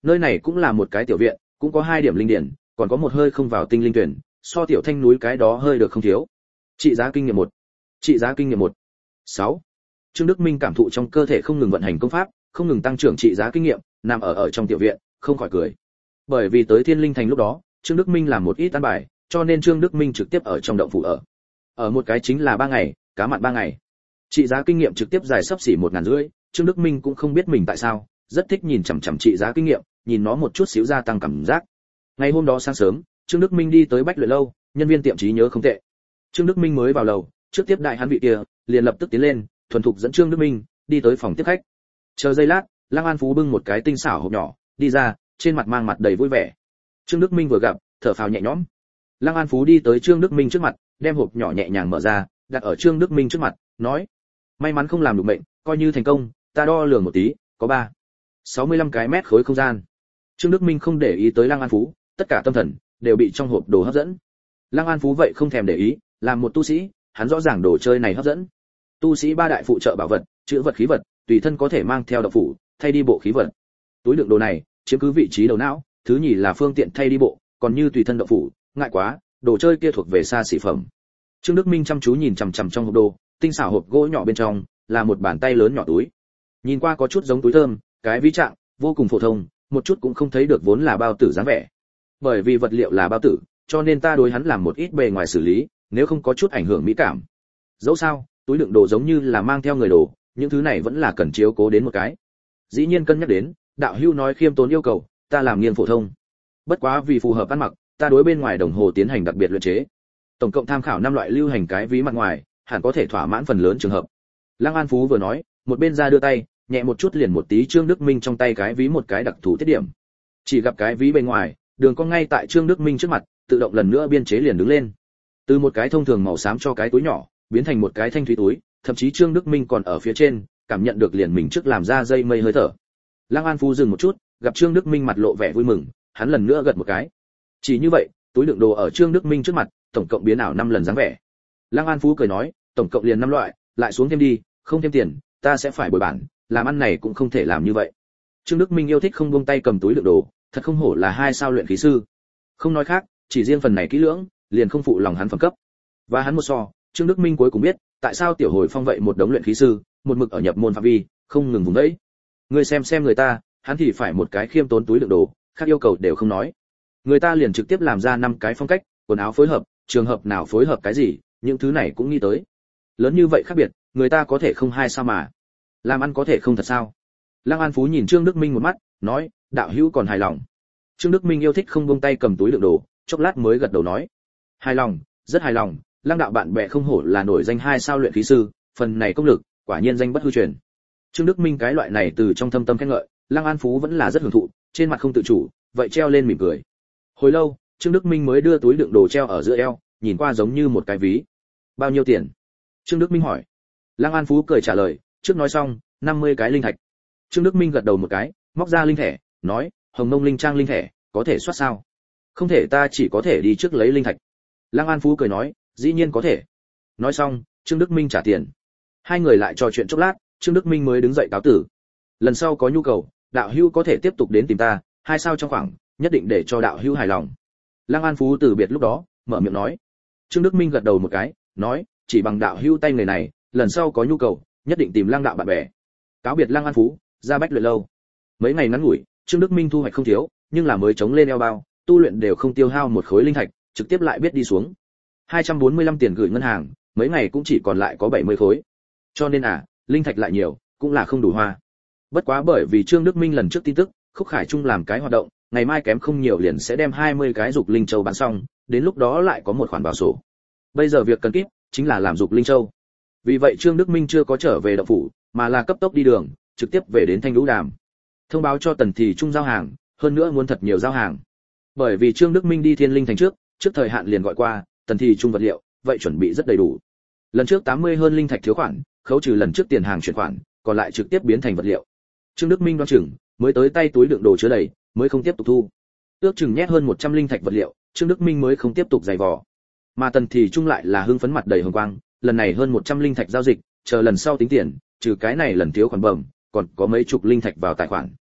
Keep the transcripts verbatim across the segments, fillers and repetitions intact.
Nơi này cũng là một cái tiểu viện, cũng có hai điểm linh điển, còn có một hơi không vào tinh linh tuyển, so tiểu thanh núi cái đó hơi được không thiếu. Trị giá kinh nghiệm một. Trị giá kinh nghiệm một. sáu. Trương Đức Minh cảm thụ trong cơ thể không ngừng vận hành công pháp, không ngừng tăng trưởng trị giá kinh nghiệm, nằm ở ở trong tiểu viện, không khỏi cười. Bởi vì tới Thiên Linh Thành lúc đó, Trương Đức Minh làm một ít ăn bài, cho nên Trương Đức Minh trực tiếp ở trong động phủ ở. Ở một cái chính là ba ngày, cá mặn ba ngày. Trị giá kinh nghiệm trực tiếp dài sấp xỉ một ngàn rưỡi, Trương Đức Minh cũng không biết mình tại sao, rất thích nhìn chằm chằm trị giá kinh nghiệm, nhìn nó một chút xíu gia tăng cảm giác. Ngày hôm đó sáng sớm, Trương Đức Minh đi tới Bách Luyện lâu, nhân viên tiệm trí nhớ không tệ. Trương Đức Minh mới vào lầu, trước tiếp đại hắn vị kia, liền lập tức tiến lên, thuần thục dẫn Trương Đức Minh đi tới phòng tiếp khách. Chờ giây lát, Lăng An Phú bưng một cái tinh xảo hộp nhỏ, đi ra, trên mặt mang mặt đầy vui vẻ. Trương Đức Minh vừa gặp, thở phào nhẹ nhõm. Lăng An Phú đi tới Trương Đức Minh trước mặt, đem hộp nhỏ nhẹ nhàng mở ra, đặt ở Trương Đức Minh trước mặt, nói: "May mắn không làm được bệnh, coi như thành công, ta đo lường một tí, có ba sáu mươi lăm cái mét khối không gian." Trương Đức Minh không để ý tới Lăng An Phú, tất cả tâm thần đều bị trong hộp đồ hấp dẫn. Lăng An Phú vậy không thèm để ý, làm một tu sĩ, hắn rõ ràng đồ chơi này hấp dẫn. Tu sĩ ba đại phụ trợ bảo vật, chữ vật khí vật, tùy thân có thể mang theo độc phủ, thay đi bộ khí vật. Túi đựng đồ này chiếm cứ vị trí đầu não, thứ nhì là phương tiện thay đi bộ, còn như tùy thân độc phủ, ngại quá, đồ chơi kia thuộc về xa xỉ phẩm. Trương Đức Minh chăm chú nhìn chằm chằm trong hộp đồ, tinh xảo hộp gỗ nhỏ bên trong là một bàn tay lớn nhỏ túi. Nhìn qua có chút giống túi thơm, cái ví trạng vô cùng phổ thông, một chút cũng không thấy được vốn là bao tử dáng vẻ. Bởi vì vật liệu là bao tử, cho nên ta đối hắn làm một ít bề ngoài xử lý, nếu không có chút ảnh hưởng mỹ cảm. Dẫu sao, túi đựng đồ giống như là mang theo người đồ, những thứ này vẫn là cần chiếu cố đến một cái. Dĩ nhiên cân nhắc đến, đạo hữu nói khiêm tốn yêu cầu, ta làm nghiêng phổ thông. Bất quá vì phù hợp ăn mặc, ta đối bên ngoài đồng hồ tiến hành đặc biệt luyện chế. Tổng cộng tham khảo năm loại lưu hành cái ví mặt ngoài, hẳn có thể thỏa mãn phần lớn trường hợp. Lăng An Phú vừa nói, một bên ra đưa tay, nhẹ một chút liền một tí Trương Đức Minh trong tay cái ví một cái đặc thù tiết điểm. Chỉ gặp cái ví bên ngoài, đường cong ngay tại Trương Đức Minh trước mặt, tự động lần nữa biên chế liền đứng lên. Từ một cái thông thường màu xám cho cái túi nhỏ, biến thành một cái thanh thủy túi, thậm chí Trương Đức Minh còn ở phía trên, cảm nhận được liền mình trước làm ra dây mây hơi thở. Lăng An Phú dừng một chút, gặp Trương Đức Minh mặt lộ vẻ vui mừng, hắn lần nữa gật một cái. Chỉ như vậy, túi đựng đồ ở Trương Đức Minh trước mặt, tổng cộng biến ảo năm lần dáng vẻ. Lăng An Phú cười nói, tổng cộng liền năm loại, lại xuống thêm đi, không thêm tiền, ta sẽ phải bồi bản, làm ăn này cũng không thể làm như vậy. Trương Đức Minh yêu thích không buông tay cầm túi đựng đồ, thật không hổ là hai sao luyện khí sư. Không nói khác, chỉ riêng phần này kỹ lưỡng, liền không phụ lòng hắn phẩm cấp. Và hắn một so, Trương Đức Minh cuối cùng biết, tại sao Tiểu Hồi Phong vậy một đống luyện khí sư, một mực ở nhập môn phạm vi, không ngừng vùng đấy. Người xem xem người ta, hắn thì phải một cái khiêm tốn túi đựng đồ, khác yêu cầu đều không nói. Người ta liền trực tiếp làm ra năm cái phong cách, quần áo phối hợp, trường hợp nào phối hợp cái gì, những thứ này cũng nghĩ tới. Lớn như vậy khác biệt, người ta có thể không hai sao mà. Làm ăn có thể không thật sao? Lăng An Phú nhìn Trương Đức Minh một mắt, nói, đạo hữu còn hài lòng. Trương Đức Minh yêu thích không buông tay cầm túi đựng đồ, chốc lát mới gật đầu nói, hài lòng, rất hài lòng. Lăng đạo bạn bè không hổ là nổi danh hai sao luyện khí sư, phần này công lực, quả nhiên danh bất hư truyền. Trương Đức Minh cái loại này từ trong thâm tâm khen ngợi, Lăng An Phú vẫn là rất hưởng thụ, trên mặt không tự chủ, vậy treo lên mỉm cười. Hồi lâu, Trương Đức Minh mới đưa túi đựng đồ treo ở giữa eo, nhìn qua giống như một cái ví. Bao nhiêu tiền? Trương Đức Minh hỏi. Lăng An Phú cười trả lời, trước nói xong, năm mươi cái linh thạch. Trương Đức Minh gật đầu một cái, móc ra linh thẻ, nói, Hồng Mông linh trang linh thẻ, có thể soát sao? Không thể, ta chỉ có thể đi trước lấy linh thạch. Lăng An Phú cười nói, dĩ nhiên có thể. Nói xong, Trương Đức Minh trả tiền. Hai người lại trò chuyện chốc lát, Trương Đức Minh mới đứng dậy cáo tử. Lần sau có nhu cầu, đạo hữu có thể tiếp tục đến tìm ta, hai sao trong khoảng, nhất định để cho đạo hữu hài lòng. Lăng An Phú từ biệt lúc đó, mở miệng nói. Trương Đức Minh gật đầu một cái, nói, chỉ bằng đạo hữu tay người này, lần sau có nhu cầu, nhất định tìm Lăng đạo bạn bè. Cáo biệt Lăng An Phú, ra Bách Luyện lâu. Mấy ngày ngắn ngủi, Trương Đức Minh thu hoạch không thiếu, nhưng là mới chống lên eo bao, tu luyện đều không tiêu hao một khối linh thạch, trực tiếp lại biết đi xuống. hai trăm bốn mươi lăm tiền gửi ngân hàng, mấy ngày cũng chỉ còn lại có bảy mươi khối. Cho nên à, linh thạch lại nhiều, cũng là không đủ hoa. Bất quá bởi vì Trương Đức Minh lần trước tin tức, Khúc Khải Trung làm cái hoạt động, ngày mai kém không nhiều liền sẽ đem hai mươi cái dục linh châu bán xong, đến lúc đó lại có một khoản bảo sổ. Bây giờ việc cần kíp chính là làm dục linh châu. Vì vậy Trương Đức Minh chưa có trở về động phủ, mà là cấp tốc đi đường, trực tiếp về đến Thanh Lũ Đàm. Thông báo cho Tần Thì Trung giao hàng, hơn nữa muốn thật nhiều giao hàng. Bởi vì Trương Đức Minh đi Thiên Linh Thành trước, trước thời hạn liền gọi qua, Tần Thì Trung vật liệu, vậy chuẩn bị rất đầy đủ. Lần trước tám mươi hơn linh thạch thiếu khoản, khấu trừ lần trước tiền hàng chuyển khoản, còn lại trực tiếp biến thành vật liệu. Trương Đức Minh đoán chừng, mới tới tay túi đựng đồ chứa đầy, mới không tiếp tục thu. Ước chừng nhét hơn một trăm linh thạch vật liệu, Trương Đức Minh mới không tiếp tục dày vò. Mà Tần Thì Trung lại là hưng phấn mặt đầy hồng quang, lần này hơn một trăm linh thạch giao dịch, chờ lần sau tính tiền, trừ cái này lần thiếu khoản bẩm, còn có mấy chục linh thạch vào tài khoản.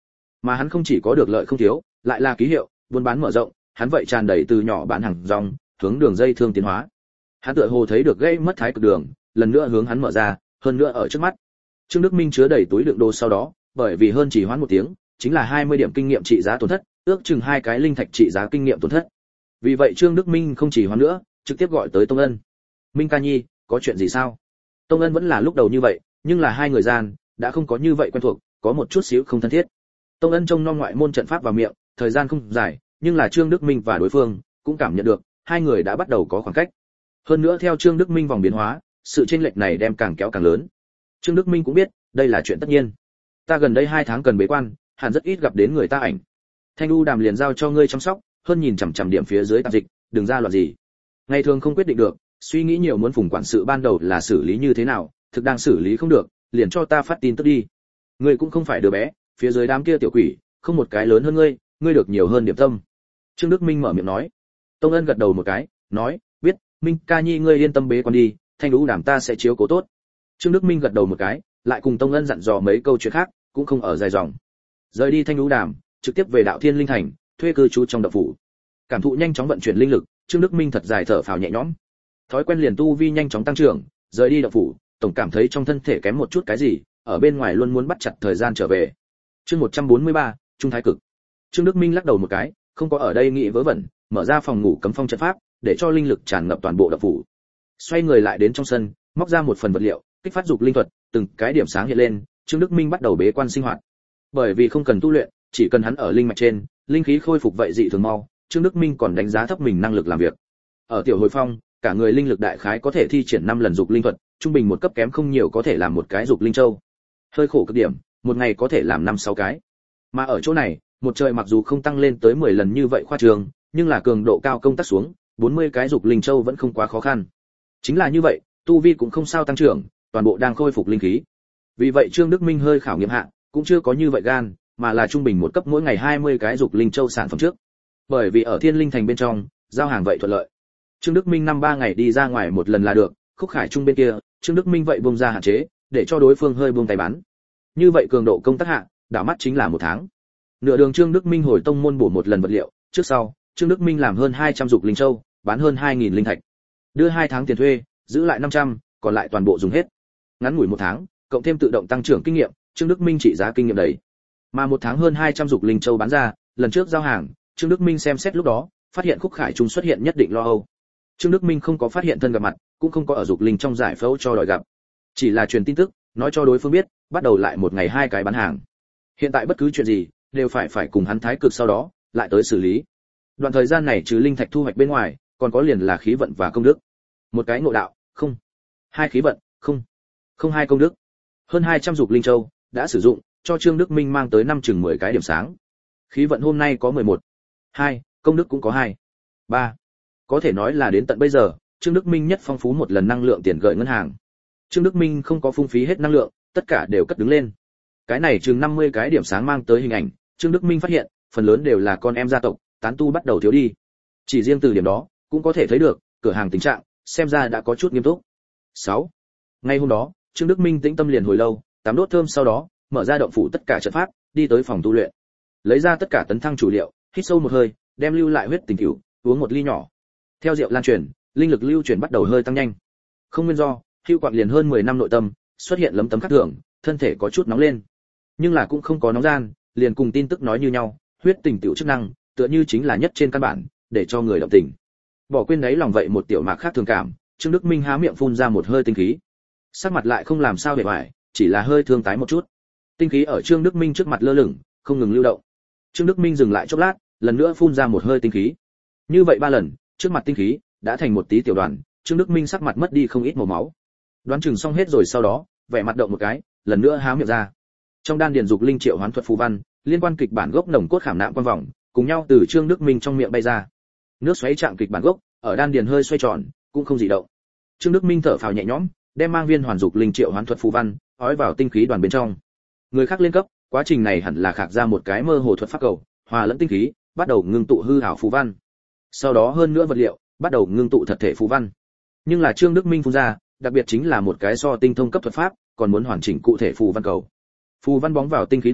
Mà hắn không chỉ có được lợi không thiếu, lại là ký hiệu, buôn bán mở rộng, hắn vậy tràn đầy từ nhỏ bán hàng rong, hướng đường dây thương tiến hóa. Hắn tựa hồ thấy được gây mất thái cực đường, lần nữa hướng hắn mở ra, hơn nữa ở trước mắt. Trương Đức Minh chứa đầy túi đựng đồ sau đó, bởi vì hơn chỉ hoãn một tiếng, chính là hai mươi điểm kinh nghiệm trị giá tổn thất, ước chừng hai cái linh thạch trị giá kinh nghiệm tổn thất. Vì vậy Trương Đức Minh không chỉ hoãn nữa, trực tiếp gọi tới Tông Ân. "Minh ca nhi, có chuyện gì sao?" Tông Ân vẫn là lúc đầu như vậy, nhưng là hai người gian đã không có như vậy quen thuộc, có một chút xíu không thân thiết. Tông Ân trông non ngoại môn trận pháp vào miệng, thời gian không dài, nhưng là Trương Đức Minh và đối phương cũng cảm nhận được, hai người đã bắt đầu có khoảng cách. Hơn nữa theo Trương Đức Minh vòng biến hóa, sự chênh lệch này đem càng kéo càng lớn. Trương Đức Minh cũng biết, đây là chuyện tất nhiên. Ta gần đây hai tháng cần bế quan, hẳn rất ít gặp đến người ta ảnh. Thanh U Đàm liền giao cho ngươi chăm sóc, hơn nhìn chằm chằm điểm phía dưới tạp dịch, đừng ra loạn gì. Ngày thường không quyết định được, suy nghĩ nhiều muốn phùng quản sự ban đầu là xử lý như thế nào, thực đang xử lý không được, liền cho ta phát tin tức đi. Ngươi cũng không phải đứa bé, phía dưới đám kia tiểu quỷ, không một cái lớn hơn ngươi, ngươi được nhiều hơn điểm tâm. Trương Đức Minh mở miệng nói. Tông Ân gật đầu một cái, nói, biết, Minh ca nhi ngươi yên tâm bế quan đi, Thanh U Đàm ta sẽ chiếu cố tốt. Trương Đức Minh gật đầu một cái, lại cùng Tông Ân dặn dò mấy câu chuyện khác, cũng không ở dài dòng. Rời đi Thanh U Đàm, trực tiếp về Đạo Thiên Linh Thành, thuê cư trú trong động phủ. Cảm thụ nhanh chóng vận chuyển linh lực, Trương Đức Minh thật dài thở phào nhẹ nhõm. Thói quen liền tu vi nhanh chóng tăng trưởng, rời đi động phủ, tổng cảm thấy trong thân thể kém một chút cái gì, ở bên ngoài luôn muốn bắt chặt thời gian trở về. Chương một trăm bốn mươi ba, Trung Thái Cực. Trương Đức Minh lắc đầu một cái, không có ở đây nghĩ vớ vẩn, mở ra phòng ngủ cấm phong trận pháp, để cho linh lực tràn ngập toàn bộ động phủ. Xoay người lại đến trong sân, móc ra một phần vật liệu, kích phát dục linh thuật, từng cái điểm sáng hiện lên, Trương Đức Minh bắt đầu bế quan sinh hoạt. Bởi vì không cần tu luyện, chỉ cần hắn ở linh mạch trên, linh khí khôi phục vậy dị thường mau, Trương Đức Minh còn đánh giá thấp mình năng lực làm việc. Ở tiểu hồi phong, cả người linh lực đại khái có thể thi triển năm lần dục linh thuật, trung bình một cấp kém không nhiều có thể làm một cái dục linh châu. Hơi khổ cực điểm, một ngày có thể làm năm sáu cái. Mà ở chỗ này, một trời mặc dù không tăng lên tới mười lần như vậy khoa trường, nhưng là cường độ cao công tác xuống, bốn mươi cái dục linh châu vẫn không quá khó khăn. Chính là như vậy, tu vi cũng không sao tăng trưởng, toàn bộ đang khôi phục linh khí. Vì vậy Trương Đức Minh hơi khảo nghiệm hạ, cũng chưa có như vậy gan, mà là trung bình một cấp mỗi ngày hai mươi cái dục linh châu sản phẩm trước. Bởi vì ở Thiên Linh Thành bên trong, giao hàng vậy thuận lợi. Trương Đức Minh năm ba ngày đi ra ngoài một lần là được, Khúc Khải Trung bên kia, Trương Đức Minh vậy buông ra hạn chế, để cho đối phương hơi buông tay bán. Như vậy cường độ công tác hạ, đảo mắt chính là một tháng. Nửa đường Trương Đức Minh hồi tông môn bổ một lần vật liệu, trước sau, Trương Đức Minh làm hơn hai trăm dục linh châu, bán hơn hai nghìn linh thạch. Đưa hai tháng tiền thuê, giữ lại năm trăm, còn lại toàn bộ dùng hết. Ngắn ngủi một tháng, cộng thêm tự động tăng trưởng kinh nghiệm, Trương Đức Minh trị giá kinh nghiệm đầy. Mà một tháng hơn hai trăm dục linh châu bán ra, lần trước giao hàng, Trương Đức Minh xem xét lúc đó, phát hiện Khúc Khải Trung xuất hiện nhất định lo âu. Trương Đức Minh không có phát hiện thân gặp mặt, cũng không có ở dục linh trong giải phẫu cho đòi gặp. Chỉ là truyền tin tức, nói cho đối phương biết, bắt đầu lại một ngày hai cái bán hàng. Hiện tại bất cứ chuyện gì, đều phải phải cùng hắn Thái Cực sau đó, lại tới xử lý. Đoạn thời gian này trừ linh thạch thu hoạch bên ngoài, còn có liền là khí vận và công đức. Một cái ngộ đạo, không. Hai khí vận, không. Không hai công đức. Hơn hai trăm dục linh châu đã sử dụng, cho Trương Đức Minh mang tới năm chừng mười cái điểm sáng. Khí vận hôm nay có mười một. Hai, công đức cũng có hai. Ba. Có thể nói là đến tận bây giờ, Trương Đức Minh nhất phong phú một lần năng lượng tiền gửi ngân hàng. Trương Đức Minh không có phung phí hết năng lượng, tất cả đều cất đứng lên. Cái này chừng năm mươi cái điểm sáng mang tới hình ảnh, Trương Đức Minh phát hiện, phần lớn đều là con em gia tộc, tán tu bắt đầu thiếu đi. Chỉ riêng từ điểm đó, cũng có thể thấy được, cửa hàng tình trạng, xem ra đã có chút nghiêm túc. sáu. Ngay hôm đó, Trương Đức Minh tĩnh tâm liền hồi lâu, tắm đốt thơm sau đó, mở ra động phủ tất cả trận pháp, đi tới phòng tu luyện. Lấy ra tất cả tấn thăng chủ liệu, hít sâu một hơi, đem lưu lại huyết tình cửu, uống một ly nhỏ. Theo rượu lan truyền, linh lực lưu chuyển bắt đầu hơi tăng nhanh. Không nguyên do, Hưu Quạng liền hơn mười năm nội tâm, xuất hiện lấm tấm khác thường, thân thể có chút nóng lên. Nhưng là cũng không có nóng gian, liền cùng tin tức nói như nhau, huyết tình tiểu chức năng, tựa như chính là nhất trên căn bản, để cho người động tình. Bỏ quên đấy lòng vậy một tiểu mạc khác thường cảm, Trương Đức Minh há miệng phun ra một hơi tinh khí. Sắc mặt lại không làm sao bề ngoài, chỉ là hơi thương tái một chút. Tinh khí ở Trương Đức Minh trước mặt lơ lửng, không ngừng lưu động. Trương Đức Minh dừng lại chốc lát, lần nữa phun ra một hơi tinh khí. Như vậy ba lần, trước mặt tinh khí đã thành một tí tiểu đoàn, Trương Đức Minh sắc mặt mất đi không ít màu máu. Đoán chừng xong hết rồi sau đó, vẻ mặt động một cái, lần nữa há miệng ra. Trong đan điền dục linh triệu hoán thuật phù văn, liên quan kịch bản gốc nồng cốt khảm nạm quan vòng, cùng nhau từ Trương Đức Minh trong miệng bay ra. Nước xoáy chạm kịch bản gốc, ở đan điền hơi xoay tròn, cũng không gì động. Trương Đức Minh thở phào nhẹ nhõm, đem mang viên hoàn dục linh triệu hoán thuật phù văn, ói vào tinh khí đoàn bên trong. Người khác lên cấp, quá trình này hẳn là khạc ra một cái mơ hồ thuật pháp cầu, hòa lẫn tinh khí, bắt đầu ngưng tụ hư ảo phù văn. Sau đó hơn nữa vật liệu, bắt đầu ngưng tụ thật thể phù văn. Nhưng là Trương Đức Minh phun ra, đặc biệt chính là một cái so tinh thông cấp thuật pháp, còn muốn hoàn chỉnh cụ thể phù văn cầu. Phù văn bóng vào tinh khí đoàn,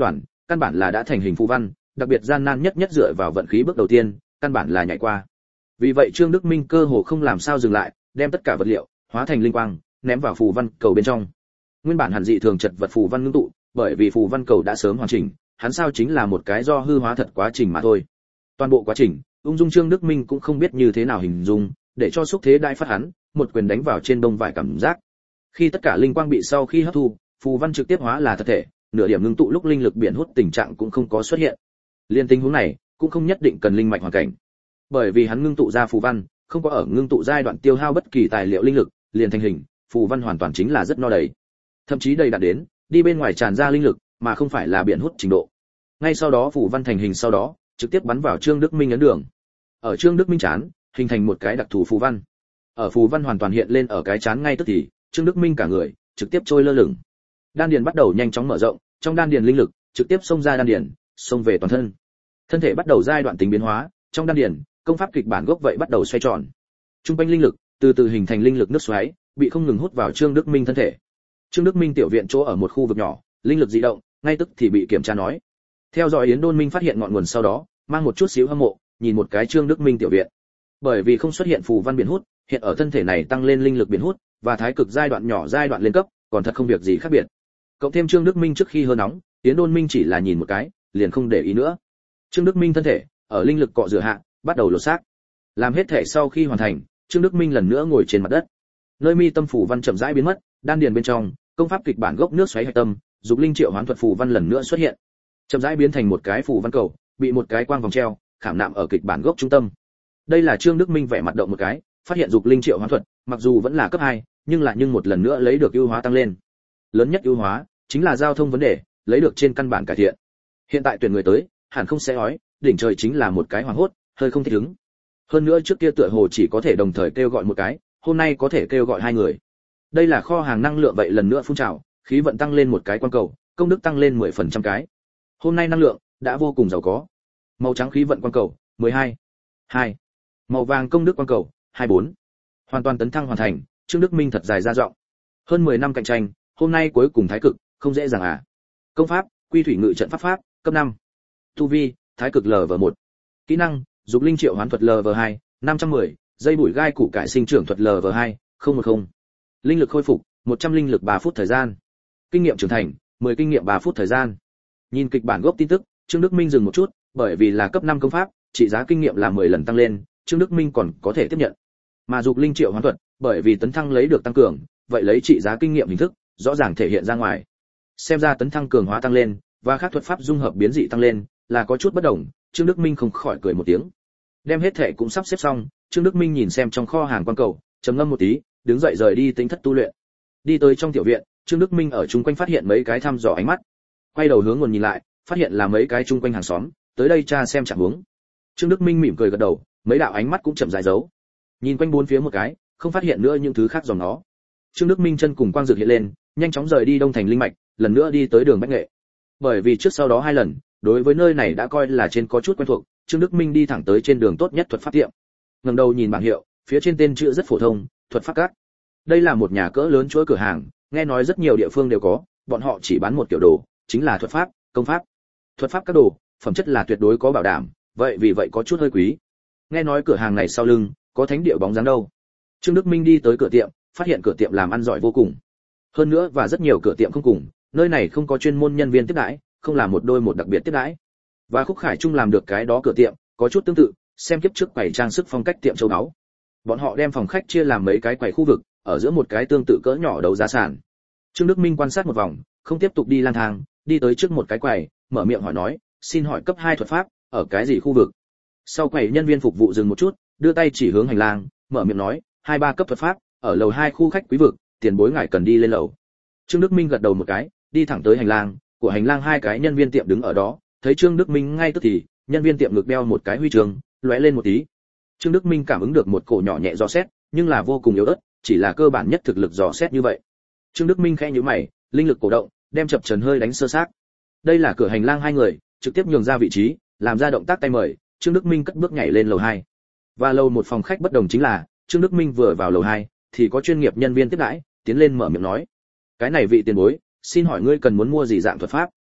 căn bản là đã thành hình phù văn, đặc biệt gian nan nhất nhất dựa vào vận khí bước đầu tiên, căn bản là nhảy qua. Vì vậy Trương Đức Minh cơ hồ không làm sao dừng lại, đem tất cả vật liệu hóa thành linh quang, ném vào phù văn cầu bên trong. Nguyên bản hẳn dị thường chật vật phù văn ngưng tụ, bởi vì phù văn cầu đã sớm hoàn chỉnh, hắn sao chính là một cái do hư hóa thật quá trình mà thôi. Toàn bộ quá trình, ung dung Trương Đức Minh cũng không biết như thế nào hình dung, để cho xúc thế đại phát hắn, một quyền đánh vào trên đông vải cảm giác. Khi tất cả linh quang bị sau khi hấp thu, phù văn trực tiếp hóa là thật thể, nửa điểm ngưng tụ lúc linh lực biển hút tình trạng cũng không có xuất hiện. Liên tình huống này, cũng không nhất định cần linh mạch hoàn cảnh. Bởi vì hắn ngưng tụ ra phù văn, không có ở ngưng tụ giai đoạn tiêu hao bất kỳ tài liệu linh lực, liền thành hình, phù văn hoàn toàn chính là rất no đầy. Thậm chí đầy đạt đến, đi bên ngoài tràn ra linh lực, mà không phải là biển hút trình độ. Ngay sau đó phù văn thành hình sau đó, trực tiếp bắn vào Trương Đức Minh ấn đường. Ở Trương Đức Minh trán, hình thành một cái đặc thù phù văn. Ở phù văn hoàn toàn hiện lên ở cái trán ngay tức thì, Trương Đức Minh cả người trực tiếp trôi lơ lửng. Đan điền bắt đầu nhanh chóng mở rộng, trong đan điền linh lực trực tiếp xông ra đan điền, xông về toàn thân. Thân thể bắt đầu giai đoạn tính biến hóa, trong đan điền, công pháp kịch bản gốc vậy bắt đầu xoay tròn. Trung quanh linh lực từ từ hình thành linh lực nước xoáy, bị không ngừng hút vào Trương Đức Minh thân thể. Trương Đức Minh tiểu viện chỗ ở một khu vực nhỏ, linh lực dị động, ngay tức thì bị kiểm tra nói. Theo dõi Yến Đôn Minh phát hiện ngọn nguồn sau đó, mang một chút xíu hâm mộ, nhìn một cái Trương Đức Minh tiểu viện. Bởi vì không xuất hiện phù văn biển hút, hiện ở thân thể này tăng lên linh lực biển hút và thái cực giai đoạn nhỏ giai đoạn lên cấp, còn thật không việc gì khác biệt. Cộng thêm Trương Đức Minh trước khi hơi nóng, Yến Đôn Minh chỉ là nhìn một cái, liền không để ý nữa. Trương Đức Minh thân thể ở linh lực cọ rửa hạ, bắt đầu lột xác. Làm hết thể sau khi hoàn thành, Trương Đức Minh lần nữa ngồi trên mặt đất. Nơi mi tâm phù văn chậm rãi biến mất, đan điền bên trong, công pháp kịch bản gốc nước xoáy hạch tâm, dục linh triệu hoán thuật phù văn lần nữa xuất hiện. Chậm rãi biến thành một cái phù văn cầu, bị một cái quang vòng treo, khảm nạm ở kịch bản gốc trung tâm. Đây là Trương Đức Minh vẻ mặt động một cái, phát hiện dục linh triệu hoán thuật, mặc dù vẫn là cấp hai, nhưng lại nhưng một lần nữa lấy được ưu hóa tăng lên. Lớn nhất ưu hóa chính là giao thông vấn đề, lấy được trên căn bản cải thiện. Hiện tại tuyển người tới, hẳn không sẽ ói, đỉnh trời chính là một cái hoàng hốt, hơi không thích ứng. Hơn nữa trước kia tựa hồ chỉ có thể đồng thời kêu gọi một cái, hôm nay có thể kêu gọi hai người. Đây là kho hàng năng lượng vậy lần nữa phun trào, khí vận tăng lên một cái quan cầu, công đức tăng lên mười phần trăm cái. Hôm nay năng lượng đã vô cùng giàu có. Màu trắng khí vận quan cầu, mười hai. hai. Màu vàng công đức quan cầu, hai mươi bốn. Hoàn toàn tấn thăng hoàn thành, Trương Đức Minh thật dài ra rộng. Hơn mười năm cạnh tranh, hôm nay cuối cùng thái cực, không dễ dàng à. Công pháp, Quy Thủy Ngự Trận Pháp Pháp, cấp năm. Tu vi, thái cực lv một. Kỹ năng, dục linh triệu hoán thuật lv hai, năm trăm mười, dây bụi gai củ cải sinh trưởng thuật lv hai, không một không. Linh lực khôi phục, một trăm linh lực ba phút thời gian. Kinh nghiệm trưởng thành, mười kinh nghiệm ba phút thời gian. Nhìn kịch bản gốc tin tức, Trương Đức Minh dừng một chút, bởi vì là cấp năm công pháp, trị giá kinh nghiệm là mười lần tăng lên, Trương Đức Minh còn có thể tiếp nhận. Mà dục linh triệu hoán thuật, bởi vì tấn thăng lấy được tăng cường, vậy lấy trị giá kinh nghiệm hình thức, rõ ràng thể hiện ra ngoài. Xem ra tấn thăng cường hóa tăng lên, và các thuật pháp dung hợp biến dị tăng lên, là có chút bất đồng, Trương Đức Minh không khỏi cười một tiếng. Đem hết thể cũng sắp xếp xong, Trương Đức Minh nhìn xem trong kho hàng quan cầu, trầm ngâm một tí, đứng dậy rời đi tính thất tu luyện. Đi tới trong tiểu viện, Trương Đức Minh ở chung quanh phát hiện mấy cái thăm dò ánh mắt. Quay đầu hướng nguồn nhìn lại, phát hiện là mấy cái chung quanh hàng xóm, tới đây tra xem trạng huống. Trương Đức Minh mỉm cười gật đầu, mấy đạo ánh mắt cũng chậm rãi giấu. Nhìn quanh bốn phía một cái, không phát hiện nữa những thứ khác dòng nó. Trương Đức Minh chân cùng quang dược hiện lên, nhanh chóng rời đi Đông Thành linh mạch, lần nữa đi tới đường Bách Nghệ. Bởi vì trước sau đó hai lần, đối với nơi này đã coi là trên có chút quen thuộc, Trương Đức Minh đi thẳng tới trên đường tốt nhất thuật pháp tiệm. Ngẩng đầu nhìn bảng hiệu, phía trên tên chữ rất phổ thông, thuật pháp các. Đây là một nhà cỡ lớn chuỗi cửa hàng, nghe nói rất nhiều địa phương đều có, bọn họ chỉ bán một kiểu đồ, chính là thuật pháp, công pháp. Thuật pháp các đồ, phẩm chất là tuyệt đối có bảo đảm, vậy vì vậy có chút hơi quý. Nghe nói cửa hàng này sau lưng có thánh địa bóng dáng đâu. Trương Đức Minh đi tới cửa tiệm, phát hiện cửa tiệm làm ăn giỏi vô cùng. Hơn nữa và rất nhiều cửa tiệm không cùng, nơi này không có chuyên môn nhân viên tiếp đãi, không làm một đôi một đặc biệt tiếp đãi. Và Khúc Khải Trung làm được cái đó cửa tiệm, có chút tương tự, xem kiếp trước quầy trang sức phong cách tiệm châu báu. Bọn họ đem phòng khách chia làm mấy cái quầy khu vực, ở giữa một cái tương tự cỡ nhỏ đấu giá sản. Trương Đức Minh quan sát một vòng, không tiếp tục đi lang thang, đi tới trước một cái quầy, mở miệng hỏi nói, xin hỏi cấp hai thuật pháp, ở cái gì khu vực? Sau quầy nhân viên phục vụ dừng một chút, đưa tay chỉ hướng hành lang, mở miệng nói, hai ba cấp thuật pháp, ở lầu hai khu khách quý vực, tiền bối ngài cần đi lên lầu. Trương Đức Minh gật đầu một cái, đi thẳng tới hành lang, của hành lang hai cái nhân viên tiệm đứng ở đó, thấy Trương Đức Minh ngay tức thì, nhân viên tiệm ngực đeo một cái huy chương, lóe lên một tí. Trương Đức Minh cảm ứng được một cổ nhỏ nhẹ dò xét, nhưng là vô cùng yếu ớt, chỉ là cơ bản nhất thực lực dò xét như vậy. Trương Đức Minh khẽ nhíu mày, linh lực cổ động, đem chập trần hơi đánh sơ xác. Đây là cửa hành lang hai người, trực tiếp nhường ra vị trí, làm ra động tác tay mời, Trương Đức Minh cất bước nhảy lên lầu hai. Và lầu một phòng khách bất đồng chính là, Trương Đức Minh vừa vào lầu hai, thì có chuyên nghiệp nhân viên tiếp đãi, tiến lên mở miệng nói: "Cái này vị tiền bối, xin hỏi ngươi cần muốn mua gì dạng thuật pháp?"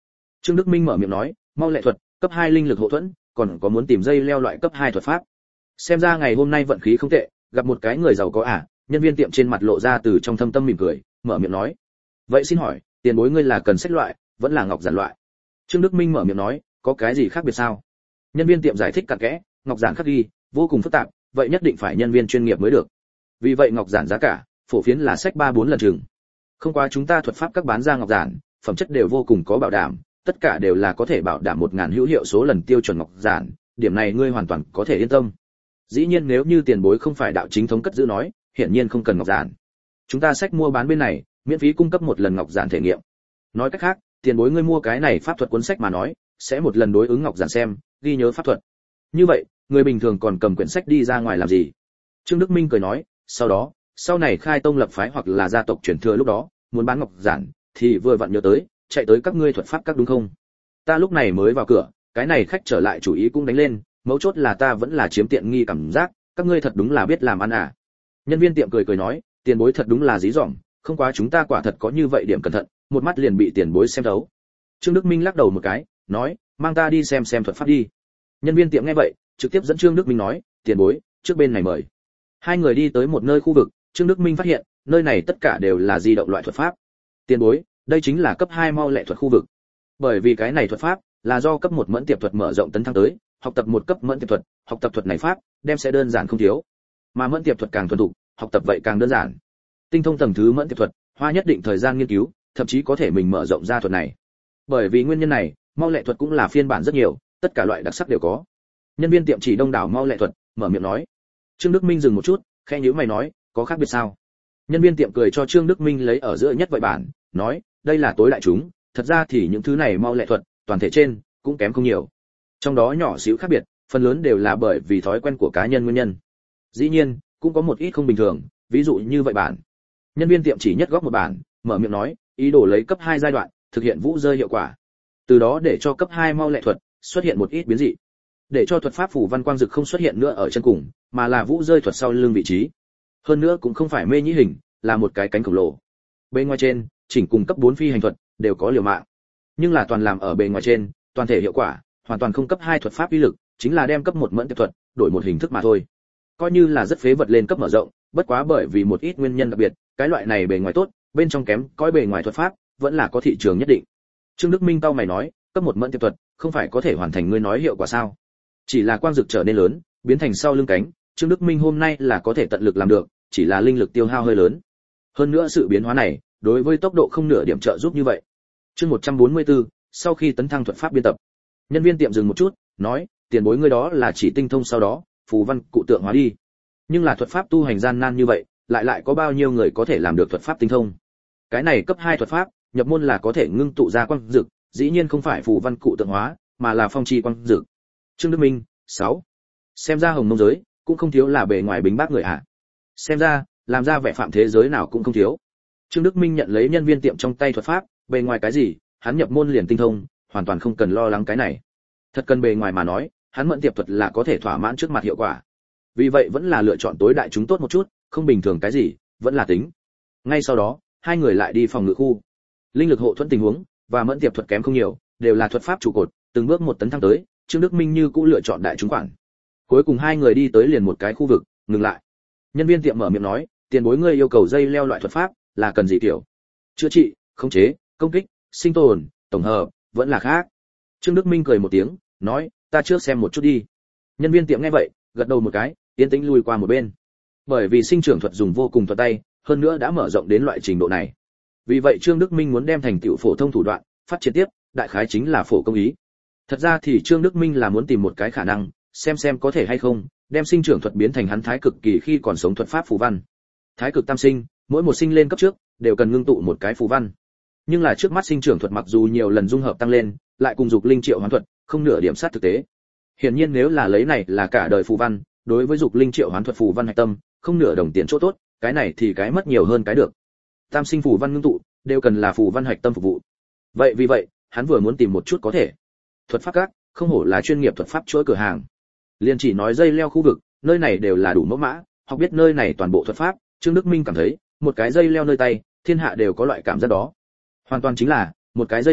Trương Đức Minh mở miệng nói, mau lệ thuật, cấp hai linh lực hộ thuẫn, còn có muốn tìm dây leo loại cấp hai thuật pháp. Xem ra ngày hôm nay vận khí không tệ, gặp một cái người giàu có à? Nhân viên tiệm trên mặt lộ ra từ trong thâm tâm mỉm cười, mở miệng nói, vậy xin hỏi, tiền bối ngươi là cần sách loại, vẫn là ngọc giản loại? Trương Đức Minh mở miệng nói, có cái gì khác biệt sao? Nhân viên tiệm giải thích cặn kẽ, ngọc giản khắc ghi, vô cùng phức tạp, vậy nhất định phải nhân viên chuyên nghiệp mới được. Vì vậy ngọc giản giá cả, phổ phiến là sách ba bốn lần chừng. Không qua chúng ta thuật pháp các bán ra ngọc giản, phẩm chất đều vô cùng có bảo đảm, tất cả đều là có thể bảo đảm một ngàn hữu hiệu số lần tiêu chuẩn ngọc giản, điểm này ngươi hoàn toàn có thể yên tâm. Dĩ nhiên nếu như tiền bối không phải đạo chính thống cất giữ nói, hiển nhiên không cần ngọc giản. Chúng ta sách mua bán bên này, miễn phí cung cấp một lần ngọc giản thể nghiệm. Nói cách khác, tiền bối ngươi mua cái này pháp thuật cuốn sách mà nói, sẽ một lần đối ứng ngọc giản xem, ghi nhớ pháp thuật. Như vậy, người bình thường còn cầm quyển sách đi ra ngoài làm gì? Trương Đức Minh cười nói, sau đó, sau này khai tông lập phái hoặc là gia tộc truyền thừa lúc đó, muốn bán ngọc giản, thì vừa vặn nhớ tới, chạy tới các ngươi thuật pháp các đúng không? Ta lúc này mới vào cửa, cái này khách trở lại chủ ý cũng đánh lên, mấu chốt là ta vẫn là chiếm tiện nghi cảm giác, các ngươi thật đúng là biết làm ăn à? Nhân viên tiệm cười cười nói, tiền bối thật đúng là dí dỏm, không quá chúng ta quả thật có như vậy điểm cẩn thận, một mắt liền bị tiền bối xem thấu. Trương Đức Minh lắc đầu một cái, nói, mang ta đi xem xem thuật pháp đi. Nhân viên tiệm nghe vậy, trực tiếp dẫn Trương Đức Minh nói, tiền bối, trước bên này mời. Hai người đi tới một nơi khu vực, Trương Đức Minh phát hiện, nơi này tất cả đều là di động loại thuật pháp. Tiền bối, đây chính là cấp hai mau lệ thuật khu vực. Bởi vì cái này thuật pháp là do cấp một mẫn tiệp thuật mở rộng tấn thăng tới, học tập một cấp mẫn tiệp thuật, học tập thuật này pháp, đem sẽ đơn giản không thiếu. Mà mẫn tiệp thuật càng thuần thục, học tập vậy càng đơn giản. Tinh thông tầng thứ mẫn tiệp thuật, hoa nhất định thời gian nghiên cứu, thậm chí có thể mình mở rộng ra thuật này. Bởi vì nguyên nhân này, mau lệ thuật cũng là phiên bản rất nhiều, tất cả loại đặc sắc đều có. Nhân viên tiệm chỉ đông đảo mau lệ thuật, mở miệng nói. Trương Đức Minh dừng một chút, khẽ nhíu mày nói, có khác biệt sao? Nhân viên tiệm cười cho Trương Đức Minh lấy ở giữa nhất vậy bản, nói, đây là tối đại chúng, thật ra thì những thứ này mau lệ thuật, toàn thể trên cũng kém không nhiều. Trong đó nhỏ xíu khác biệt, phần lớn đều là bởi vì thói quen của cá nhân nguyên nhân. Dĩ nhiên, cũng có một ít không bình thường, ví dụ như vậy bản. Nhân viên tiệm chỉ nhất góp một bản, mở miệng nói, ý đồ lấy cấp hai giai đoạn, thực hiện vũ rơi hiệu quả. Từ đó để cho cấp hai mau lệ thuật xuất hiện một ít biến dị. Để cho thuật pháp phủ văn quang dực không xuất hiện nữa ở chân cùng, mà là vũ rơi thuật sau lưng vị trí. Hơn nữa cũng không phải mê nhĩ hình, là một cái cánh khổng lồ. Bên ngoài trên, chỉnh cùng cấp bốn phi hành thuật đều có liều mạng. Nhưng là toàn làm ở bề ngoài trên, toàn thể hiệu quả, hoàn toàn không cấp hai thuật pháp uy lực, chính là đem cấp một mẫn tiệp thuật đổi một hình thức mà thôi. Coi như là rất phế vật lên cấp mở rộng, bất quá bởi vì một ít nguyên nhân đặc biệt, cái loại này bề ngoài tốt, bên trong kém, coi bề ngoài thuật pháp vẫn là có thị trường nhất định. Trương Đức Minh cau mày nói, cấp một mẫn tiệp thuật, không phải có thể hoàn thành ngươi nói hiệu quả sao? Chỉ là quang dực trở nên lớn, biến thành sau lưng cánh, Trương Đức Minh hôm nay là có thể tận lực làm được, chỉ là linh lực tiêu hao hơi lớn. Hơn nữa sự biến hóa này, đối với tốc độ không nửa điểm trợ giúp như vậy. Chương một trăm bốn mươi tư, sau khi tấn thăng thuật pháp biên tập. Nhân viên tiệm dừng một chút, nói, tiền bối ngươi đó là chỉ tinh thông sau đó, phù văn cụ tượng hóa đi. Nhưng là thuật pháp tu hành gian nan như vậy, lại lại có bao nhiêu người có thể làm được thuật pháp tinh thông? Cái này cấp hai thuật pháp, nhập môn là có thể ngưng tụ ra quang dực, dĩ nhiên không phải phù văn cụ tượng hóa, mà là phong chi quang dực. Trương Đức Minh, sáu. Xem ra hồng mông giới cũng không thiếu là bề ngoài bính bác người ạ. Xem ra, làm ra vẻ phạm thế giới nào cũng không thiếu. Trương Đức Minh nhận lấy nhân viên tiệm trong tay thuật pháp, bề ngoài cái gì, hắn nhập môn liền tinh thông, hoàn toàn không cần lo lắng cái này. Thật cần bề ngoài mà nói, hắn mẫn tiệp thuật là có thể thỏa mãn trước mặt hiệu quả. Vì vậy vẫn là lựa chọn tối đại chúng tốt một chút, không bình thường cái gì, vẫn là tính. Ngay sau đó, hai người lại đi phòng ngự khu. Linh lực hộ thuẫn tình huống và mẫn tiệp thuật kém không nhiều, đều là thuật pháp trụ cột, từng bước một tấn thăng tới, Trương Đức Minh như cũ lựa chọn đại chúng quản. Cuối cùng hai người đi tới liền một cái khu vực, ngừng lại. Nhân viên tiệm mở miệng nói, tiền bối ngươi yêu cầu dây leo loại thuật pháp, là cần gì tiểu? Chữa trị, khống chế, công kích, sinh tồn, tổng hợp, vẫn là khác. Trương Đức Minh cười một tiếng, nói, ta trước xem một chút đi. Nhân viên tiệm nghe vậy, gật đầu một cái, yên tĩnh lùi qua một bên. Bởi vì sinh trưởng thuật dùng vô cùng thuận tay, hơn nữa đã mở rộng đến loại trình độ này. Vì vậy Trương Đức Minh muốn đem thành tựu phổ thông thủ đoạn, phát triển tiếp, đại khái chính là phổ công ý. Thật ra thì Trương Đức Minh là muốn tìm một cái khả năng, xem xem có thể hay không, đem sinh trưởng thuật biến thành hắn thái cực kỳ khi còn sống thuật pháp phù văn. Thái cực tam sinh, mỗi một sinh lên cấp trước, đều cần ngưng tụ một cái phù văn. Nhưng là trước mắt sinh trưởng thuật mặc dù nhiều lần dung hợp tăng lên, lại cùng dục linh triệu hoán thuật, không nửa điểm sát thực tế. Hiển nhiên nếu là lấy này là cả đời phù văn, đối với dục linh triệu hoán thuật phù văn hạch tâm, không nửa đồng tiền chỗ tốt, cái này thì cái mất nhiều hơn cái được. Tam sinh phù văn ngưng tụ, đều cần là phù văn hạch tâm phục vụ. Vậy vì vậy, hắn vừa muốn tìm một chút có thể. Thuật pháp các, không hổ là chuyên nghiệp thuật pháp chuỗi cửa hàng. Liên chỉ nói dây leo khu vực, nơi này đều là đủ mẫu mã, học biết nơi này toàn bộ thuật pháp, Trương Đức Minh cảm thấy, một cái dây leo nơi tay, thiên hạ đều có loại cảm giác đó. Hoàn toàn chính là, một cái dây leo,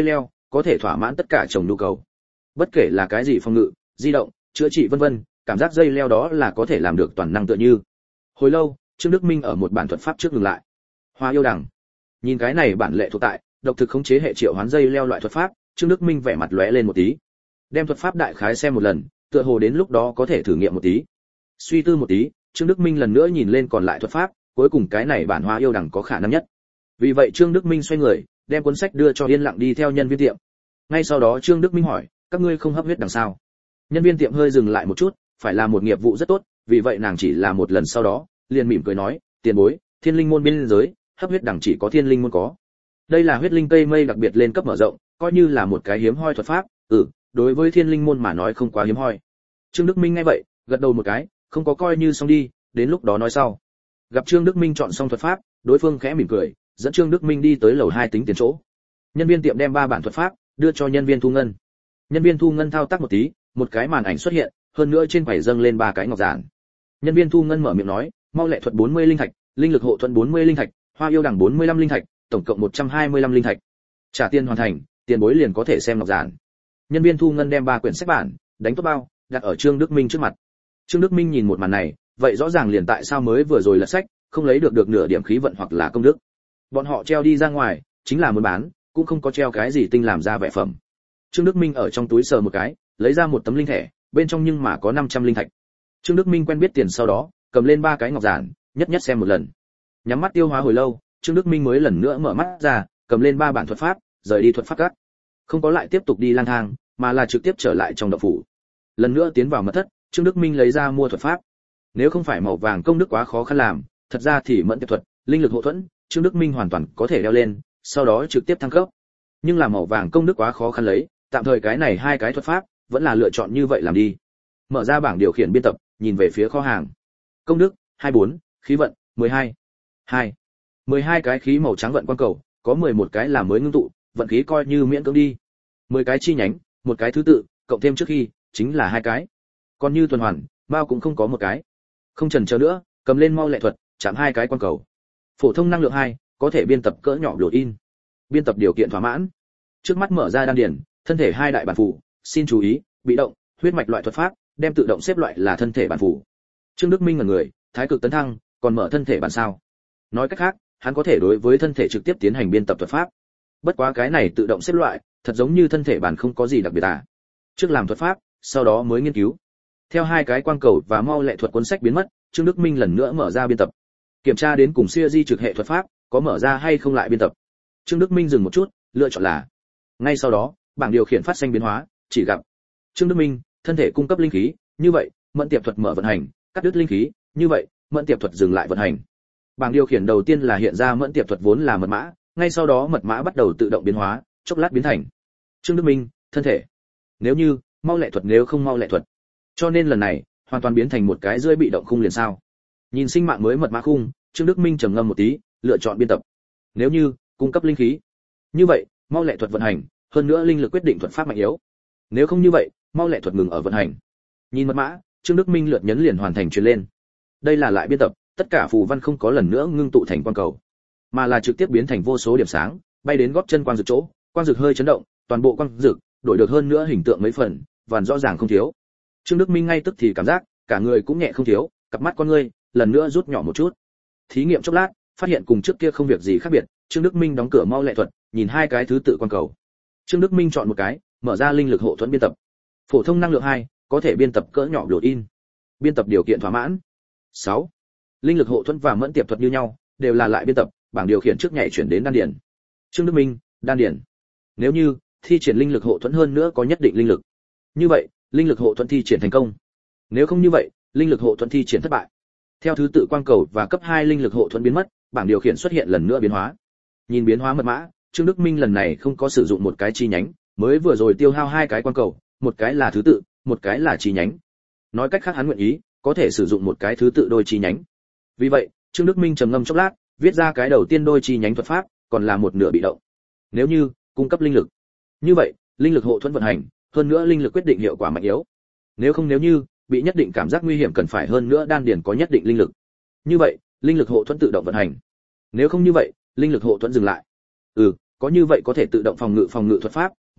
có thể thỏa mãn tất cả chồng nhu cầu. Bất kể là cái gì phòng ngự, di động, chữa trị vân vân, cảm giác dây leo đó là có thể làm được toàn năng tựa như. Hồi lâu, Trương Đức Minh ở một bản thuật pháp trước dừng lại. Hoa yêu đằng. Nhìn cái này bản lệ thuộc tại, độc thực khống chế hệ triệu hoán dây leo loại thuật pháp, Trương Đức Minh vẻ mặt lóe lên một tí. Đem thuật pháp đại khái xem một lần, tựa hồ đến lúc đó có thể thử nghiệm một tí. Suy tư một tí, Trương Đức Minh lần nữa nhìn lên còn lại thuật pháp, cuối cùng cái này bản Hoa yêu đằng có khả năng nhất. Vì vậy Trương Đức Minh xoay người, đem cuốn sách đưa cho Yên Lặng đi theo nhân viên tiệm. Ngay sau đó Trương Đức Minh hỏi, các ngươi không hấp huyết đằng sao? Nhân viên tiệm hơi dừng lại một chút, phải là một nghiệp vụ rất tốt, vì vậy nàng chỉ là một lần sau đó, liền mỉm cười nói, tiền bối, thiên linh môn bên giới, hấp huyết đằng chỉ có thiên linh môn có. Đây là huyết linh cây mây đặc biệt lên cấp mở rộng, coi như là một cái hiếm hoi thuật pháp, ừ, đối với thiên linh môn mà nói không quá hiếm hoi. Trương Đức Minh nghe vậy, gật đầu một cái, không có coi như xong đi, đến lúc đó nói sau. Gặp Trương Đức Minh chọn xong thuật pháp, đối phương khẽ mỉm cười, dẫn Trương Đức Minh đi tới lầu hai tính tiền chỗ. Nhân viên tiệm đem ba bản thuật pháp đưa cho nhân viên thu ngân. Nhân viên thu ngân thao tác một tí, một cái màn ảnh xuất hiện, hơn nữa trên quầy dâng lên ba cái ngọc giản. Nhân viên thu ngân mở miệng nói, mau lệ thuật bốn mươi linh thạch, linh lực hộ thuẫn bốn mươi linh thạch, hoa yêu đằng bốn mươi lăm linh thạch, tổng cộng một trăm hai mươi lăm linh thạch. Trả tiền hoàn thành, tiền bối liền có thể xem ngọc giản. Nhân viên thu ngân đem ba quyển sách bản, đánh tốt bao, đặt ở Trương Đức Minh trước mặt. Trương Đức Minh nhìn một màn này, vậy rõ ràng liền tại sao mới vừa rồi lật sách, không lấy được được nửa điểm khí vận hoặc là công đức. Bọn họ treo đi ra ngoài, chính là muốn bán, cũng không có treo cái gì tinh làm ra vẻ phẩm. Trương Đức Minh ở trong túi sờ một cái, lấy ra một tấm linh thẻ, bên trong nhưng mà có năm trăm linh thạch. Trương Đức Minh quen biết tiền sau đó, cầm lên ba cái ngọc giản, nhất nhất xem một lần. Nhắm mắt tiêu hóa hồi lâu, Trương Đức Minh mới lần nữa mở mắt ra, cầm lên ba bản thuật pháp, rời đi thuật pháp các. Không có lại tiếp tục đi lang thang, mà là trực tiếp trở lại trong động phủ. Lần nữa tiến vào mật thất, Trương Đức Minh lấy ra mua thuật pháp. Nếu không phải màu vàng công đức quá khó khăn làm, thật ra thì mẫn tiệp thuật, linh lực hộ thuẫn, Trương Đức Minh hoàn toàn có thể đeo lên, sau đó trực tiếp thăng cấp. Nhưng là màu vàng công đức quá khó khăn lấy, tạm thời cái này hai cái thuật pháp, vẫn là lựa chọn như vậy làm đi. Mở ra bảng điều khiển biên tập, nhìn về phía kho hàng. Công đức hai mươi bốn, khí vận mười hai. hai. mười hai cái khí màu trắng vận quan cầu, có mười một cái là mới ngưng tụ, vận khí coi như miễn cưỡng đi. mười cái chi nhánh, một cái thứ tự, cộng thêm trước khi, chính là hai cái. Còn như tuần hoàn, bao cũng không có một cái. Không chần chờ nữa, cầm lên mau lệ thuật, chạm hai cái quan cầu. Phổ thông năng lượng hai, có thể biên tập cỡ nhỏ biểu in. Biên tập điều kiện thỏa mãn. Trước mắt mở ra đan điển, thân thể hai đại bản phù, xin chú ý, bị động, huyết mạch loại thuật pháp, đem tự động xếp loại là thân thể bản phù. Trương Đức Minh là người, thái cực tấn thăng, còn mở thân thể bản sao? Nói cách khác, hắn có thể đối với thân thể trực tiếp tiến hành biên tập thuật pháp. Bất quá cái này tự động xếp loại, thật giống như thân thể bản không có gì đặc biệt à? Trước làm thuật pháp, sau đó mới nghiên cứu. Theo hai cái quang cầu và mau lệ thuật cuốn sách biến mất, Trương Đức Minh lần nữa mở ra biên tập. Kiểm tra đến cùng siêu di trực hệ thuật pháp, có mở ra hay không lại biên tập. Trương Đức Minh dừng một chút, lựa chọn là. Ngay sau đó, bảng điều khiển phát sinh biến hóa, chỉ gặp Trương Đức Minh, thân thể cung cấp linh khí, như vậy, mẫn tiệp thuật mở vận hành, cắt đứt linh khí, như vậy, mẫn tiệp thuật dừng lại vận hành. Bảng điều khiển đầu tiên là hiện ra mẫn tiệp thuật vốn là mật mã, ngay sau đó mật mã bắt đầu tự động biến hóa, chốc lát biến thành Trương Đức Minh, thân thể. Nếu như, mau lệ thuật nếu không mau lệ thuật. Cho nên lần này, hoàn toàn biến thành một cái rưỡi bị động khung liền sao? Nhìn sinh mạng mới mật mã khung, Trương Đức Minh trầm ngâm một tí, lựa chọn biên tập. Nếu như, cung cấp linh khí. Như vậy, mau lệ thuật vận hành, hơn nữa linh lực quyết định thuật pháp mạnh yếu. Nếu không như vậy, mau lệ thuật ngừng ở vận hành. Nhìn mật mã, Trương Đức Minh lượt nhấn liền hoàn thành truyền lên. Đây là lại biên tập, tất cả phù văn không có lần nữa ngưng tụ thành quang cầu, mà là trực tiếp biến thành vô số điểm sáng, bay đến gót chân quang dược chỗ, quang dược hơi chấn động, toàn bộ quang dược đổi được hơn nữa hình tượng mấy phần, vằn rõ ràng không thiếu. Trương Đức Minh ngay tức thì cảm giác, cả người cũng nhẹ không thiếu, cặp mắt con ngươi lần nữa rút nhỏ một chút. Thí nghiệm chốc lát, phát hiện cùng trước kia không việc gì khác biệt, Trương Đức Minh đóng cửa mau lệ thuật, nhìn hai cái thứ tự quang cầu. Trương Đức Minh chọn một cái, mở ra linh lực hộ thuẫn biên tập. Phổ thông năng lượng hai, có thể biên tập cỡ nhỏ biểu in. Biên tập điều kiện thỏa mãn. sáu. Linh lực hộ thuẫn và mẫn tiệp thuật như nhau, đều là lại biên tập, bảng điều khiển trước nhảy chuyển đến đan điển. Trương Đức Minh, đan điển. Nếu như thi triển linh lực hộ thuẫn hơn nữa có nhất định linh lực. Như vậy, linh lực hộ thuẫn thi triển thành công. Nếu không như vậy, linh lực hộ thuẫn thi triển thất bại. Theo thứ tự quang cầu và cấp hai linh lực hộ thuẫn biến mất, bảng điều khiển xuất hiện lần nữa biến hóa. Nhìn biến hóa mật mã, Trương Đức Minh lần này không có sử dụng một cái chi nhánh, mới vừa rồi tiêu hao hai cái quang cầu, một cái là thứ tự, một cái là chi nhánh. Nói cách khác hắn nguyện ý, có thể sử dụng một cái thứ tự đôi chi nhánh. Vì vậy, Trương Đức Minh trầm ngâm chốc lát, viết ra cái đầu tiên đôi chi nhánh thuật pháp, còn là một nửa bị động. Nếu như cung cấp linh lực, như vậy, linh lực hộ thuẫn vận hành, hơn nữa linh lực quyết định hiệu quả mạnh yếu. Nếu không nếu như bị nhất định cảm giác nguy hiểm cần phải hơn nữa đan điền có nhất định linh lực. Như vậy, linh lực hộ thuẫn tự động vận hành. Nếu không như vậy, linh lực hộ thuẫn dừng lại. Ừ, có như vậy có thể tự động phòng ngự phòng ngự thuật pháp,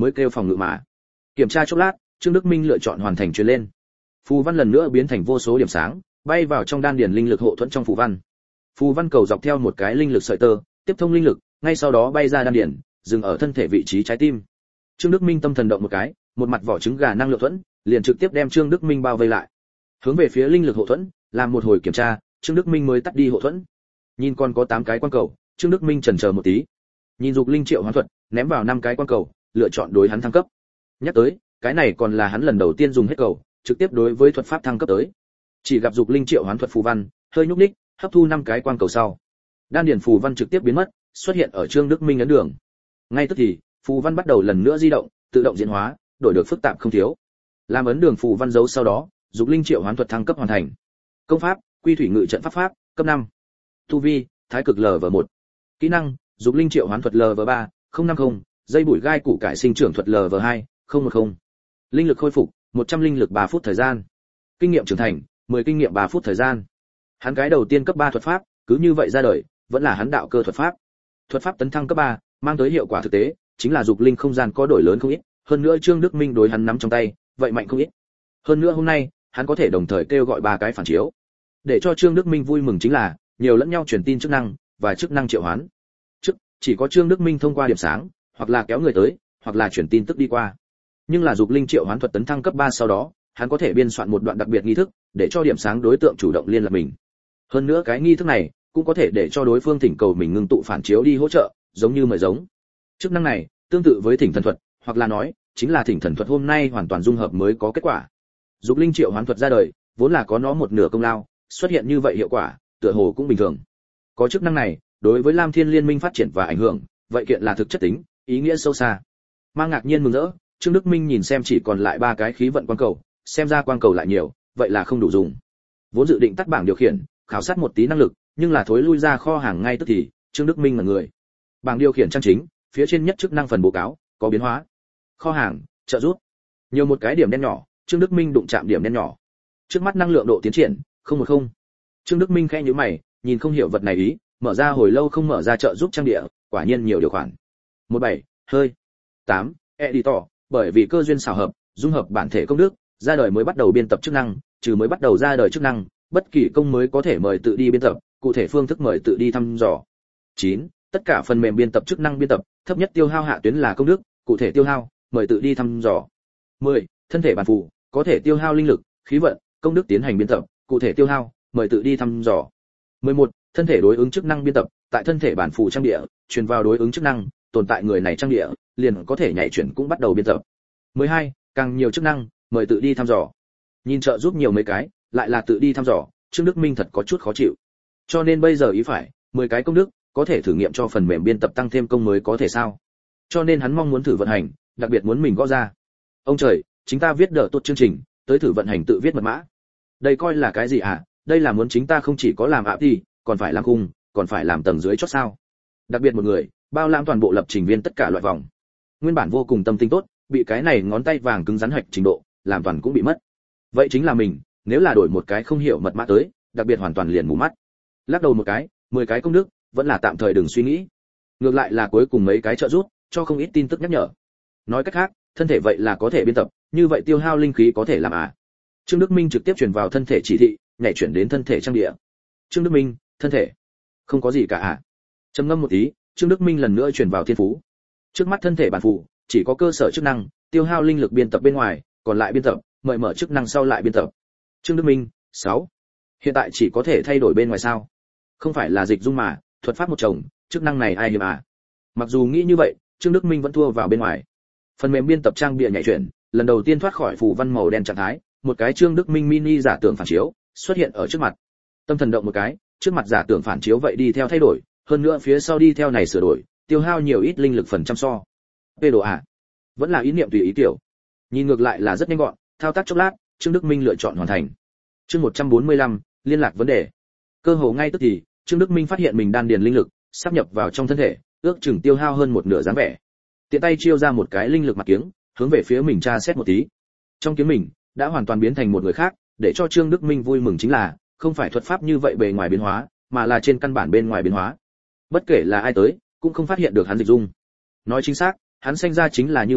mới kêu phòng ngự mà. Kiểm tra chốc lát, Trương Đức Minh lựa chọn hoàn thành truyền lên. Phù văn lần nữa biến thành vô số điểm sáng, bay vào trong đan điền linh lực hộ thuẫn trong phù văn. Phù văn cầu dọc theo một cái linh lực sợi tơ, tiếp thông linh lực, ngay sau đó bay ra đan điền, dừng ở thân thể vị trí trái tim. Trương Đức Minh tâm thần động một cái, một mặt vỏ trứng gà năng lượng thuẫn, liền trực tiếp đem Trương Đức Minh bao vây lại. Hướng về phía linh lực hộ thuẫn, làm một hồi kiểm tra, Trương Đức Minh mới tắt đi hộ thuẫn. Nhìn còn có tám cái quan cầu, Trương Đức Minh chần chờ một tí. Nhìn dục linh triệu hoán thuật, ném vào năm cái quan cầu, lựa chọn đối hắn thăng cấp. Nhắc tới, cái này còn là hắn lần đầu tiên dùng hết cầu, trực tiếp đối với thuật pháp thăng cấp tới. Chỉ gặp dục linh triệu hoán thuật phù văn, hơi nhúc nhích, hấp thu năm cái quan cầu sau. Đan điền phù văn trực tiếp biến mất, xuất hiện ở Trương Đức Minh ấn đường. Ngay tức thì, phù văn bắt đầu lần nữa di động, tự động diễn hóa, đổi được phức tạp không thiếu. Làm ấn đường phù văn dấu sau đó, dục linh triệu hoán thuật thăng cấp hoàn thành. Công pháp, Quy thủy ngự trận pháp pháp, cấp năm. Tu vi, Thái cực lv một. Kỹ năng, dục linh triệu hoán thuật lv ba, không năm không, dây bụi gai củ cải sinh trưởng thuật lv hai, không một không. Linh lực khôi phục, một trăm linh lực ba phút thời gian. Kinh nghiệm trưởng thành, mười kinh nghiệm ba phút thời gian. Hắn cái đầu tiên cấp ba thuật pháp, cứ như vậy ra đời, vẫn là hắn đạo cơ thuật pháp. Thuật pháp tấn thăng cấp ba, mang tới hiệu quả thực tế, chính là dục linh không gian có đổi lớn không ít, hơn nữa Trương Đức Minh đối hắn nắm trong tay, vậy mạnh không ít. Hơn nữa hôm nay, hắn có thể đồng thời kêu gọi ba cái phản chiếu. Để cho Trương Đức Minh vui mừng chính là, nhiều lẫn nhau truyền tin chức năng và chức năng triệu hoán. Trước, chỉ có Trương Đức Minh thông qua điểm sáng, hoặc là kéo người tới, hoặc là truyền tin tức đi qua. Nhưng là dục linh triệu hoán thuật tấn thăng cấp ba sau đó, hắn có thể biên soạn một đoạn đặc biệt nghi thức, để cho điểm sáng đối tượng chủ động liên lạc mình. Hơn nữa cái nghi thức này, cũng có thể để cho đối phương thỉnh cầu mình ngưng tụ phản chiếu đi hỗ trợ, giống như mời giống. Chức năng này, tương tự với thỉnh thần thuật, hoặc là nói, chính là thỉnh thần thuật hôm nay hoàn toàn dung hợp mới có kết quả. Dục linh triệu hoán thuật ra đời, vốn là có nó một nửa công lao, xuất hiện như vậy hiệu quả, tựa hồ cũng bình thường. Có chức năng này, đối với Lam Thiên Liên Minh phát triển và ảnh hưởng, vậy kiện là thực chất tính, ý nghĩa sâu xa. Mang ngạc nhiên mừng rỡ, Trương Đức Minh nhìn xem chỉ còn lại ba cái khí vận quang cầu, xem ra quang cầu lại nhiều, vậy là không đủ dùng. Vốn dự định tắt bảng điều khiển, khảo sát một tí năng lực, nhưng là thối lui ra kho hàng ngay tức thì, Trương Đức Minh là người. Bảng điều khiển chân chính, phía trên nhất chức năng phần báo cáo, có biến hóa. Kho hàng, trợ giúp. Nhiều một cái điểm đen nhỏ, Trương Đức Minh đụng chạm điểm đen nhỏ. Trước mắt năng lượng độ tiến triển, không một không. Trương Đức Minh khẽ nhíu mày, nhìn không hiểu vật này ý, mở ra hồi lâu không mở ra trợ giúp trang địa, quả nhiên nhiều điều khoản. một bảy, hơi. tám, editor, bởi vì cơ duyên xảo hợp, dung hợp bản thể công đức, ra đời mới bắt đầu biên tập chức năng, trừ mới bắt đầu ra đời chức năng, bất kỳ công mới có thể mời tự đi biên tập, cụ thể phương thức mời tự đi thăm dò. chín, tất cả phần mềm biên tập chức năng biên tập, thấp nhất tiêu hao hạ tuyến là công đức, cụ thể tiêu hao, mời tự đi thăm dò. mười, thân thể bản phụ, có thể tiêu hao linh lực, khí vận, công đức tiến hành biên tập, cụ thể tiêu hao, mời tự đi thăm dò. mười một, thân thể đối ứng chức năng biên tập, tại thân thể bản phụ trang địa, truyền vào đối ứng chức năng, tồn tại người này trang địa, liền có thể nhảy chuyển cũng bắt đầu biên tập. mười hai, càng nhiều chức năng, mời tự đi thăm dò. Nhìn trợ giúp nhiều mấy cái, lại là tự đi thăm dò, Trương Đức Minh thật có chút khó chịu. Cho nên bây giờ ý phải, mười cái công đức, có thể thử nghiệm cho phần mềm biên tập tăng thêm công mới có thể sao? Cho nên hắn mong muốn thử vận hành, đặc biệt muốn mình gõ ra. Ông trời, chính ta viết đỡ tốt chương trình, tới thử vận hành tự viết mật mã. Đây coi là cái gì à? Đây là muốn chính ta không chỉ có làm ạp đi, còn phải làm khung, còn phải làm tầng dưới chót sao? Đặc biệt một người, bao lãm toàn bộ lập trình viên tất cả loại vòng. Nguyên bản vô cùng tâm tinh tốt, bị cái này ngón tay vàng cứng rắn hạch trình độ, làm toàn cũng bị mất. Vậy chính là mình, nếu là đổi một cái không hiểu mật mã tới, đặc biệt hoàn toàn liền mù mắt. Lắc đầu một cái, mười cái công đức, vẫn là tạm thời đừng suy nghĩ. Ngược lại là cuối cùng mấy cái trợ giúp, cho không ít tin tức nhắc nhở. Nói cách khác, thân thể vậy là có thể biên tập, như vậy tiêu hao linh khí có thể làm à? Trương Đức Minh trực tiếp truyền vào thân thể chỉ thị, nhảy chuyển đến thân thể trang địa. Trương Đức Minh, thân thể, không có gì cả à? Trầm ngâm một tí, Trương Đức Minh lần nữa truyền vào thiên phú. Trước mắt thân thể bản phụ, chỉ có cơ sở chức năng, tiêu hao linh lực biên tập bên ngoài, còn lại biên tập, mời mở chức năng sau lại biên tập. Trương Đức Minh, sáu. Hiện tại chỉ có thể thay đổi bên ngoài sao? Không phải là dịch dung mà, thuật pháp một chồng, chức năng này ai hiểm à? Mặc dù nghĩ như vậy, Trương Đức Minh vẫn thua vào bên ngoài. Phần mềm biên tập trang bìa nhảy chuyển, lần đầu tiên thoát khỏi phù văn màu đen trạng thái, một cái Trương Đức Minh mini giả tưởng phản chiếu xuất hiện ở trước mặt. Tâm thần động một cái, trước mặt giả tưởng phản chiếu vậy đi theo thay đổi, hơn nữa phía sau đi theo này sửa đổi, tiêu hao nhiều ít linh lực phần trăm so. Về độ à? Vẫn là ý niệm tùy ý tiểu. Nhìn ngược lại là rất nhanh gọn, thao tác chốc lát, Trương Đức Minh lựa chọn hoàn thành. Chương một trăm bốn mươi lăm, liên lạc vấn đề. Cơ hồ ngay tức thì, Trương Đức Minh phát hiện mình đan điền linh lực sắp nhập vào trong thân thể, ước chừng tiêu hao hơn một nửa dáng vẻ. Tiện tay chiêu ra một cái linh lực mặt kiếng, hướng về phía mình tra xét một tí. Trong kiếm mình đã hoàn toàn biến thành một người khác, để cho Trương Đức Minh vui mừng chính là, không phải thuật pháp như vậy bề ngoài biến hóa, mà là trên căn bản bên ngoài biến hóa. Bất kể là ai tới, cũng không phát hiện được hắn dịch dung. Nói chính xác, hắn sinh ra chính là như vậy,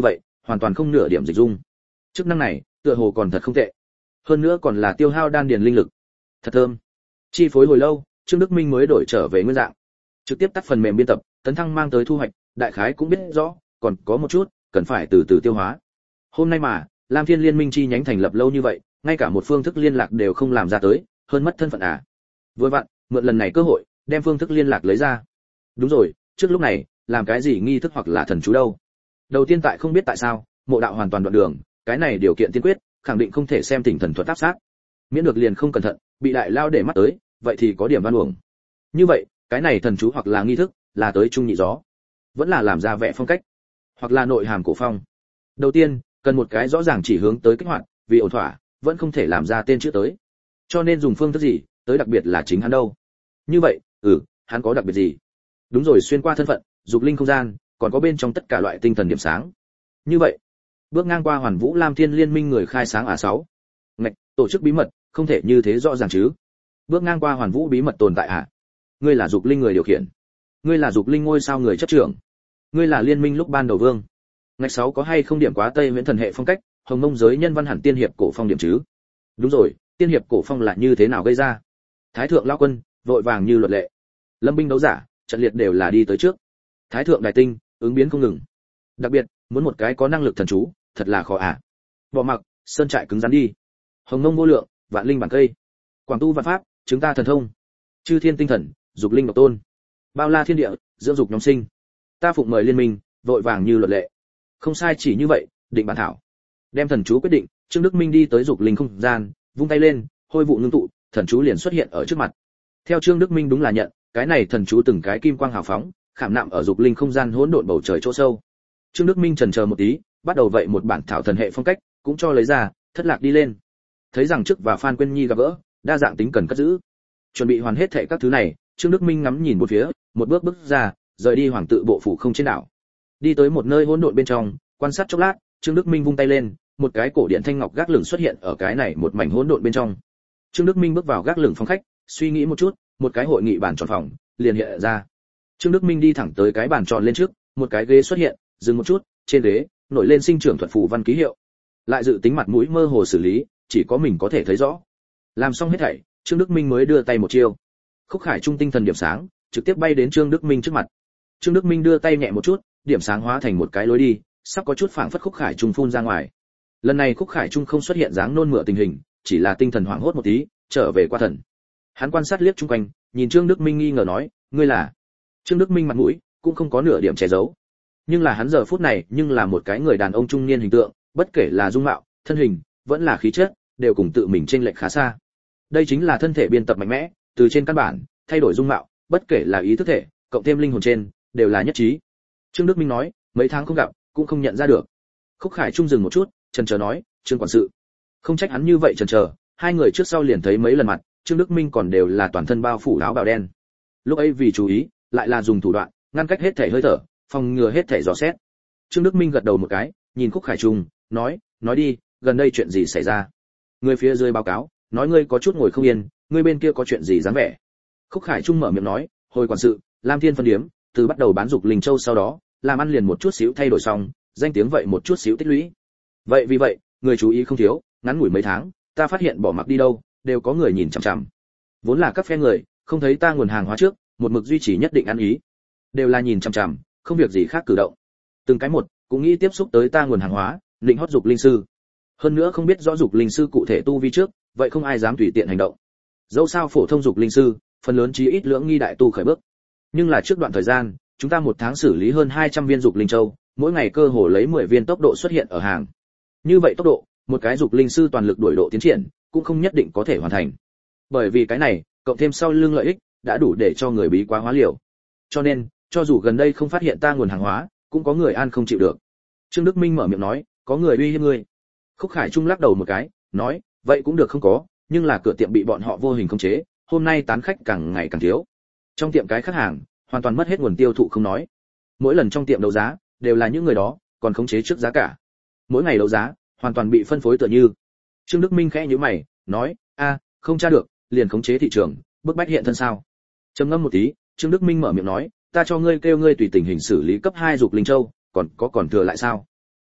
hoàn toàn không nửa điểm dịch dung. Chức năng này, tựa hồ còn thật không tệ. Hơn nữa còn là tiêu hao đan điền linh lực. Thật thơm. Chi phối hồi lâu, Trương Đức Minh mới đổi trở về nguyên dạng. Trực tiếp tắt phần mềm biên tập, tấn thăng mang tới thu hoạch, đại khái cũng biết rõ, còn có một chút, cần phải từ từ tiêu hóa. Hôm nay mà, Lam Thiên Liên Minh chi nhánh thành lập lâu như vậy, ngay cả một phương thức liên lạc đều không làm ra tới, hơn mất thân phận à. Vừa vặn, mượn lần này cơ hội, đem phương thức liên lạc lấy ra. Đúng rồi, trước lúc này, làm cái gì nghi thức hoặc là thần chú đâu? Đầu tiên tại không biết tại sao, mộ đạo hoàn toàn đoạn đường, cái này điều kiện tiên quyết, khẳng định không thể xem tỉnh thần thuật áp sát. Miễn được liền không cẩn thận, bị đại lao để mắt tới, vậy thì có điểm văn uổng. Như vậy, cái này thần chú hoặc là nghi thức, là tới trung nhị gió, vẫn là làm ra vẻ phong cách, hoặc là nội hàm cổ phong. Đầu tiên, cần một cái rõ ràng chỉ hướng tới kích hoạt, vì ổn thỏa, vẫn không thể làm ra tên chữ tới. Cho nên dùng phương thức gì, tới đặc biệt là chính hắn đâu. Như vậy, ừ, hắn có đặc biệt gì? Đúng rồi, xuyên qua thân phận, dục linh không gian, còn có bên trong tất cả loại tinh thần điểm sáng. Như vậy, bước ngang qua Hoàn Vũ Lam Thiên Liên Minh người khai sáng à sáu. Ngạch, tổ chức bí mật, không thể như thế rõ ràng chứ. Bước ngang qua Hoàn Vũ bí mật tồn tại à? Ngươi là dục linh người điều khiển. Ngươi là dục linh ngôi sao người chấp trưởng. Ngươi là liên minh lúc ban đầu vương. Ngạch sáu có hay không điểm quá Tây Viễn thần hệ phong cách, Hồng Mông giới nhân văn hẳn tiên hiệp cổ phong điểm chứ? Đúng rồi, tiên hiệp cổ phong là như thế nào gây ra? Thái thượng lão quân, vội vàng như luật lệ. Lâm binh đấu giả, trận liệt đều là đi tới trước. Thái thượng đại tinh, ứng biến không ngừng. Đặc biệt, muốn một cái có năng lực thần chú, thật là khó à. Bỏ mặc, sơn trại cứng rắn đi. Hồng Mông vô lượng, vạn linh bản cây. Quảng tu vạn pháp, chúng ta thần thông. Chư thiên tinh thần, dục linh độc tôn. Bao la thiên địa, dưỡng dục nhóm sinh. Ta phụng mời liên minh, vội vàng như luật lệ. Không sai, chỉ như vậy, định bản thảo. Đem thần chú quyết định, Trương Đức Minh đi tới dục linh không gian, vung tay lên, hôi vụ ngưng tụ, thần chú liền xuất hiện ở trước mặt. Theo Trương Đức Minh đúng là nhận, cái này thần chú từng cái kim quang hào phóng, khảm nạm ở dục linh không gian hỗn độn bầu trời chỗ sâu. Trương Đức Minh chần chờ một tí, bắt đầu vậy một bản thảo thần hệ phong cách, cũng cho lấy ra, thất lạc đi lên. Thấy rằng trước và Phan Quyên Nhi gặp gỡ, đa dạng tính cần cất giữ. Chuẩn bị hoàn hết thệ các thứ này, Trương Đức Minh ngắm nhìn một phía, một bước bước ra, rời đi hoàng tự bộ phủ không trên đảo. Đi tới một nơi hỗn độn bên trong, quan sát chốc lát, Trương Đức Minh vung tay lên, một cái cổ điện thanh ngọc gác lửng xuất hiện ở cái này một mảnh hỗn độn bên trong. Trương Đức Minh bước vào gác lửng phòng khách, suy nghĩ một chút, một cái hội nghị bàn tròn phòng liền hiện ra. Trương Đức Minh đi thẳng tới cái bàn tròn lên trước, một cái ghế xuất hiện, dừng một chút, trên ghế nổi lên sinh trưởng thuật phù văn ký hiệu. Lại dự tính mặt mũi mơ hồ xử lý, chỉ có mình có thể thấy rõ. Làm xong hết thảy, Trương Đức Minh mới đưa tay một chiêu. Khúc Khải Trung tinh thần điểm sáng, trực tiếp bay đến Trương Đức Minh trước mặt. Trương Đức Minh đưa tay nhẹ một chút, điểm sáng hóa thành một cái lối đi, sắp có chút phảng phất Khúc Khải Trung phun ra ngoài. Lần này Khúc Khải Trung không xuất hiện dáng nôn mửa tình hình, chỉ là tinh thần hoảng hốt một tí, trở về qua thần. Hắn quan sát liếc chung quanh, nhìn Trương Đức Minh nghi ngờ nói, ngươi là? Trương Đức Minh mặt mũi cũng không có nửa điểm che giấu. Nhưng là hắn giờ phút này, nhưng là một cái người đàn ông trung niên hình tượng, bất kể là dung mạo, thân hình, vẫn là khí chất, đều cùng tự mình chênh lệch khá xa. Đây chính là thân thể biên tập mạnh mẽ, từ trên căn bản, thay đổi dung mạo, bất kể là ý thức thể, cộng thêm linh hồn trên, đều là nhất trí. Trương Đức Minh nói, mấy tháng không gặp, cũng không nhận ra được. Khúc Khải Trung dừng một chút, chần chờ nói, Trương quản sự. Không trách hắn như vậy chần chờ, hai người trước sau liền thấy mấy lần mặt, Trương Đức Minh còn đều là toàn thân bao phủ áo bào đen. Lúc ấy vì chú ý, lại là dùng thủ đoạn ngăn cách hết thể hơi thở, phòng ngừa hết thể dò xét. Trương Đức Minh gật đầu một cái, nhìn Khúc Khải Trung, nói, nói đi, gần đây chuyện gì xảy ra? Người phía dưới báo cáo, nói ngươi có chút ngồi không yên, ngươi bên kia có chuyện gì dáng vẻ? Khúc Khải Trung mở miệng nói, hồi quản sự, Lam Thiên phân điếm, từ bắt đầu bán dục linh châu sau đó, làm ăn liền một chút xíu thay đổi xong, danh tiếng vậy một chút xíu tích lũy. Vậy vì vậy, người chú ý không thiếu, ngắn ngủi mấy tháng, ta phát hiện bỏ mặc đi đâu, đều có người nhìn chằm chằm. Vốn là các phe người, không thấy ta nguồn hàng hóa trước, một mực duy trì nhất định ăn ý, đều là nhìn chằm chằm, không việc gì khác cử động. Từng cái một, cũng nghĩ tiếp xúc tới ta nguồn hàng hóa, định hót dục linh sư. Hơn nữa không biết rõ dục linh sư cụ thể tu vi trước, vậy không ai dám tùy tiện hành động. Dẫu sao phổ thông dục linh sư, phần lớn chí ít lưỡng nghi đại tu khởi bước. Nhưng là trước đoạn thời gian, chúng ta một tháng xử lý hơn hai trăm viên dục linh châu, mỗi ngày cơ hồ lấy mười viên tốc độ xuất hiện ở hàng. Như vậy tốc độ, một cái dục linh sư toàn lực đuổi độ tiến triển, cũng không nhất định có thể hoàn thành. Bởi vì cái này, cộng thêm sau lưng lợi ích, đã đủ để cho người bí quá hóa liều. Cho nên, cho dù gần đây không phát hiện ta nguồn hàng hóa, cũng có người an không chịu được. Trương Đức Minh mở miệng nói, có người uy hiếp ngươi. Khúc Khải Trung lắc đầu một cái, nói, vậy cũng được không có, nhưng là cửa tiệm bị bọn họ vô hình khống chế, hôm nay tán khách càng ngày càng thiếu. Trong tiệm cái khách hàng, hoàn toàn mất hết nguồn tiêu thụ không nói. Mỗi lần trong tiệm đấu giá, đều là những người đó, còn khống chế trước giá cả. Mỗi ngày đấu giá, hoàn toàn bị phân phối tựa như. Trương Đức Minh khẽ nhíu mày, nói, a, không tra được, liền khống chế thị trường, bức bách hiện thân sao? Trầm ngâm một tí, Trương Đức Minh mở miệng nói, ta cho ngươi kêu ngươi tùy tình hình xử lý cấp hai dục linh châu, còn có còn thừa lại sao?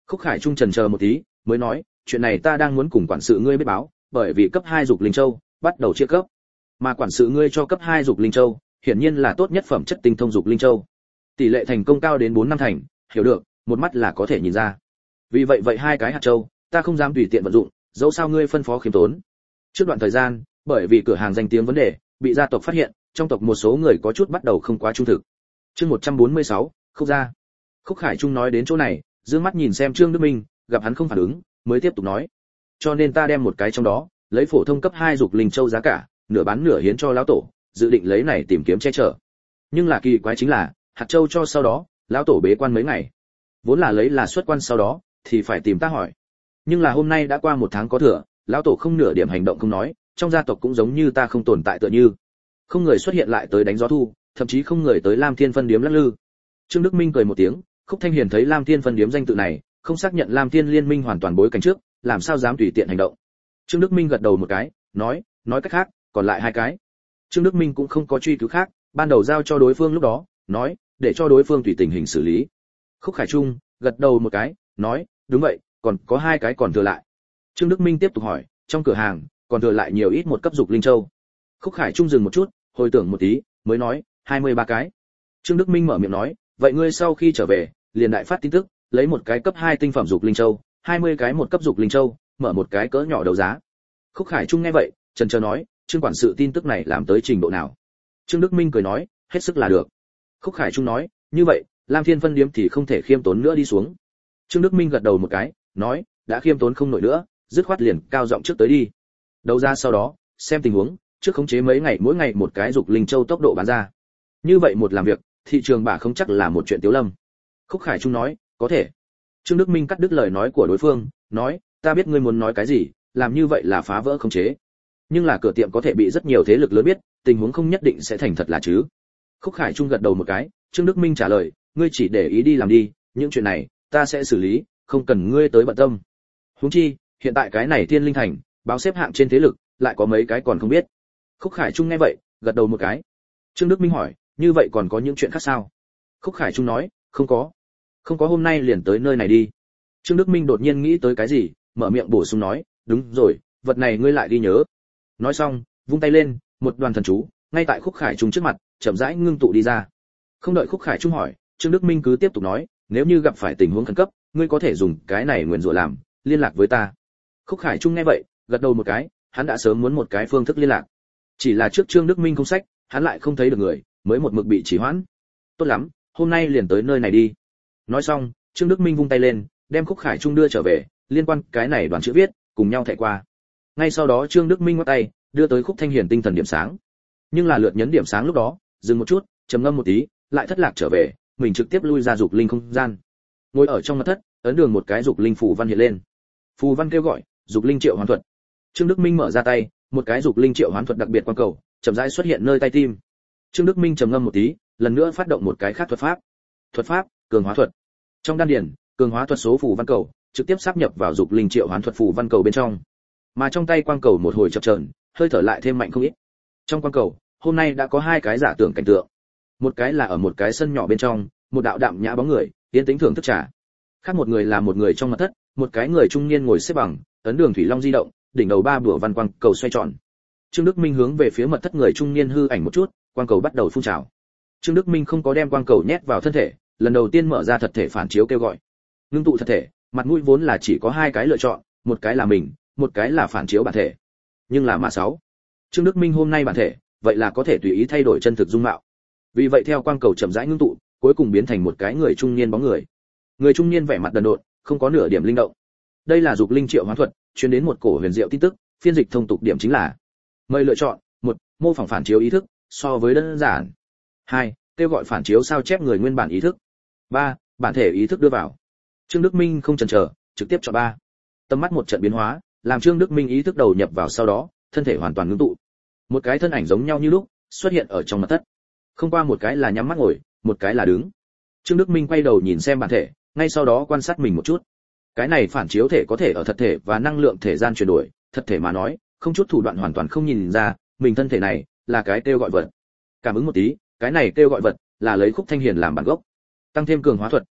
Khúc Khải Trung chần chờ một tí, mới nói, chuyện này ta đang muốn cùng quản sự ngươi biết báo, bởi vì cấp hai dục linh châu bắt đầu chia cấp, mà quản sự ngươi cho cấp hai dục linh châu, hiển nhiên là tốt nhất phẩm chất tinh thông dục linh châu. Tỷ lệ thành công cao đến bốn năm thành, hiểu được, một mắt là có thể nhìn ra. Vì vậy vậy hai cái hạt châu, ta không dám tùy tiện vận dụng, dẫu sao ngươi phân phó khiêm tốn. Trước đoạn thời gian, bởi vì cửa hàng danh tiếng vấn đề, bị gia tộc phát hiện, trong tộc một số người có chút bắt đầu không quá trung thực. Chương một trăm bốn mươi sáu, Khúc gia. Khúc Khải Trung nói đến chỗ này, dương mắt nhìn xem Trương Đức Minh, gặp hắn không phản ứng, mới tiếp tục nói: "Cho nên ta đem một cái trong đó, lấy phổ thông cấp hai dục linh châu giá cả, nửa bán nửa hiến cho lão tổ, dự định lấy này tìm kiếm che chở. Nhưng là kỳ quái chính là, hạt châu cho sau đó, lão tổ bế quan mấy ngày. Vốn là lấy là xuất quan sau đó, thì phải tìm ta hỏi. Nhưng là hôm nay đã qua một tháng có thừa, lão tổ không nửa điểm hành động không nói, trong gia tộc cũng giống như ta không tồn tại tựa như. Không người xuất hiện lại tới đánh gió thu, thậm chí không người tới Lam Thiên phân điếm lắc lư." Trương Đức Minh cười một tiếng, Khúc Thanh Hiền thấy Lam Thiên phân điếm danh tự này, không xác nhận Lam Thiên liên minh hoàn toàn bối cảnh trước, làm sao dám tùy tiện hành động. Trương Đức Minh gật đầu một cái, nói, nói cách khác, còn lại hai cái. Trương Đức Minh cũng không có truy cứu khác, ban đầu giao cho đối phương lúc đó, nói, để cho đối phương tùy tình hình xử lý. Khúc Khải Trung gật đầu một cái, nói, đúng vậy, còn có hai cái còn thừa lại. Trương Đức Minh tiếp tục hỏi, trong cửa hàng còn thừa lại nhiều ít một cấp dục linh châu. Khúc Khải Trung dừng một chút, hồi tưởng một tí, mới nói, hai mươi ba cái. Trương Đức Minh mở miệng nói, vậy ngươi sau khi trở về, liền đại phát tin tức, lấy một cái cấp hai tinh phẩm dục linh châu, hai mươi cái một cấp dục linh châu, mở một cái cỡ nhỏ đấu giá. Khúc Khải Trung nghe vậy, chần chờ nói, Trương quản sự tin tức này làm tới trình độ nào? Trương Đức Minh cười nói, hết sức là được. Khúc Khải Trung nói, như vậy, Lam Thiên phân điếm thì không thể khiêm tốn nữa đi xuống. Trương Đức Minh gật đầu một cái, nói, đã khiêm tốn không nổi nữa, dứt khoát liền cao giọng trước tới đi. Đấu giá sau đó, xem tình huống, trước khống chế mấy ngày mỗi ngày một cái dục linh châu tốc độ bán ra. Như vậy một làm việc, thị trường bả không chắc là một chuyện tiếu lâm. Khúc Khải Trung nói, có thể. Trương Đức Minh cắt đứt lời nói của đối phương, nói, ta biết ngươi muốn nói cái gì, làm như vậy là phá vỡ khống chế. Nhưng là cửa tiệm có thể bị rất nhiều thế lực lớn biết, tình huống không nhất định sẽ thành thật là chứ. Khúc Khải Trung gật đầu một cái, Trương Đức Minh trả lời, ngươi chỉ để ý đi làm đi, những chuyện này ta sẽ xử lý, không cần ngươi tới bận tâm. Huống chi, hiện tại cái này Thiên Linh Thành, báo xếp hạng trên thế lực, lại có mấy cái còn không biết. Khúc Khải Trung nghe vậy, gật đầu một cái. Trương Đức Minh hỏi, như vậy còn có những chuyện khác sao? Khúc Khải Trung nói, không có. Không có, hôm nay liền tới nơi này đi. Trương Đức Minh đột nhiên nghĩ tới cái gì, mở miệng bổ sung nói, đúng rồi, vật này ngươi lại đi nhớ. Nói xong, vung tay lên, một đoàn thần chú, ngay tại Khúc Khải Trung trước mặt, chậm rãi ngưng tụ đi ra. Không đợi Khúc Khải Trung hỏi, Trương Đức Minh cứ tiếp tục nói, nếu như gặp phải tình huống khẩn cấp, ngươi có thể dùng cái này nguyền rủa làm, liên lạc với ta. Khúc Khải Trung nghe vậy, gật đầu một cái, hắn đã sớm muốn một cái phương thức liên lạc. Chỉ là trước Trương Đức Minh không sách, hắn lại không thấy được người, mới một mực bị trì hoãn. Tốt lắm, hôm nay liền tới nơi này đi. Nói xong, Trương Đức Minh vung tay lên, đem Khúc Khải Trung đưa trở về, liên quan cái này đoàn chữ viết, cùng nhau thẻ qua. Ngay sau đó Trương Đức Minh ngoắc tay, đưa tới Khúc Thanh Hiền tinh thần điểm sáng. Nhưng là lượt nhấn điểm sáng lúc đó, dừng một chút, trầm ngâm một tí, lại thất lạc trở về, mình trực tiếp lui ra dục linh không gian. Ngồi ở trong mật thất, ấn đường một cái dục linh phù văn hiện lên. Phù văn kêu gọi, dục linh triệu hoán thuật. Trương Đức Minh mở ra tay, một cái dục linh triệu hoán thuật đặc biệt quan cầu, chậm rãi xuất hiện nơi tay tim. Trương Đức Minh trầm ngâm một tí, lần nữa phát động một cái khác thuật pháp. Thuật pháp, cường hóa thuật. Trong đan điển, cường hóa thuật số phù văn cầu trực tiếp sáp nhập vào dục linh triệu hoán thuật phù văn cầu bên trong. Mà trong tay quang cầu một hồi chập chờn, hơi thở lại thêm mạnh không ít. Trong quang cầu, hôm nay đã có hai cái giả tưởng cảnh tượng. Một cái là ở một cái sân nhỏ bên trong, một đạo đạm nhã bóng người, tiến tính thưởng thức trà. Khác một người là một người trong mật thất, một cái người trung niên ngồi xếp bằng, ấn đường thủy long di động, đỉnh đầu ba bùa văn quang cầu xoay tròn. Trương Đức Minh hướng về phía mật thất người trung niên hư ảnh một chút, quang cầu bắt đầu phun trào. Trương Đức Minh không có đem quang cầu nhét vào thân thể, lần đầu tiên mở ra thật thể phản chiếu kêu gọi. Ngưng tụ thật thể, mặt mũi vốn là chỉ có hai cái lựa chọn, một cái là mình, một cái là phản chiếu bản thể. Nhưng là mà sáu. Trương Đức Minh hôm nay bản thể, vậy là có thể tùy ý thay đổi chân thực dung mạo. Vì vậy theo quang cầu chậm rãi ngưng tụ, cuối cùng biến thành một cái người trung niên bóng người. Người trung niên vẻ mặt đần độn, không có nửa điểm linh động. Đây là dục linh triệu hoán thuật, truyền đến một cổ huyền diệu tin tức, phiên dịch thông tục điểm chính là: mời lựa chọn, một, mô phỏng phản chiếu ý thức, so với đơn giản. hai, kêu gọi phản chiếu sao chép người nguyên bản ý thức. ba, bản thể ý thức đưa vào. Trương Đức Minh không chần chờ, trực tiếp chọn ba. Tâm mắt một trận biến hóa, làm Trương Đức Minh ý thức đầu nhập vào sau đó, thân thể hoàn toàn ngưng tụ. Một cái thân ảnh giống nhau như lúc, xuất hiện ở trong mật thất. Không qua một cái là nhắm mắt ngồi, một cái là đứng. Trương Đức Minh quay đầu nhìn xem bản thể, ngay sau đó quan sát mình một chút. Cái này phản chiếu thể có thể ở thật thể và năng lượng thể gian chuyển đổi, thật thể mà nói, không chút thủ đoạn hoàn toàn không nhìn ra, mình thân thể này là cái kêu gọi vật. Cảm ứng một tí, cái này kêu gọi vật là lấy Khúc Thanh Hiền làm bản gốc. Tăng thêm cường hóa thuật,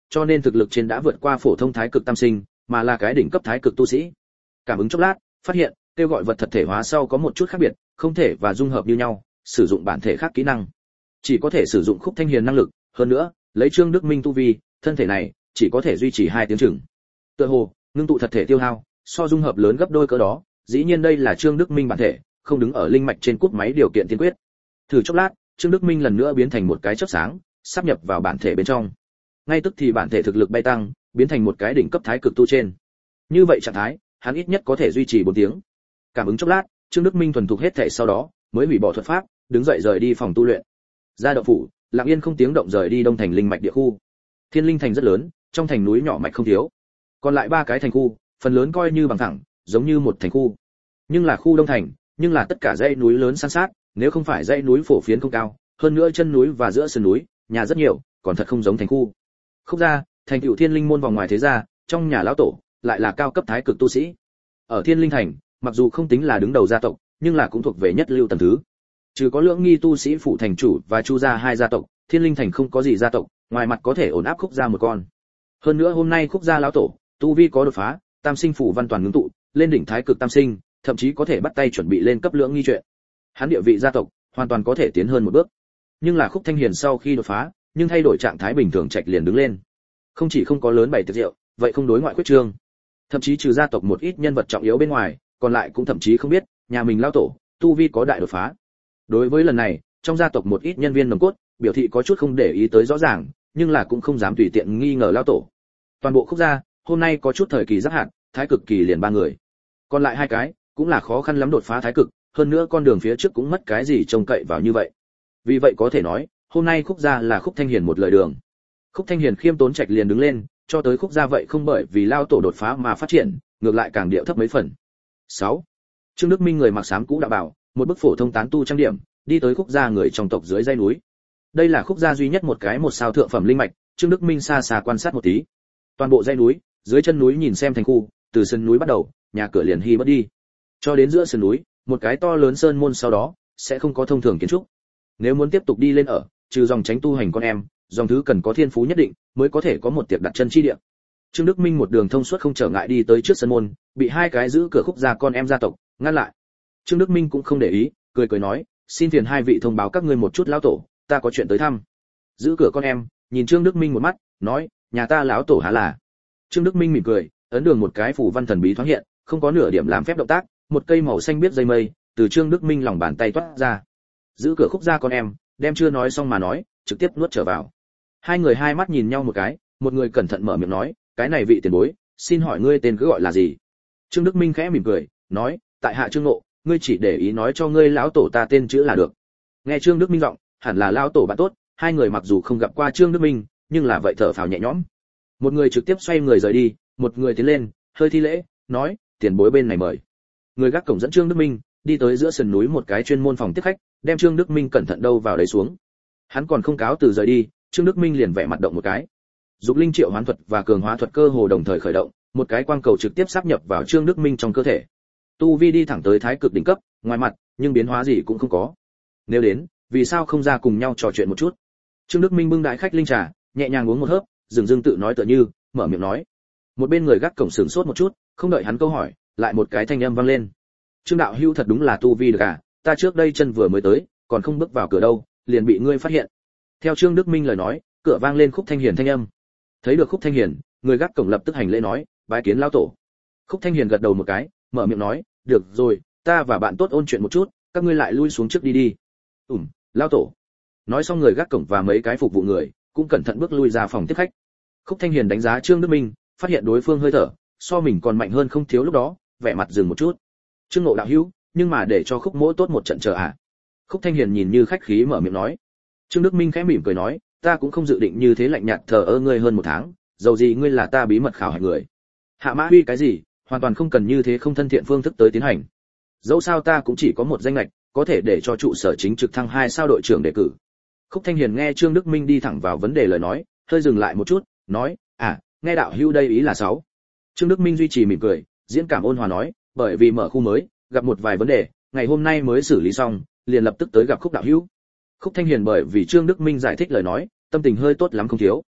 cho nên thực lực trên đã vượt qua phổ thông thái cực tam sinh, mà là cái đỉnh cấp thái cực tu sĩ. Cảm ứng chốc lát, phát hiện kêu gọi vật thật thể hóa sau có một chút khác biệt, không thể và dung hợp như nhau, sử dụng bản thể khác kỹ năng, chỉ có thể sử dụng Khúc Thanh Hiền năng lực, hơn nữa, lấy Trương Đức Minh tu vi, thân thể này chỉ có thể duy trì hai tiếng chừng. Tựa hồ, ngưng tụ thật thể tiêu hao, so dung hợp lớn gấp đôi cỡ đó, dĩ nhiên đây là Trương Đức Minh bản thể, không đứng ở linh mạch trên cút máy điều kiện tiên quyết. Thử chốc lát, Trương Đức Minh lần nữa biến thành một cái chớp sáng, sáp nhập vào bản thể bên trong. Ngay tức thì bản thể thực lực bay tăng, biến thành một cái đỉnh cấp thái cực tu trên. Như vậy trạng thái, hắn ít nhất có thể duy trì bốn tiếng. Cảm ứng chốc lát, Trương Đức Minh thuần thục hết thể sau đó, mới hủy bỏ thuật pháp, đứng dậy rời đi phòng tu luyện. Ra động phủ, Lặng Yên không tiếng động rời đi Đông Thành linh mạch địa khu. Thiên Linh thành rất lớn, trong thành núi nhỏ mạch không thiếu. Còn lại ba cái thành khu, phần lớn coi như bằng thẳng, giống như một thành khu. Nhưng là khu Đông Thành, nhưng là tất cả dãy núi lớn san sát, nếu không phải dãy núi phổ phiến không cao, hơn nữa chân núi và giữa sườn núi, nhà rất nhiều, còn thật không giống thành khu. Khúc gia, thành tựu Thiên Linh môn vòng ngoài thế gia, trong nhà lão tổ, lại là cao cấp thái cực tu sĩ. Ở Thiên Linh thành, mặc dù không tính là đứng đầu gia tộc, nhưng là cũng thuộc về nhất lưu tầng thứ. Trừ có Lưỡng Nghi tu sĩ phụ thành chủ và Chu gia hai gia tộc, Thiên Linh thành không có gì gia tộc, ngoài mặt có thể ổn áp Khúc gia một con. Hơn nữa hôm nay Khúc gia lão tổ, tu vi có đột phá, tam sinh phủ văn toàn ngưng tụ, lên đỉnh thái cực tam sinh, thậm chí có thể bắt tay chuẩn bị lên cấp Lưỡng Nghi chuyện. Hắn địa vị gia tộc, hoàn toàn có thể tiến hơn một bước. Nhưng là Khúc Thanh Hiền sau khi đột phá, nhưng thay đổi trạng thái bình thường trạch liền đứng lên. Không chỉ không có lớn bảy tiệc rượu, vậy không đối ngoại quyết trương. Thậm chí trừ gia tộc một ít nhân vật trọng yếu bên ngoài, còn lại cũng thậm chí không biết, nhà mình lão tổ, tu vi có đại đột phá. Đối với lần này, trong gia tộc một ít nhân viên nòng cốt, biểu thị có chút không để ý tới rõ ràng, nhưng là cũng không dám tùy tiện nghi ngờ lão tổ. Toàn bộ Khúc gia, hôm nay có chút thời kỳ rất hạn, thái cực kỳ liền ba người. Còn lại hai cái, cũng là khó khăn lắm đột phá thái cực, hơn nữa con đường phía trước cũng mất cái gì trông cậy vào như vậy. Vì vậy có thể nói, hôm nay Khúc gia là Khúc Thanh Hiền một lời đường. Khúc Thanh Hiền khiêm tốn trạch liền đứng lên, cho tới Khúc gia vậy không bởi vì lao tổ đột phá mà phát triển, ngược lại càng điệu thấp mấy phần. sáu. Trương Đức Minh người mặc xám cũ đạo bảo, một bức phổ thông tán tu trang điểm, đi tới Khúc gia người trong tộc dưới dãy núi. Đây là Khúc gia duy nhất một cái một sao thượng phẩm linh mạch, Trương Đức Minh xa xa quan sát một tí. Toàn bộ dãy núi, dưới chân núi nhìn xem thành khu, từ sườn núi bắt đầu, nhà cửa liền hy bất đi, cho đến giữa sườn núi, một cái to lớn sơn môn sau đó sẽ không có thông thường kiến trúc. Nếu muốn tiếp tục đi lên ở, trừ dòng tránh tu hành con em, dòng thứ cần có thiên phú nhất định, mới có thể có một tiệc đặt chân chi địa. Trương Đức Minh một đường thông suốt không trở ngại đi tới trước sân môn, bị hai cái giữ cửa Khúc gia con em gia tộc ngăn lại. Trương Đức Minh cũng không để ý, cười cười nói, xin phiền hai vị thông báo các ngươi một chút lão tổ, ta có chuyện tới thăm. Giữ cửa con em nhìn Trương Đức Minh một mắt, nói, nhà ta lão tổ há là. Trương Đức Minh mỉm cười, ấn đường một cái phủ văn thần bí thoáng hiện, không có nửa điểm làm phép động tác, một cây màu xanh biết dây mây từ Trương Đức Minh lòng bàn tay toát ra. Giữ cửa Khúc gia con em đem chưa nói xong mà nói, trực tiếp nuốt trở vào. Hai người hai mắt nhìn nhau một cái, một người cẩn thận mở miệng nói, cái này vị tiền bối, xin hỏi ngươi tên cứ gọi là gì? Trương Đức Minh khẽ mỉm cười, nói, tại hạ Trương Ngộ, ngươi chỉ để ý nói cho ngươi lão tổ ta tên chữ là được. Nghe Trương Đức Minh giọng, hẳn là lão tổ bạn tốt, hai người mặc dù không gặp qua Trương Đức Minh, nhưng là vậy thở phào nhẹ nhõm. Một người trực tiếp xoay người rời đi, một người tiến lên, hơi thi lễ, nói, tiền bối bên này mời. Người gác cổng dẫn Trương Đức Minh đi tới giữa sườn núi một cái chuyên môn phòng tiếp khách, đem Trương Đức Minh cẩn thận đâu vào đấy xuống. Hắn còn không cáo từ rời đi, Trương Đức Minh liền vẻ mặt động một cái. Dục linh triệu hoán thuật và cường hóa thuật cơ hồ đồng thời khởi động, một cái quang cầu trực tiếp sáp nhập vào Trương Đức Minh trong cơ thể. Tu vi đi thẳng tới thái cực đỉnh cấp, ngoài mặt, nhưng biến hóa gì cũng không có. Nếu đến, vì sao không ra cùng nhau trò chuyện một chút? Trương Đức Minh bưng đại khách linh trà, nhẹ nhàng uống một hớp, dừng dưng tự nói tựa như, mở miệng nói. Một bên người gác cổng sửng sốt một chút, không đợi hắn câu hỏi, lại một cái thanh âm vang lên. Trương đạo hữu thật đúng là tu vi được à, ta trước đây chân vừa mới tới, còn không bước vào cửa đâu, liền bị ngươi phát hiện. Theo Trương Đức Minh lời nói, cửa vang lên Khúc Thanh Hiền thanh âm. Thấy được Khúc Thanh Hiền, người gác cổng lập tức hành lễ nói, bái kiến lão tổ. Khúc Thanh Hiền gật đầu một cái, mở miệng nói, được rồi, ta và bạn tốt ôn chuyện một chút, các ngươi lại lui xuống trước đi đi. Ừm, lão tổ. Nói xong người gác cổng và mấy cái phục vụ người cũng cẩn thận bước lui ra phòng tiếp khách. Khúc Thanh Hiền đánh giá Trương Đức Minh, phát hiện đối phương hơi thở so mình còn mạnh hơn không thiếu lúc đó, vẻ mặt dừng một chút. Trương Ngộ đạo hữu, nhưng mà để cho Khúc Mỗ tốt một trận chờ à? Khúc Thanh Hiền nhìn như khách khí mở miệng nói. Trương Đức Minh khẽ mỉm cười nói, ta cũng không dự định như thế lạnh nhạt thờ ơ ngươi hơn một tháng, dầu gì ngươi là ta bí mật khảo hạch người. Hạ Mã Huy cái gì, hoàn toàn không cần như thế không thân thiện phương thức tới tiến hành. Dẫu sao ta cũng chỉ có một danh lệch, có thể để cho trụ sở chính trực thăng hai sao đội trưởng đề cử. Khúc Thanh Hiền nghe Trương Đức Minh đi thẳng vào vấn đề lời nói, hơi dừng lại một chút, nói, à, nghe đạo hữu đây ý là sáu. Trương Đức Minh duy trì mỉm cười, diễn cảm ôn hòa nói, bởi vì mở khu mới, gặp một vài vấn đề, ngày hôm nay mới xử lý xong, liền lập tức tới gặp Khúc đạo hữu. Khúc Thanh Hiền bởi vì Trương Đức Minh giải thích lời nói, tâm tình hơi tốt lắm không thiếu.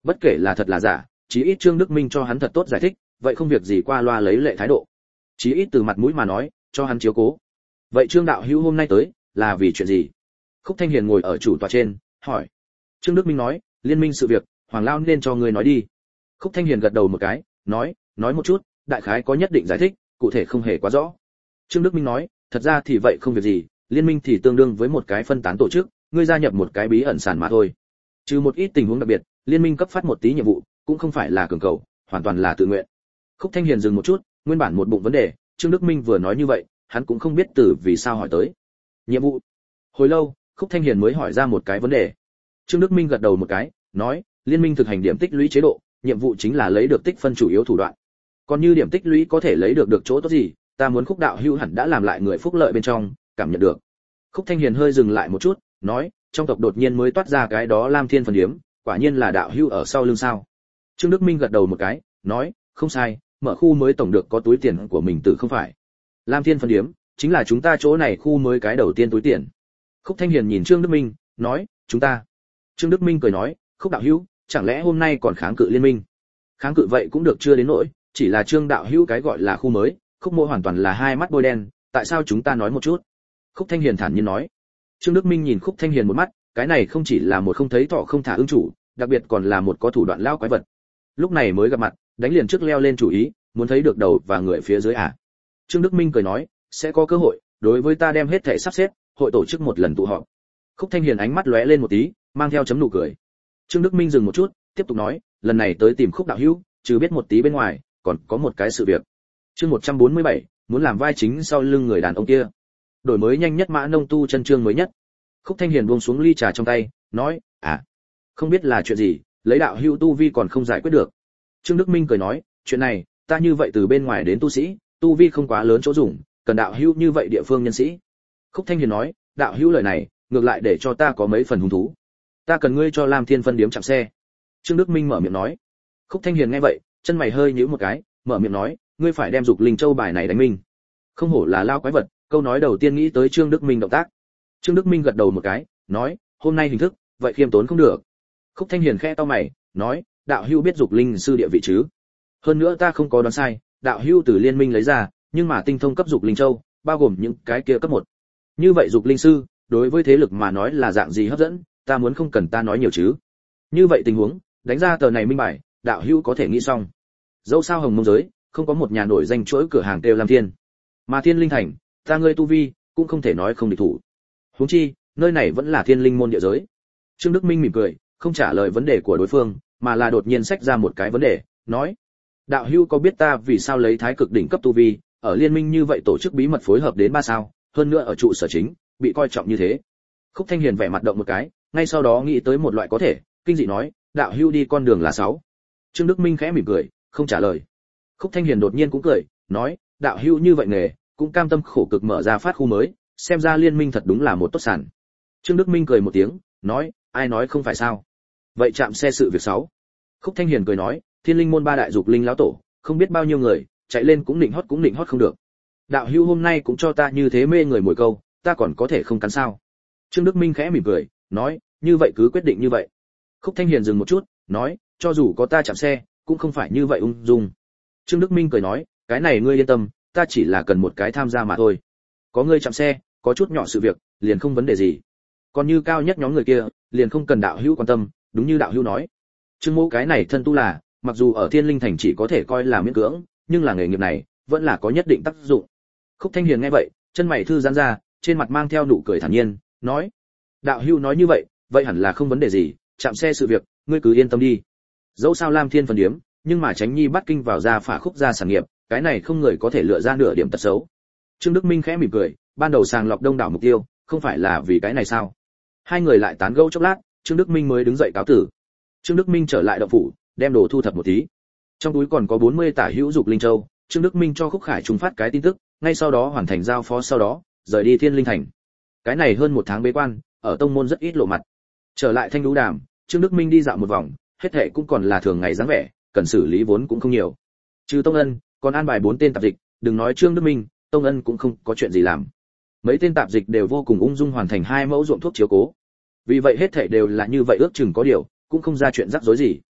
Bất kể là thật là giả, chí ít Trương Đức Minh cho hắn thật tốt giải thích, vậy không việc gì qua loa lấy lệ thái độ. Chí ít từ mặt mũi mà nói, cho hắn chiếu cố. Vậy Trương đạo hữu hôm nay tới, là vì chuyện gì? Khúc Thanh Hiền ngồi ở chủ tọa trên, hỏi. Trương Đức Minh nói, liên minh sự việc, Hoàng Lao nên cho ngươi nói đi. Khúc Thanh Hiền gật đầu một cái, nói, nói một chút, đại khái có nhất định giải thích, cụ thể không hề quá rõ. Trương Đức Minh nói, thật ra thì vậy không việc gì, liên minh thì tương đương với một cái phân tán tổ chức, ngươi gia nhập một cái bí ẩn sản mà thôi. Trừ một ít tình huống đặc biệt, liên minh cấp phát một tí nhiệm vụ, cũng không phải là cường cầu, hoàn toàn là tự nguyện. Khúc Thanh Hiền dừng một chút, nguyên bản một bụng vấn đề, Trương Đức Minh vừa nói như vậy, hắn cũng không biết từ vì sao hỏi tới. Nhiệm vụ. Hồi lâu, Khúc Thanh Hiền mới hỏi ra một cái vấn đề. Trương Đức Minh gật đầu một cái, nói, liên minh thực hành điểm tích lũy chế độ, nhiệm vụ chính là lấy được tích phân chủ yếu thủ đoạn. Còn như điểm tích lũy có thể lấy được được chỗ tốt gì, ta muốn Khúc đạo hữu hẳn đã làm lại người phúc lợi bên trong, cảm nhận được. Khúc Thanh Hiền hơi dừng lại một chút, nói, trong tộc đột nhiên mới toát ra cái đó Lam Thiên phần điếm, quả nhiên là đạo hữu ở sau lưng sao? Trương Đức Minh gật đầu một cái, nói, không sai, mở khu mới tổng được có túi tiền của mình tự không phải. Lam Thiên phần điếm chính là chúng ta chỗ này khu mới cái đầu tiên túi tiền. Khúc Thanh Hiền nhìn Trương Đức Minh, nói, chúng ta. Trương Đức Minh cười nói, Khúc đạo hữu, chẳng lẽ hôm nay còn kháng cự liên minh? Kháng cự vậy cũng được chưa đến nỗi, chỉ là Trương đạo hữu cái gọi là khu mới, Khúc mô hoàn toàn là hai mắt bôi đen, tại sao chúng ta nói một chút? Khúc Thanh Hiền thản nhiên nói. Trương Đức Minh nhìn Khúc Thanh Hiền một mắt, cái này không chỉ là một không thấy thọ không thả ưng chủ, đặc biệt còn là một có thủ đoạn lao quái vật. Lúc này mới gặp mặt, đánh liền trước leo lên chủ ý, muốn thấy được đầu và người phía dưới à? Trương Đức Minh cười nói, sẽ có cơ hội, đối với ta đem hết thảy sắp xếp, hội tổ chức một lần tụ họp. Khúc Thanh Hiền ánh mắt lóe lên một tí, mang theo chấm nụ cười. Trương Đức Minh dừng một chút, tiếp tục nói, lần này tới tìm Khúc đạo hữu, trừ biết một tí bên ngoài, còn có một cái sự việc. Chương một trăm bốn mươi bảy, muốn làm vai chính sau lưng người đàn ông kia. Đổi mới nhanh nhất mã nông tu chân chương mới nhất. Khúc Thanh Hiền buông xuống ly trà trong tay, nói, à, không biết là chuyện gì, lấy đạo hữu tu vi còn không giải quyết được. Trương Đức Minh cười nói, chuyện này, ta như vậy từ bên ngoài đến tu sĩ, tu vi không quá lớn chỗ dùng, cần đạo hữu như vậy địa phương nhân sĩ. Khúc Thanh Hiền nói, đạo hữu lời này, ngược lại để cho ta có mấy phần hứng thú. Ta cần ngươi cho Lam Thiên phân điếm chạm xe. Trương Đức Minh mở miệng nói. Khúc Thanh Hiền nghe vậy, chân mày hơi nhíu một cái, mở miệng nói, ngươi phải đem dục linh châu bài này đánh minh. Không hổ là lao quái vật, câu nói đầu tiên nghĩ tới Trương Đức Minh động tác. Trương Đức Minh gật đầu một cái, nói, hôm nay hình thức, vậy khiêm tốn không được. Khúc Thanh Hiền khẽ cau mày, nói, đạo hữu biết dục linh sư địa vị chứ? Hơn nữa ta không có đoán sai, đạo hữu từ liên minh lấy ra, nhưng mà tinh thông cấp dục linh châu, bao gồm những cái kia cấp một. Như vậy dục linh sư, đối với thế lực mà nói là dạng gì hấp dẫn, ta muốn không cần ta nói nhiều chứ. Như vậy tình huống, đánh ra tờ này minh bài, đạo hữu có thể nghĩ xong. Dẫu sao hồng mông giới, không có một nhà nổi danh chuỗi cửa hàng kêu Lam Thiên. Mà Thiên Linh Thành, ta ngươi tu vi, cũng không thể nói không địch thủ. Huống chi, nơi này vẫn là Thiên Linh môn địa giới. Trương Đức Minh mỉm cười, không trả lời vấn đề của đối phương, mà là đột nhiên xách ra một cái vấn đề, nói: đạo hữu có biết ta vì sao lấy thái cực đỉnh cấp tu vi, ở liên minh như vậy tổ chức bí mật phối hợp đến ba sao, hơn nữa ở trụ sở chính, bị coi trọng như thế. Khúc Thanh Hiền vẻ mặt động một cái, ngay sau đó nghĩ tới một loại có thể, kinh dị nói: đạo hữu đi con đường là sáu. Trương Đức Minh khẽ mỉm cười, không trả lời. Khúc Thanh Hiền đột nhiên cũng cười, nói: đạo hữu như vậy nghề, cũng cam tâm khổ cực mở ra phát khu mới, xem ra liên minh thật đúng là một tốt sản. Trương Đức Minh cười một tiếng, nói: ai nói không phải sao? Vậy chạm xe sự việc sáu. Khúc Thanh Hiền cười nói: Thiên Linh môn ba đại dục linh lão tổ, không biết bao nhiêu người, chạy lên cũng định hót cũng định hót không được. Đạo hữu hôm nay cũng cho ta như thế mê người mồi câu, ta còn có thể không cắn sao? Trương Đức Minh khẽ mỉm cười, nói: như vậy cứ quyết định như vậy. Khúc Thanh Hiền dừng một chút, nói: cho dù có ta chạm xe, cũng không phải như vậy ung dung. Trương Đức Minh cười nói: cái này ngươi yên tâm, ta chỉ là cần một cái tham gia mà thôi. Có ngươi chạm xe, có chút nhỏ sự việc, liền không vấn đề gì. Còn như cao nhất nhóm người kia, liền không cần đạo hữu quan tâm, đúng như đạo hữu nói. Trương Mỗ cái này thân tu là, mặc dù ở Thiên Linh thành chỉ có thể coi là miễn cưỡng, nhưng là nghề nghiệp này vẫn là có nhất định tác dụng. Khúc Thanh Hiền nghe vậy, chân mày thư giãn ra, trên mặt mang theo nụ cười thản nhiên, nói: đạo hữu nói như vậy, vậy hẳn là không vấn đề gì, chạm xe sự việc, ngươi cứ yên tâm đi. Dẫu sao Lam Thiên phần điếm, nhưng mà tránh nhi bắt kinh vào ra phả khúc ra sản nghiệp, cái này không người có thể lựa ra nửa điểm tật xấu. Trương Đức Minh khẽ mỉm cười, ban đầu sàng lọc đông đảo mục tiêu, không phải là vì cái này sao? Hai người lại tán gẫu chốc lát, Trương Đức Minh mới đứng dậy cáo tử. Trương Đức Minh trở lại động phủ, đem đồ thu thập một tí. Trong túi còn có bốn mươi tả hữu dục linh châu, Trương Đức Minh cho Khúc Khải Trung phát cái tin tức, ngay sau đó hoàn thành giao phó, sau đó rời đi Thiên Linh thành. Cái này hơn một tháng bế quan, ở tông môn rất ít lộ mặt. Trở lại Thanh Đú Đàm, Trương Đức Minh đi dạo một vòng, hết thảy cũng còn là thường ngày dáng vẻ, cần xử lý vốn cũng không nhiều. Trừ Tông Ân, còn an bài bốn tên tạp dịch, đừng nói Trương Đức Minh, Tông Ân cũng không có chuyện gì làm. Mấy tên tạp dịch đều vô cùng ung dung hoàn thành hai mẫu ruộng thuốc chiếu cố. Vì vậy hết thảy đều là như vậy, ước chừng có điều, cũng không ra chuyện rắc rối gì.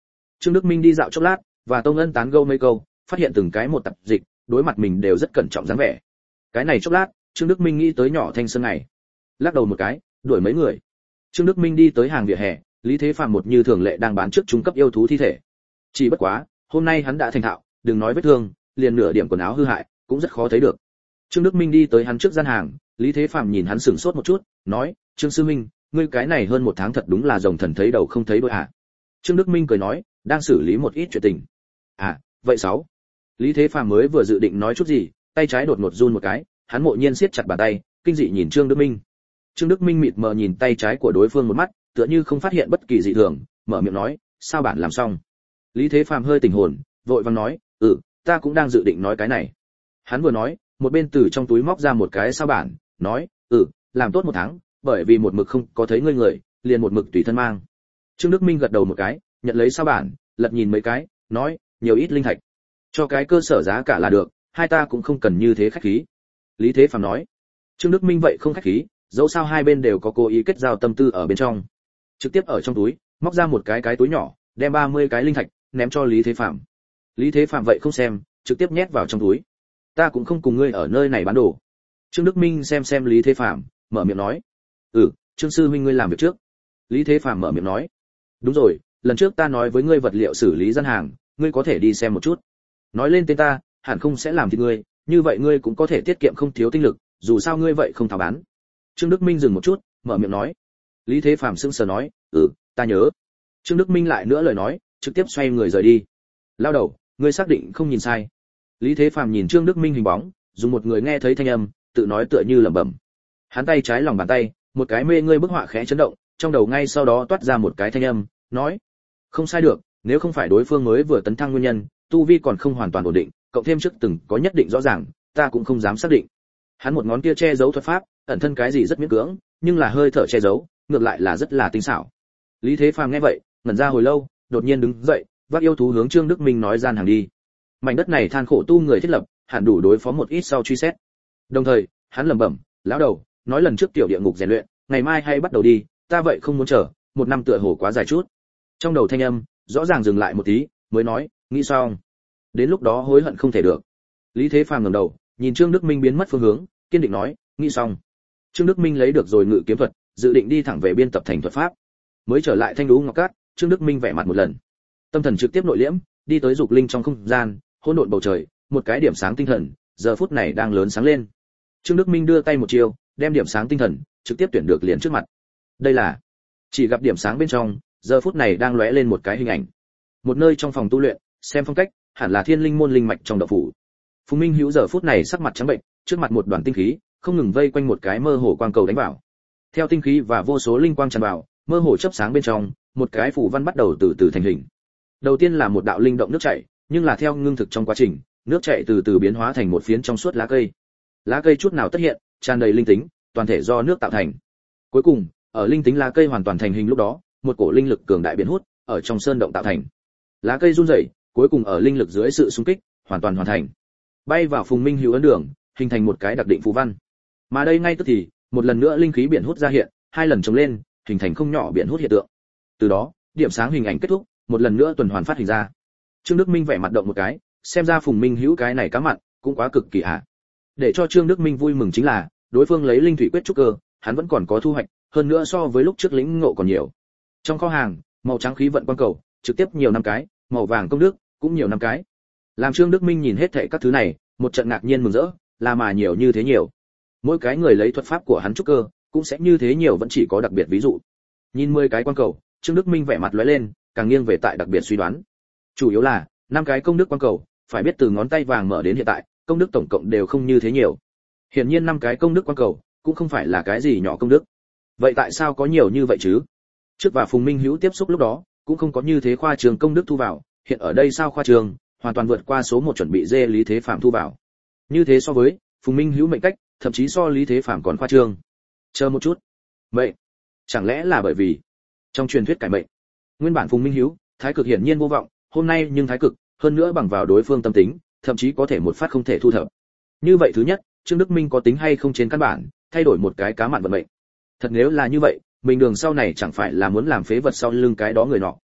Trương Đức Minh đi dạo chốc lát, và Tông Ân tán gẫu mấy câu, phát hiện từng cái một tập dịch, đối mặt mình đều rất cẩn trọng dáng vẻ. Cái này chốc lát, Trương Đức Minh nghĩ tới nhỏ Thanh Sơn này, lắc đầu một cái, đuổi mấy người. Trương Đức Minh đi tới hàng vỉa hè, Lý Thế Phàm một như thường lệ đang bán trước trung cấp yêu thú thi thể. Chỉ bất quá, hôm nay hắn đã thành thạo, đừng nói vết thương, liền nửa điểm quần áo hư hại cũng rất khó thấy được. Trương Đức Minh đi tới hắn trước gian hàng, Lý Thế Phàm nhìn hắn sững sốt một chút, nói: "Trương sư minh, ngươi cái này hơn một tháng thật đúng là rồng thần thấy đầu không thấy đuôi à?" Trương Đức Minh cười nói: "Đang xử lý một ít chuyện tình." "À, vậy sáu." Lý Thế Phàm mới vừa dự định nói chút gì, tay trái đột ngột run một cái, hắn mộ nhiên siết chặt bàn tay, kinh dị nhìn Trương Đức Minh. Trương Đức Minh mịt mờ nhìn tay trái của đối phương một mắt, tựa như không phát hiện bất kỳ dị thường, mở miệng nói: "Sao bạn làm xong?" Lý Thế Phàm hơi tỉnh hồn, vội vàng nói: "Ừ, ta cũng đang dự định nói cái này." Hắn vừa nói, một bên từ trong túi móc ra một cái sao bản, nói: "Ừ, làm tốt một tháng, bởi vì một mực không có thấy ngươi người, liền một mực tùy thân mang." Trương Đức Minh gật đầu một cái, nhận lấy sao bản, lật nhìn mấy cái, nói: "Nhiều ít linh thạch, cho cái cơ sở giá cả là được, hai ta cũng không cần như thế khách khí." Lý Thế Phàm nói. Trương Đức Minh vậy không khách khí, dẫu sao hai bên đều có cố ý kết giao tâm tư ở bên trong. Trực tiếp ở trong túi, móc ra một cái cái túi nhỏ, đem ba mươi cái linh thạch ném cho Lý Thế Phàm. Lý Thế Phàm vậy không xem, trực tiếp nhét vào trong túi. "Ta cũng không cùng ngươi ở nơi này bán đồ." Trương Đức Minh xem xem Lý Thế Phàm, mở miệng nói: "Ừ, Trương sư huynh ngươi làm việc trước." Lý Thế Phàm mở miệng nói: "Đúng rồi, lần trước ta nói với ngươi vật liệu xử lý gian hàng, ngươi có thể đi xem một chút. Nói lên tên ta, hẳn không sẽ làm thịt ngươi, như vậy ngươi cũng có thể tiết kiệm không thiếu tinh lực, dù sao ngươi vậy không thảo bán." Trương Đức Minh dừng một chút, mở miệng nói. Lý Thế Phàm sững sờ nói: "Ừ, ta nhớ." Trương Đức Minh lại nữa lời nói, trực tiếp xoay người rời đi. "Lao đầu, ngươi xác định không nhìn sai?" Lý Thế Phàm nhìn Trương Đức Minh hình bóng, dùng một người nghe thấy thanh âm, tự nói tựa như lẩm bẩm. Hắn tay trái lòng bàn tay, một cái mê ngươi bức họa khẽ chấn động, trong đầu ngay sau đó toát ra một cái thanh âm, nói: "Không sai được, nếu không phải đối phương mới vừa tấn thăng nguyên nhân, tu vi còn không hoàn toàn ổn định, cộng thêm trước từng có nhất định rõ ràng, ta cũng không dám xác định." Hắn một ngón kia che giấu thuật pháp, ẩn thân cái gì rất miễn cưỡng, nhưng là hơi thở che giấu, ngược lại là rất là tinh xảo. Lý Thế Phàm nghe vậy, ngẩn ra hồi lâu, đột nhiên đứng dậy, vác yêu thú hướng Trương Đức Minh nói gian hàng đi. Mảnh đất này than khổ tu người thiết lập, hẳn đủ đối phó một ít sau truy xét. Đồng thời, hắn lẩm bẩm: "Lão đầu, nói lần trước tiểu địa ngục rèn luyện, ngày mai hay bắt đầu đi, ta vậy không muốn chờ, một năm tựa hồ quá dài chút." Trong đầu thanh âm rõ ràng dừng lại một tí, mới nói: "Nghĩ xong, đến lúc đó hối hận không thể được." Lý Thế Phàm ngẩng đầu, nhìn Trương Đức Minh biến mất phương hướng, kiên định nói: "Nghĩ xong." Trương Đức Minh lấy được rồi ngự kiếm thuật, dự định đi thẳng về biên tập thành thuật pháp. Mới trở lại Thanh Đú Ngọc Cát, Trương Đức Minh vẻ mặt một lần, tâm thần trực tiếp nội liễm, đi tới dục linh trong không gian, hỗn độn bầu trời, một cái điểm sáng tinh thần, giờ phút này đang lớn sáng lên. Trương Đức Minh đưa tay một chiều, đem điểm sáng tinh thần trực tiếp tuyển được liền trước mặt. Đây là, chỉ gặp điểm sáng bên trong, giờ phút này đang lóe lên một cái hình ảnh. Một nơi trong phòng tu luyện, xem phong cách, hẳn là Thiên Linh môn linh mạch trong động phủ. Phùng Minh Hữu giờ phút này sắc mặt trắng bệnh, trước mặt một đoàn tinh khí, không ngừng vây quanh một cái mơ hồ quang cầu đánh vào. Theo tinh khí và vô số linh quang tràn vào, mơ hồ chớp sáng bên trong, một cái phù văn bắt đầu từ từ thành hình. Đầu tiên là một đạo linh động nước chảy, nhưng là theo ngưng thực trong quá trình, nước chảy từ từ biến hóa thành một phiến trong suốt lá cây. Lá cây chút nào tất hiện, tràn đầy linh tính, toàn thể do nước tạo thành. Cuối cùng, ở linh tính lá cây hoàn toàn thành hình lúc đó, một cổ linh lực cường đại biến hút, ở trong sơn động tạo thành. Lá cây run rẩy, cuối cùng ở linh lực dưới sự xung kích, hoàn toàn hoàn thành. Bay vào Phùng Minh Hữu ấn đường, hình thành một cái đặc định phù văn. Mà đây ngay tức thì, một lần nữa linh khí biển hút ra hiện, hai lần chồng lên, hình thành không nhỏ biển hút hiện tượng. Từ đó, điểm sáng hình ảnh kết thúc, một lần nữa tuần hoàn phát hình ra. Trương Đức Minh vẻ mặt động một cái, xem ra Phùng Minh Hữu cái này cá mặn, cũng quá cực kỳ ạ. Để cho Trương Đức Minh vui mừng chính là, đối phương lấy linh thủy quyết trúc cơ, hắn vẫn còn có thu hoạch, hơn nữa so với lúc trước lĩnh ngộ còn nhiều. Trong kho hàng, màu trắng khí vận quang cầu, trực tiếp nhiều năm cái, màu vàng công đức, cũng nhiều năm cái. Làm Trương Đức Minh nhìn hết thảy các thứ này, một trận ngạc nhiên mừng rỡ, là mà nhiều như thế nhiều. Mỗi cái người lấy thuật pháp của hắn trúc cơ, cũng sẽ như thế nhiều vẫn chỉ có đặc biệt ví dụ. Nhìn mười cái quang cầu, Trương Đức Minh vẻ mặt lóe lên, càng nghiêng về tại đặc biệt suy đoán. Chủ yếu là, năm cái công đức quang cầu, phải biết từ ngón tay vàng mở đến hiện tại, công đức tổng cộng đều không như thế nhiều. Hiển nhiên năm cái công đức quang cầu, cũng không phải là cái gì nhỏ công đức. Vậy tại sao có nhiều như vậy chứ? Trước và Phùng Minh Hữu tiếp xúc lúc đó, cũng không có như thế khoa trường công đức thu vào, hiện ở đây sao khoa trường, hoàn toàn vượt qua số một chuẩn bị dê Lý Thế Phạm thu vào. Như thế so với, Phùng Minh Hữu mệnh cách, thậm chí so Lý Thế Phạm còn khoa trương. Chờ một chút. Vậy, chẳng lẽ là bởi vì trong truyền thuyết cải mệnh, nguyên bản Phùng Minh Hữu, thái cực hiển nhiên vô vọng, hôm nay nhưng thái cực, hơn nữa bằng vào đối phương tâm tính, thậm chí có thể một phát không thể thu thập. Như vậy thứ nhất, Trương Đức Minh có tính hay không trên căn bản, thay đổi một cái cá mặn vận mệnh. Thật nếu là như vậy, mình đường sau này chẳng phải là muốn làm phế vật sau lưng cái đó người nọ.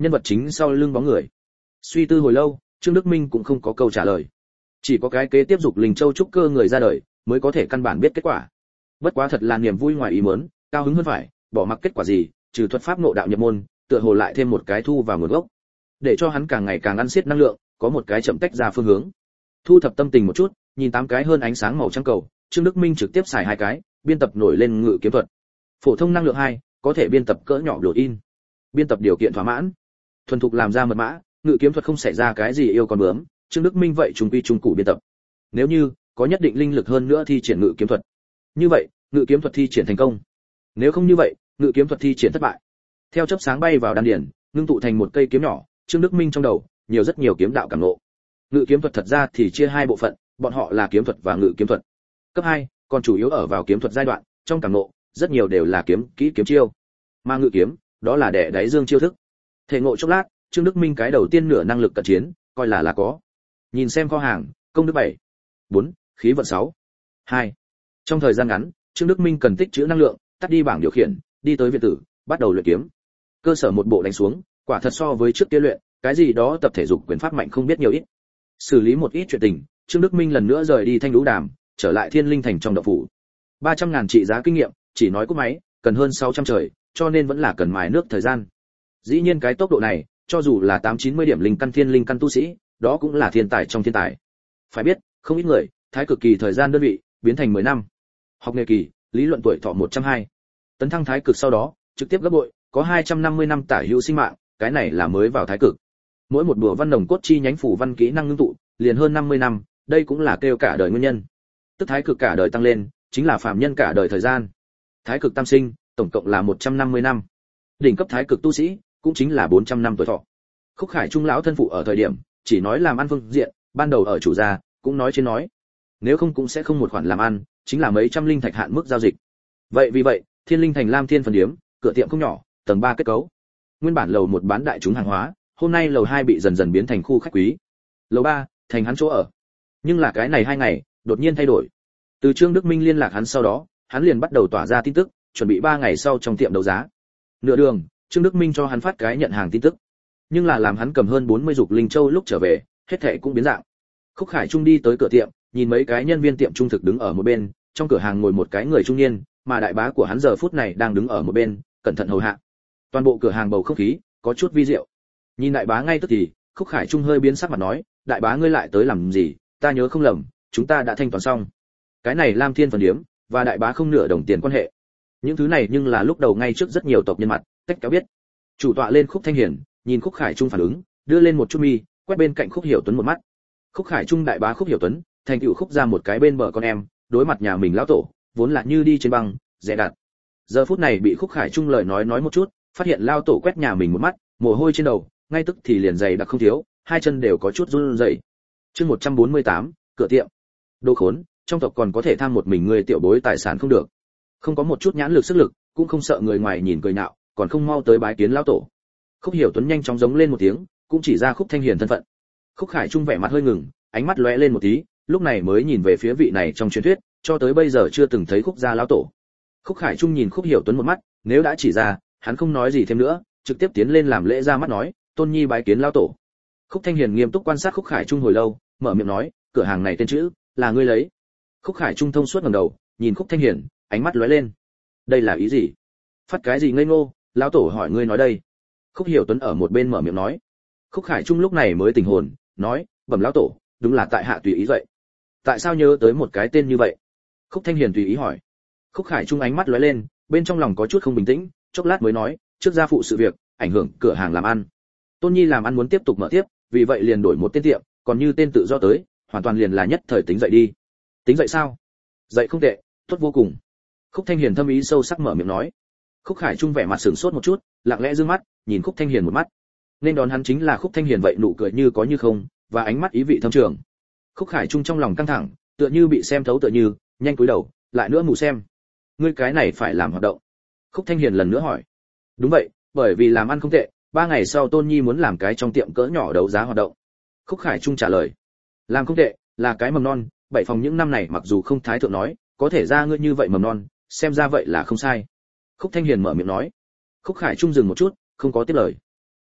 nhân vật chính sau lưng bóng người. Suy tư hồi lâu, Trương Đức Minh cũng không có câu trả lời. Chỉ có cái kế tiếp dục Linh Châu trúc cơ người ra đời, mới có thể căn bản biết kết quả. Bất quá thật là niềm vui ngoài ý muốn, cao hứng hơn phải, bỏ mặc kết quả gì, trừ thuật pháp ngộ đạo nhập môn, tựa hồ lại thêm một cái thu vào nguồn gốc, để cho hắn càng ngày càng ăn xiết năng lượng, có một cái chậm tách ra phương hướng. Thu thập tâm tình một chút, nhìn tám cái hơn ánh sáng màu trắng cầu, Trương Đức Minh trực tiếp xài hai cái, biên tập nổi lên ngự kiếm thuật. Phổ thông năng lượng hai, có thể biên tập cỡ nhỏ biểu in. Biên tập điều kiện thỏa mãn, thuần thục làm ra mật mã, ngự kiếm thuật không xảy ra cái gì yêu con bướm, Trương Đức Minh vậy trùng quy trùng cụ biên tập. Nếu như có nhất định linh lực hơn nữa thi triển ngự kiếm thuật, như vậy ngự kiếm thuật thi triển thành công. Nếu không như vậy, ngự kiếm thuật thi triển thất bại. Theo chớp sáng bay vào đan điền, ngưng tụ thành một cây kiếm nhỏ, Trương Đức Minh trong đầu nhiều rất nhiều kiếm đạo cảm ngộ. Ngự kiếm thuật thật ra thì chia hai bộ phận, bọn họ là kiếm thuật và ngự kiếm thuật. Cấp hai, còn chủ yếu ở vào kiếm thuật giai đoạn, trong cảm ngộ, rất nhiều đều là kiếm kỹ kiếm chiêu. Mà ngự kiếm, đó là đẻ đáy dương chiêu thức. Thể ngộ chốc lát, Trương Đức Minh cái đầu tiên nửa năng lực cận chiến, coi là là có. Nhìn xem kho hàng, công đức bảy, bốn, khí vận sáu, hai. Trong thời gian ngắn, Trương Đức Minh cần tích trữ năng lượng, tắt đi bảng điều khiển, đi tới viện tử, bắt đầu luyện kiếm. Cơ sở một bộ đánh xuống, quả thật so với trước kia luyện, cái gì đó tập thể dục quyền pháp mạnh không biết nhiều ít. Xử lý một ít chuyện tình, Trương Đức Minh lần nữa rời đi Thanh Lũ Đàm, trở lại Thiên Linh Thành trong động phủ. ba trăm ngàn trị giá kinh nghiệm, chỉ nói cúp máy, cần hơn sáu trăm trời, cho nên vẫn là cần mài nước thời gian. Dĩ nhiên cái tốc độ này, cho dù là tám chín mươi điểm linh căn thiên linh căn tu sĩ, đó cũng là thiên tài trong thiên tài. Phải biết, không ít người, thái cực kỳ thời gian đơn vị biến thành mười năm. Học nghề kỳ, lý luận tuổi thọ một trăm hai. Tấn thăng thái cực sau đó, trực tiếp gấp bội, có hai trăm năm mươi năm tả hữu sinh mạng, cái này là mới vào thái cực. Mỗi một bùa văn nồng cốt chi nhánh phủ văn kỹ năng ngưng tụ, liền hơn năm mươi năm, đây cũng là kêu cả đời nguyên nhân. Tức thái cực cả đời tăng lên, chính là phàm nhân cả đời thời gian. Thái cực tam sinh, tổng cộng là một trăm năm mươi năm. Đỉnh cấp thái cực tu sĩ, cũng chính là bốn trăm năm tuổi thọ. Khúc Khải Trung lão thân phụ ở thời điểm, chỉ nói làm ăn phương diện, ban đầu ở chủ gia, cũng nói trên nói. Nếu không cũng sẽ không một khoản làm ăn, chính là mấy trăm linh thạch hạn mức giao dịch. Vậy vì vậy, Thiên Linh Thành Lam Thiên phần điếm, cửa tiệm không nhỏ, tầng ba kết cấu. Nguyên bản lầu một bán đại chúng hàng hóa, hôm nay lầu hai bị dần dần biến thành khu khách quý. Lầu ba thành hắn chỗ ở. Nhưng là cái này hai ngày, đột nhiên thay đổi. Từ Trương Đức Minh liên lạc hắn sau đó, hắn liền bắt đầu tỏa ra tin tức, chuẩn bị ba ngày sau trong tiệm đấu giá. Nửa đường, Trương Đức Minh cho hắn phát cái nhận hàng tin tức. Nhưng là làm hắn cầm hơn bốn mươi dục linh châu lúc trở về, hết thảy cũng biến dạng. Khúc Khải Trung đi tới cửa tiệm, nhìn mấy cái nhân viên tiệm trung thực đứng ở một bên, trong cửa hàng ngồi một cái người trung niên, mà đại bá của hắn giờ phút này đang đứng ở một bên, cẩn thận hầu hạ. Toàn bộ cửa hàng bầu không khí có chút vi diệu. Nhìn đại bá ngay tức thì, Khúc Khải Trung hơi biến sắc mặt nói, đại bá ngươi lại tới làm gì, ta nhớ không lầm, chúng ta đã thanh toán xong. Cái này Lam Thiên phần điếm và đại bá không nửa đồng tiền quan hệ. Những thứ này nhưng là lúc đầu ngay trước rất nhiều tộc nhân mặt, tách kéo biết. Chủ tọa lên Khúc Thanh Hiển, nhìn Khúc Khải Trung phản ứng, đưa lên một chút mi, quét bên cạnh Khúc Hiểu Tuấn một mắt. Khúc Khải Trung đại bá Khúc Hiểu Tuấn, thành tựu Khúc ra một cái bên bờ con em, đối mặt nhà mình lão tổ, vốn là như đi trên băng, dè đặt. Giờ phút này bị Khúc Khải Trung lời nói nói một chút, phát hiện lao tổ quét nhà mình một mắt, mồ hôi trên đầu, ngay tức thì liền dày đặc không thiếu, hai chân đều có chút run rẩy. Chương một trăm bốn mươi tám, cửa tiệm. Đồ khốn, trong tộc còn có thể tham một mình người tiểu bối tài sản không được. Không có một chút nhãn lực sức lực, cũng không sợ người ngoài nhìn cười nhạo, còn không mau tới bái kiến lão tổ. Khúc Hiểu Tuấn nhanh chóng giống lên một tiếng, cũng chỉ ra Khúc Thanh Hiền thân phận. Khúc Khải Trung vẻ mặt hơi ngừng, ánh mắt lóe lên một tí, lúc này mới nhìn về phía vị này trong truyền thuyết, cho tới bây giờ chưa từng thấy Khúc gia lão tổ. Khúc Khải Trung nhìn Khúc Hiểu Tuấn một mắt, nếu đã chỉ ra, hắn không nói gì thêm nữa, trực tiếp tiến lên làm lễ ra mắt nói, Tôn Nhi bái kiến lão tổ. Khúc Thanh Hiền nghiêm túc quan sát Khúc Khải Trung hồi lâu, mở miệng nói, cửa hàng này tên chữ là ngươi lấy. Khúc Khải Trung thông suốt ngẩng đầu, nhìn Khúc Thanh Hiền, ánh mắt lóe lên. Đây là ý gì? Phát cái gì ngây ngô, lão tổ hỏi ngươi nói đây. Khúc Hiểu Tuấn ở một bên mở miệng nói. Khúc Khải Trung lúc này mới tỉnh hồn, nói, bẩm lão tổ, đúng là tại hạ tùy ý vậy. Tại sao nhớ tới một cái tên như vậy? Khúc Thanh Hiền tùy ý hỏi. Khúc Khải Trung ánh mắt lóe lên, bên trong lòng có chút không bình tĩnh, chốc lát mới nói, trước gia phụ sự việc, ảnh hưởng cửa hàng làm ăn. Tôn Nhi làm ăn muốn tiếp tục mở tiếp, vì vậy liền đổi một tên tiệm, còn như tên tự do tới, hoàn toàn liền là nhất thời tính dậy đi. Tính dậy sao? Dậy không tệ, tốt vô cùng. Khúc Thanh Hiền thâm ý sâu sắc mở miệng nói. Khúc Khải Trung vẻ mặt sửng sốt một chút, lặng lẽ dương mắt, nhìn Khúc Thanh Hiền một mắt. Nên đón hắn chính là Khúc Thanh Hiền vậy nụ cười như có như không, và ánh mắt ý vị thâm trường. Khúc Khải Trung trong lòng căng thẳng, tựa như bị xem thấu tựa như, nhanh cúi đầu, lại nữa mù xem. Ngươi cái này phải làm hoạt động. Khúc Thanh Hiền lần nữa hỏi. Đúng vậy, bởi vì làm ăn không tệ, ba ngày sau Tôn Nhi muốn làm cái trong tiệm cỡ nhỏ đấu giá hoạt động. Khúc Khải Trung trả lời. Làm không tệ, là cái mầm non, bảy phòng những năm này mặc dù không thái thượng nói, có thể ra ngươi như vậy mầm non, xem ra vậy là không sai. Khúc Thanh Hiền mở miệng nói. Khúc Khải Trung dừng một chút, không có tiếp lời.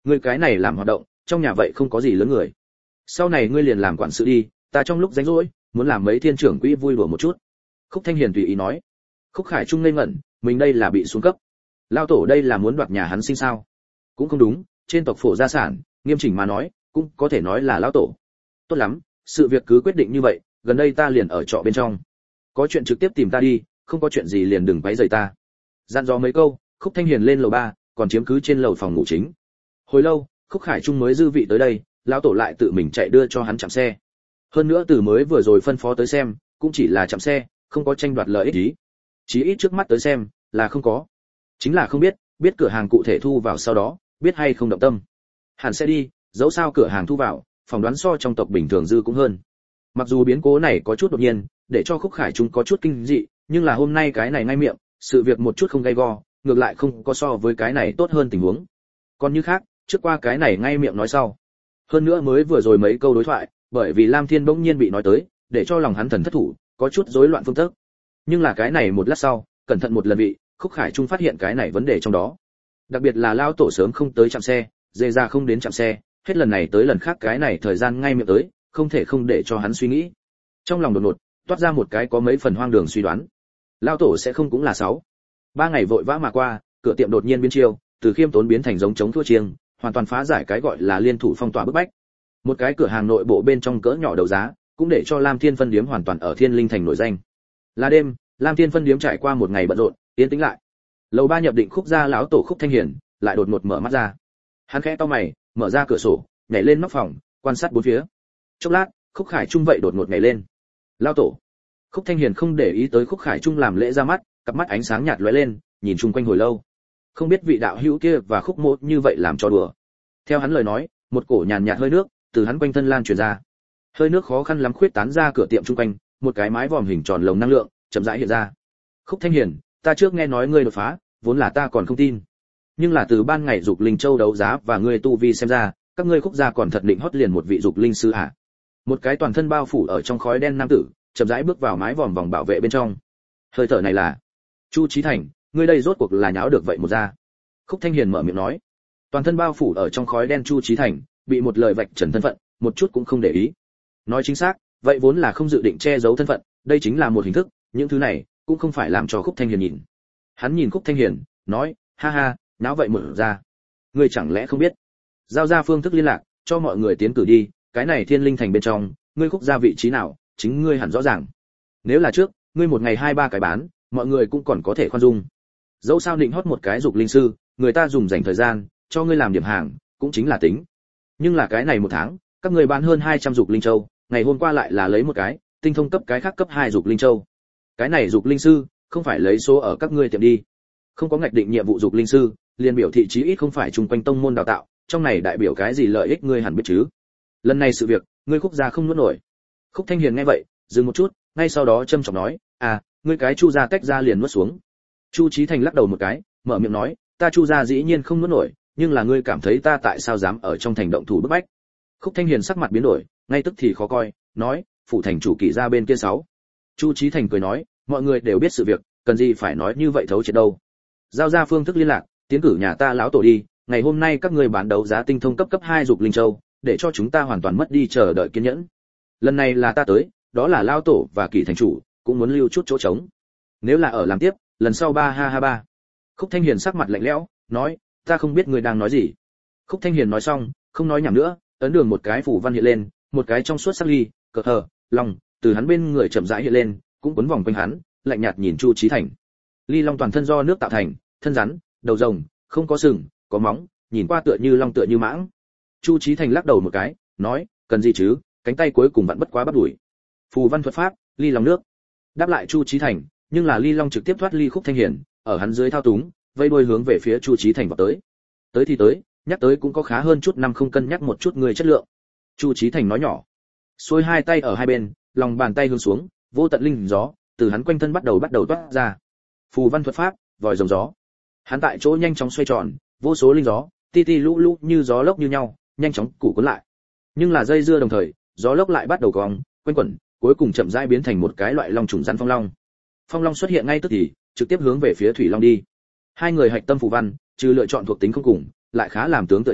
Ngươi cái này làm hoạt động, trong nhà vậy không có gì lớn người. Sau này ngươi liền làm quản sự đi, ta trong lúc rảnh rỗi, muốn làm mấy thiên trưởng quỹ vui đùa một chút. Khúc Thanh Hiền tùy ý nói. Khúc Khải Trung ngây ngẩn, mình đây là bị xuống cấp. Lao tổ đây là muốn đoạt nhà hắn sinh sao? Cũng không đúng, trên tộc phổ gia sản, nghiêm chỉnh mà nói, cũng có thể nói là lão tổ. Tốt lắm, sự việc cứ quyết định như vậy, gần đây ta liền ở trọ bên trong. Có chuyện trực tiếp tìm ta đi, không có chuyện gì liền đừng quấy rầy ta. Dặn dò mấy câu, Khúc Thanh Hiền lên lầu ba, còn chiếm cứ trên lầu phòng ngủ chính. Hồi lâu, Khúc Khải Trung mới dư vị tới đây, lão tổ lại tự mình chạy đưa cho hắn chạm xe. Hơn nữa từ mới vừa rồi phân phó tới xem, cũng chỉ là chạm xe, không có tranh đoạt lợi ích gì. Chí ít trước mắt tới xem, là không có. Chính là không biết, biết cửa hàng cụ thể thu vào sau đó, biết hay không động tâm. Hẳn sẽ đi, dẫu sao cửa hàng thu vào, phỏng đoán so trong tộc bình thường dư cũng hơn. Mặc dù biến cố này có chút đột nhiên, để cho Khúc Khải Trung có chút kinh dị, nhưng là hôm nay cái này ngay miệng, sự việc một chút không gay go, ngược lại không có so với cái này tốt hơn tình huống. Còn như khác, trước qua cái này ngay miệng nói sau. Hơn nữa mới vừa rồi mấy câu đối thoại, bởi vì Lam Thiên bỗng nhiên bị nói tới, để cho lòng hắn thần thất thủ, có chút rối loạn phương thức. Nhưng là cái này một lát sau, cẩn thận một lần vị, Khúc Khải Trung phát hiện cái này vấn đề trong đó. Đặc biệt là lao tổ sớm không tới trạm xe, dê ra không đến trạm xe, hết lần này tới lần khác cái này thời gian ngay miệng tới, không thể không để cho hắn suy nghĩ. Trong lòng đột ngột, toát ra một cái có mấy phần hoang đường suy đoán. Lao tổ sẽ không cũng là sáu. Ba ngày vội vã mà qua, cửa tiệm đột nhiên biến chiêu, từ khiêm tốn biến thành giống chống thua chiêng, hoàn toàn phá giải cái gọi là liên thủ phong tỏa bức bách. Một cái cửa hàng nội bộ bên trong cỡ nhỏ đấu giá, cũng để cho Lam Thiên phân điếm hoàn toàn ở Thiên Linh thành nổi danh. Là đêm, Lam Thiên phân điếm trải qua một ngày bận rộn, yên tĩnh lại. Lầu ba nhập định Khúc gia lão tổ Khúc Thanh Hiền, lại đột ngột mở mắt ra. Hắn khẽ cau mày, mở ra cửa sổ, nhảy lên nóc phòng, quan sát bốn phía. Chốc lát, Khúc Khải Trung vậy đột ngột nhảy lên. Lão tổ. Khúc Thanh Hiền không để ý tới Khúc Khải Trung làm lễ ra mắt, cặp mắt ánh sáng nhạt lóe lên, nhìn chung quanh hồi lâu. Không biết vị đạo hữu kia và Khúc Mộ như vậy làm cho đùa. Theo hắn lời nói, một cổ nhàn nhạt hơi nước từ hắn quanh thân lan truyền ra. Hơi nước khó khăn lắm khuyết tán ra cửa tiệm chung quanh, một cái mái vòm hình tròn lồng năng lượng chậm rãi hiện ra. Khúc Thanh Hiền, ta trước nghe nói ngươi đột phá, vốn là ta còn không tin. Nhưng là từ ban ngày dục linh châu đấu giá và ngươi tu vi xem ra, các ngươi Khúc gia còn thật định hót liền một vị dục linh sư à? Một cái toàn thân bao phủ ở trong khói đen nam tử, chậm rãi bước vào mái vòm vòng bảo vệ bên trong. Hơi thở này là Chu Chí Thành, ngươi đây rốt cuộc là nháo được vậy một ra. Khúc Thanh Hiền mở miệng nói. Toàn thân bao phủ ở trong khói đen Chu Chí Thành, bị một lời vạch trần thân phận, một chút cũng không để ý. Nói chính xác, vậy vốn là không dự định che giấu thân phận, đây chính là một hình thức, những thứ này cũng không phải làm cho Khúc Thanh Hiền nhìn. Hắn nhìn Khúc Thanh Hiền, nói, ha ha, náo vậy một ra. Ngươi chẳng lẽ không biết? Giao ra phương thức liên lạc, cho mọi người tiến cử đi, cái này Thiên Linh thành bên trong, ngươi Khúc gia vị trí nào, chính ngươi hẳn rõ ràng. Nếu là trước, ngươi một ngày hai ba cái bán, mọi người cũng còn có thể khoan dung. Dẫu sao định hót một cái dục linh sư, người ta dùng dành thời gian cho ngươi làm điểm hàng, cũng chính là tính. Nhưng là cái này một tháng, các ngươi bán hơn hai trăm dục linh châu, ngày hôm qua lại là lấy một cái, tinh thông cấp cái khác cấp hai dục linh châu. Cái này dục linh sư, không phải lấy số ở các ngươi tiệm đi. Không có ngạch định nhiệm vụ dục linh sư, liền biểu thị chí ít không phải chung quanh tông môn đào tạo, trong này đại biểu cái gì lợi ích ngươi hẳn biết chứ. Lần này sự việc, ngươi Khúc gia không nuốt nổi. Khúc Thanh Hiền nghe vậy, dừng một chút, ngay sau đó châm chọc nói, à, ngươi cái Chu gia tách ra liền nuốt xuống. Chu Chí Thành lắc đầu một cái, mở miệng nói, ta Chu gia dĩ nhiên không nuốt nổi, nhưng là ngươi cảm thấy ta tại sao dám ở trong thành động thủ bức bách. Khúc Thanh Hiền sắc mặt biến đổi, ngay tức thì khó coi, nói, phụ thành chủ kỵ ra bên kia sáu. Chu Chí Thành cười nói, mọi người đều biết sự việc, cần gì phải nói như vậy thấu triệt đâu. Giao ra phương thức liên lạc, tiến cử nhà ta lão tổ đi, ngày hôm nay các ngươi bán đấu giá tinh thông cấp cấp hai dục linh châu, để cho chúng ta hoàn toàn mất đi chờ đợi kiên nhẫn. Lần này là ta tới, đó là lão tổ và kỵ thành chủ, cũng muốn lưu chút chỗ trống. Nếu là ở làm tiếp, lần sau ba ha ha ba. Khúc Thanh Hiền sắc mặt lạnh lẽo, nói, ta không biết ngươi đang nói gì. Khúc Thanh Hiền nói xong, không nói nhảm nữa, ấn đường một cái phủ văn hiện lên, một cái trong suốt sắc ly, cờ thờ, long, từ hắn bên người chậm rãi hiện lên, cũng quấn vòng quanh hắn, lạnh nhạt nhìn Chu Chí Thành. Ly long toàn thân do nước tạo thành, thân rắn, đầu rồng, không có sừng, có móng, nhìn qua tựa như long tựa như mãng. Chu Chí Thành lắc đầu một cái, nói, cần gì chứ, cánh tay cuối cùng vẫn bất quá bắt đuổi. Phù văn thuật pháp, ly long nước. Đáp lại Chu Chí Thành, nhưng là ly long trực tiếp thoát ly Khúc Thanh Hiền, ở hắn dưới thao túng, vây đuôi hướng về phía Chu Chí Thành vào tới. Tới thì tới, nhắc tới cũng có khá hơn chút năm không cân nhắc một chút người chất lượng. Chu Chí Thành nói nhỏ. Xuôi hai tay ở hai bên, lòng bàn tay hướng xuống, vô tận linh gió từ hắn quanh thân bắt đầu bắt đầu toát ra. Phù văn thuật pháp, vòi rồng gió. Hắn tại chỗ nhanh chóng xoay tròn, vô số linh gió, ti ti lũ lũ như gió lốc như nhau, nhanh chóng củ cuốn lại. Nhưng là dây dưa đồng thời, gió lốc lại bắt đầu cong, quanh quẩn, cuối cùng chậm rãi biến thành một cái loại long trùng rắn phong long. Phong long xuất hiện ngay tức thì, trực tiếp hướng về phía thủy long đi. Hai người hạch tâm phù văn, trừ lựa chọn thuộc tính không cùng, lại khá làm tướng tựa như,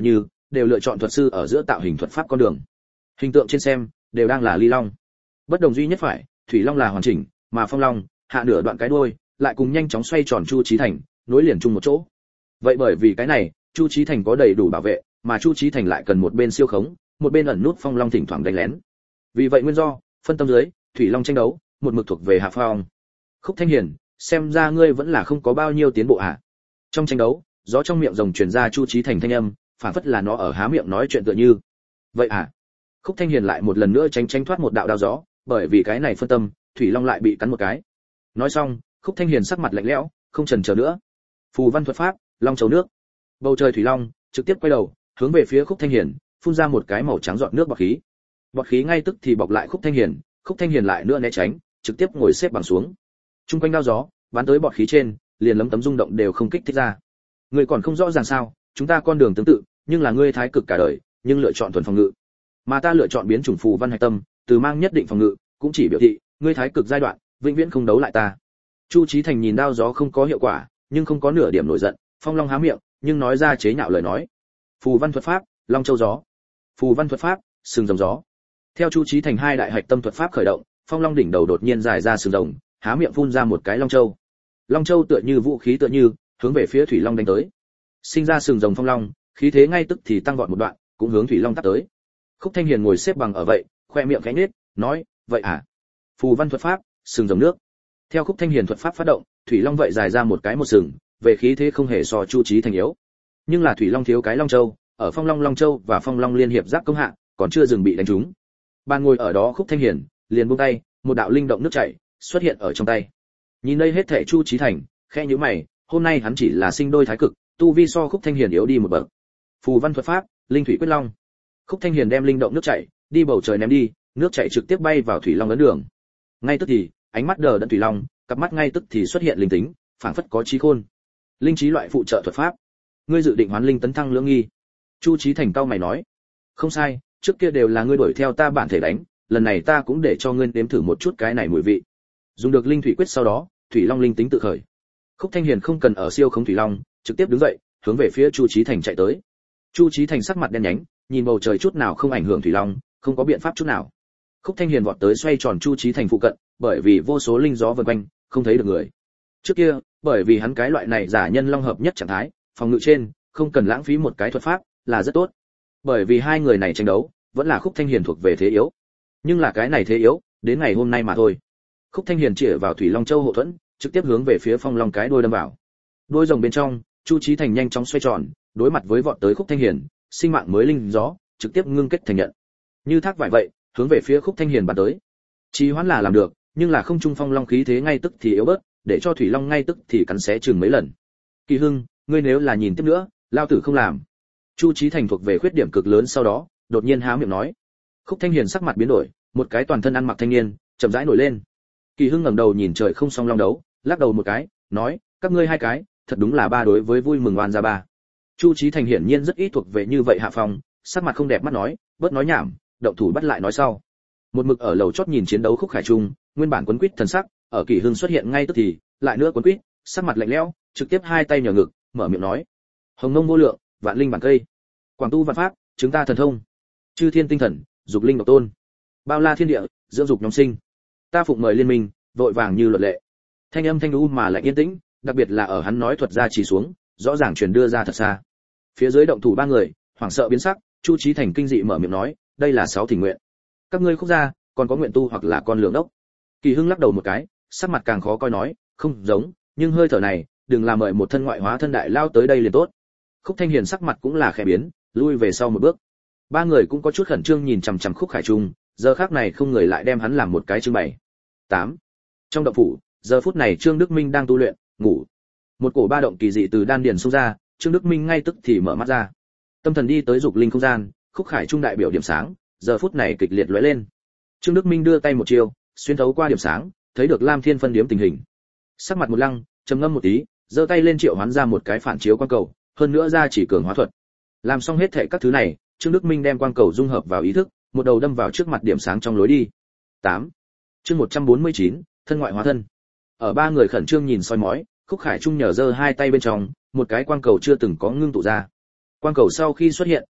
đều lựa chọn thuật sư ở giữa tạo hình thuật pháp con đường. Hình tượng trên xem đều đang là ly long. Bất đồng duy nhất phải, thủy long là hoàn chỉnh, mà phong long hạ nửa đoạn cái đuôi lại cùng nhanh chóng xoay tròn Chu Chí Thành, nối liền chung một chỗ. Vậy bởi vì cái này, Chu Chí Thành có đầy đủ bảo vệ, mà Chu Chí Thành lại cần một bên siêu khống, một bên ẩn nút phong long thỉnh thoảng đánh lén. Vì vậy nguyên do, phân tâm dưới, thủy long tranh đấu, một mực thuộc về hạ phong. Khúc Thanh Hiền, xem ra ngươi vẫn là không có bao nhiêu tiến bộ hả? Trong tranh đấu, gió trong miệng rồng truyền ra Chu Chí Thành thanh âm, phản phất là nó ở há miệng nói chuyện tựa như. Vậy à? Khúc Thanh Hiền lại một lần nữa tránh tránh thoát một đạo đao gió, bởi vì cái này phân tâm, thủy long lại bị cắn một cái. Nói xong, Khúc Thanh Hiền sắc mặt lạnh lẽo, không chần chờ nữa. Phù văn thuật pháp, long châu nước. Bầu trời thủy long trực tiếp quay đầu, hướng về phía Khúc Thanh Hiền, phun ra một cái màu trắng giọt nước bọt khí. Bọt khí ngay tức thì bọc lại Khúc Thanh Hiền, Khúc Thanh Hiền lại nữa né tránh, trực tiếp ngồi xếp bằng xuống. Trung quanh đao gió, bắn tới bọt khí trên, liền lấm tấm rung động đều không kích thích ra. Ngươi còn không rõ ràng sao? Chúng ta con đường tương tự, nhưng là ngươi thái cực cả đời, nhưng lựa chọn thuần phòng ngự. Mà ta lựa chọn biến chủng phù văn hạch tâm, từ mang nhất định phòng ngự, cũng chỉ biểu thị, ngươi thái cực giai đoạn, vĩnh viễn không đấu lại ta. Chu Chí Thành nhìn đao gió không có hiệu quả, nhưng không có nửa điểm nổi giận, phong long há miệng, nhưng nói ra chế nhạo lời nói. Phù văn thuật pháp, long châu gió. Phù văn thuật pháp, sừng rồng gió. Theo Chu Chí Thành hai đại hạch tâm thuật pháp khởi động, phong long đỉnh đầu đột nhiên dài ra sừng rồng, há miệng phun ra một cái long châu. Long châu tựa như vũ khí tựa như, hướng về phía thủy long đánh tới. Sinh ra sừng rồng phong long, khí thế ngay tức thì tăng vọt một đoạn, cũng hướng thủy long tát tới. Khúc Thanh Hiền ngồi xếp bằng ở vậy, khoe miệng khẽ nhếch, nói, vậy à? Phù văn thuật pháp, sừng rồng nước. Theo Khúc Thanh Hiền thuật pháp phát động, thủy long vậy dài ra một cái một sừng, về khí thế không hề so Chu Chí Thành yếu. Nhưng là thủy long thiếu cái long châu, ở phong long long châu và phong long liên hiệp giáp công hạ, còn chưa dừng bị đánh trúng. Ban ngồi ở đó Khúc Thanh Hiền, liền buông tay, một đạo linh động nước chảy xuất hiện ở trong tay. Nhìn đây hết thảy Chu Chí Thành, khẽ nhíu mày, hôm nay hắn chỉ là sinh đôi thái cực, tu vi so Khúc Thanh Hiền yếu đi một bậc. Phù văn thuật pháp, linh thủy quyết long. Khúc Thanh Hiền đem linh động nước chảy đi bầu trời ném đi, nước chảy trực tiếp bay vào thủy long ấn đường. Ngay tức thì, ánh mắt đờ đẫn thủy long, cặp mắt ngay tức thì xuất hiện linh tính, phảng phất có trí khôn. Linh trí loại phụ trợ thuật pháp. Ngươi dự định hoán linh tấn thăng lưỡng nghi. Chu Chí Thành cau mày nói, không sai, trước kia đều là ngươi đuổi theo ta bản thể đánh, lần này ta cũng để cho ngươi nếm thử một chút cái này mùi vị. Dùng được linh thủy quyết sau đó, thủy long linh tính tự khởi. Khúc Thanh Hiền không cần ở siêu khống thủy long, trực tiếp đứng dậy, hướng về phía Chu Chí Thành chạy tới. Chu Chí Thành sắc mặt đen nhánh, nhìn bầu trời chút nào không ảnh hưởng thủy long, không có biện pháp chút nào. Khúc Thanh Hiền vọt tới xoay tròn Chu Chí Thành phụ cận, bởi vì vô số linh gió vần quanh, không thấy được người. Trước kia, bởi vì hắn cái loại này giả nhân long hợp nhất trạng thái, phòng ngự trên, không cần lãng phí một cái thuật pháp, là rất tốt. Bởi vì hai người này tranh đấu, vẫn là Khúc Thanh Hiền thuộc về thế yếu. Nhưng là cái này thế yếu, đến ngày hôm nay mà thôi. Khúc Thanh Hiền chĩa vào thủy long châu hộ thuẫn, trực tiếp hướng về phía phong long cái đuôi đâm vào. Đuôi rồng bên trong, Chu Chí Thành nhanh chóng xoay tròn, đối mặt với vọt tới Khúc Thanh Hiền, sinh mạng mới linh gió, trực tiếp ngưng kết thành nhận. Như thác vải vậy, hướng về phía Khúc Thanh Hiền bắn tới. Trì hoãn là làm được, nhưng là không trung phong long khí thế ngay tức thì yếu bớt, để cho thủy long ngay tức thì cắn xé chừng mấy lần. Kỳ Hưng, ngươi nếu là nhìn tiếp nữa, lao tử không làm. Chu Chí Thành thuộc về khuyết điểm cực lớn sau đó, đột nhiên há miệng nói. Khúc Thanh Hiền sắc mặt biến đổi, một cái toàn thân ăn mặc thanh niên, chậm rãi nổi lên. Kỳ Hưng ngẩng đầu nhìn trời không song long đấu, lắc đầu một cái, nói, các ngươi hai cái, thật đúng là ba đối với vui mừng oan ra ba. Chu Chí Thành hiển nhiên rất ít thuộc về như vậy hạ phong, sắc mặt không đẹp mắt nói, bớt nói nhảm, động thủ bắt lại nói sau. Một mực ở lầu chót nhìn chiến đấu Khúc Khải Trung, nguyên bản quấn quýt thần sắc, ở Kỳ Hưng xuất hiện ngay tức thì, lại nữa quấn quýt, sắc mặt lạnh lẽo, trực tiếp hai tay nhờ ngực, mở miệng nói, hồng nông vô lượng, vạn linh bản cây, quảng tu vạn pháp, chúng ta thần thông, chư thiên tinh thần, dục linh độc tôn, bao la thiên địa, dưỡng dục nhóm sinh. Ta phụng mời liên minh, vội vàng như luật lệ. Thanh âm thanh u mà lại yên tĩnh, đặc biệt là ở hắn nói thuật ra chỉ xuống, rõ ràng truyền đưa ra thật xa. Phía dưới động thủ ba người, hoảng sợ biến sắc, Chu Chí Thành kinh dị mở miệng nói, đây là sáu thỉnh nguyện. Các ngươi khúc gia, còn có nguyện tu hoặc là con lượng đốc. Kỳ Hưng lắc đầu một cái, sắc mặt càng khó coi nói, không giống, nhưng hơi thở này, đừng làm mời một thân ngoại hóa thân đại lao tới đây liền tốt. Khúc Thanh Hiền sắc mặt cũng là khẽ biến, lui về sau một bước. Ba người cũng có chút khẩn trương nhìn chằm chằm Khúc Khải Trung, giờ khắc này không người lại đem hắn làm một cái trưng bày. tám. Trong động phủ, giờ phút này Trương Đức Minh đang tu luyện, ngủ. Một cổ ba động kỳ dị từ đan điền xông ra, Trương Đức Minh ngay tức thì mở mắt ra. Tâm thần đi tới dục linh không gian, Khúc Khải Trung đại biểu điểm sáng, giờ phút này kịch liệt lóe lên. Trương Đức Minh đưa tay một chiêu, xuyên thấu qua điểm sáng, thấy được Lam Thiên phân điểm tình hình. Sắc mặt một lăng, trầm ngâm một tí, giơ tay lên triệu hoán ra một cái phản chiếu quang cầu, hơn nữa ra chỉ cường hóa thuật. Làm xong hết thảy các thứ này, Trương Đức Minh đem quang cầu dung hợp vào ý thức, một đầu đâm vào trước mặt điểm sáng trong lối đi. tám. Chương một trăm bốn mươi chín, thân ngoại hóa thân. Ở ba người khẩn trương nhìn soi mói, Khúc Khải Trung nhờ giơ hai tay bên trong, một cái quang cầu chưa từng có ngưng tụ ra. Quang cầu sau khi xuất hiện,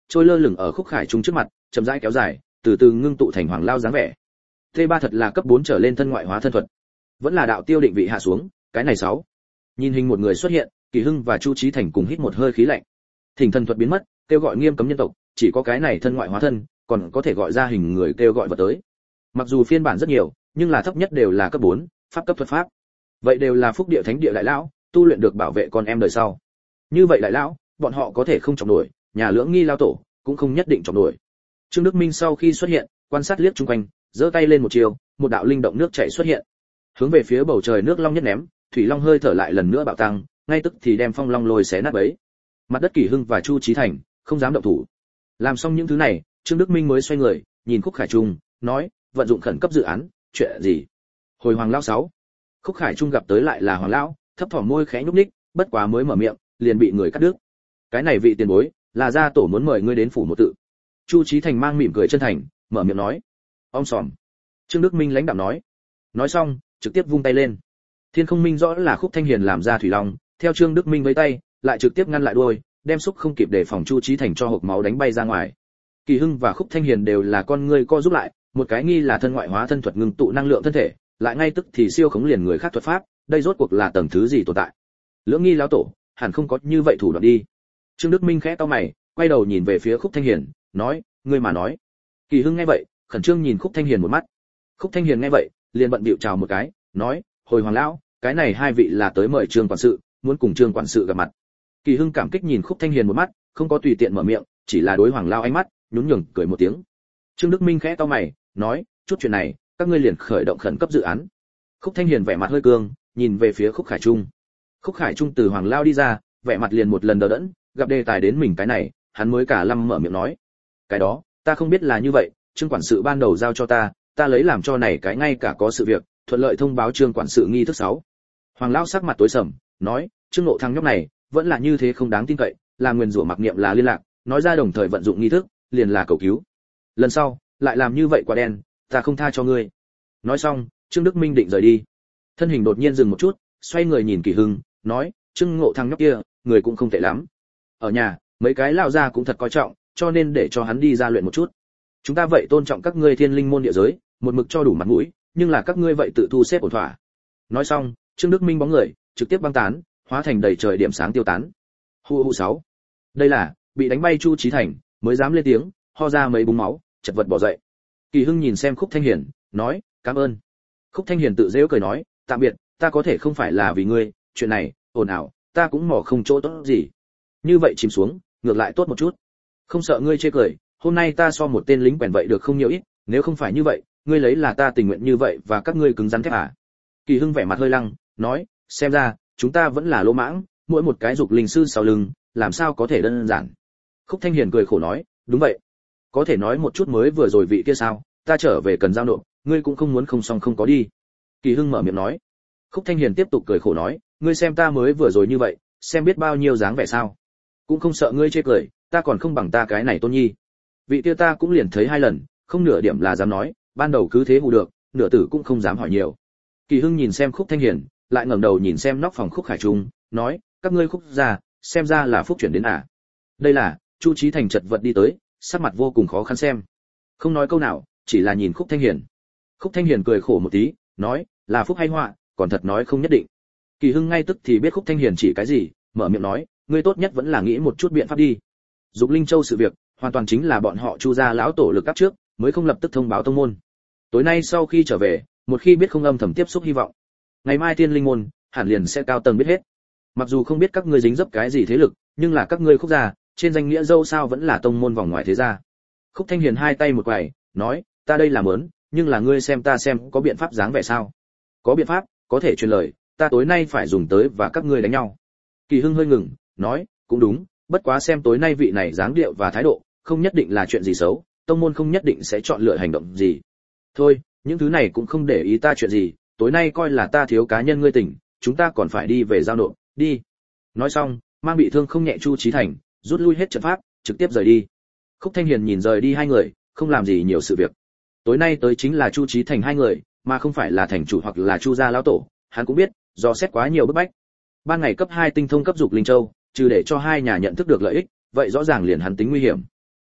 trôi lơ lửng ở Khúc Khải Trung trước mặt, chậm rãi kéo dài, từ từ ngưng tụ thành Hoàng Lao dáng vẻ. T ba thật là cấp bốn trở lên thân ngoại hóa thân thuật. Vẫn là đạo tiêu định vị hạ xuống, cái này sáu. Nhìn hình một người xuất hiện, Kỳ Hưng và Chu Chí Thành cùng hít một hơi khí lạnh. Thỉnh thần thuật biến mất, kêu gọi nghiêm cấm nhân tộc, chỉ có cái này thân ngoại hóa thân, còn có thể gọi ra hình người kêu gọi vật tới. Mặc dù phiên bản rất nhiều, nhưng là thấp nhất đều là cấp bốn, pháp cấp thuật pháp. Vậy đều là phúc địa thánh địa đại lão, tu luyện được bảo vệ con em đời sau. Như vậy đại lão, bọn họ có thể không trọng nổi, nhà lưỡng nghi lao tổ cũng không nhất định trọng nổi. Trương Đức Minh sau khi xuất hiện, quan sát liếc xung quanh, giơ tay lên một chiều, một đạo linh động nước chảy xuất hiện. Hướng về phía bầu trời nước long nhất ném, thủy long hơi thở lại lần nữa bạo tăng, ngay tức thì đem phong long lôi xé nát bấy. Mặt đất Kỳ Hưng và Chu Chí Thành không dám động thủ. Làm xong những thứ này, Trương Đức Minh mới xoay người, nhìn Khúc Khải Trung, nói, vận dụng khẩn cấp dự án, chuyện gì? Hồi Hoàng lão sáu. Khúc Khải Trung gặp tới lại là Hoàng lão, thấp thỏm môi khẽ nhúc nhích, bất quá mới mở miệng, liền bị người cắt đứt. Cái này vị tiền bối, là gia tổ muốn mời ngươi đến phủ một tự. Chu Chí Thành mang mỉm cười chân thành, mở miệng nói. Ông sòm. Trương Đức Minh lãnh đạm nói. Nói xong, trực tiếp vung tay lên. Thiên Không Minh rõ là Khúc Thanh Hiền làm ra thủy long, theo Trương Đức Minh với tay, lại trực tiếp ngăn lại đuôi, đem xúc không kịp để phòng Chu Chí Thành cho hộc máu đánh bay ra ngoài. Kỳ Hưng và Khúc Thanh Hiền đều là con người co giúp lại, một cái nghi là thân ngoại hóa thân thuật ngưng tụ năng lượng thân thể, lại ngay tức thì siêu khống liền người khác thuật pháp, đây rốt cuộc là tầng thứ gì tồn tại? Lưỡng nghi lão tổ, hẳn không có như vậy thủ đoạn đi. Trương Đức Minh khẽ cau mày, quay đầu nhìn về phía Khúc Thanh Hiền, nói, ngươi mà nói. Kỳ Hưng nghe vậy, khẩn trương nhìn Khúc Thanh Hiền một mắt. Khúc Thanh Hiền nghe vậy, liền bận bịu chào một cái, nói, hồi Hoàng lão, cái này hai vị là tới mời Trương quản sự, muốn cùng Trương quản sự gặp mặt. Kỳ Hưng cảm kích nhìn Khúc Thanh Hiền một mắt, không có tùy tiện mở miệng, chỉ là đối Hoàng lão ánh mắt, nhún nhường cười một tiếng. Trương Đức Minh khẽ cau mày, nói, chút chuyện này, các ngươi liền khởi động khẩn cấp dự án. Khúc Thanh Hiền vẻ mặt hơi cương, nhìn về phía Khúc Khải Trung. Khúc Khải Trung từ Hoàng lão đi ra, vẻ mặt liền một lần đờ đẫn, gặp đề tài đến mình cái này, hắn mới cả lâm mở miệng nói, cái đó, ta không biết là như vậy, Trương quản sự ban đầu giao cho ta, ta lấy làm cho này cái ngay cả có sự việc, thuận lợi thông báo Trương quản sự nghi thức sáu. Hoàng lão sắc mặt tối sầm, nói, Trương Ngộ thằng nhóc này, vẫn là như thế không đáng tin cậy, là nguyên rủa mặc niệm là liên lạc, nói ra đồng thời vận dụng nghi thức, liền là cầu cứu. Lần sau, lại làm như vậy quá đen, ta không tha cho ngươi. Nói xong, Trương Đức Minh định rời đi. Thân hình đột nhiên dừng một chút, xoay người nhìn Kỳ Hưng, nói, Trương Ngộ thằng nhóc kia, người cũng không tệ lắm. Ở nhà, mấy cái lão gia cũng thật coi trọng, cho nên để cho hắn đi ra luyện một chút. Chúng ta vậy tôn trọng các ngươi thiên linh môn địa giới, một mực cho đủ mặt mũi, nhưng là các ngươi vậy tự thu xếp ổn thỏa. Nói xong, Trương Đức Minh bóng người trực tiếp băng tán, hóa thành đầy trời điểm sáng tiêu tán. Hu hu sáu. Đây là bị đánh bay Chu Chí Thành, mới dám lên tiếng, ho ra mấy búng máu, chật vật bỏ dậy. Kỳ Hưng nhìn xem Khúc Thanh Hiền, nói, cảm ơn. Khúc Thanh Hiền tự giễu cười nói, tạm biệt, ta có thể không phải là vì ngươi, chuyện này, ồn ào, ta cũng mò không chỗ tốt gì. Như vậy chìm xuống, ngược lại tốt một chút. Không sợ ngươi chê cười, hôm nay ta so một tên lính quèn vậy được không nhiều ít, nếu không phải như vậy, ngươi lấy là ta tình nguyện như vậy và các ngươi cứng rắn thép à? Kỳ Hưng vẻ mặt hơi lăng, nói, xem ra, chúng ta vẫn là lỗ mãng, mỗi một cái dục linh sư sau lưng, làm sao có thể đơn giản. Khúc Thanh Hiền cười khổ nói, đúng vậy. Có thể nói một chút mới vừa rồi vị kia sao, ta trở về cần giao nộp, ngươi cũng không muốn không xong không có đi. Kỳ Hưng mở miệng nói. Khúc Thanh Hiền tiếp tục cười khổ nói, ngươi xem ta mới vừa rồi như vậy, xem biết bao nhiêu dáng vẻ sao. Cũng không sợ ngươi chê cười, ta còn không bằng ta cái này tôn nhi. Vị kia ta cũng liền thấy hai lần, không nửa điểm là dám nói, ban đầu cứ thế hù được, nửa tử cũng không dám hỏi nhiều. Kỳ Hưng nhìn xem Khúc Thanh Hiền, lại ngẩng đầu nhìn xem nóc phòng Khúc Khải Trung, nói, các ngươi Khúc gia, xem ra là phúc chuyển đến à. Đây là, Chu Chí Thành chật vật đi tới, sắc mặt vô cùng khó khăn xem. Không nói câu nào, chỉ là nhìn Khúc Thanh Hiền. Khúc Thanh Hiền cười khổ một tí, nói, là phúc hay họa, còn thật nói không nhất định. Kỳ Hưng ngay tức thì biết Khúc Thanh Hiền chỉ cái gì, mở miệng nói, ngươi tốt nhất vẫn là nghĩ một chút biện pháp đi. Dục Linh Châu sự việc, hoàn toàn chính là bọn họ Chu gia lão tổ lực áp trước, mới không lập tức thông báo tông môn. Tối nay sau khi trở về, một khi biết không âm thầm tiếp xúc hy vọng, ngày mai Tiên Linh môn hẳn liền sẽ cao tầng biết hết. Mặc dù không biết các ngươi dính dấp cái gì thế lực, nhưng là các ngươi Khúc gia, trên danh nghĩa dâu sao vẫn là tông môn vòng ngoài thế gia. Khúc Thanh Hiền hai tay một quải, nói, ta đây là muốn, nhưng là ngươi xem ta xem có biện pháp dáng vẻ sao? Có biện pháp, có thể truyền lời, ta tối nay phải dùng tới và các ngươi đánh nhau. Kỳ Hưng hơi ngừng, nói, cũng đúng, bất quá xem tối nay vị này dáng điệu và thái độ, không nhất định là chuyện gì xấu, tông môn không nhất định sẽ chọn lựa hành động gì. Thôi, những thứ này cũng không để ý ta chuyện gì, tối nay coi là ta thiếu cá nhân ngươi tỉnh, chúng ta còn phải đi về giao nộp, đi. Nói xong, mang bị thương không nhẹ Chu Chí Thành, rút lui hết trận pháp, trực tiếp rời đi. Khúc Thanh Hiền nhìn rời đi hai người, không làm gì nhiều sự việc. Tối nay tới chính là Chu Chí Thành hai người, mà không phải là thành chủ hoặc là Chu gia lão tổ, hắn cũng biết, do xét quá nhiều bức bách. Ban ngày cấp hai tinh thông cấp dục linh châu, trừ để cho hai nhà nhận thức được lợi ích, vậy rõ ràng liền hắn tính nguy hiểm.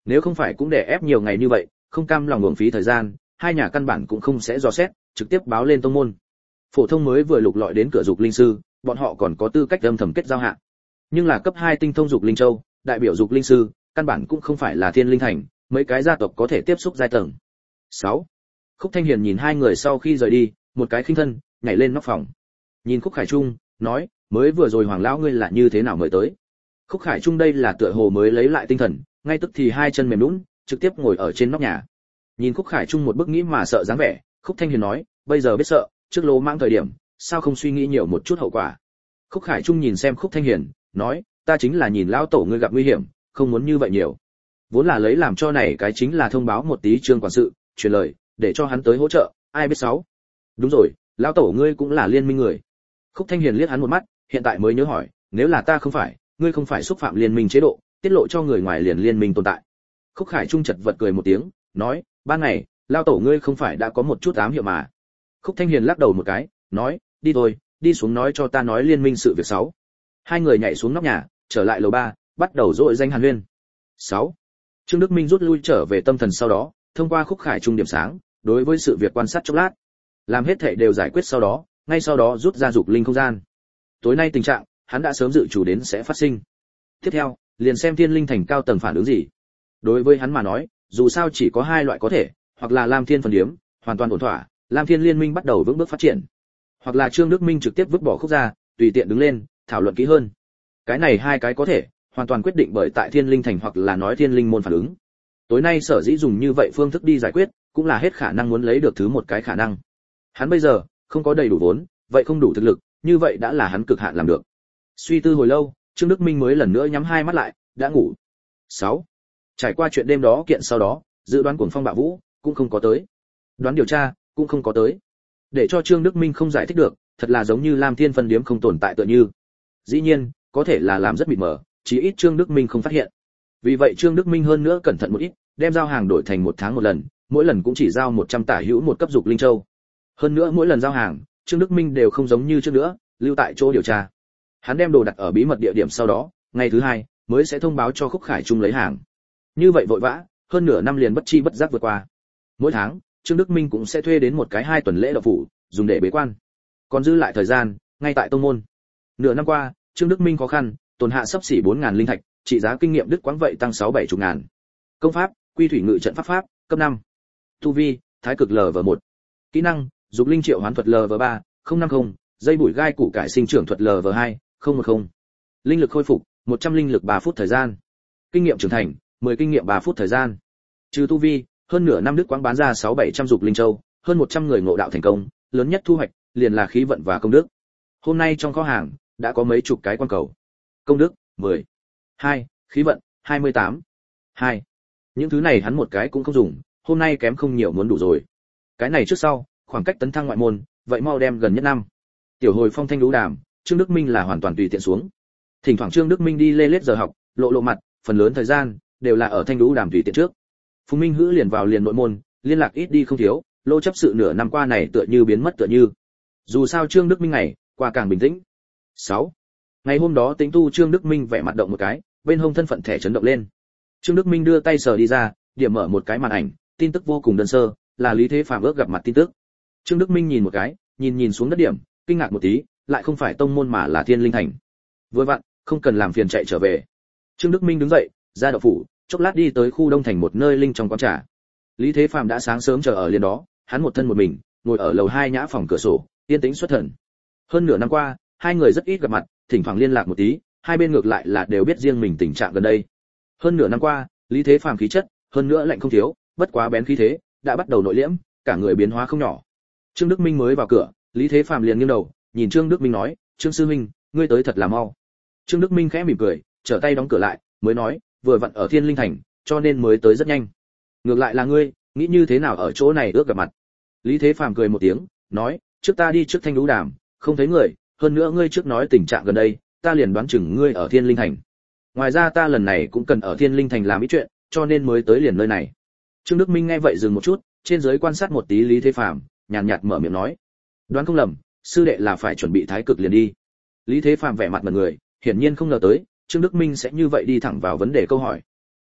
Nếu không phải cũng để ép nhiều ngày như vậy, không cam lòng uổng phí thời gian, hai nhà căn bản cũng không sẽ dò xét, trực tiếp báo lên tông môn. Phổ thông mới vừa lục lọi đến cửa dục linh sư, bọn họ còn có tư cách âm thầm kết giao hạ. Nhưng là cấp hai tinh thông dục linh châu, đại biểu dục linh sư, căn bản cũng không phải là thiên linh thành, mấy cái gia tộc có thể tiếp xúc giai tầng. sáu. Khúc Thanh Hiền nhìn hai người sau khi rời đi, một cái khinh thân, nhảy lên nóc phòng. Nhìn Khúc Khải Trung, nói, mới vừa rồi Hoàng lão ngươi là như thế nào mới tới? Khúc Khải Trung đây là tựa hồ mới lấy lại tinh thần, ngay tức thì hai chân mềm nhũn, trực tiếp ngồi ở trên nóc nhà. Nhìn Khúc Khải Trung một bức nghĩ mà sợ dáng vẻ, Khúc Thanh Hiền nói, bây giờ biết sợ, trước lỗ mãng thời điểm, sao không suy nghĩ nhiều một chút hậu quả. Khúc Khải Trung nhìn xem Khúc Thanh Hiền, nói, ta chính là nhìn lão tổ ngươi gặp nguy hiểm, không muốn như vậy nhiều. Vốn là lấy làm cho này cái chính là thông báo một tí Trương quản sự, truyền lời, để cho hắn tới hỗ trợ, ai biết sáu. Đúng rồi, lão tổ ngươi cũng là liên minh người. Khúc Thanh Hiền liếc hắn một mắt, hiện tại mới nhớ hỏi, nếu là ta không phải, ngươi không phải xúc phạm liên minh chế độ, tiết lộ cho người ngoài liền liên minh tồn tại. Khúc Khải Trung chật vật cười một tiếng, nói, ban ngày, lão tổ ngươi không phải đã có một chút ám hiệu mà. Khúc Thanh Hiền lắc đầu một cái, nói, đi thôi, đi xuống nói cho ta nói liên minh sự việc sáu. Hai người nhảy xuống nóc nhà, trở lại lầu ba, bắt đầu dội danh hàn huyên. sáu. Trương Đức Minh rút lui trở về tâm thần sau đó, thông qua Khúc Khải Trung điểm sáng, đối với sự việc quan sát chốc lát, làm hết thảy đều giải quyết sau đó, ngay sau đó rút ra dục linh không gian. Tối nay tình trạng, hắn đã sớm dự chủ đến sẽ phát sinh. Tiếp theo, liền xem Thiên Linh Thành cao tầng phản ứng gì. Đối với hắn mà nói, dù sao chỉ có hai loại có thể, hoặc là Lam Thiên phần điếm, hoàn toàn ổn thỏa, Lam Thiên liên minh bắt đầu vững bước phát triển, hoặc là Trương Đức Minh trực tiếp vứt bỏ Khúc ra, tùy tiện đứng lên, thảo luận kỹ hơn. Cái này hai cái có thể, hoàn toàn quyết định bởi tại Thiên Linh Thành hoặc là nói Thiên Linh môn phản ứng. Tối nay sở dĩ dùng như vậy phương thức đi giải quyết, cũng là hết khả năng muốn lấy được thứ một cái khả năng. Hắn bây giờ không có đầy đủ vốn, vậy không đủ thực lực, như vậy đã là hắn cực hạn làm được. Suy tư hồi lâu, Trương Đức Minh mới lần nữa nhắm hai mắt lại, đã ngủ. sáu. Trải qua chuyện đêm đó kiện sau đó, dự đoán cuồng phong bạo vũ cũng không có tới. Đoán điều tra cũng không có tới. Để cho Trương Đức Minh không giải thích được, thật là giống như Lam Thiên phân điếm không tồn tại tựa như. Dĩ nhiên, có thể là làm rất mịt mờ, chỉ ít Trương Đức Minh không phát hiện. Vì vậy Trương Đức Minh hơn nữa cẩn thận một ít, đem giao hàng đổi thành một tháng một lần, mỗi lần cũng chỉ giao một trăm tả hữu một cấp dục linh châu. Hơn nữa mỗi lần giao hàng, Trương Đức Minh đều không giống như trước nữa, lưu tại chỗ điều tra. Hắn đem đồ đặt ở bí mật địa điểm sau đó, ngày thứ hai mới sẽ thông báo cho Khúc Khải Trung lấy hàng. Như vậy vội vã, hơn nửa năm liền bất chi bất giác vượt qua. Mỗi tháng, Trương Đức Minh cũng sẽ thuê đến một cái hai tuần lễ đậu phủ, dùng để bế quan. Còn dư lại thời gian, ngay tại tông môn. Nửa năm qua, Trương Đức Minh khó khăn, tồn hạ sắp xỉ bốn nghìn linh thạch, trị giá kinh nghiệm đứt quãng vậy tăng sáu bảy chục ngàn. Công pháp, Quy Thủy Ngự Trận Pháp Pháp, cấp năm. Tu vi, Thái Cực lv một. Kỹ năng, Dục Linh Triệu Hoán Thuật lv ba, không năm không, Dây Bụi Gai Củ Cải Sinh Trưởng Thuật lv hai, không một không. Linh lực khôi phục, một trăm linh lực ba phút thời gian. Kinh nghiệm trưởng thành, mười kinh nghiệm ba phút thời gian. Trừ tu vi, hơn nửa năm đứt quãng bán ra sáu bảy trăm dục linh châu, hơn một trăm người ngộ đạo thành công, lớn nhất thu hoạch liền là khí vận và công đức. Hôm nay trong kho hàng đã có mấy chục cái quan cầu. Công đức mười, hai, khí vận hai mươi tám, hai. Những thứ này hắn một cái cũng không dùng, hôm nay kém không nhiều muốn đủ rồi. Cái này trước sau, khoảng cách tấn thăng ngoại môn, vậy mau đem gần nhất năm. Tiểu hồi phong thanh lũ đàm, Trương Đức Minh là hoàn toàn tùy tiện xuống. Thỉnh thoảng Trương Đức Minh đi lê lết giờ học, lộ lộ mặt, phần lớn thời gian đều là ở thanh lũ đàm tùy tiện trước. Phùng Minh Hữ liền vào liền nội môn, liên lạc ít đi không thiếu, lô chấp sự nửa năm qua này tựa như biến mất tựa như. Dù sao Trương Đức Minh này, qua càng bình tĩnh. sáu. Ngày hôm đó Tĩnh Tu Trương Đức Minh vẻ mặt động một cái, bên hông thân phận thẻ chấn động lên. Trương Đức Minh đưa tay sờ đi ra, điểm mở một cái màn ảnh, tin tức vô cùng đơn sơ, là Lý Thế Phàm ước gặp mặt tin tức. Trương Đức Minh nhìn một cái, nhìn nhìn xuống đất điểm, kinh ngạc một tí, lại không phải tông môn mà là Thiên Linh Thành. Vừa vặn, không cần làm phiền chạy trở về. Trương Đức Minh đứng dậy, ra đậu phủ, chốc lát đi tới khu đông thành một nơi linh trong quán trà. Lý Thế Phàm đã sáng sớm chờ ở liền đó, hắn một thân một mình, ngồi ở lầu hai nhã phòng cửa sổ, yên tĩnh xuất thần. Hơn nửa năm qua, hai người rất ít gặp mặt, thỉnh thoảng liên lạc một tí, hai bên ngược lại là đều biết riêng mình tình trạng gần đây. Hơn nửa năm qua, Lý Thế Phàm khí chất, hơn nữa lạnh không thiếu, bất quá bén khí thế, đã bắt đầu nội liễm, cả người biến hóa không nhỏ. Trương Đức Minh mới vào cửa, Lý Thế Phàm liền nghiêng đầu, nhìn Trương Đức Minh nói, "Trương sư huynh, ngươi tới thật là mau." Trương Đức Minh khẽ mỉm cười, trở tay đóng cửa lại, mới nói, "Vừa vặn ở Thiên Linh Thành, cho nên mới tới rất nhanh. Ngược lại là ngươi, nghĩ như thế nào ở chỗ này ước gặp mặt?" Lý Thế Phàm cười một tiếng, nói, "Trước ta đi trước Thanh Lũ Đàm, không thấy người, hơn nữa ngươi trước nói tình trạng gần đây, ta liền đoán chừng ngươi ở Thiên Linh Thành. Ngoài ra ta lần này cũng cần ở Thiên Linh Thành làm ít chuyện, cho nên mới tới liền nơi này." Trương Đức Minh nghe vậy dừng một chút, trên dưới quan sát một tí Lý Thế Phàm, nhàn nhạt mở miệng nói, "Đoán không lầm, sư đệ là phải chuẩn bị thái cực liền đi." Lý Thế Phàm vẻ mặt mật người, hiển nhiên không ngờ tới Trương Đức Minh sẽ như vậy đi thẳng vào vấn đề câu hỏi.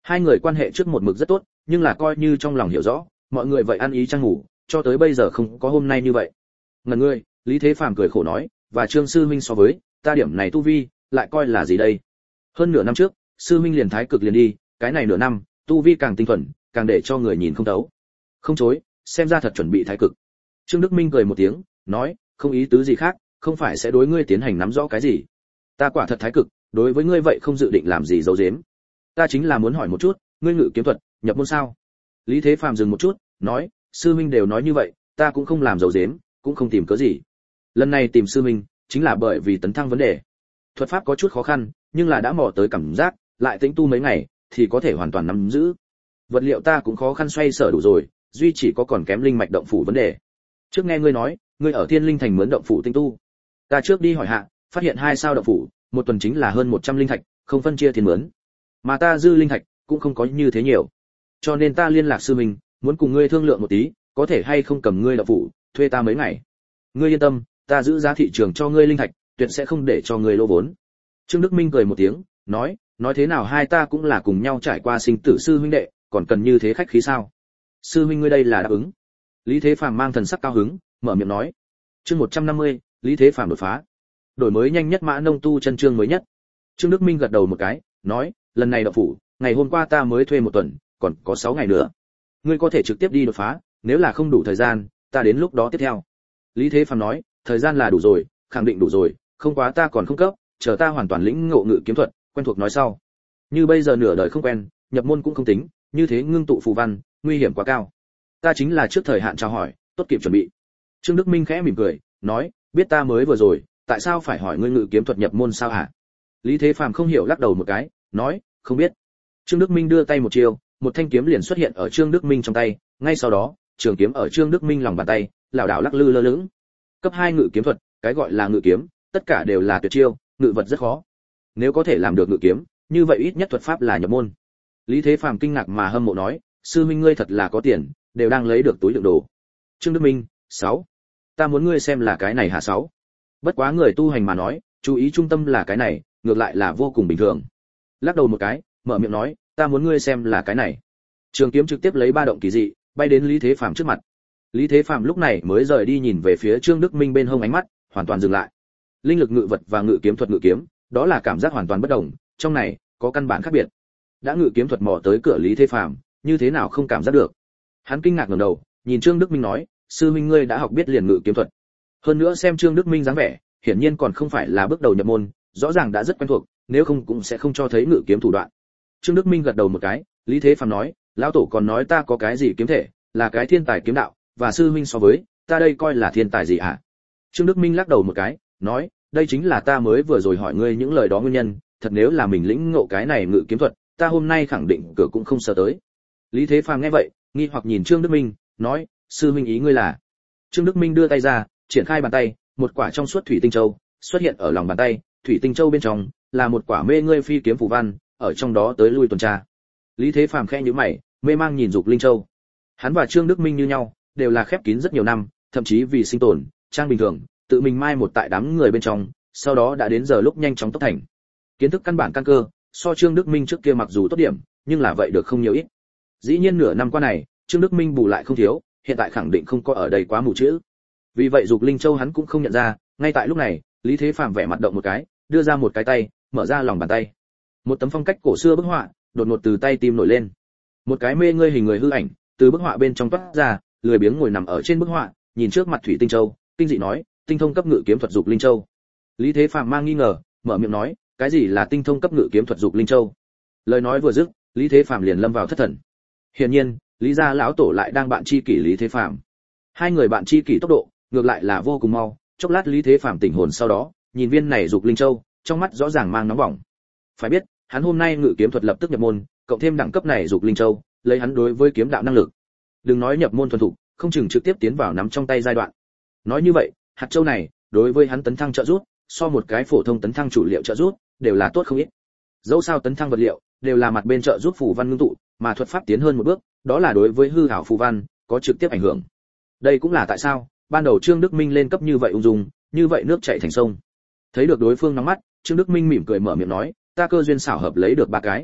Hai người quan hệ trước một mực rất tốt, nhưng là coi như trong lòng hiểu rõ, mọi người vậy ăn ý chăng ngủ, cho tới bây giờ không có hôm nay như vậy. Ngần ngươi, Lý Thế Phàm cười khổ nói, và Trương sư huynh so với, ta điểm này tu vi, lại coi là gì đây? Hơn nửa năm trước, sư huynh liền thái cực liền đi, cái này nửa năm, tu vi càng tinh thuần, càng để cho người nhìn không thấu. Không chối, xem ra thật chuẩn bị thái cực. Trương Đức Minh cười một tiếng, nói, không ý tứ gì khác, không phải sẽ đối ngươi tiến hành nắm rõ cái gì. Ta quả thật thái cực, đối với ngươi vậy không dự định làm gì giấu giếm. Ta chính là muốn hỏi một chút, ngươi ngự kiếm thuật, nhập môn sao? Lý Thế Phàm dừng một chút, nói, sư huynh đều nói như vậy, ta cũng không làm giấu giếm, cũng không tìm cớ gì. Lần này tìm sư huynh, chính là bởi vì tấn thăng vấn đề. Thuật pháp có chút khó khăn, nhưng là đã mò tới cảm giác, lại tĩnh tu mấy ngày, thì có thể hoàn toàn nắm giữ. Vật liệu ta cũng khó khăn xoay sở đủ rồi, duy chỉ có còn kém linh mạch động phủ vấn đề. Trước nghe ngươi nói, ngươi ở Thiên Linh Thành mướn động phủ tinh tu. Ta trước đi hỏi hạ, phát hiện hai sao động phủ, một tuần chính là hơn một trăm linh thạch, không phân chia tiền mướn. Mà ta dư linh thạch cũng không có như thế nhiều. Cho nên ta liên lạc sư mình, muốn cùng ngươi thương lượng một tí, có thể hay không cầm ngươi động phủ, thuê ta mấy ngày. Ngươi yên tâm, ta giữ giá thị trường cho ngươi linh thạch, tuyệt sẽ không để cho ngươi lỗ vốn. Trương Đức Minh cười một tiếng, nói, nói thế nào hai ta cũng là cùng nhau trải qua sinh tử sư huynh đệ, còn cần như thế khách khí sao? Sư huynh ngươi đây là đáp ứng. Lý Thế Phàm mang thần sắc cao hứng, mở miệng nói. Chương một trăm năm mươi, Lý Thế Phàm đột phá. Đổi mới nhanh nhất mã nông tu chân chương mới nhất. Trương Đức Minh gật đầu một cái, nói, lần này động phủ, ngày hôm qua ta mới thuê một tuần, còn có sáu ngày nữa. Ngươi có thể trực tiếp đi đột phá, nếu là không đủ thời gian, ta đến lúc đó tiếp theo. Lý Thế Phàm nói, thời gian là đủ rồi, khẳng định đủ rồi, không quá ta còn không cấp, chờ ta hoàn toàn lĩnh ngộ ngự kiếm thuật, quen thuộc nói sau. Như bây giờ nửa đời không quen, nhập môn cũng không tính, như thế ngưng tụ phù văn, nguy hiểm quá cao. Ta chính là trước thời hạn chào hỏi, tốt kịp chuẩn bị. Trương Đức Minh khẽ mỉm cười, nói, biết ta mới vừa rồi, tại sao phải hỏi ngươi ngự kiếm thuật nhập môn sao hả? Lý Thế Phàm không hiểu lắc đầu một cái, nói, không biết. Trương Đức Minh đưa tay một chiêu, một thanh kiếm liền xuất hiện ở Trương Đức Minh trong tay, ngay sau đó, trường kiếm ở Trương Đức Minh lòng bàn tay, lảo đảo lắc lư lơ lửng. Cấp hai ngự kiếm thuật, cái gọi là ngự kiếm, tất cả đều là tuyệt chiêu, ngự vật rất khó. Nếu có thể làm được ngự kiếm, như vậy ít nhất thuật pháp là nhập môn. Lý Thế Phàm kinh ngạc mà hâm mộ nói, sư huynh ngươi thật là có tiền, đều đang lấy được túi đựng đồ. Trương Đức Minh, sáu, ta muốn ngươi xem là cái này hả sáu? Bất quá người tu hành mà nói, chú ý trung tâm là cái này, ngược lại là vô cùng bình thường. Lắc đầu một cái, mở miệng nói, ta muốn ngươi xem là cái này. Trường kiếm trực tiếp lấy ba động kỳ dị, bay đến Lý Thế Phàm trước mặt. Lý Thế Phàm lúc này mới rời đi nhìn về phía Trương Đức Minh bên hông ánh mắt, hoàn toàn dừng lại. Linh lực ngự vật và ngự kiếm thuật ngự kiếm, đó là cảm giác hoàn toàn bất đồng, trong này có căn bản khác biệt. Đã ngự kiếm thuật mò tới cửa Lý Thế Phàm, như thế nào không cảm giác được? Hắn kinh ngạc ngẩng đầu, nhìn Trương Đức Minh nói, sư huynh ngươi đã học biết liền ngự kiếm thuật. Hơn nữa xem Trương Đức Minh dáng vẻ, hiển nhiên còn không phải là bước đầu nhập môn, rõ ràng đã rất quen thuộc, nếu không cũng sẽ không cho thấy ngự kiếm thủ đoạn. Trương Đức Minh gật đầu một cái, Lý Thế Phàm nói, lão tổ còn nói ta có cái gì kiếm thể, là cái thiên tài kiếm đạo, và sư huynh so với, ta đây coi là thiên tài gì hả? Trương Đức Minh lắc đầu một cái, nói, đây chính là ta mới vừa rồi hỏi ngươi những lời đó nguyên nhân, thật nếu là mình lĩnh ngộ cái này ngự kiếm thuật, ta hôm nay khẳng định cửa cũng không sờ tới. Lý Thế Phàm nghe vậy, nghi hoặc nhìn Trương Đức Minh, nói, sư huynh ý ngươi là? Trương Đức Minh đưa tay ra, triển khai bàn tay, một quả trong suốt thủy tinh châu xuất hiện ở lòng bàn tay, thủy tinh châu bên trong là một quả mê ngươi phi kiếm phù văn, ở trong đó tới lui tuần tra. Lý Thế Phàm khẽ nhíu mày, mê mang nhìn Dục Linh Châu. Hắn và Trương Đức Minh như nhau, đều là khép kín rất nhiều năm, thậm chí vì sinh tồn, trang bình thường, tự mình mai một tại đám người bên trong, sau đó đã đến giờ lúc nhanh chóng tốc thành. Kiến thức căn bản căn cơ, so Trương Đức Minh trước kia mặc dù tốt điểm, nhưng là vậy được không nhiều ít. Dĩ nhiên nửa năm qua này, Trương Đức Minh bù lại không thiếu, hiện tại khẳng định không có ở đây quá mù chữ. Vì vậy Dục Linh Châu hắn cũng không nhận ra, ngay tại lúc này, Lý Thế Phàm vẻ mặt động một cái, đưa ra một cái tay, mở ra lòng bàn tay. Một tấm phong cách cổ xưa bức họa, đột ngột từ tay tim nổi lên. Một cái mê ngươi hình người hư ảnh, từ bức họa bên trong toát ra, lười biếng ngồi nằm ở trên bức họa, nhìn trước mặt thủy tinh châu, kinh dị nói, tinh thông cấp ngự kiếm thuật Dục Linh Châu. Lý Thế Phàm mang nghi ngờ, mở miệng nói, cái gì là tinh thông cấp ngự kiếm thuật Dục Linh Châu? Lời nói vừa dứt, Lý Thế Phàm liền lâm vào thất thần. Hiển nhiên, Lý gia lão tổ lại đang bạn chi kỷ Lý Thế Phàm. Hai người bạn chi kỷ tốc độ, ngược lại là vô cùng mau, chốc lát Lý Thế Phàm tỉnh hồn sau đó, nhìn viên này Dục Linh Châu, trong mắt rõ ràng mang nóng bỏng. Phải biết, hắn hôm nay ngự kiếm thuật lập tức nhập môn, cộng thêm đẳng cấp này Dục Linh Châu, lấy hắn đối với kiếm đạo năng lực, đừng nói nhập môn thuần thục, không chừng trực tiếp tiến vào nắm trong tay giai đoạn. Nói như vậy, hạt châu này, đối với hắn tấn thăng trợ giúp, so một cái phổ thông tấn thăng chủ liệu trợ giúp, đều là tốt không ít. Dẫu sao tấn thăng vật liệu, đều là mặt bên trợ giúp phù văn ngưng tụ, mà thuật pháp tiến hơn một bước, đó là đối với hư ảo phù văn, có trực tiếp ảnh hưởng. Đây cũng là tại sao, ban đầu Trương Đức Minh lên cấp như vậy ung dung, như vậy nước chảy thành sông. Thấy được đối phương nóng mắt, Trương Đức Minh mỉm cười mở miệng nói, ta cơ duyên xảo hợp lấy được ba cái.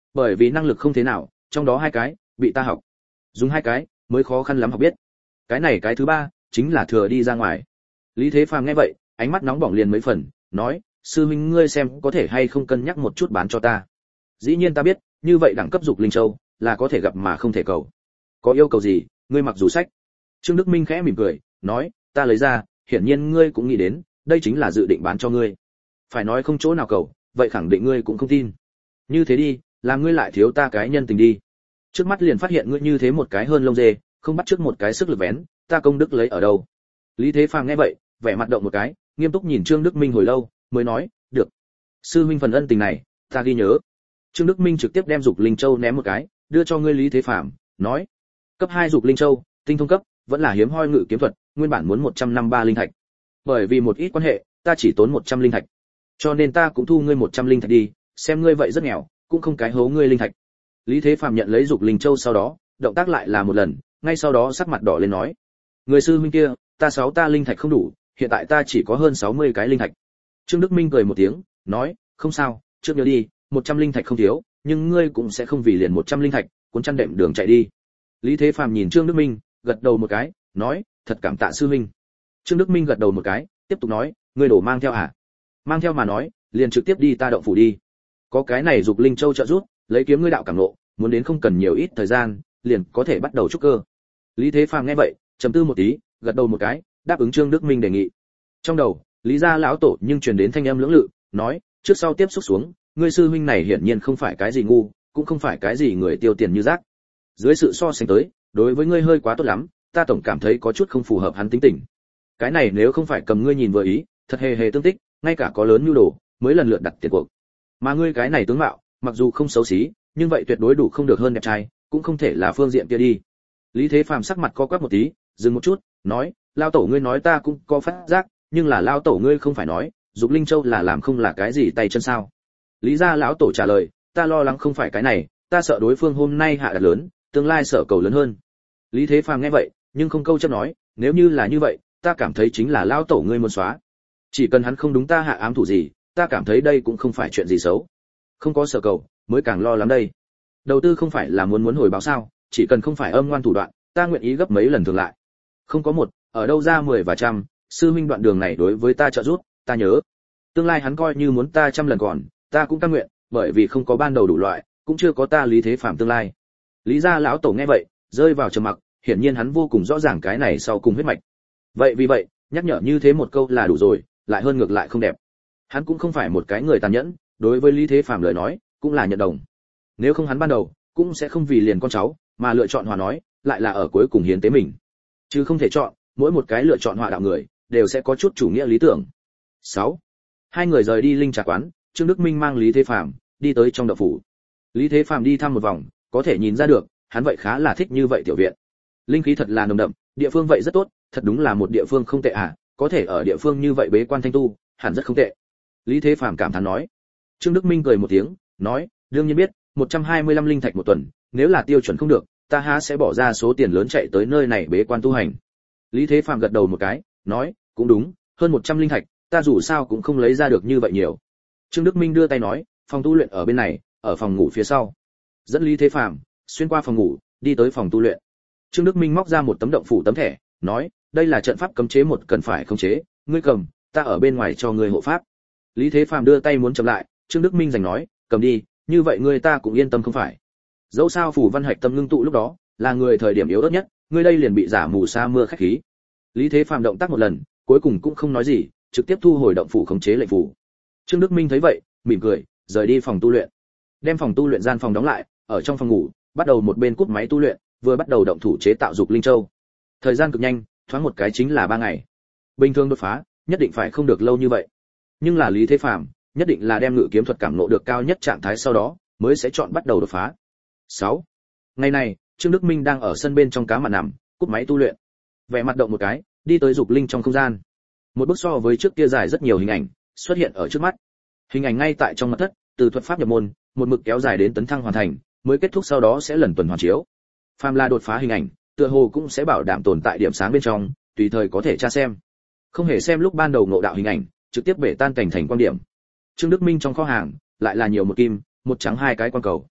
Bởi vì năng lực không thế nào, trong đó hai cái bị ta học. Dùng hai cái mới khó khăn lắm học biết. Cái này cái thứ ba chính là thừa đi ra ngoài. Lý Thế Phàm nghe vậy, ánh mắt nóng bỏng liền mấy phần, nói: "Sư huynh ngươi xem có thể hay không cân nhắc một chút bán cho ta." Dĩ nhiên ta biết, như vậy đẳng cấp dục linh châu là có thể gặp mà không thể cầu. Có yêu cầu gì, ngươi mặc dù sách. Trương Đức Minh khẽ mỉm cười, nói: "Ta lấy ra, hiển nhiên ngươi cũng nghĩ đến, đây chính là dự định bán cho ngươi. Phải nói không chỗ nào cầu, vậy khẳng định ngươi cũng không tin. Như thế đi, làm ngươi lại thiếu ta cái nhân tình đi. Trước mắt liền phát hiện ngươi như thế một cái hơn lông dê, không bắt trước một cái sức lực vén, ta công đức lấy ở đâu?" Lý Thế Phàm nghe vậy, vẻ mặt động một cái, nghiêm túc nhìn Trương Đức Minh hồi lâu, mới nói: "Được. Sư huynh phần ân tình này, ta ghi nhớ." Trương Đức Minh trực tiếp đem dục linh châu ném một cái, đưa cho ngươi Lý Thế Phàm, nói: "Cấp hai dục linh châu, tinh thông cấp, vẫn là hiếm hoi ngự kiếm thuật, nguyên bản muốn một trăm năm mươi ba linh thạch. Bởi vì một ít quan hệ, ta chỉ tốn một trăm linh thạch. Cho nên ta cũng thu ngươi một trăm linh thạch đi, xem ngươi vậy rất nghèo, cũng không cái hố ngươi linh thạch." Lý Thế Phàm nhận lấy dục linh châu sau đó, động tác lại là một lần, ngay sau đó sắc mặt đỏ lên nói: "Người sư huynh kia, ta sáu ta linh thạch không đủ, hiện tại ta chỉ có hơn sáu mươi cái linh thạch." Trương Đức Minh cười một tiếng, nói: "Không sao, trước nhớ đi, một trăm linh thạch không thiếu, nhưng ngươi cũng sẽ không vì liền một trăm linh thạch, cuốn chăn đệm đường chạy đi." Lý Thế Phàm nhìn Trương Đức Minh, gật đầu một cái, nói: "Thật cảm tạ sư huynh." Trương Đức Minh gật đầu một cái, tiếp tục nói: "Ngươi đổ mang theo à?" "Mang theo mà nói, liền trực tiếp đi ta động phủ đi. Có cái này dục linh châu trợ giúp, lấy kiếm ngươi đạo cảm ngộ, muốn đến không cần nhiều ít thời gian, liền có thể bắt đầu trúc cơ." Lý Thế Phàm nghe vậy, trầm tư một tí, gật đầu một cái, đáp ứng Trương Đức Minh đề nghị. Trong đầu, Lý gia lão tổ nhưng truyền đến thanh âm lưỡng lự, nói: "Trước sau tiếp xúc xuống, ngươi sư huynh này hiển nhiên không phải cái gì ngu, cũng không phải cái gì người tiêu tiền như rác. Dưới sự so sánh tới, đối với ngươi hơi quá tốt lắm, ta tổng cảm thấy có chút không phù hợp hắn tính tình. Cái này nếu không phải cầm ngươi nhìn vừa ý, thật hề hề tương tích, ngay cả có lớn nhu đồ, mới lần lượt đặt tiền cuộc. Mà ngươi cái này tướng mạo, mặc dù không xấu xí, nhưng vậy tuyệt đối đủ không được hơn đẹp trai, cũng không thể là phương diện kia đi." Lý Thế Phàm sắc mặt co quắp một tí, dừng một chút, nói: "Lao tổ ngươi nói ta cũng có phát giác, nhưng là lao tổ ngươi không phải nói, dục linh châu là làm không là cái gì tay chân sao?" Lý gia lão tổ trả lời: "Ta lo lắng không phải cái này, ta sợ đối phương hôm nay hạ đặt lớn, tương lai sợ cầu lớn hơn." Lý Thế Phàm nghe vậy, nhưng không câu chấp nói: "Nếu như là như vậy, ta cảm thấy chính là lao tổ ngươi muốn xóa. Chỉ cần hắn không đúng ta hạ ám thủ gì, ta cảm thấy đây cũng không phải chuyện gì xấu. Không có sợ cầu, mới càng lo lắng đây. Đầu tư không phải là muốn muốn hồi báo sao, chỉ cần không phải âm ngoan thủ đoạn, ta nguyện ý gấp mấy lần thường lại. Không có một, ở đâu ra mười và trăm, sư huynh đoạn đường này đối với ta trợ giúp, ta nhớ. Tương lai hắn coi như muốn ta trăm lần còn, ta cũng cam nguyện, bởi vì không có ban đầu đủ loại, cũng chưa có ta Lý Thế Phàm tương lai." Lý gia lão tổ nghe vậy, rơi vào trầm mặc, hiển nhiên hắn vô cùng rõ ràng cái này sau cùng huyết mạch. Vậy vì vậy, nhắc nhở như thế một câu là đủ rồi, lại hơn ngược lại không đẹp. Hắn cũng không phải một cái người tàn nhẫn, đối với Lý Thế Phàm lời nói, cũng là nhận đồng. Nếu không hắn ban đầu cũng sẽ không vì liền con cháu mà lựa chọn hòa nói, lại là ở cuối cùng hiến tế mình. Chứ không thể chọn, mỗi một cái lựa chọn hòa đạo người đều sẽ có chút chủ nghĩa lý tưởng. sáu. Hai người rời đi linh trà quán, Trương Đức Minh mang Lý Thế Phàm đi tới trong động phủ. Lý Thế Phàm đi thăm một vòng, có thể nhìn ra được, hắn vậy khá là thích như vậy tiểu viện. Linh khí thật là nồng đậm, địa phương vậy rất tốt, thật đúng là một địa phương không tệ à, có thể ở địa phương như vậy bế quan thanh tu, hẳn rất không tệ. Lý Thế Phàm cảm thán nói. Trương Đức Minh cười một tiếng, nói: "Đương nhiên biết, một trăm hai mươi lăm linh thạch một tuần, nếu là tiêu chuẩn không được, ta há sẽ bỏ ra số tiền lớn chạy tới nơi này bế quan tu hành." Lý Thế Phàm gật đầu một cái, nói: "Cũng đúng, hơn một trăm linh thạch, ta dù sao cũng không lấy ra được như vậy nhiều." Trương Đức Minh đưa tay nói: "Phòng tu luyện ở bên này, ở phòng ngủ phía sau." Dẫn Lý Thế Phàm xuyên qua phòng ngủ, đi tới phòng tu luyện. Trương Đức Minh móc ra một tấm động phủ tấm thẻ, nói: "Đây là trận pháp cấm chế một cần phải khống chế, ngươi cầm, ta ở bên ngoài cho ngươi hộ pháp." Lý Thế Phàm đưa tay muốn chậm lại, Trương Đức Minh giành nói: "Cầm đi, như vậy ngươi ta cũng yên tâm không phải. Dẫu sao phủ văn hạch tâm ngưng tụ lúc đó, là người thời điểm yếu ớt nhất, ngươi đây liền bị giả mù sa mưa khách khí." Lý Thế Phàm động tác một lần, cuối cùng cũng không nói gì, trực tiếp thu hồi động phủ khống chế lệnh phủ. Trương Đức Minh thấy vậy, mỉm cười, rời đi phòng tu luyện. Đem phòng tu luyện gian phòng đóng lại, ở trong phòng ngủ, bắt đầu một bên cúp máy tu luyện, vừa bắt đầu động thủ chế tạo dục linh châu. Thời gian cực nhanh, thoáng một cái chính là ba ngày. Bình thường đột phá, nhất định phải không được lâu như vậy. Nhưng là Lý Thế Phàm, nhất định là đem ngự kiếm thuật cảm ngộ được cao nhất trạng thái sau đó, mới sẽ chọn bắt đầu đột phá. sáu. Ngày này, Trương Đức Minh đang ở sân bên trong cá mặt nằm, cúp máy tu luyện. Vẻ mặt động một cái, đi tới dục linh trong không gian. Một bức so với trước kia dài rất nhiều hình ảnh xuất hiện ở trước mắt. Hình ảnh ngay tại trong mật thất, từ thuật pháp nhập môn, một mực kéo dài đến tấn thăng hoàn thành, mới kết thúc sau đó sẽ lần tuần hoàn chiếu. Phàm là đột phá hình ảnh, tựa hồ cũng sẽ bảo đảm tồn tại điểm sáng bên trong, tùy thời có thể tra xem. Không hề xem lúc ban đầu ngộ đạo hình ảnh, trực tiếp bể tan cảnh thành quan điểm. Trương Đức Minh trong kho hàng, lại là nhiều một kim, một trắng hai cái quan cầu.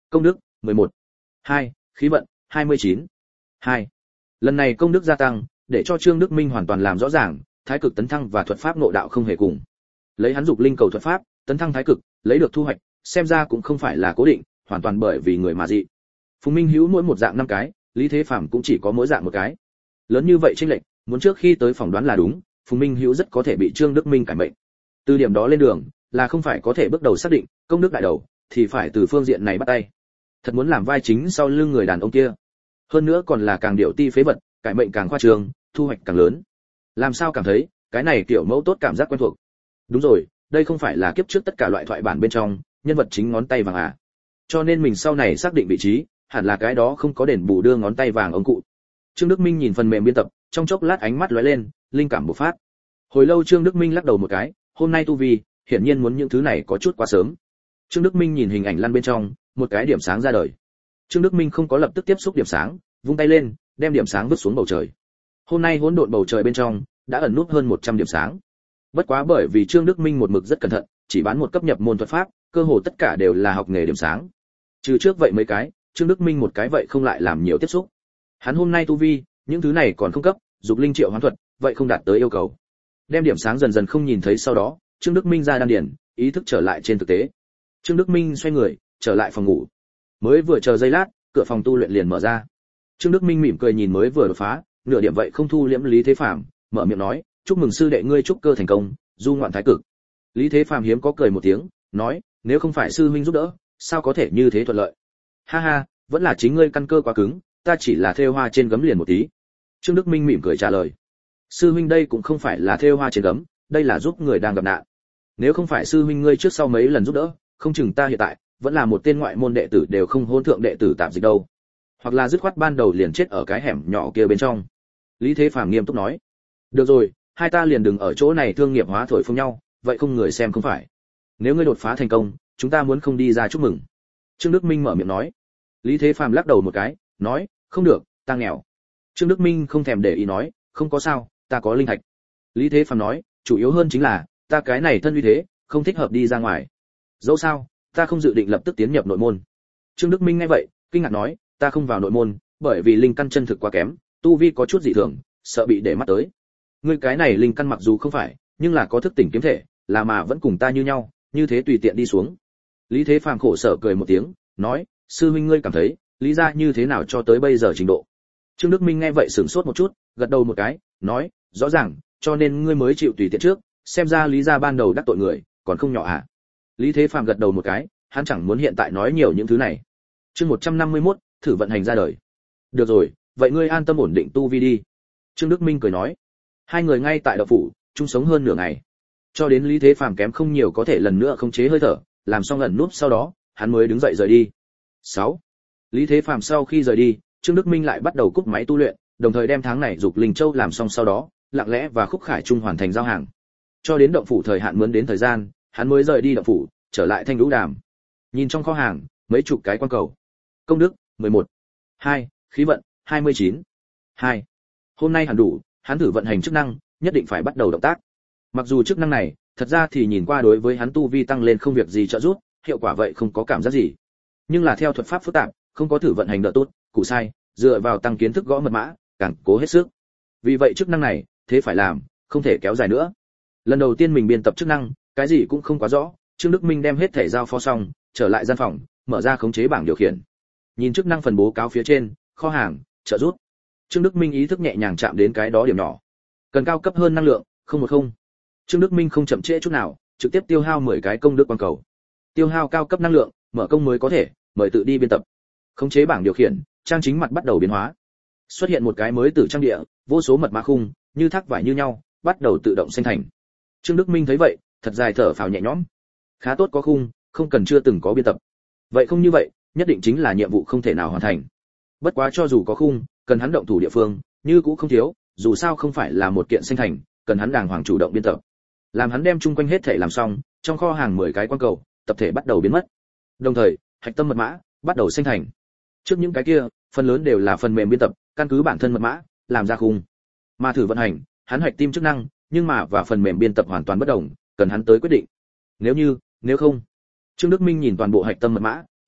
Công đức mười một. hai. Khí vận hai mươi chín. hai. Lần này công đức gia tăng, để cho Trương Đức Minh hoàn toàn làm rõ ràng, thái cực tấn thăng và thuật pháp ngộ đạo không hề cùng. Lấy hắn dục linh cầu thuật pháp, tấn thăng thái cực, lấy được thu hoạch, xem ra cũng không phải là cố định, hoàn toàn bởi vì người mà dị. Phùng Minh Hữu mỗi một dạng năm cái, Lý Thế Phàm cũng chỉ có mỗi dạng một cái. Lớn như vậy chênh lệch, muốn trước khi tới phỏng đoán là đúng, Phùng Minh Hữu rất có thể bị Trương Đức Minh cải mệnh. Từ điểm đó lên đường, là không phải có thể bước đầu xác định, công đức đại đầu, thì phải từ phương diện này bắt tay. Thật muốn làm vai chính sau lưng người đàn ông kia. Hơn nữa còn là càng điệu ti phế vật, cải mệnh càng khoa trương, thu hoạch càng lớn. Làm sao cảm thấy, cái này kiểu mẫu tốt cảm giác quen thuộc. Đúng rồi, đây không phải là kiếp trước tất cả loại thoại bản bên trong, nhân vật chính ngón tay vàng à? Cho nên mình sau này xác định vị trí, hẳn là cái đó không có đền bù đưa ngón tay vàng ông cụ. Trương Đức Minh nhìn phần mềm biên tập, trong chốc lát ánh mắt lóe lên, linh cảm bộc phát. Hồi lâu Trương Đức Minh lắc đầu một cái, hôm nay tu vi, hiển nhiên muốn những thứ này có chút quá sớm. Trương Đức Minh nhìn hình ảnh lăn bên trong, một cái điểm sáng ra đời. Trương Đức Minh không có lập tức tiếp xúc điểm sáng, vung tay lên, đem điểm sáng vứt xuống bầu trời. Hôm nay hỗn độn bầu trời bên trong đã ẩn núp hơn một trăm điểm sáng. Bất quá bởi vì Trương Đức Minh một mực rất cẩn thận, chỉ bán một cấp nhập môn thuật pháp, cơ hồ tất cả đều là học nghề điểm sáng. Trừ trước vậy mấy cái, Trương Đức Minh một cái vậy không lại làm nhiều tiếp xúc. Hắn hôm nay tu vi, những thứ này còn không cấp, dục linh triệu hoán thuật, vậy không đạt tới yêu cầu. Đem điểm sáng dần dần không nhìn thấy sau đó, Trương Đức Minh ra đan điền, ý thức trở lại trên thực tế. Trương Đức Minh xoay người, trở lại phòng ngủ. Mới vừa chờ giây lát, cửa phòng tu luyện liền mở ra. Trương Đức Minh mỉm cười nhìn mới vừa đột phá, nửa điểm vậy không thu liễm Lý Thế Phàm, mở miệng nói, "Chúc mừng sư đệ ngươi trúc cơ thành công, du ngoạn thái cực." Lý Thế Phàm hiếm có cười một tiếng, nói, "Nếu không phải sư huynh giúp đỡ, sao có thể như thế thuận lợi?" "Ha ha, vẫn là chính ngươi căn cơ quá cứng, ta chỉ là thêu hoa trên gấm liền một tí." Trương Đức Minh mỉm cười trả lời. "Sư huynh đây cũng không phải là thêu hoa trên gấm, đây là giúp người đang gặp nạn. Nếu không phải sư huynh ngươi trước sau mấy lần giúp đỡ, không chừng ta hiện tại vẫn là một tên ngoại môn đệ tử đều không hôn thượng đệ tử tạm dịch đâu, hoặc là dứt khoát ban đầu liền chết ở cái hẻm nhỏ kia bên trong." Lý Thế Phàm nghiêm túc nói. "Được rồi, hai ta liền đừng ở chỗ này thương nghiệp hóa thổi phồng nhau, vậy không người xem không phải. Nếu ngươi đột phá thành công, chúng ta muốn không đi ra chúc mừng." Trương Đức Minh mở miệng nói. Lý Thế Phàm lắc đầu một cái, nói, "Không được, ta nghèo." Trương Đức Minh không thèm để ý nói, "Không có sao, ta có linh thạch." Lý Thế Phàm nói, "Chủ yếu hơn chính là, ta cái này thân uy thế, không thích hợp đi ra ngoài. Dẫu sao, ta không dự định lập tức tiến nhập nội môn." Trương Đức Minh nghe vậy, kinh ngạc nói, "Ta không vào nội môn, bởi vì linh căn chân thực quá kém, tu vi có chút dị thường, sợ bị để mắt tới. Ngươi cái này linh căn mặc dù không phải, nhưng là có thức tỉnh kiếm thể, là mà vẫn cùng ta như nhau, như thế tùy tiện đi xuống." Lý Thế Phàm khổ sở cười một tiếng, nói, "Sư huynh ngươi cảm thấy, lý gia như thế nào cho tới bây giờ trình độ?" Trương Đức Minh nghe vậy sửng sốt một chút, gật đầu một cái, nói, "Rõ ràng, cho nên ngươi mới chịu tùy tiện trước, xem ra lý gia ban đầu đắc tội người, còn không nhỏ à?" Lý Thế Phàm gật đầu một cái, hắn chẳng muốn hiện tại nói nhiều những thứ này. Chương một trăm năm mươi mốt, thử vận hành ra đời. "Được rồi, vậy ngươi an tâm ổn định tu vi đi." Trương Đức Minh cười nói. Hai người ngay tại đạo phủ, chung sống hơn nửa ngày. Cho đến Lý Thế Phàm kém không nhiều có thể lần nữa khống chế hơi thở, làm xong ẩn núp sau đó, hắn mới đứng dậy rời đi. sáu. Lý Thế Phàm sau khi rời đi, Trương Đức Minh lại bắt đầu cúp máy tu luyện, đồng thời đem tháng này dục linh châu làm xong sau đó, lặng lẽ và Khúc Khải Trung hoàn thành giao hàng. Cho đến động phủ thời hạn mướn đến thời gian, hắn mới rời đi động phủ, trở lại Thanh Lũ Đàm. Nhìn trong kho hàng, mấy chục cái quan cầu. Công đức mười một. hai. Khí vận hai mươi chín. hai. Hôm nay hẳn đủ, hắn thử vận hành chức năng, nhất định phải bắt đầu động tác. Mặc dù chức năng này, thật ra thì nhìn qua đối với hắn tu vi tăng lên không việc gì trợ giúp, hiệu quả vậy không có cảm giác gì. Nhưng là theo thuật pháp phức tạp, không có thử vận hành đỡ tốt, cụ sai, dựa vào tăng kiến thức gõ mật mã, càng cố hết sức. Vì vậy chức năng này, thế phải làm, không thể kéo dài nữa. Lần đầu tiên mình biên tập chức năng, cái gì cũng không quá rõ, Trương Đức Minh đem hết thể giao phó xong, trở lại gian phòng, mở ra khống chế bảng điều khiển. Nhìn chức năng phần bố cáo phía trên, kho hàng, trợ giúp. Trương Đức Minh ý thức nhẹ nhàng chạm đến cái đó điểm nhỏ. Cần cao cấp hơn năng lượng, không một không. Trương Đức Minh không chậm trễ chút nào, trực tiếp tiêu hao mười cái công đức quan cầu. Tiêu hao cao cấp năng lượng, mở công mới có thể, mời tự đi biên tập. Khống chế bảng điều khiển, trang chính mặt bắt đầu biến hóa. Xuất hiện một cái mới từ trang địa, vô số mật mã khung, như thác vải như nhau, bắt đầu tự động sinh thành. Trương Đức Minh thấy vậy, thật dài thở phào nhẹ nhõm. Khá tốt có khung, không cần chưa từng có biên tập. Vậy không như vậy, nhất định chính là nhiệm vụ không thể nào hoàn thành. Bất quá cho dù có khung, cần hắn động thủ địa phương, như cũng không thiếu, dù sao không phải là một kiện sinh thành, cần hắn đàng hoàng chủ động biên tập. Làm hắn đem chung quanh hết thể làm xong, trong kho hàng mười cái quan cầu, tập thể bắt đầu biến mất. Đồng thời, hạch tâm mật mã bắt đầu sinh thành. Trước những cái kia, phần lớn đều là phần mềm biên tập, căn cứ bản thân mật mã, làm ra khung. Mà thử vận hành, hắn hạch tim chức năng, nhưng mà và phần mềm biên tập hoàn toàn bất đồng, cần hắn tới quyết định. Nếu như, nếu không. Trương Đức Minh nhìn toàn bộ hạch tâm mật mã,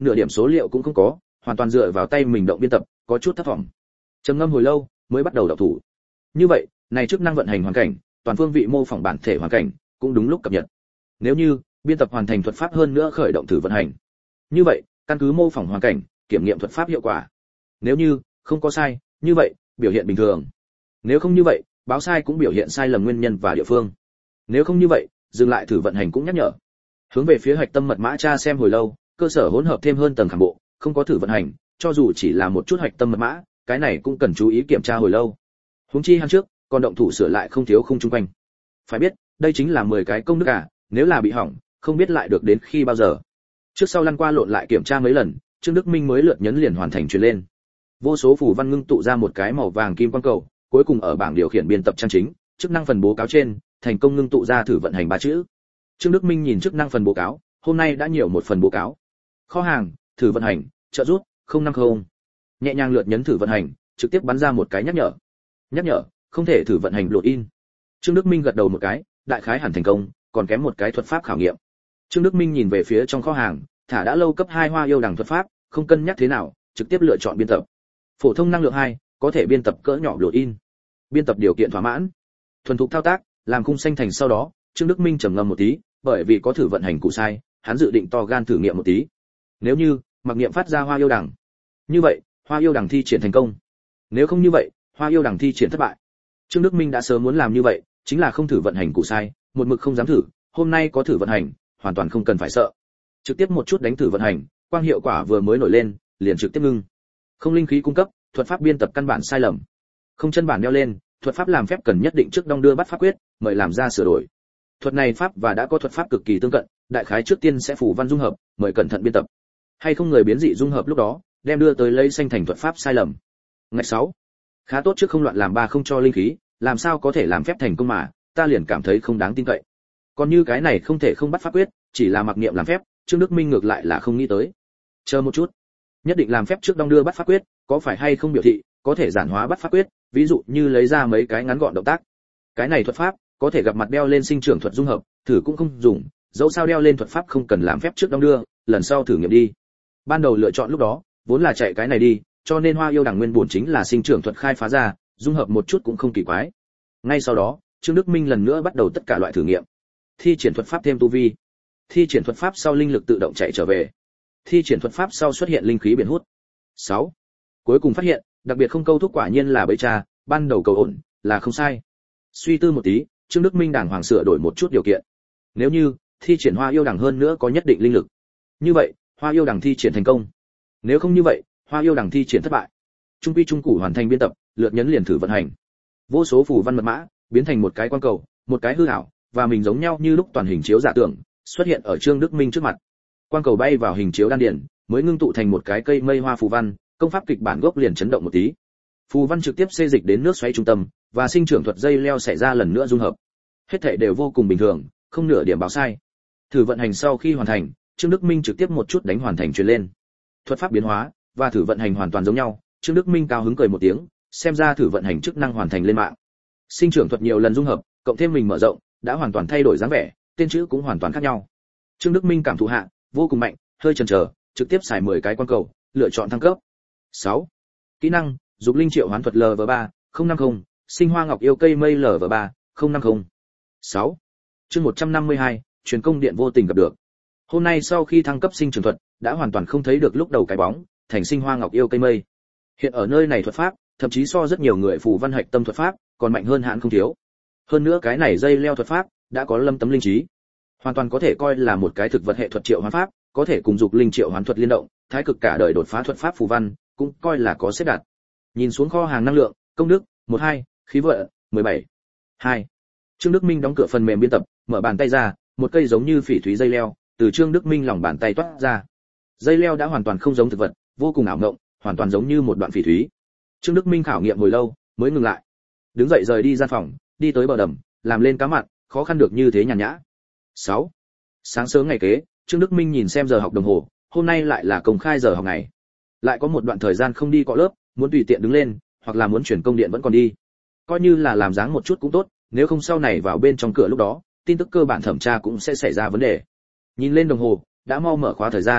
nửa điểm số liệu cũng không có, hoàn toàn dựa vào tay mình động biên tập, có chút thất vọng. Trầm ngâm hồi lâu, mới bắt đầu động thủ. Như vậy, này chức năng vận hành hoàn cảnh, toàn phương vị mô phỏng bản thể hoàn cảnh, cũng đúng lúc cập nhật. Nếu như biên tập hoàn thành thuật pháp hơn nữa khởi động thử vận hành. Như vậy, căn cứ mô phỏng hoàn cảnh, kiểm nghiệm thuật pháp hiệu quả. Nếu như không có sai, như vậy, biểu hiện bình thường. Nếu không như vậy, báo sai cũng biểu hiện sai lầm nguyên nhân và địa phương. Nếu không như vậy, dừng lại thử vận hành cũng nhắc nhở. Hướng về phía hạch tâm mật mã tra xem hồi lâu, cơ sở hỗn hợp thêm hơn tầng khảm bộ, không có thử vận hành, cho dù chỉ là một chút hạch tâm mật mã, cái này cũng cần chú ý kiểm tra hồi lâu. Huống chi hắn trước, còn động thủ sửa lại không thiếu không chung quanh. Phải biết, đây chính là mười cái công đức à, nếu là bị hỏng, không biết lại được đến khi bao giờ. Trước sau lăn qua lộn lại kiểm tra mấy lần, Trương Đức Minh mới lượt nhấn liền hoàn thành truyền lên. Vô số phù văn ngưng tụ ra một cái màu vàng kim quang cầu, cuối cùng ở bảng điều khiển biên tập trang chính, chức năng phần bố cáo trên, thành công ngưng tụ ra thử vận hành ba chữ. Trương Đức Minh nhìn chức năng phần bố cáo, hôm nay đã nhiều một phần bố cáo. Kho hàng, thử vận hành, trợ rút, không năm không. Nhẹ nhàng lượt nhấn thử vận hành, trực tiếp bắn ra một cái nhắc nhở. Nhắc nhở, không thể thử vận hành load in. Trương Đức Minh gật đầu một cái, đại khái hẳn thành công, còn kém một cái thuật pháp khảo nghiệm. Trương Đức Minh nhìn về phía trong kho hàng, thả đã lâu cấp hai hoa yêu đằng thuật pháp, không cân nhắc thế nào, trực tiếp lựa chọn biên tập. Phổ thông năng lượng hai, có thể biên tập cỡ nhỏ load in. Biên tập điều kiện thỏa mãn. Thuần thục thao tác, làm khung xanh thành sau đó, Trương Đức Minh trầm ngâm một tí, bởi vì có thử vận hành cụ sai, hắn dự định to gan thử nghiệm một tí. Nếu như mặc niệm phát ra hoa yêu đằng, như vậy, hoa yêu đằng thi triển thành công. Nếu không như vậy, hoa yêu đằng thi triển thất bại. Trương Đức Minh đã sớm muốn làm như vậy, chính là không thử vận hành cụ sai, một mực không dám thử, hôm nay có thử vận hành, hoàn toàn không cần phải sợ. Trực tiếp một chút đánh thử vận hành, quang hiệu quả vừa mới nổi lên, liền trực tiếp ngưng. Không linh khí cung cấp, thuật pháp biên tập căn bản sai lầm. Không chân bản đeo lên, thuật pháp làm phép cần nhất định trước đong đưa bắt pháp quyết, mời làm ra sửa đổi. Thuật này pháp và đã có thuật pháp cực kỳ tương cận, đại khái trước tiên sẽ phù văn dung hợp, mời cẩn thận biên tập. Hay không người biến dị dung hợp lúc đó, đem đưa tới lấy xanh thành thuật pháp sai lầm. Ngày sáu, khá tốt trước không loạn làm ba không cho linh khí, làm sao có thể làm phép thành công mà, ta liền cảm thấy không đáng tin cậy. Còn như cái này không thể không bắt pháp quyết, chỉ là mặc niệm làm phép, Trương Đức Minh ngược lại là không nghĩ tới. Chờ một chút, nhất định làm phép trước đong đưa bắt pháp quyết, có phải hay không biểu thị có thể giản hóa bắt pháp quyết, ví dụ như lấy ra mấy cái ngắn gọn động tác. Cái này thuật pháp có thể gặp mặt đeo lên sinh trưởng thuật dung hợp, thử cũng không dùng, dẫu sao đeo lên thuật pháp không cần làm phép trước đong đưa, lần sau thử nghiệm đi. Ban đầu lựa chọn lúc đó, vốn là chạy cái này đi, cho nên hoa yêu đằng nguyên bổn chính là sinh trưởng thuật khai phá ra, dung hợp một chút cũng không kỳ quái. Ngay sau đó, Trương Đức Minh lần nữa bắt đầu tất cả loại thử nghiệm. Thi triển thuật pháp thêm tu vi. Thi triển thuật pháp sau linh lực tự động chạy trở về. Thi triển thuật pháp sau xuất hiện linh khí biển hút. sáu. Cuối cùng phát hiện, đặc biệt không câu thúc quả nhiên là bẫy trà, ban đầu cầu ổn, là không sai. Suy tư một tí, Trương Đức Minh đàng hoàng sửa đổi một chút điều kiện. Nếu như thi triển hoa yêu đằng hơn nữa có nhất định linh lực, như vậy, hoa yêu đằng thi triển thành công. Nếu không như vậy, hoa yêu đằng thi triển thất bại. Trung quy trung củ hoàn thành biên tập, lượt nhấn liền thử vận hành. Vô số phù văn mật mã biến thành một cái quan cầu, một cái hư ảo, và mình giống nhau như lúc toàn hình chiếu giả tưởng, xuất hiện ở Trương Đức Minh trước mặt. Quang cầu bay vào hình chiếu đan điển, mới ngưng tụ thành một cái cây mây hoa phù văn, công pháp kịch bản gốc liền chấn động một tí. Phù văn trực tiếp xê dịch đến nước xoáy trung tâm, và sinh trưởng thuật dây leo xảy ra lần nữa dung hợp. Hết thảy đều vô cùng bình thường, không nửa điểm báo sai. Thử vận hành sau khi hoàn thành, Trương Đức Minh trực tiếp một chút đánh hoàn thành truyền lên. Thuật pháp biến hóa và thử vận hành hoàn toàn giống nhau, Trương Đức Minh cao hứng cười một tiếng, xem ra thử vận hành chức năng hoàn thành lên mạng. Sinh trưởng thuật nhiều lần dung hợp, cộng thêm mình mở rộng, đã hoàn toàn thay đổi dáng vẻ, tên chữ cũng hoàn toàn khác nhau. Trương Đức Minh cảm thụ hạ, vô cùng mạnh, hơi chần chờ, trực tiếp xài mười cái quan cầu, lựa chọn thăng cấp. sáu. Kỹ năng, dục linh triệu hoán thuật L V ba, không năm không, sinh hoa ngọc yêu cây mây L V ba, không năm không. sáu. Chương một trăm năm mươi hai, truyền công điện vô tình gặp được. Hôm nay sau khi thăng cấp sinh trưởng thuật, đã hoàn toàn không thấy được lúc đầu cái bóng, thành sinh hoa ngọc yêu cây mây. Hiện ở nơi này thuật pháp, thậm chí so rất nhiều người phù văn hạch tâm thuật pháp, còn mạnh hơn hãn không thiếu. Hơn nữa cái này dây leo thuật pháp, đã có lâm tấm linh trí. Hoàn toàn có thể coi là một cái thực vật hệ thuật triệu hoán pháp, có thể cùng dục linh triệu hoán thuật liên động, thái cực cả đời đột phá thuật pháp phù văn, cũng coi là có xếp đặt. Nhìn xuống kho hàng năng lượng, công đức, mười hai, khí vận, mười bảy. hai. Trương Đức Minh đóng cửa phần mềm biên tập, mở bàn tay ra, một cây giống như phỉ thúy dây leo, từ Trương Đức Minh lòng bàn tay toát ra. Dây leo đã hoàn toàn không giống thực vật, vô cùng ảo ngộng, hoàn toàn giống như một đoạn phỉ thúy. Trương Đức Minh khảo nghiệm hồi lâu, mới ngừng lại. Đứng dậy rời đi gian phòng, đi tới bờ đầm, làm lên cá mặn, khó khăn được như thế nhàn nhã. sáu. Sáng sớm ngày kế, Trương Đức Minh nhìn xem giờ học đồng hồ, hôm nay lại là công khai giờ học ngày. Lại có một đoạn thời gian không đi cọ lớp, muốn tùy tiện đứng lên, hoặc là muốn chuyển công điện vẫn còn đi. Coi như là làm dáng một chút cũng tốt, nếu không sau này vào bên trong cửa lúc đó, tin tức cơ bản thẩm tra cũng sẽ xảy ra vấn đề. Nhìn lên đồng hồ, đã mau mở khóa thời gian,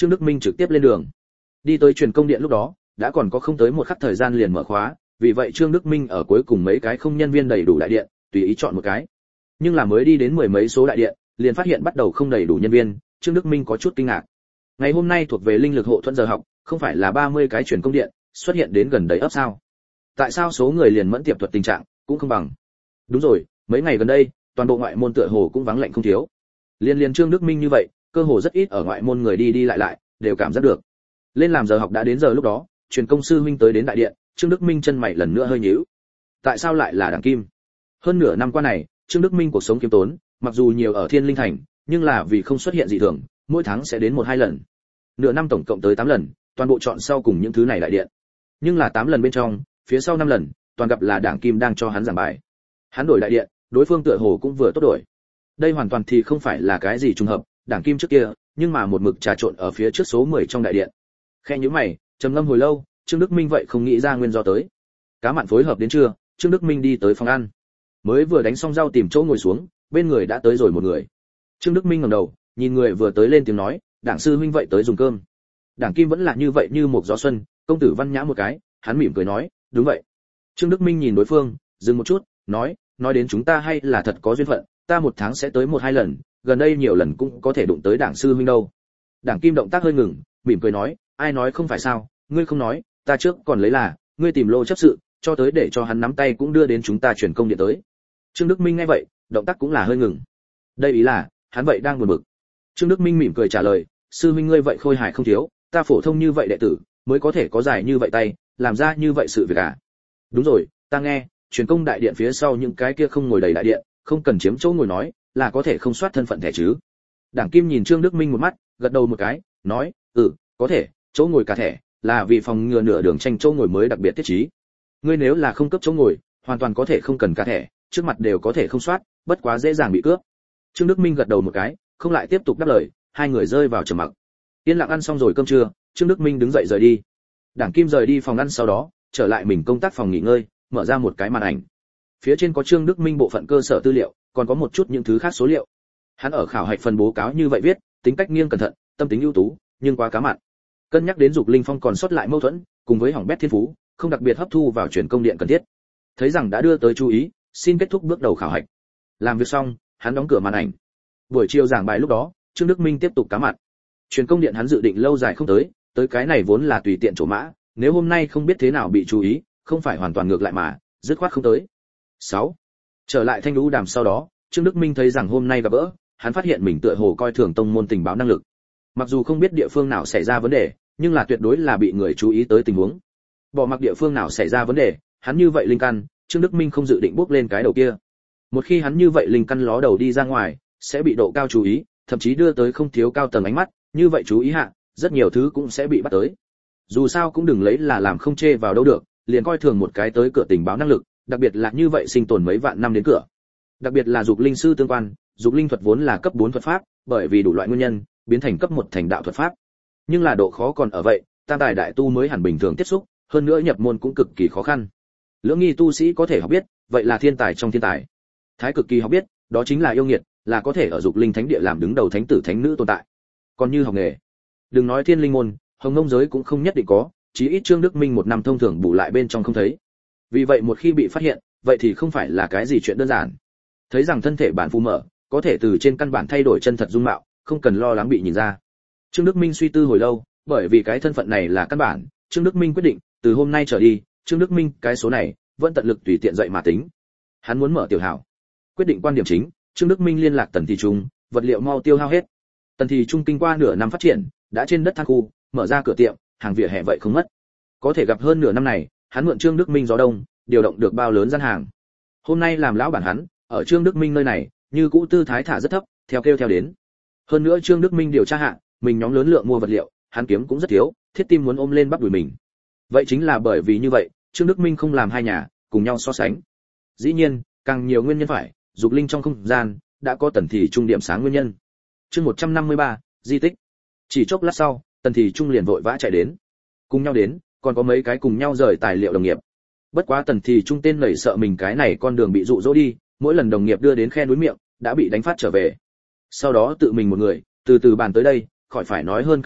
Trương Đức Minh trực tiếp lên đường. Đi tới truyền công điện lúc đó, đã còn có không tới một khắc thời gian liền mở khóa, vì vậy Trương Đức Minh ở cuối cùng mấy cái không nhân viên đầy đủ đại điện, tùy ý chọn một cái. Nhưng là mới đi đến mười mấy số đại điện, liền phát hiện bắt đầu không đầy đủ nhân viên, Trương Đức Minh có chút kinh ngạc. Ngày hôm nay thuộc về linh lực hộ thuẫn giờ học, không phải là ba mươi cái truyền công điện xuất hiện đến gần đầy ấp sao? Tại sao số người liền mẫn tiệp thuật tình trạng cũng không bằng? Đúng rồi, mấy ngày gần đây, toàn bộ ngoại môn tựa hồ cũng vắng lạnh không thiếu. Liên liên Trương Đức Minh như vậy, cơ hồ rất ít ở ngoại môn người đi đi lại lại, đều cảm giác được. Lên làm giờ học đã đến giờ lúc đó, truyền công sư huynh tới đến đại điện, Trương Đức Minh chân mày lần nữa hơi nhíu. Tại sao lại là Đảng Kim? Hơn nửa năm qua này, Trương Đức Minh cuộc sống kiếm tốn, mặc dù nhiều ở Thiên Linh Thành, nhưng là vì không xuất hiện dị thường, mỗi tháng sẽ đến một hai lần. Nửa năm tổng cộng tới tám lần, toàn bộ chọn sau cùng những thứ này đại điện. Nhưng là tám lần bên trong, phía sau năm lần, toàn gặp là Đảng Kim đang cho hắn giảng bài. Hắn đổi đại điện, đối phương tựa hồ cũng vừa tốt đổi. Đây hoàn toàn thì không phải là cái gì trùng hợp, Đảng Kim trước kia, nhưng mà một mực trà trộn ở phía trước số mười trong đại điện. Khe nhíu mày, trầm ngâm hồi lâu, Trương Đức Minh vậy không nghĩ ra nguyên do tới. Cá mặn phối hợp đến trưa, Trương Đức Minh đi tới phòng ăn. Mới vừa đánh xong rau tìm chỗ ngồi xuống, bên người đã tới rồi một người. Trương Đức Minh ngẩng đầu, nhìn người vừa tới lên tiếng nói, "Đảng sư huynh vậy tới dùng cơm." Đảng Kim vẫn là như vậy như một gió xuân, công tử văn nhã một cái, hắn mỉm cười nói, "Đúng vậy." Trương Đức Minh nhìn đối phương, dừng một chút, nói, "Nói đến chúng ta hay là thật có duyên phận, ta một tháng sẽ tới một hai lần, gần đây nhiều lần cũng có thể đụng tới Đảng sư huynh đâu." Đảng Kim động tác hơi ngừng, mỉm cười nói, "Ai nói không phải sao, ngươi không nói, ta trước còn lấy là ngươi tìm lô chấp sự, cho tới để cho hắn nắm tay cũng đưa đến chúng ta chuyển công điện tới." Trương Đức Minh nghe vậy, động tác cũng là hơi ngừng. Đây ý là, hắn vậy đang buồn bực. Trương Đức Minh mỉm cười trả lời, "Sư huynh ngươi vậy khôi hài không thiếu, ta phổ thông như vậy đệ tử, mới có thể có dài như vậy tay, làm ra như vậy sự việc à?" "Đúng rồi, ta nghe, truyền công đại điện phía sau những cái kia không ngồi đầy đại điện, không cần chiếm chỗ ngồi nói, là có thể không soát thân phận thẻ chứ?" Đảng Kim nhìn Trương Đức Minh một mắt, gật đầu một cái, nói, "Ừ, có thể, chỗ ngồi cả thẻ, là vì phòng ngừa nửa đường tranh chỗ ngồi mới đặc biệt thiết trí. Ngươi nếu là không cấp chỗ ngồi, hoàn toàn có thể không cần cả thẻ, trước mặt đều có thể không soát, bất quá dễ dàng bị cướp." Trương Đức Minh gật đầu một cái, không lại tiếp tục đáp lời, hai người rơi vào trầm mặc. Yên lặng ăn xong rồi cơm trưa, Trương Đức Minh đứng dậy rời đi. Đảng Kim rời đi phòng ăn sau đó, trở lại mình công tác phòng nghỉ ngơi, mở ra một cái màn ảnh. Phía trên có Trương Đức Minh bộ phận cơ sở tư liệu, còn có một chút những thứ khác số liệu. Hắn ở khảo hạch phần bố cáo như vậy viết, tính cách nghiêng cẩn thận, tâm tính ưu tú, nhưng quá cá mặn. Cân nhắc đến Dục Linh Phong còn sót lại mâu thuẫn, cùng với hỏng bét thiên phú, không đặc biệt hấp thu vào truyền công điện cần thiết. Thấy rằng đã đưa tới chú ý, xin kết thúc bước đầu khảo hạch. Làm việc xong, hắn đóng cửa màn ảnh. Buổi chiều giảng bài lúc đó, Trương Đức Minh tiếp tục cá mặn. Truyền công điện hắn dự định lâu dài không tới, tới cái này vốn là tùy tiện chỗ mã, nếu hôm nay không biết thế nào bị chú ý, không phải hoàn toàn ngược lại mà, dứt khoát không tới. sáu. Trở lại Thanh Lũ Đàm sau đó, Trương Đức Minh thấy rằng hôm nay gặp gỡ, hắn phát hiện mình tựa hồ coi thường tông môn tình báo năng lực. Mặc dù không biết địa phương nào xảy ra vấn đề, nhưng là tuyệt đối là bị người chú ý tới tình huống. Bỏ mặc địa phương nào xảy ra vấn đề, hắn như vậy linh căn, Trương Đức Minh không dự định bước lên cái đầu kia. Một khi hắn như vậy linh căn ló đầu đi ra ngoài, sẽ bị độ cao chú ý, thậm chí đưa tới không thiếu cao tầng ánh mắt, như vậy chú ý hạ, rất nhiều thứ cũng sẽ bị bắt tới. Dù sao cũng đừng lấy là làm không chê vào đâu được, liền coi thường một cái tới cửa tình báo năng lực, đặc biệt là như vậy sinh tồn mấy vạn năm đến cửa. Đặc biệt là dục linh sư tương quan, dục linh thuật vốn là cấp bốn thuật pháp, bởi vì đủ loại nguyên nhân, biến thành cấp một thành đạo thuật pháp. Nhưng là độ khó còn ở vậy, tam tài đại tu mới hẳn bình thường tiếp xúc, hơn nữa nhập môn cũng cực kỳ khó khăn. Lưỡng nghi tu sĩ có thể học biết, vậy là thiên tài trong thiên tài. Thái cực kỳ học biết, đó chính là yêu nghiệt, là có thể ở dục linh thánh địa làm đứng đầu thánh tử thánh nữ tồn tại. Còn như học nghề, đừng nói thiên linh môn, hồng ngông giới cũng không nhất định có, chí ít Trương Đức Minh một năm thông thường bù lại bên trong không thấy. Vì vậy một khi bị phát hiện, vậy thì không phải là cái gì chuyện đơn giản. Thấy rằng thân thể bản phù mở, có thể từ trên căn bản thay đổi chân thật dung mạo, không cần lo lắng bị nhìn ra. Trương Đức Minh suy tư hồi lâu, bởi vì cái thân phận này là căn bản, Trương Đức Minh quyết định, từ hôm nay trở đi, Trương Đức Minh cái số này vẫn tận lực tùy tiện dậy mà tính. Hắn muốn mở tiểu hảo. Quyết định quan điểm chính, Trương Đức Minh liên lạc Tần Thị Trung, vật liệu mau tiêu hao hết. Tần Thị Trung kinh qua nửa năm phát triển, đã trên đất thang khu, mở ra cửa tiệm, hàng vỉa hè vậy không mất. Có thể gặp hơn nửa năm này, hắn mượn Trương Đức Minh gió đông, điều động được bao lớn gian hàng. Hôm nay làm lão bản hắn, ở Trương Đức Minh nơi này, như cũ tư thái thả rất thấp, theo kêu theo đến. Hơn nữa Trương Đức Minh điều tra hạ, mình nhóm lớn lượng mua vật liệu, hắn kiếm cũng rất thiếu, thiết tim muốn ôm lên bắt đuổi mình. Vậy chính là bởi vì như vậy, Trương Đức Minh không làm hai nhà cùng nhau so sánh. Dĩ nhiên, càng nhiều nguyên nhân phải, dục linh trong không gian đã có Tần Thị Trung điểm sáng nguyên nhân. Chương một trăm năm mươi ba, di tích. Chỉ chốc lát sau, Tần Thị Trung liền vội vã chạy đến. Cùng nhau đến, còn có mấy cái cùng nhau rời tài liệu đồng nghiệp. Bất quá Tần Thị Trung tên nảy sợ mình cái này con đường bị dụ dỗ đi, mỗi lần đồng nghiệp đưa đến khe núi miệng, đã bị đánh phát trở về. Sau đó tự mình một người, từ từ bàn tới đây, khỏi phải nói hơn cẩn thận,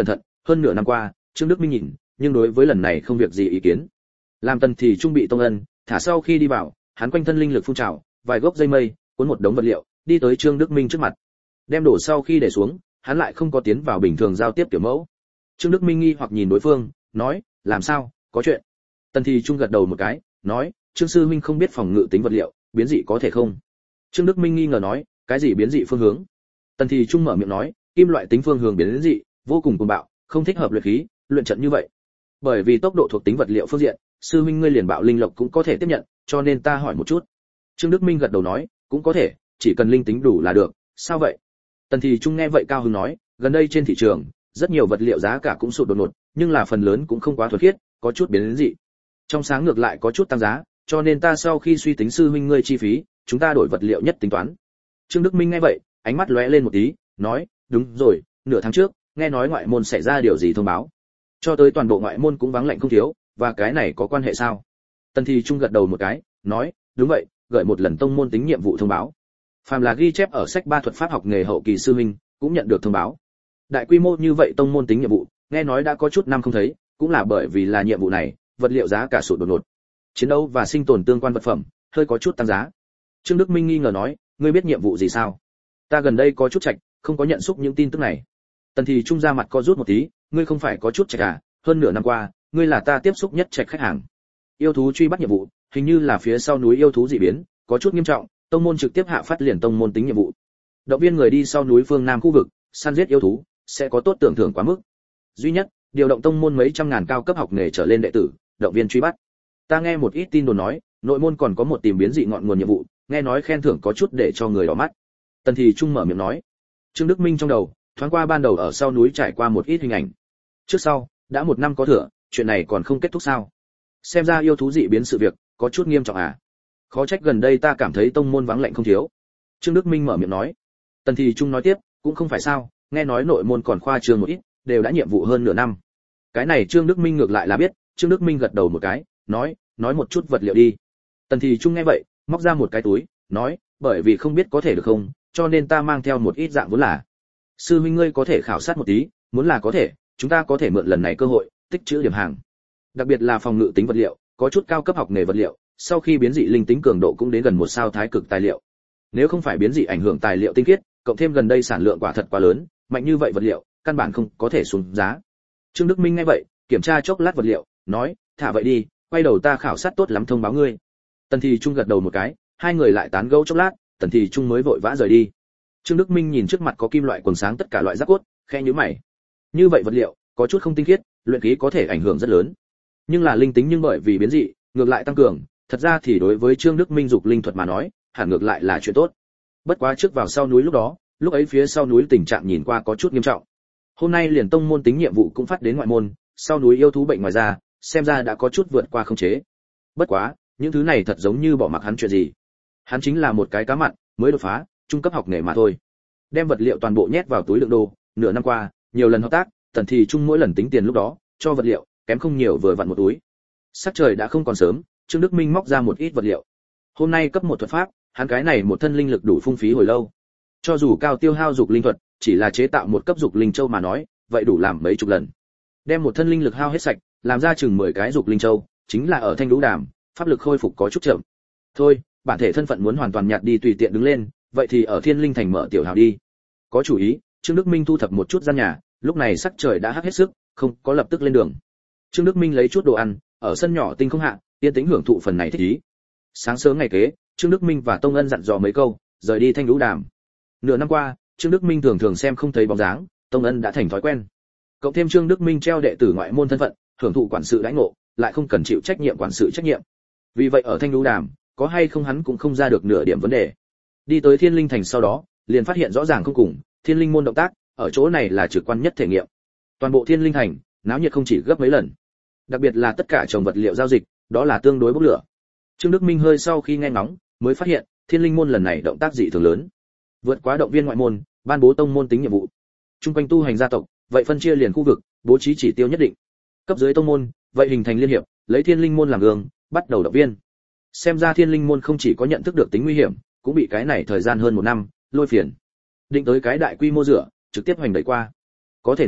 hơn nửa năm qua Trương Đức Minh nhìn nhưng đối với lần này không việc gì ý kiến. Làm Tần thì trung bị Tông Ân thả sau khi đi vào, hắn quanh thân linh lực phun trào, vài gốc dây mây cuốn một đống vật liệu đi tới Trương Đức Minh trước mặt, đem đổ sau khi để xuống, hắn lại không có tiến vào bình thường giao tiếp kiểu mẫu. Trương Đức Minh nghi hoặc nhìn đối phương, nói, làm sao, có chuyện? Tần thì trung gật đầu một cái, nói, Trương sư huynh không biết phòng ngự tính vật liệu, biến dị có thể không? Trương Đức Minh nghi ngờ nói, cái gì biến dị phương hướng? Tần thì trung mở miệng nói, kim loại tính phương hướng biến dị, vô cùng cuồng bạo, không thích hợp luyện khí, luyện trận như vậy. Bởi vì tốc độ thuộc tính vật liệu phương diện, sư huynh ngươi liền bạo linh lộc cũng có thể tiếp nhận, cho nên ta hỏi một chút. Trương Đức Minh gật đầu nói, cũng có thể, chỉ cần linh tính đủ là được. Sao vậy? Tần thì trung nghe vậy cao hứng nói, gần đây trên thị trường, rất nhiều vật liệu giá cả cũng sụt đột ngột, nhưng là phần lớn cũng không quá thuần khiết, có chút biến dị. Trong sáng ngược lại có chút tăng giá, cho nên ta sau khi suy tính sư huynh ngươi chi phí, chúng ta đổi vật liệu nhất tính toán. Trương Đức Minh nghe vậy, ánh mắt lóe lên một tí, nói, đúng rồi, nửa tháng trước, nghe nói ngoại môn xảy ra điều gì thông báo. Cho tới toàn bộ ngoại môn cũng vắng lạnh không thiếu, và cái này có quan hệ sao? Tần thì trung gật đầu một cái, nói, đúng vậy, gửi một lần tông môn tính nhiệm vụ thông báo. Phàm là ghi chép ở sách ba thuật pháp học nghề hậu kỳ sư huynh, cũng nhận được thông báo. Đại quy mô như vậy tông môn tính nhiệm vụ, nghe nói đã có chút năm không thấy, cũng là bởi vì là nhiệm vụ này, vật liệu giá cả sụt đột ngột. Chiến đấu và sinh tồn tương quan vật phẩm, hơi có chút tăng giá. Trương Đức Minh nghi ngờ nói, ngươi biết nhiệm vụ gì sao? Ta gần đây có chút chạch, không có nhận xúc những tin tức này. Tần thì trung ra mặt co rút một tí, ngươi không phải có chút chạch à? Hơn nửa năm qua, ngươi là ta tiếp xúc nhất chạch khách hàng. Yêu thú truy bắt nhiệm vụ, hình như là phía sau núi yêu thú dị biến, có chút nghiêm trọng, tông môn trực tiếp hạ phát liền tông môn tính nhiệm vụ. Động viên người đi sau núi phương nam khu vực, săn giết yêu thú, sẽ có tốt tưởng thưởng quá mức. Duy nhất, điều động tông môn mấy trăm ngàn cao cấp học nghề trở lên đệ tử, động viên truy bắt. Ta nghe một ít tin đồn nói, nội môn còn có một tìm biến dị ngọn nguồn nhiệm vụ, nghe nói khen thưởng có chút để cho người đỏ mắt. Tần thì trung mở miệng nói. Trương Đức Minh trong đầu, thoáng qua ban đầu ở sau núi trải qua một ít hình ảnh. Trước sau, đã một năm có thừa, chuyện này còn không kết thúc sao? Xem ra yêu thú dị biến sự việc, có chút nghiêm trọng à? Khó trách gần đây ta cảm thấy tông môn vắng lạnh không thiếu. Trương Đức Minh mở miệng nói. Tần thì trung nói tiếp, cũng không phải sao, nghe nói nội môn còn khoa trương một ít, đều đã nhiệm vụ hơn nửa năm. Cái này Trương Đức Minh ngược lại là biết, Trương Đức Minh gật đầu một cái, nói, nói một chút vật liệu đi. Tần thì trung nghe vậy, móc ra một cái túi, nói, bởi vì không biết có thể được không, cho nên ta mang theo một ít dạng vốn là. Sư huynh ngươi có thể khảo sát một tí, muốn là có thể, chúng ta có thể mượn lần này cơ hội, tích trữ điểm hàng. Đặc biệt là phòng ngự tính vật liệu, có chút cao cấp học nghề vật liệu, sau khi biến dị linh tính cường độ cũng đến gần một sao thái cực tài liệu. Nếu không phải biến dị ảnh hưởng tài liệu tinh khiết, cộng thêm gần đây sản lượng quả thật quá lớn, mạnh như vậy vật liệu, căn bản không có thể xuống giá. Trương Đức Minh nghe vậy, kiểm tra chốc lát vật liệu, nói, thả vậy đi, quay đầu ta khảo sát tốt lắm thông báo ngươi. Tần thì trung gật đầu một cái, hai người lại tán gẫu chốc lát, Tần thì trung mới vội vã rời đi. Trương Đức Minh nhìn trước mặt có kim loại quần sáng tất cả loại giáp cốt, khẽ nhíu mày. Như vậy vật liệu, có chút không tinh khiết, luyện khí có thể ảnh hưởng rất lớn. Nhưng là linh tính nhưng bởi vì biến dị, ngược lại tăng cường, thật ra thì đối với Trương Đức Minh dục linh thuật mà nói, hẳn ngược lại là chuyện tốt. Bất quá trước vào sau núi lúc đó, lúc ấy phía sau núi tình trạng nhìn qua có chút nghiêm trọng. Hôm nay liền tông môn tính nhiệm vụ cũng phát đến ngoại môn, sau núi yêu thú bệnh ngoài ra, xem ra đã có chút vượt qua khống chế. Bất quá, những thứ này thật giống như bỏ mặc hắn chuyện gì. Hắn chính là một cái cá mặn, mới đột phá, trung cấp học nghề mà thôi. Đem vật liệu toàn bộ nhét vào túi đựng đồ, nửa năm qua, nhiều lần hợp tác, Tần thì trung mỗi lần tính tiền lúc đó, cho vật liệu, kém không nhiều vừa vặn một túi. Sắc trời đã không còn sớm, Trương Đức Minh móc ra một ít vật liệu. Hôm nay cấp một thuật pháp, hắn cái này một thân linh lực đủ phung phí hồi lâu. Cho dù cao tiêu hao dục linh thuật, chỉ là chế tạo một cấp dục linh châu mà nói, vậy đủ làm mấy chục lần. Đem một thân linh lực hao hết sạch, làm ra chừng mười cái dục linh châu, chính là ở thanh lũ đàm, pháp lực khôi phục có chút chậm. Thôi, bản thể thân phận muốn hoàn toàn nhạt đi tùy tiện đứng lên, vậy thì ở Thiên Linh Thành mở tiểu hào đi. Có chủ ý, Trương Đức Minh thu thập một chút gian nhà, lúc này sắc trời đã hắc hết sức, không có lập tức lên đường. Trương Đức Minh lấy chút đồ ăn, ở sân nhỏ tinh không hạ, yên tĩnh hưởng thụ phần này thích ý. Sáng sớm ngày kế, Trương Đức Minh và Tông Ân dặn dò mấy câu, rời đi thanh lũ đàm. Nửa năm qua, Trương Đức Minh thường thường xem không thấy bóng dáng, Tông Ân đã thành thói quen. Cộng thêm Trương Đức Minh treo đệ tử ngoại môn thân phận, hưởng thụ quản sự đãi ngộ, lại không cần chịu trách nhiệm quản sự trách nhiệm. Vì vậy ở thanh lũ đàm, có hay không hắn cũng không ra được nửa điểm vấn đề. Đi tới Thiên Linh Thành sau đó, liền phát hiện rõ ràng không cùng, Thiên Linh môn động tác, ở chỗ này là trực quan nhất thể nghiệm. Toàn bộ Thiên Linh Thành, náo nhiệt không chỉ gấp mấy lần. Đặc biệt là tất cả trồng vật liệu giao dịch, đó là tương đối bốc lửa. Trương Đức Minh hơi sau khi nghe ngóng, mới phát hiện, Thiên Linh môn lần này động tác dị thường lớn. Vượt quá động viên ngoại môn, ban bố tông môn tính nhiệm vụ. Trung quanh tu hành gia tộc, vậy phân chia liền khu vực, bố trí chỉ tiêu nhất định. Cấp dưới tông môn, vậy hình thành liên hiệp, lấy Thiên Linh môn làm gương, bắt đầu động viên. Xem ra Thiên Linh môn không chỉ có nhận thức được tính nguy hiểm, cũng bị cái này thời gian hơn một năm lôi phiền. Định tới cái đại quy mô rửa, trực tiếp hoành đẩy qua. Có thể nói,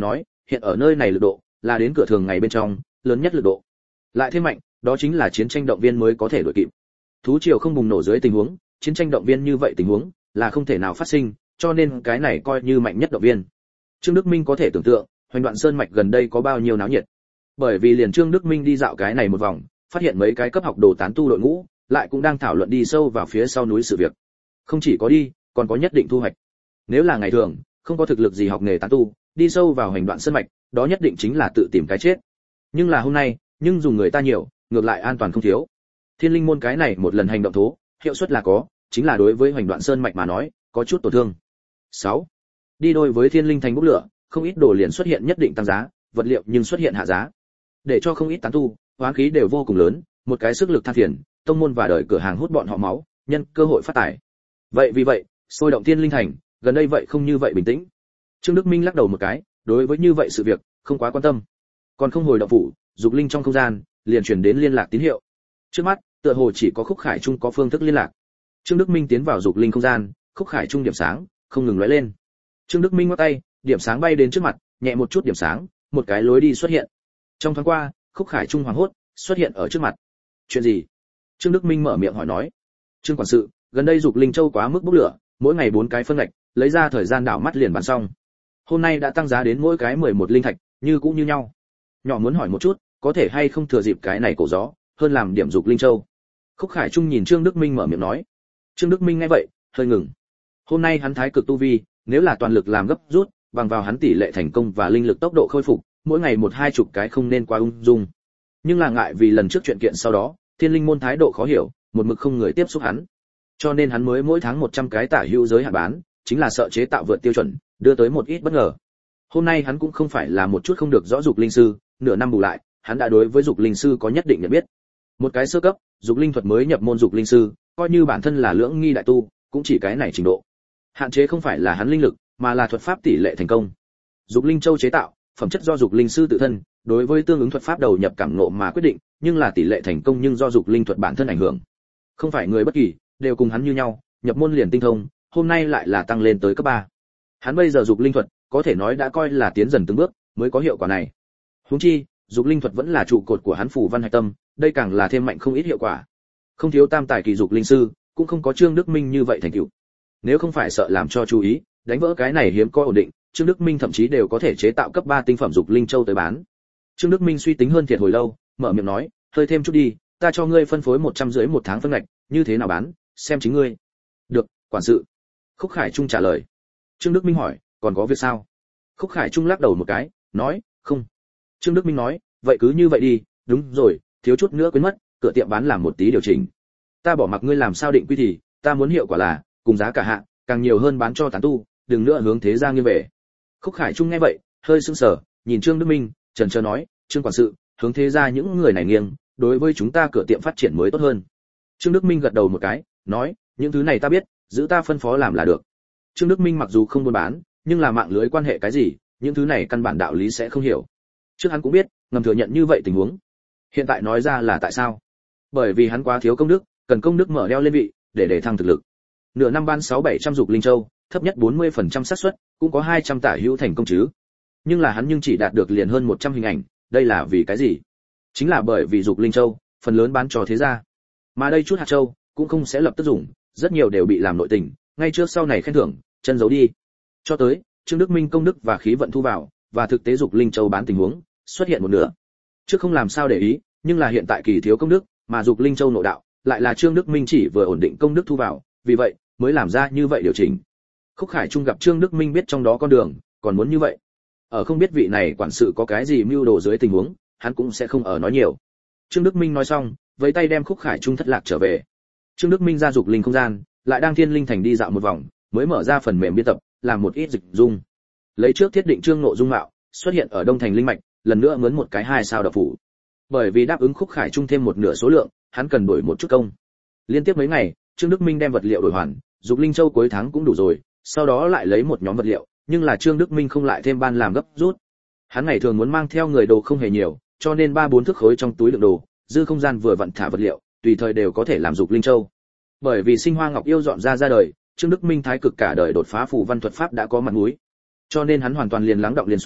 hiện ở nơi này lực độ là đến cửa thường ngày bên trong lớn nhất lực độ. Lại thêm mạnh, đó chính là chiến tranh động viên mới có thể đuổi kịp. Thú triều không bùng nổ dưới tình huống, chiến tranh động viên như vậy tình huống là không thể nào phát sinh, cho nên cái này coi như mạnh nhất động viên. Trương Đức Minh có thể tưởng tượng, Hoành Đoạn Sơn mạch gần đây có bao nhiêu náo nhiệt. Bởi vì liền Trương Đức Minh đi dạo cái này một vòng, phát hiện mấy cái cấp học đồ tán tu đội ngũ, lại cũng đang thảo luận đi sâu vào phía sau núi sự việc. Không chỉ có đi, còn có nhất định thu hoạch. Nếu là ngày thường, không có thực lực gì học nghề tán tu, đi sâu vào Hoành Đoạn Sơn mạch, đó nhất định chính là tự tìm cái chết. Nhưng là hôm nay, nhưng dùng người ta nhiều, ngược lại an toàn không thiếu. Thiên Linh môn cái này một lần hành động thố, hiệu suất là có, chính là đối với Hoành Đoạn Sơn mạch mà nói, có chút tổn thương. sáu. Đi đôi với Thiên Linh thành bốc lửa, không ít đồ liền xuất hiện nhất định tăng giá, vật liệu nhưng xuất hiện hạ giá. Để cho không ít tán tu, hoán khí đều vô cùng lớn, một cái sức lực than phiền, tông môn và đời cửa hàng hút bọn họ máu, nhân cơ hội phát tài. Vậy vì vậy, sôi động Thiên Linh thành, gần đây vậy không như vậy bình tĩnh. Trương Đức Minh lắc đầu một cái, đối với như vậy sự việc, không quá quan tâm. Còn không hồi động phủ, dục linh trong không gian, liền truyền đến liên lạc tín hiệu. Trước mắt, tựa hồ chỉ có Khúc Khải Trung có phương thức liên lạc. Trương Đức Minh tiến vào dục linh không gian, Khúc Khải Trung điểm sáng không ngừng lóe lên. Trương Đức Minh ngoắc tay, điểm sáng bay đến trước mặt, nhẹ một chút điểm sáng, một cái lối đi xuất hiện. Trong thoáng qua, Khúc Khải Trung hoảng hốt, xuất hiện ở trước mặt. Chuyện gì? Trương Đức Minh mở miệng hỏi nói. Trương quản sự, gần đây dục linh châu quá mức bốc lửa, mỗi ngày bốn cái phân ngạch, lấy ra thời gian đảo mắt liền bán xong. Hôm nay đã tăng giá đến mỗi cái mười một linh thạch, như cũng như nhau. Nhỏ muốn hỏi một chút, có thể hay không thừa dịp cái này cổ gió, hơn làm điểm dục linh châu. Khúc Khải Trung nhìn Trương Đức Minh mở miệng nói. Trương Đức Minh nghe vậy, hơi ngừng. Hôm nay hắn thái cực tu vi, nếu là toàn lực làm gấp rút, bằng vào hắn tỷ lệ thành công và linh lực tốc độ khôi phục, mỗi ngày một hai chục cái không nên quá ung dung. Nhưng là ngại vì lần trước chuyện kiện sau đó, Thiên Linh môn thái độ khó hiểu, một mực không người tiếp xúc hắn. Cho nên hắn mới mỗi tháng một trăm cái tả hữu giới hạn bán, chính là sợ chế tạo vượt tiêu chuẩn, đưa tới một ít bất ngờ. Hôm nay hắn cũng không phải là một chút không được rõ dục linh sư, nửa năm bù lại, hắn đã đối với dục linh sư có nhất định nhận biết. Một cái sơ cấp, dục linh thuật mới nhập môn dục linh sư, coi như bản thân là lưỡng nghi đại tu, cũng chỉ cái này trình độ. Hạn chế không phải là hắn linh lực, mà là thuật pháp tỷ lệ thành công. Dục linh châu chế tạo, phẩm chất do dục linh sư tự thân, đối với tương ứng thuật pháp đầu nhập cảm ngộ mà quyết định, nhưng là tỷ lệ thành công nhưng do dục linh thuật bản thân ảnh hưởng. Không phải người bất kỳ đều cùng hắn như nhau, nhập môn liền tinh thông, hôm nay lại là tăng lên tới cấp ba. Hắn bây giờ dục linh thuật, có thể nói đã coi là tiến dần từng bước, mới có hiệu quả này. Huống chi, dục linh thuật vẫn là trụ cột của hắn phù văn hạch tâm, đây càng là thêm mạnh không ít hiệu quả. Không thiếu tam tài kỳ dục linh sư, cũng không có Trương Đức Minh như vậy thành tựu. Nếu không phải sợ làm cho chú ý, đánh vỡ cái này hiếm có ổn định, Trương Đức Minh thậm chí đều có thể chế tạo cấp ba tinh phẩm dục linh châu tới bán. Trương Đức Minh suy tính hơn thiệt hồi lâu, mở miệng nói, hơi thêm chút đi, ta cho ngươi phân phối một trăm rưỡi một tháng phân ngạch, như thế nào bán, xem chính ngươi. Được, quản sự. Khúc Khải Trung trả lời. Trương Đức Minh hỏi, còn có việc sao? Khúc Khải Trung lắc đầu một cái, nói, không. Trương Đức Minh nói, vậy cứ như vậy đi, đúng rồi, thiếu chút nữa quên mất, cửa tiệm bán làm một tí điều chỉnh. Ta bỏ mặc ngươi làm sao định quy thì, ta muốn hiệu quả là, cùng giá cả hạ, càng nhiều hơn bán cho tán tu, đừng nữa hướng thế ra nghiêng về. Khúc Khải Trung nghe vậy, hơi sững sờ, nhìn Trương Đức Minh, chần chờ nói, Trương quản sự, hướng thế ra những người này nghiêng, đối với chúng ta cửa tiệm phát triển mới tốt hơn. Trương Đức Minh gật đầu một cái, nói, những thứ này ta biết, giữ ta phân phó làm là được. Trương Đức Minh mặc dù không buôn bán, nhưng là mạng lưới quan hệ cái gì, những thứ này căn bản đạo lý sẽ không hiểu. Trước hắn cũng biết, ngầm thừa nhận như vậy tình huống. Hiện tại nói ra là tại sao? Bởi vì hắn quá thiếu công đức, cần công đức mở đeo lên vị, để để thăng thực lực. Nửa năm ban sáu bảy trăm dục linh châu, thấp nhất bốn mươi phần trăm xác suất, cũng có hai trăm tả hữu thành công chứ. Nhưng là hắn nhưng chỉ đạt được liền hơn một trăm hình ảnh, đây là vì cái gì? Chính là bởi vì dục linh châu, phần lớn bán cho thế gia. Mà đây chút hạt châu, cũng không sẽ lập tức dùng, rất nhiều đều bị làm nội tình, ngay trước sau này khen thưởng, chân giấu đi. Cho tới, Trương Đức Minh công đức và khí vận thu vào, và thực tế dục linh châu bán tình huống, xuất hiện một nửa. Trước không làm sao để ý, nhưng là hiện tại kỳ thiếu công đức, mà dục linh châu nội đạo, lại là Trương Đức Minh chỉ vừa ổn định công đức thu vào, vì vậy mới làm ra như vậy điều chỉnh. Khúc Khải Trung gặp Trương Đức Minh biết trong đó con đường, còn muốn như vậy. Ở không biết vị này quản sự có cái gì mưu đồ dưới tình huống, hắn cũng sẽ không ở nói nhiều. Trương Đức Minh nói xong, với tay đem Khúc Khải Trung thất lạc trở về. Trương Đức Minh ra dục linh không gian, lại đang Thiên Linh thành đi dạo một vòng, mới mở ra phần mềm biên tập, làm một ít dịch dung. Lấy trước thiết định Trương Ngộ Dung mạo, xuất hiện ở Đông Thành linh mạch, lần nữa mướn một cái hai sao độc phủ. Bởi vì đáp ứng Khúc Khải Trung thêm một nửa số lượng, hắn cần đổi một chút công. Liên tiếp mấy ngày, Trương Đức Minh đem vật liệu đổi hoàn, dục linh châu cuối tháng cũng đủ rồi, sau đó lại lấy một nhóm vật liệu, nhưng là Trương Đức Minh không lại thêm ban làm gấp rút. Hắn ngày thường muốn mang theo người đồ không hề nhiều, cho nên ba bốn thước khối trong túi đựng đồ, dư không gian vừa vặn thả vật liệu, tùy thời đều có thể làm dục linh châu. Bởi vì Sinh Hoa Ngọc Yêu dọn ra ra đời, Trương Đức Minh thái cực cả đời đột phá phù văn thuật pháp đã có mặt mũi. Cho nên hắn hoàn toàn liền lắng động liền xuống,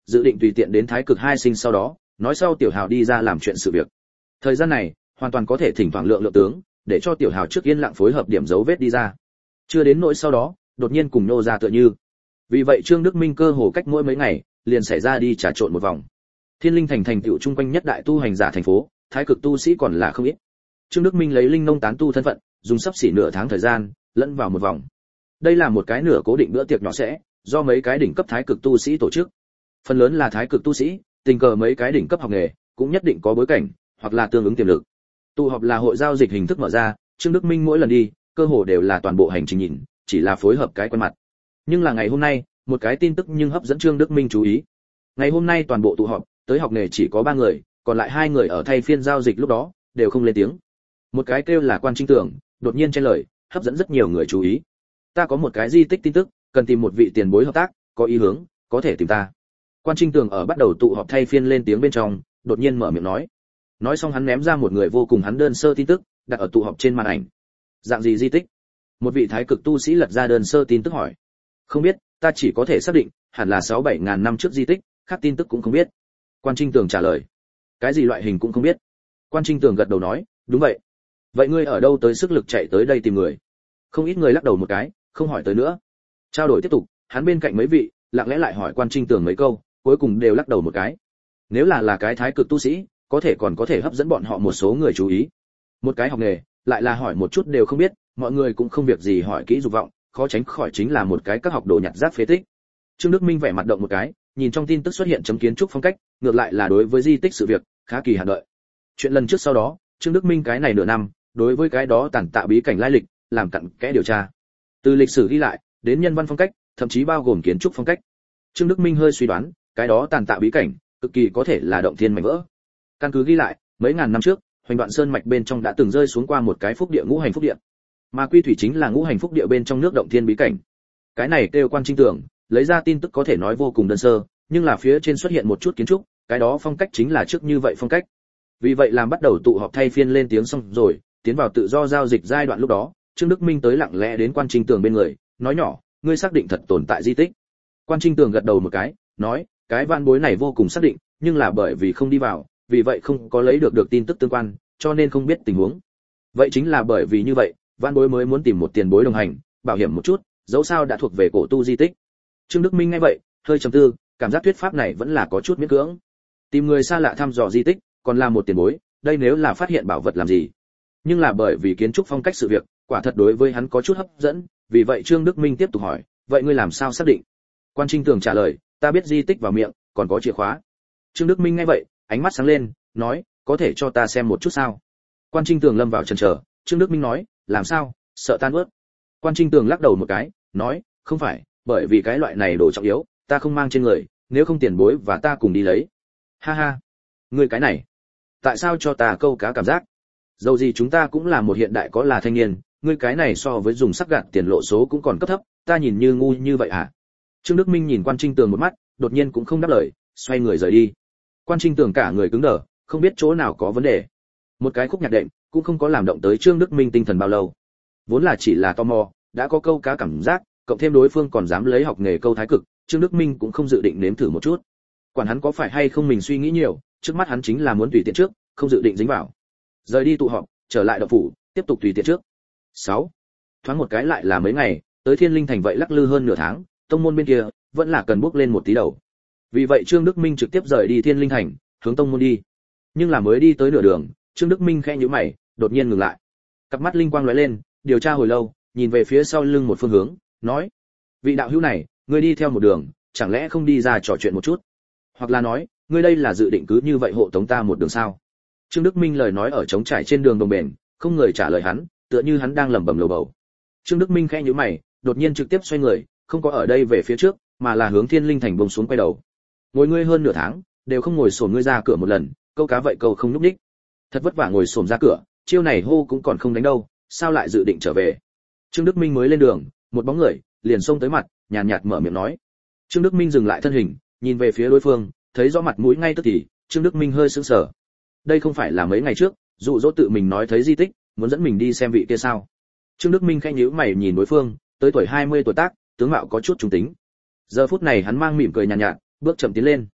dự định tùy tiện đến Thái Cực hai sinh sau đó, nói sau Tiểu Hào đi ra làm chuyện sự việc. Thời gian này, hoàn toàn có thể thỉnh thoảng lượng lượng tướng, để cho Tiểu Hào trước yên lặng phối hợp điểm dấu vết đi ra. Chưa đến nỗi sau đó, đột nhiên cùng nô ra tựa như. Vì vậy Trương Đức Minh cơ hồ cách mỗi mấy ngày, liền xảy ra đi trà trộn một vòng. Thiên Linh thành thành tựu chung quanh nhất đại tu hành giả thành phố, Thái Cực tu sĩ còn là không ít. Trương Đức Minh lấy linh nông tán tu thân phận, dùng sắp xỉ nửa tháng thời gian, lẫn vào một vòng. Đây là một cái nửa cố định bữa tiệc nhỏ sẽ, do mấy cái đỉnh cấp Thái Cực tu sĩ tổ chức. Phần lớn là Thái Cực tu sĩ, tình cờ mấy cái đỉnh cấp học nghề, cũng nhất định có bối cảnh, hoặc là tương ứng tiềm lực. Tụ họp là hội giao dịch hình thức mở ra, Trương Đức Minh mỗi lần đi, cơ hồ đều là toàn bộ hành trình nhìn, chỉ là phối hợp cái quen mặt. Nhưng là ngày hôm nay, một cái tin tức nhưng hấp dẫn Trương Đức Minh chú ý. Ngày hôm nay toàn bộ tụ họp, tới học nghề chỉ có ba người, còn lại hai người ở thay phiên giao dịch lúc đó, đều không lên tiếng. Một cái kêu là Quan Trinh Tưởng, đột nhiên chen lời, hấp dẫn rất nhiều người chú ý. Ta có một cái di tích tin tức, cần tìm một vị tiền bối hợp tác, có ý hướng, có thể tìm ta. Quan Trinh Tưởng ở bắt đầu tụ họp thay phiên lên tiếng bên trong, đột nhiên mở miệng nói. Nói xong hắn ném ra một người vô cùng hắn đơn sơ tin tức, đặt ở tụ họp trên màn ảnh. Dạng gì di tích? Một vị Thái Cực tu sĩ lật ra đơn sơ tin tức hỏi. Không biết, ta chỉ có thể xác định, hẳn là sáu bảy ngàn năm trước di tích, khác tin tức cũng không biết. Quan Trinh Tưởng trả lời. Cái gì loại hình cũng không biết. Quan Trinh Tưởng gật đầu nói, đúng vậy. Vậy ngươi ở đâu tới sức lực chạy tới đây tìm người? Không ít người lắc đầu một cái, không hỏi tới nữa. Trao đổi tiếp tục, hắn bên cạnh mấy vị, lặng lẽ lại hỏi Quan Trinh Tưởng mấy câu, cuối cùng đều lắc đầu một cái. Nếu là là cái Thái Cực tu sĩ, có thể còn có thể hấp dẫn bọn họ một số người chú ý. Một cái học nghề, lại là hỏi một chút đều không biết, mọi người cũng không việc gì hỏi kỹ dục vọng, khó tránh khỏi chính là một cái các học đồ nhặt rác phế tích. Trương Đức Minh vẻ mặt động một cái, nhìn trong tin tức xuất hiện chấm kiến trúc phong cách, ngược lại là đối với di tích sự việc, khá kỳ hạn đợi. Chuyện lần trước sau đó, Trương Đức Minh cái này nửa năm, đối với cái đó tản tạ bí cảnh lai lịch, làm cặn kẽ điều tra. Từ lịch sử ghi lại, đến nhân văn phong cách, thậm chí bao gồm kiến trúc phong cách. Trương Đức Minh hơi suy đoán, cái đó tàn tạ bí cảnh, cực kỳ có thể là động thiên mảnh vỡ. Căn cứ ghi lại, mấy ngàn năm trước, Hoành Đoạn Sơn mạch bên trong đã từng rơi xuống qua một cái phúc địa ngũ hành phúc địa. Mà Quy Thủy chính là ngũ hành phúc địa bên trong nước động thiên bí cảnh. Cái này kêu Quan Trinh Tưởng, lấy ra tin tức có thể nói vô cùng đơn sơ, nhưng là phía trên xuất hiện một chút kiến trúc, cái đó phong cách chính là trước như vậy phong cách. Vì vậy làm bắt đầu tụ họp thay phiên lên tiếng xong rồi, tiến vào tự do giao dịch giai đoạn lúc đó, Trương Đức Minh tới lặng lẽ đến Quan Trinh Tưởng bên người, nói nhỏ, ngươi xác định thật tồn tại di tích. Quan Trinh Tưởng gật đầu một cái, nói, cái van bối này vô cùng xác định, nhưng là bởi vì không đi vào, vì vậy không có lấy được được tin tức tương quan, cho nên không biết tình huống. Vậy chính là bởi vì như vậy, van bối mới muốn tìm một tiền bối đồng hành, bảo hiểm một chút, dẫu sao đã thuộc về cổ tu di tích. Trương Đức Minh nghe vậy, hơi trầm tư, cảm giác thuyết pháp này vẫn là có chút miễn cưỡng. Tìm người xa lạ thăm dò di tích, còn là một tiền bối, đây nếu là phát hiện bảo vật làm gì? Nhưng là bởi vì kiến trúc phong cách sự việc, quả thật đối với hắn có chút hấp dẫn, vì vậy Trương Đức Minh tiếp tục hỏi, vậy ngươi làm sao xác định? Quan Trinh Tưởng trả lời, ta biết di tích vào miệng, còn có chìa khóa. Trương Đức Minh nghe vậy, ánh mắt sáng lên, nói, có thể cho ta xem một chút sao? Quan Trinh Tưởng lâm vào chần chờ, Trương Đức Minh nói, làm sao, sợ tan ướt? Quan Trinh Tưởng lắc đầu một cái, nói, không phải, bởi vì cái loại này đồ trọng yếu, ta không mang trên người, nếu không tiền bối và ta cùng đi lấy. Ha ha, ngươi cái này, tại sao cho ta câu cá cảm giác? Dầu gì chúng ta cũng là một hiện đại có là thanh niên, ngươi cái này so với dùng sắc gạt tiền lộ số cũng còn cấp thấp, ta nhìn như ngu như vậy hả? Trương Đức Minh nhìn Quan Trinh Tưởng một mắt, đột nhiên cũng không đáp lời, xoay người rời đi. Quan Trinh Tưởng cả người cứng đờ, không biết chỗ nào có vấn đề. Một cái khúc nhạc đệm cũng không có làm động tới Trương Đức Minh tinh thần bao lâu. Vốn là chỉ là tò mò, đã có câu cá cảm giác, cộng thêm đối phương còn dám lấy học nghề câu thái cực, Trương Đức Minh cũng không dự định nếm thử một chút. Quản hắn có phải hay không mình suy nghĩ nhiều, trước mắt hắn chính là muốn tùy tiện trước, không dự định dính vào. Rời đi tụ họp, trở lại động phủ, tiếp tục tùy tiện trước. sáu. Thoáng một cái lại là mấy ngày, tới Thiên Linh thành vậy lắc lư hơn nửa tháng, tông môn bên kia vẫn là cần bước lên một tí đầu. Vì vậy Trương Đức Minh trực tiếp rời đi Thiên Linh thành, hướng tông môn đi. Nhưng là mới đi tới nửa đường, Trương Đức Minh khẽ nhíu mày, đột nhiên ngừng lại. Cặp mắt linh quang lóe lên, điều tra hồi lâu, nhìn về phía sau lưng một phương hướng, nói: "Vị đạo hữu này, ngươi đi theo một đường, chẳng lẽ không đi ra trò chuyện một chút? Hoặc là nói, ngươi đây là dự định cứ như vậy hộ tống ta một đường sao?" Trương Đức Minh lời nói ở trống trải trên đường đồng bền, không người trả lời hắn, tựa như hắn đang lẩm bẩm lầu bầu. Trương Đức Minh khẽ nhíu mày, đột nhiên trực tiếp xoay người, không có ở đây về phía trước, mà là hướng Thiên Linh thành bông xuống quay đầu. Ngồi ngươi hơn nửa tháng, đều không ngồi xổm ngươi ra cửa một lần, câu cá vậy câu không núp đích. Thật vất vả ngồi xổm ra cửa, chiêu này hô cũng còn không đánh đâu, sao lại dự định trở về? Trương Đức Minh mới lên đường, một bóng người liền xông tới mặt, nhàn nhạt mở miệng nói. Trương Đức Minh dừng lại thân hình, nhìn về phía đối phương, thấy rõ mặt mũi ngay tức thì, Trương Đức Minh hơi sững sờ. Đây không phải là mấy ngày trước, dụ dỗ tự mình nói thấy di tích, muốn dẫn mình đi xem vị kia sao? Trương Đức Minh khẽ nhíu mày nhìn đối phương, tới tuổi hai mươi tuổi tác, tướng mạo có chút trung tính. Giờ phút này hắn mang mỉm cười nhàn nhạt, nhạt, bước chậm tiến lên.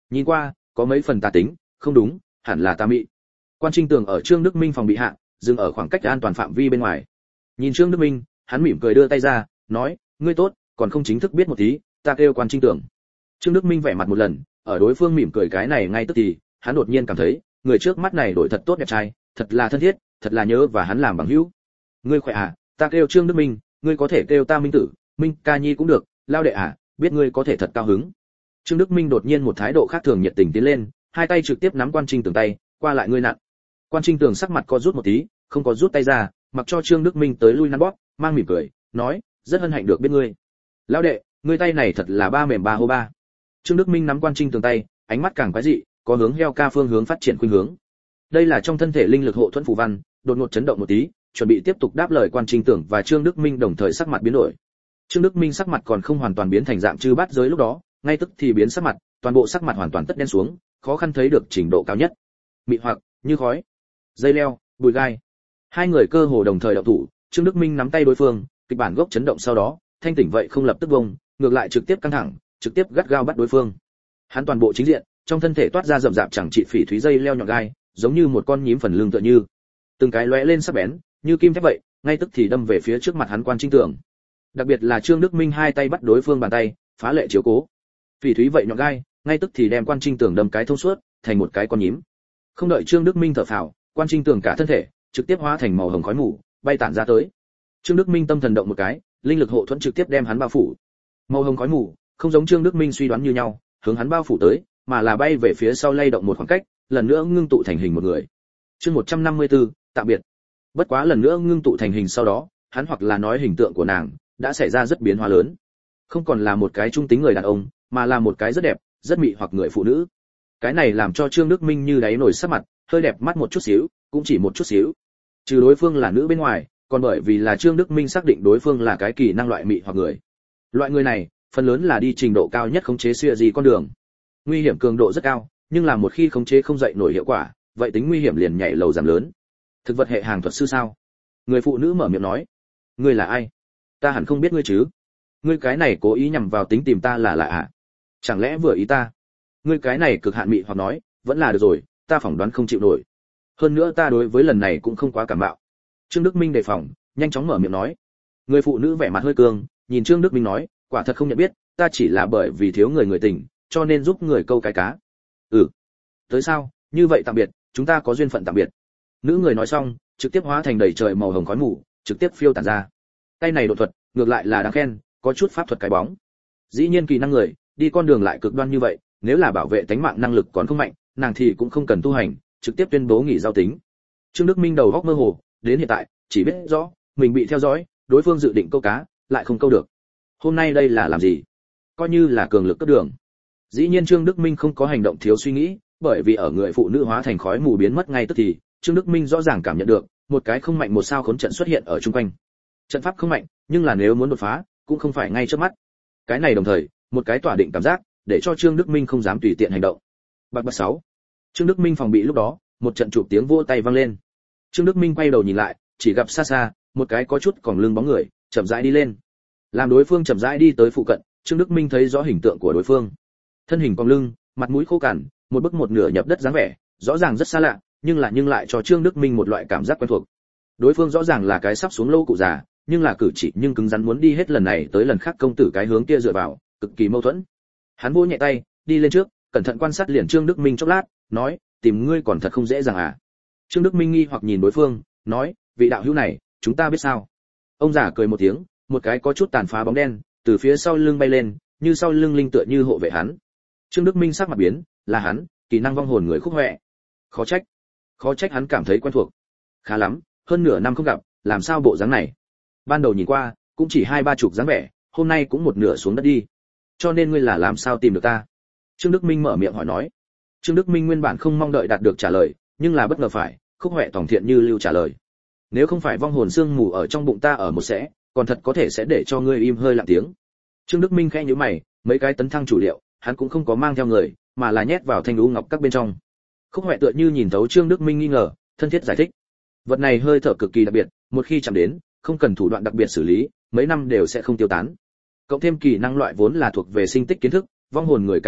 Nhìn qua, có mấy phần tà tính, không đúng, hẳn là tà mị. Quan Trinh Tường ở Trương Đức Minh phòng bị hạ, dừng ở khoảng cách an toàn phạm vi bên ngoài. Nhìn Trương Đức Minh, hắn mỉm cười đưa tay ra, nói, ngươi tốt, còn không chính thức biết một tí, ta kêu Quan Trinh Tường. Trương Đức Minh vẻ mặt một lần, ở đối phương mỉm cười cái này ngay tức thì, hắn đột nhiên cảm thấy, người trước mắt này đổi thật tốt đẹp trai, thật là thân thiết, thật là nhớ và hắn làm bằng hữu. Ngươi khỏe à, ta kêu Trương Đức Minh, ngươi có thể kêu ta Minh tử, Minh ca nhi cũng được, lao đệ à, biết ngươi có thể thật cao hứng. Trương Đức Minh đột nhiên một thái độ khác thường nhiệt tình tiến lên, hai tay trực tiếp nắm Quan Trinh Tường tay, qua lại ngươi nặn. Quan Trinh Tường sắc mặt co rút một tí, không có rút tay ra, mặc cho Trương Đức Minh tới lui nắn bóp, mang mỉm cười, nói, rất hân hạnh được biết ngươi. Lão đệ, ngươi tay này thật là ba mềm ba hô ba. Trương Đức Minh nắm Quan Trinh Tường tay, ánh mắt càng quái dị, có hướng heo ca phương hướng phát triển khuynh hướng. Đây là trong thân thể linh lực hộ thuẫn phù văn, đột ngột chấn động một tí, chuẩn bị tiếp tục đáp lời Quan Trinh Tường và Trương Đức Minh đồng thời sắc mặt biến đổi. Trương Đức Minh sắc mặt còn không hoàn toàn biến thành dạng chư bát giới lúc đó, ngay tức thì biến sắc mặt, toàn bộ sắc mặt hoàn toàn tất đen xuống, khó khăn thấy được trình độ cao nhất. Mị hoặc, như khói, dây leo, bùi gai. Hai người cơ hồ đồng thời động thủ, Trương Đức Minh nắm tay đối phương, kịch bản gốc chấn động sau đó, thanh tỉnh vậy không lập tức bông, ngược lại trực tiếp căng thẳng, trực tiếp gắt gao bắt đối phương. Hắn toàn bộ chính diện, trong thân thể toát ra rậm rạp chẳng trị phỉ thúy dây leo nhọn gai, giống như một con nhím phần lưng tựa như, từng cái lóe lên sắc bén, như kim thép vậy, ngay tức thì đâm về phía trước mặt hắn Quan Trinh Tường. Đặc biệt là Trương Đức Minh hai tay bắt đối phương bàn tay, phá lệ chiếu cố. Phỉ thúy vậy nhọn gai, ngay tức thì đem Quan Trinh Tường đâm cái thông suốt, thành một cái con nhím. Không đợi Trương Đức Minh thở phào, Quan Trinh Tường cả thân thể trực tiếp hóa thành màu hồng khói mù, bay tản ra tới. Trương Đức Minh tâm thần động một cái, linh lực hộ thuẫn trực tiếp đem hắn bao phủ. Màu hồng khói mù, không giống Trương Đức Minh suy đoán như nhau, hướng hắn bao phủ tới, mà là bay về phía sau lay động một khoảng cách, lần nữa ngưng tụ thành hình một người. Chương một trăm năm mươi tư, tạm biệt. Bất quá lần nữa ngưng tụ thành hình sau đó, hắn hoặc là nói hình tượng của nàng đã xảy ra rất biến hóa lớn. Không còn là một cái trung tính người đàn ông, mà là một cái rất đẹp, rất mị hoặc người phụ nữ. Cái này làm cho Trương Đức Minh như đáy nổi sắc mặt, hơi đẹp mắt một chút xíu, cũng chỉ một chút xíu. Trừ đối phương là nữ bên ngoài, còn bởi vì là Trương Đức Minh xác định đối phương là cái kỳ năng loại mị hoặc người. Loại người này, phần lớn là đi trình độ cao nhất khống chế xuyên gì con đường. Nguy hiểm cường độ rất cao, nhưng là một khi khống chế không dậy nổi hiệu quả, vậy tính nguy hiểm liền nhảy lầu giảm lớn. Thực vật hệ hàng thuật sư sao? Người phụ nữ mở miệng nói. Ngươi là ai? Ta hẳn không biết ngươi chứ? Ngươi cái này cố ý nhằm vào tính tìm ta là lạ à? Chẳng lẽ vừa ý ta? Ngươi cái này cực hạn mị hoặc nói, vẫn là được rồi, ta phỏng đoán không chịu nổi. Hơn nữa ta đối với lần này cũng không quá cảm mạo. Trương Đức Minh đề phòng, nhanh chóng mở miệng nói. Người phụ nữ vẻ mặt hơi cương, nhìn Trương Đức Minh nói, quả thật không nhận biết, ta chỉ là bởi vì thiếu người người tình, cho nên giúp người câu cái cá. Ừ. Tới sao? Như vậy tạm biệt, chúng ta có duyên phận tạm biệt. Nữ người nói xong, trực tiếp hóa thành đầy trời màu hồng khói mù, trực tiếp phiêu tản ra. Tay này độ thuật, ngược lại là đáng khen, có chút pháp thuật cái bóng. Dĩ nhiên kỳ năng người, đi con đường lại cực đoan như vậy, nếu là bảo vệ tính mạng năng lực còn không mạnh, nàng thì cũng không cần tu hành, trực tiếp tuyên bố nghỉ giao tính. Trương Đức Minh đầu góc mơ hồ, đến hiện tại chỉ biết rõ mình bị theo dõi, đối phương dự định câu cá, lại không câu được. Hôm nay đây là làm gì? Coi như là cường lực cấp đường. Dĩ nhiên Trương Đức Minh không có hành động thiếu suy nghĩ, bởi vì ở người phụ nữ hóa thành khói mù biến mất ngay tức thì, Trương Đức Minh rõ ràng cảm nhận được, một cái không mạnh một sao khốn trận xuất hiện ở chung quanh. Trận pháp không mạnh, nhưng là nếu muốn đột phá, cũng không phải ngay trước mắt. Cái này đồng thời, một cái tỏa định cảm giác, để cho Trương Đức Minh không dám tùy tiện hành động. Bạc bạc sáu. Trương Đức Minh phòng bị lúc đó, một trận chụp tiếng vỗ tay vang lên. Trương Đức Minh quay đầu nhìn lại, chỉ gặp xa xa, một cái có chút còng lưng bóng người, chậm rãi đi lên. Làm đối phương chậm rãi đi tới phụ cận, Trương Đức Minh thấy rõ hình tượng của đối phương. Thân hình còng lưng, mặt mũi khô cằn, một bức một nửa nhập đất dáng vẻ, rõ ràng rất xa lạ, nhưng là nhưng lại cho Trương Đức Minh một loại cảm giác quen thuộc. Đối phương rõ ràng là cái sắp xuống lâu cụ già, nhưng là cử chỉ nhưng cứng rắn muốn đi hết lần này tới lần khác công tử cái hướng kia dựa vào, cực kỳ mâu thuẫn. Hắn vỗ nhẹ tay, đi lên trước, cẩn thận quan sát liền Trương Đức Minh chốc lát, nói, tìm ngươi còn thật không dễ dàng à? Trương Đức Minh nghi hoặc nhìn đối phương, nói, vị đạo hữu này, chúng ta biết sao? Ông già cười một tiếng, một cái có chút tàn phá bóng đen, từ phía sau lưng bay lên, như sau lưng linh tựa như hộ vệ hắn. Trương Đức Minh sắc mặt biến, là hắn, kỳ năng vong hồn người Khúc Hoè. Khó trách, khó trách hắn cảm thấy quen thuộc. Khá lắm, hơn nửa năm không gặp, làm sao bộ dáng này? Ban đầu nhìn qua, cũng chỉ hai ba chục dáng vẻ, hôm nay cũng một nửa xuống đất đi. Cho nên ngươi là làm sao tìm được ta? Trương Đức Minh mở miệng hỏi nói. Trương Đức Minh nguyên bản không mong đợi đạt được trả lời, nhưng là bất ngờ phải, Khúc Hoè tòng thiện như lưu trả lời. Nếu không phải vong hồn xương mù ở trong bụng ta ở một sẽ, còn thật có thể sẽ để cho ngươi im hơi lặng tiếng. Trương Đức Minh khẽ nhíu mày, mấy cái tấn thăng chủ liệu, hắn cũng không có mang theo người, mà là nhét vào thanh lũ ngọc các bên trong. Khúc Hoè tựa như nhìn thấu Trương Đức Minh nghi ngờ, thân thiết giải thích. Vật này hơi thở cực kỳ đặc biệt, một khi chạm đến, không cần thủ đoạn đặc biệt xử lý, mấy năm đều sẽ không tiêu tán. Cộng thêm kỳ năng loại vốn là thuộc về sinh tích kiến thức, vong hồn người càng ít gặp,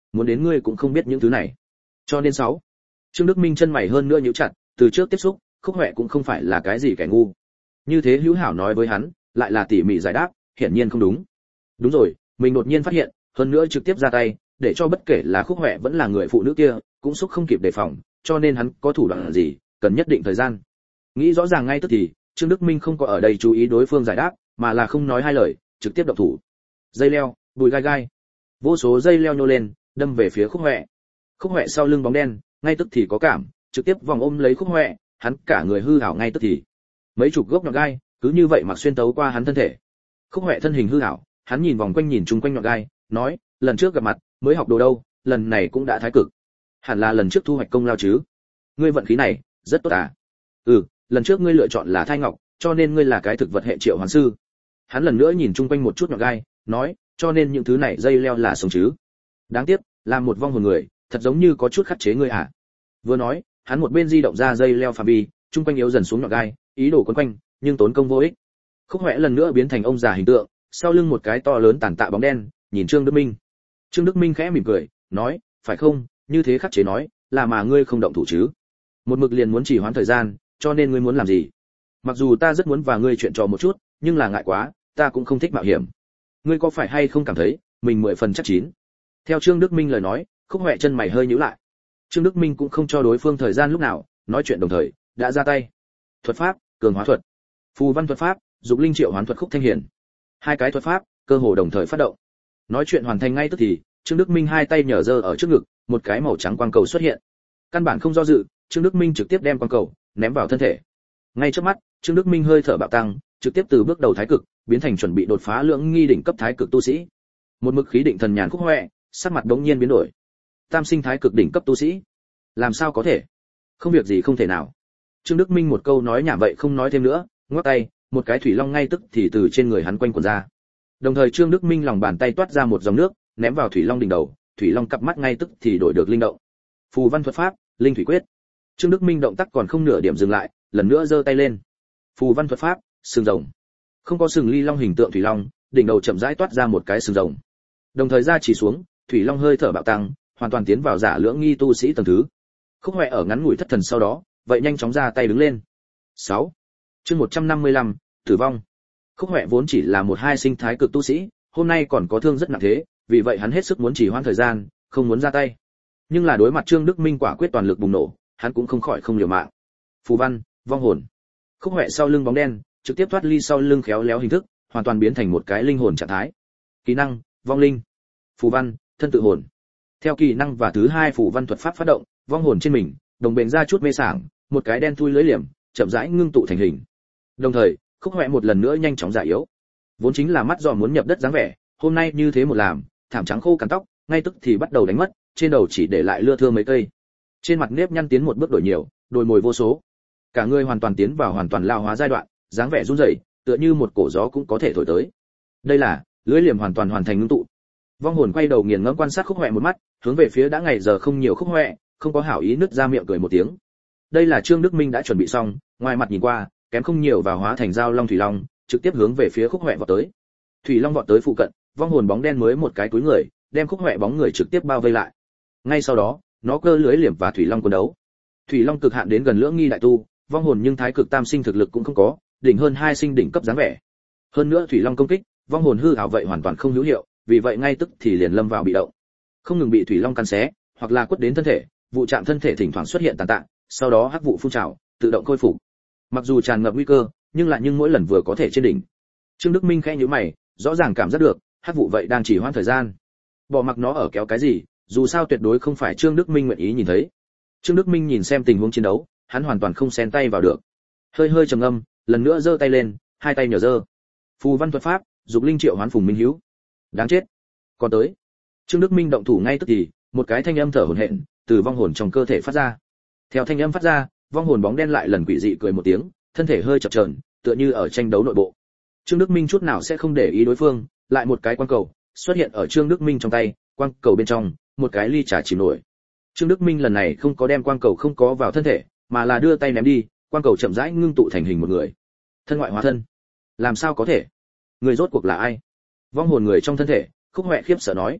muốn đến ngươi cũng không biết những thứ này. Cho nên sáu. Trương Đức Minh chân mày hơn nữa nhíu chặt, từ trước tiếp xúc, Khúc Hoè cũng không phải là cái gì kẻ ngu. Như thế hữu hảo nói với hắn, lại là tỉ mỉ giải đáp, hiển nhiên không đúng. Đúng rồi, mình đột nhiên phát hiện, hơn nữa trực tiếp ra tay, để cho bất kể là Khúc Hoè vẫn là người phụ nữ kia, cũng xúc không kịp đề phòng, cho nên hắn có thủ đoạn gì, cần nhất định thời gian. Nghĩ rõ ràng ngay tức thì, Trương Đức Minh không có ở đây chú ý đối phương giải đáp, mà là không nói hai lời, trực tiếp động thủ. Dây leo, bùi gai gai, vô số dây leo nhô lên, đâm về phía Khúc Hoè. Khúc Hoè sau lưng bóng đen, ngay tức thì có cảm, trực tiếp vòng ôm lấy Khúc Hoè, hắn cả người hư ảo ngay tức thì. Mấy chục gốc nhọn gai, cứ như vậy mặc xuyên tấu qua hắn thân thể. Khúc Hoè thân hình hư ảo, hắn nhìn vòng quanh nhìn chung quanh nhọn gai, nói, lần trước gặp mặt, mới học đồ đâu, lần này cũng đã thái cực. Hẳn là lần trước thu hoạch công lao chứ. Ngươi vận khí này, rất tốt à? Ừ, lần trước ngươi lựa chọn là thai ngọc, cho nên ngươi là cái thực vật hệ triệu hoán sư. Hắn lần nữa nhìn chung quanh một chút nhọn gai, nói, cho nên những thứ này dây leo là sống chứ. Đáng tiếc, làm một vong hồn người, thật giống như có chút khắc chế ngươi à. Vừa nói, hắn một bên di động ra dây leo phạm vi, chung quanh yếu dần xuống nhọn gai, ý đồ quấn quanh, nhưng tốn công vô ích. Khúc Hoè lần nữa biến thành ông già hình tượng, sau lưng một cái to lớn tàn tạ bóng đen, nhìn Trương Đức Minh. Trương Đức Minh khẽ mỉm cười, nói, phải không, như thế khắc chế nói, là mà ngươi không động thủ chứ? Một mực liền muốn chỉ hoãn thời gian, cho nên ngươi muốn làm gì? Mặc dù ta rất muốn và ngươi chuyện trò một chút, nhưng là ngại quá, ta cũng không thích mạo hiểm. Ngươi có phải hay không cảm thấy mình mười phần chắc chín? Theo Trương Đức Minh lời nói, Khúc Hoè chân mày hơi nhíu lại. Trương Đức Minh cũng không cho đối phương thời gian lúc nào, nói chuyện đồng thời, đã ra tay. Thuật pháp, cường hóa thuật, phù văn thuật pháp, dục linh triệu hoán thuật Khúc Thanh Hiển. Hai cái thuật pháp, cơ hồ đồng thời phát động. Nói chuyện hoàn thành ngay tức thì, Trương Đức Minh hai tay nhở giơ ở trước ngực, một cái màu trắng quang cầu xuất hiện. Căn bản không do dự, Trương Đức Minh trực tiếp đem quang cầu ném vào thân thể. Ngay trước mắt, Trương Đức Minh hơi thở bạo tăng, trực tiếp từ bước đầu thái cực biến thành chuẩn bị đột phá lưỡng nghi đỉnh cấp thái cực tu sĩ. Một mực khí định thần nhàn Khúc Hoè, sắc mặt đống nhiên biến đổi. Tam sinh thái cực đỉnh cấp tu sĩ, làm sao có thể? Không việc gì không thể nào. Trương Đức Minh một câu nói nhảm vậy không nói thêm nữa, ngoắc tay, một cái thủy long ngay tức thì từ trên người hắn quanh quẩn ra. Đồng thời Trương Đức Minh lòng bàn tay toát ra một dòng nước, ném vào thủy long đỉnh đầu, thủy long cặp mắt ngay tức thì đổi được linh động. Phù văn thuật pháp, linh thủy quyết. Trương Đức Minh động tác còn không nửa điểm dừng lại, lần nữa giơ tay lên. Phù văn thuật pháp, sừng rồng. Không có sừng ly long hình tượng thủy long, đỉnh đầu chậm rãi toát ra một cái sừng rồng. Đồng thời ra chỉ xuống, thủy long hơi thở bạo tăng, hoàn toàn tiến vào giả lưỡng nghi tu sĩ tầng thứ. Khúc Hoè ở ngắn ngủi thất thần sau đó, vậy nhanh chóng ra tay đứng lên. sáu. Chương một trăm năm mươi lăm, tử vong. Khúc Hoè vốn chỉ là một hai sinh thái cực tu sĩ, hôm nay còn có thương rất nặng thế, vì vậy hắn hết sức muốn chỉ hoãn thời gian, không muốn ra tay. Nhưng là đối mặt Trương Đức Minh quả quyết toàn lực bùng nổ, hắn cũng không khỏi không liều mạng. Phù văn, vong hồn. Khúc Hoè sau lưng bóng đen, trực tiếp thoát ly sau lưng khéo léo hình thức, hoàn toàn biến thành một cái linh hồn trạng thái. Kỹ năng, vong linh. Phù văn, thân tự hồn. Theo kỹ năng và thứ hai phù văn thuật pháp phát động, vong hồn trên mình, đồng bền ra chút mê sảng, một cái đen thui lưới liềm, chậm rãi ngưng tụ thành hình. Đồng thời, Khúc Hoè một lần nữa nhanh chóng già yếu. Vốn chính là mắt giò muốn nhập đất dáng vẻ, hôm nay như thế một làm, thảm trắng khô cắn tóc, ngay tức thì bắt đầu đánh mất, trên đầu chỉ để lại lưa thưa mấy cây. Trên mặt nếp nhăn tiến một bước đổi nhiều, đồi mồi vô số. Cả người hoàn toàn tiến vào hoàn toàn lao hóa giai đoạn, dáng vẻ run rẩy, tựa như một cổ gió cũng có thể thổi tới. Đây là lưới liềm hoàn toàn hoàn thành ngưng tụ. Vong hồn quay đầu nghiền ngẫm quan sát Khúc Hoè một mắt, hướng về phía đã ngày giờ không nhiều Khúc Hoè, không có hảo ý nứt ra miệng cười một tiếng. Đây là Trương Đức Minh đã chuẩn bị xong, ngoài mặt nhìn qua, kém không nhiều vào hóa thành dao long thủy long, trực tiếp hướng về phía Khúc Hoè vọt tới. Thủy long vọt tới phụ cận, vong hồn bóng đen mới một cái túi người, đem Khúc Hoè bóng người trực tiếp bao vây lại. Ngay sau đó, nó cơ lưới liềm và thủy long quân đấu. Thủy long cực hạn đến gần lưỡng nghi đại tu, vong hồn nhưng thái cực tam sinh thực lực cũng không có, đỉnh hơn hai sinh đỉnh cấp dáng vẻ. Hơn nữa thủy long công kích, vong hồn hư ảo vậy hoàn toàn không hữu hiệu, vì vậy ngay tức thì liền lâm vào bị động. Không ngừng bị thủy long cắn xé, hoặc là quất đến thân thể, vụ chạm thân thể thỉnh thoảng xuất hiện tàn tạ, sau đó hắc vụ phun trào, tự động khôi phục. Mặc dù tràn ngập nguy cơ, nhưng lại nhưng mỗi lần vừa có thể trên đỉnh. Trương Đức Minh khẽ nhíu mày, rõ ràng cảm giác được, hắc vụ vậy đang chỉ hoãn thời gian. Bỏ mặc nó ở kéo cái gì, dù sao tuyệt đối không phải Trương Đức Minh nguyện ý nhìn thấy. Trương Đức Minh nhìn xem tình huống chiến đấu, hắn hoàn toàn không xen tay vào được. Hơi hơi trầm ngâm, lần nữa giơ tay lên, hai tay nhờ giơ. Phù văn thuật pháp, dục linh triệu hoán Phùng Minh Hữu. Đáng chết. Còn tới. Trương Đức Minh động thủ ngay tức thì, một cái thanh âm thở hổn hển từ vong hồn trong cơ thể phát ra. Theo thanh âm phát ra, vong hồn bóng đen lại lần quỷ dị cười một tiếng, thân thể hơi chập chờn, tựa như ở tranh đấu nội bộ. Trương Đức Minh chút nào sẽ không để ý đối phương, lại một cái quang cầu xuất hiện ở Trương Đức Minh trong tay, quang cầu bên trong, một cái ly trà chìm nổi. Trương Đức Minh lần này không có đem quang cầu không có vào thân thể, mà là đưa tay ném đi, quang cầu chậm rãi ngưng tụ thành hình một người. Thân ngoại hóa thân. Làm sao có thể? Người rốt cuộc là ai? Vong hồn người trong thân thể, Khúc Hoè khiếp sợ nói.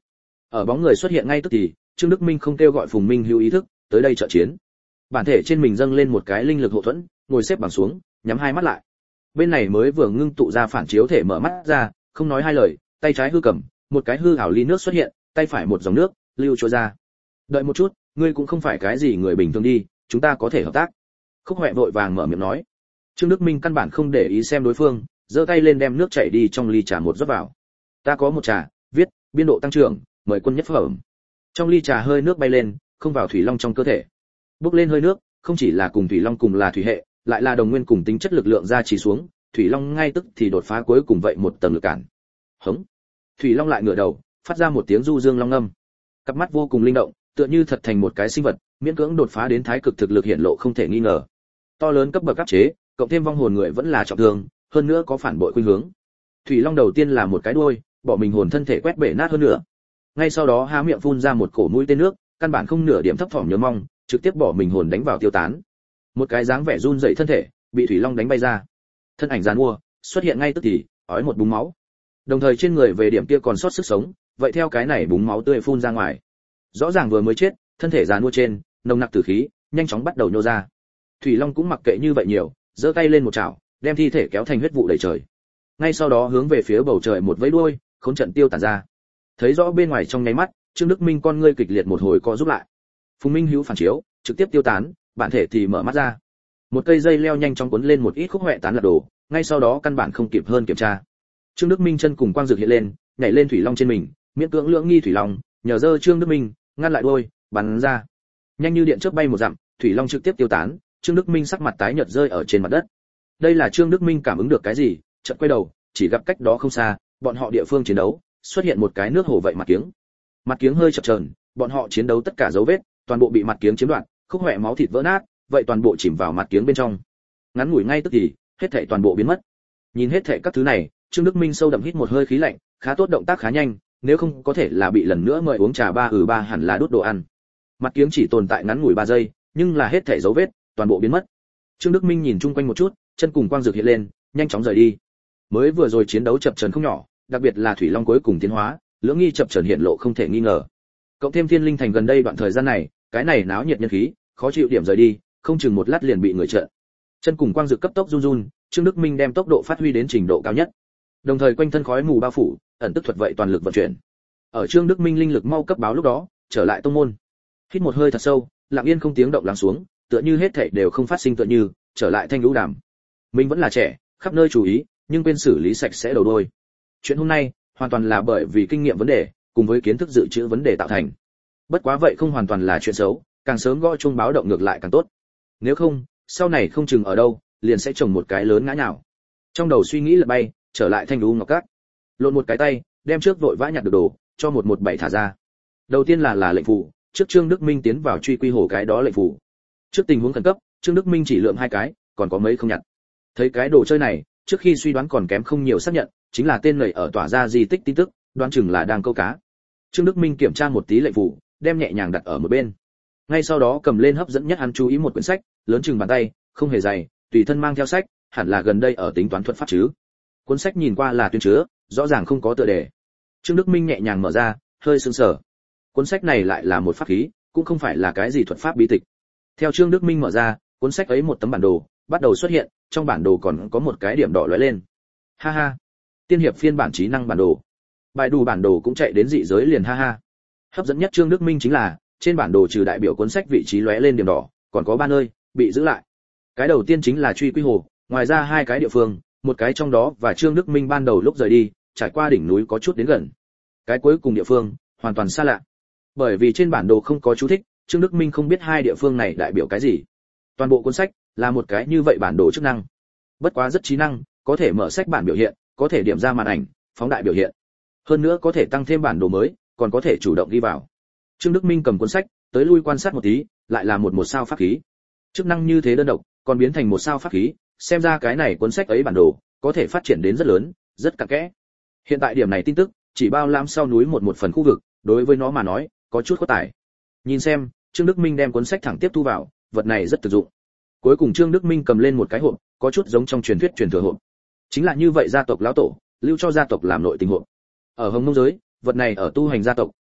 Ở bóng người xuất hiện ngay tức thì, Trương Đức Minh không kêu gọi Phùng Minh Hữu ý thức, tới đây trợ chiến. Bản thể trên mình dâng lên một cái linh lực hộ thuẫn, ngồi xếp bằng xuống, nhắm hai mắt lại. Bên này mới vừa ngưng tụ ra phản chiếu thể mở mắt ra, không nói hai lời, tay trái hư cầm, một cái hư ảo ly nước xuất hiện, tay phải một dòng nước lưu trôi ra. Đợi một chút, ngươi cũng không phải cái gì người bình thường đi, chúng ta có thể hợp tác. Khúc Hoè vội vàng mở miệng nói. Trương Đức Minh căn bản không để ý xem đối phương, giơ tay lên đem nước chảy đi trong ly trà một rót vào. Ta có một trà, viết biên độ tăng trưởng, mời quân nhất phẩm. Trong ly trà hơi nước bay lên, không vào thủy long trong cơ thể. Bốc lên hơi nước, không chỉ là cùng thủy long cùng là thủy hệ, lại là đồng nguyên cùng tính chất lực lượng ra chỉ xuống, thủy long ngay tức thì đột phá cuối cùng vậy một tầng lực cản. Hống. Thủy long lại ngửa đầu, phát ra một tiếng du dương long ngâm. Cặp mắt vô cùng linh động, tựa như thật thành một cái sinh vật, miễn cưỡng đột phá đến thái cực thực lực hiện lộ không thể nghi ngờ. To lớn cấp bậc áp chế, cộng thêm vong hồn người vẫn là trọng thương, hơn nữa có phản bội khuynh hướng. Thủy long đầu tiên là một cái đuôi, bỏ mình hồn thân thể quét bể nát hơn nữa. Ngay sau đó há miệng phun ra một cổ mũi tên nước, căn bản không nửa điểm thấp thỏm nhớ mong, trực tiếp bỏ mình hồn đánh vào tiêu tán. Một cái dáng vẻ run rẩy thân thể, bị thủy long đánh bay ra. Thân ảnh giàn mua, xuất hiện ngay tức thì, ói một búng máu. Đồng thời trên người về điểm kia còn sót sức sống, vậy theo cái này búng máu tươi phun ra ngoài. Rõ ràng vừa mới chết, thân thể giàn mua trên, nồng nặc tử khí, nhanh chóng bắt đầu nhô ra. Thủy long cũng mặc kệ như vậy nhiều, giơ tay lên một chảo, đem thi thể kéo thành huyết vụ đầy trời. Ngay sau đó hướng về phía bầu trời một vẫy đuôi, khốn trận tiêu tản ra. Thấy rõ bên ngoài trong nháy mắt, Trương Đức Minh con ngươi kịch liệt một hồi co rút lại. Phùng Minh Hữu phản chiếu, trực tiếp tiêu tán, bản thể thì mở mắt ra. Một cây dây leo nhanh chóng cuốn lên một ít khúc hoẹ tán lật đổ, ngay sau đó căn bản không kịp hơn kiểm tra. Trương Đức Minh chân cùng quang dược hiện lên, nhảy lên thủy long trên mình, miễn cưỡng lưỡng nghi thủy long, nhờ dơ Trương Đức Minh ngăn lại đuôi, bắn ra. Nhanh như điện chớp bay một dặm, thủy long trực tiếp tiêu tán, Trương Đức Minh sắc mặt tái nhợt rơi ở trên mặt đất. Đây là Trương Đức Minh cảm ứng được cái gì, chợt quay đầu, chỉ gặp cách đó không xa, bọn họ địa phương chiến đấu, xuất hiện một cái nước hồ vậy mặt kiếng. Mặt kiếng hơi chập chờn, bọn họ chiến đấu tất cả dấu vết, toàn bộ bị mặt kiếng chiếm đoạt, khúc hoẹ máu thịt vỡ nát, vậy toàn bộ chìm vào mặt kiếng bên trong. Ngắn ngủi ngay tức thì, hết thảy toàn bộ biến mất. Nhìn hết thảy các thứ này, Trương Đức Minh sâu đậm hít một hơi khí lạnh, khá tốt, động tác khá nhanh, nếu không có thể là bị lần nữa mời uống trà ba ừ ba hẳn là đốt đồ ăn. Mặt kiếng chỉ tồn tại ngắn ngủi ba giây, nhưng là hết thảy dấu vết, toàn bộ biến mất. Trương Đức Minh nhìn chung quanh một chút, chân cùng quang dược hiện lên, nhanh chóng rời đi. Mới vừa rồi chiến đấu chập chờn không nhỏ, đặc biệt là thủy long cuối cùng tiến hóa, lưỡng nghi chập chờn hiện lộ không thể nghi ngờ. Cộng thêm Thiên Linh Thành gần đây đoạn thời gian này, cái này náo nhiệt nhân khí, khó chịu điểm rời đi, không chừng một lát liền bị người trợn. Chân cùng quang dược cấp tốc run run, Trương Đức Minh đem tốc độ phát huy đến trình độ cao nhất. Đồng thời quanh thân khói mù bao phủ, ẩn tức thuật vậy toàn lực vận chuyển. Ở Trương Đức Minh linh lực mau cấp báo lúc đó, trở lại tông môn. Hít một hơi thật sâu, lặng yên không tiếng động lắng xuống, tựa như hết thảy đều không phát sinh tựa như, trở lại thanh lũ đàm. Mình vẫn là trẻ, khắp nơi chú ý, nhưng quên xử lý sạch sẽ đầu đuôi. Chuyện hôm nay, hoàn toàn là bởi vì kinh nghiệm vấn đề, cùng với kiến thức dự trữ vấn đề tạo thành. Bất quá vậy không hoàn toàn là chuyện xấu, càng sớm gõ chuông báo động ngược lại càng tốt. Nếu không, sau này không chừng ở đâu, liền sẽ trồng một cái lớn ngã nhào. Trong đầu suy nghĩ lật bay, trở lại thanh lũ ngọc cát. Lộn một cái tay, đem trước vội vã nhặt được đồ, cho một một bảy thả ra. Đầu tiên là là lệnh phù, trước Trương Đức Minh tiến vào truy quy hồ cái đó lệnh phù. Trước tình huống khẩn cấp, Trương Đức Minh chỉ lượng hai cái, còn có mấy không nhặt. Thấy cái đồ chơi này, trước khi suy đoán còn kém không nhiều xác nhận, chính là tên người ở tỏa ra di tích tin tức, đoán chừng là đang câu cá. Trương Đức Minh kiểm tra một tí lệnh phù, đem nhẹ nhàng đặt ở một bên. Ngay sau đó cầm lên hấp dẫn nhất hắn chú ý một quyển sách, lớn chừng bàn tay, không hề dày, tùy thân mang theo sách, hẳn là gần đây ở tính toán thuật pháp chứ. Cuốn sách nhìn qua là tuyên chứa, rõ ràng không có tựa đề. Trương Đức Minh nhẹ nhàng mở ra, hơi sững sờ. Cuốn sách này lại là một pháp khí, cũng không phải là cái gì thuật pháp bí tịch. Theo Trương Đức Minh mở ra, cuốn sách ấy một tấm bản đồ bắt đầu xuất hiện, trong bản đồ còn có một cái điểm đỏ lóe lên. Ha ha, tiên hiệp phiên bản trí năng bản đồ. Bài đủ bản đồ cũng chạy đến dị giới liền ha ha. Hấp dẫn nhất Trương Đức Minh chính là, trên bản đồ trừ đại biểu cuốn sách vị trí lóe lên điểm đỏ, còn có ba nơi bị giữ lại. Cái đầu tiên chính là truy quy hồ, ngoài ra hai cái địa phương, một cái trong đó và Trương Đức Minh ban đầu lúc rời đi, trải qua đỉnh núi có chút đến gần. Cái cuối cùng địa phương, hoàn toàn xa lạ. Bởi vì trên bản đồ không có chú thích, Trương Đức Minh không biết hai địa phương này đại biểu cái gì. Toàn bộ cuốn sách là một cái như vậy bản đồ chức năng. Bất quá rất trí năng, có thể mở sách bản biểu hiện, có thể điểm ra màn ảnh, phóng đại biểu hiện. Hơn nữa có thể tăng thêm bản đồ mới, còn có thể chủ động đi vào. Trương Đức Minh cầm cuốn sách, tới lui quan sát một tí, lại là một một sao pháp khí. Chức năng như thế đơn độc, còn biến thành một sao pháp khí, xem ra cái này cuốn sách ấy bản đồ có thể phát triển đến rất lớn, rất cặn kẽ. Hiện tại điểm này tin tức chỉ bao lam sau núi một một phần khu vực, đối với nó mà nói, có chút khó tải. Nhìn xem, Trương Đức Minh đem cuốn sách thẳng tiếp thu vào, vật này rất thực dụng. Cuối cùng Trương Đức Minh cầm lên một cái hộp, có chút giống trong truyền thuyết truyền thừa hộp. Chính là như vậy gia tộc lão tổ lưu cho gia tộc làm nội tình hộp. Ở Hồng Nông giới, vật này ở tu hành gia tộc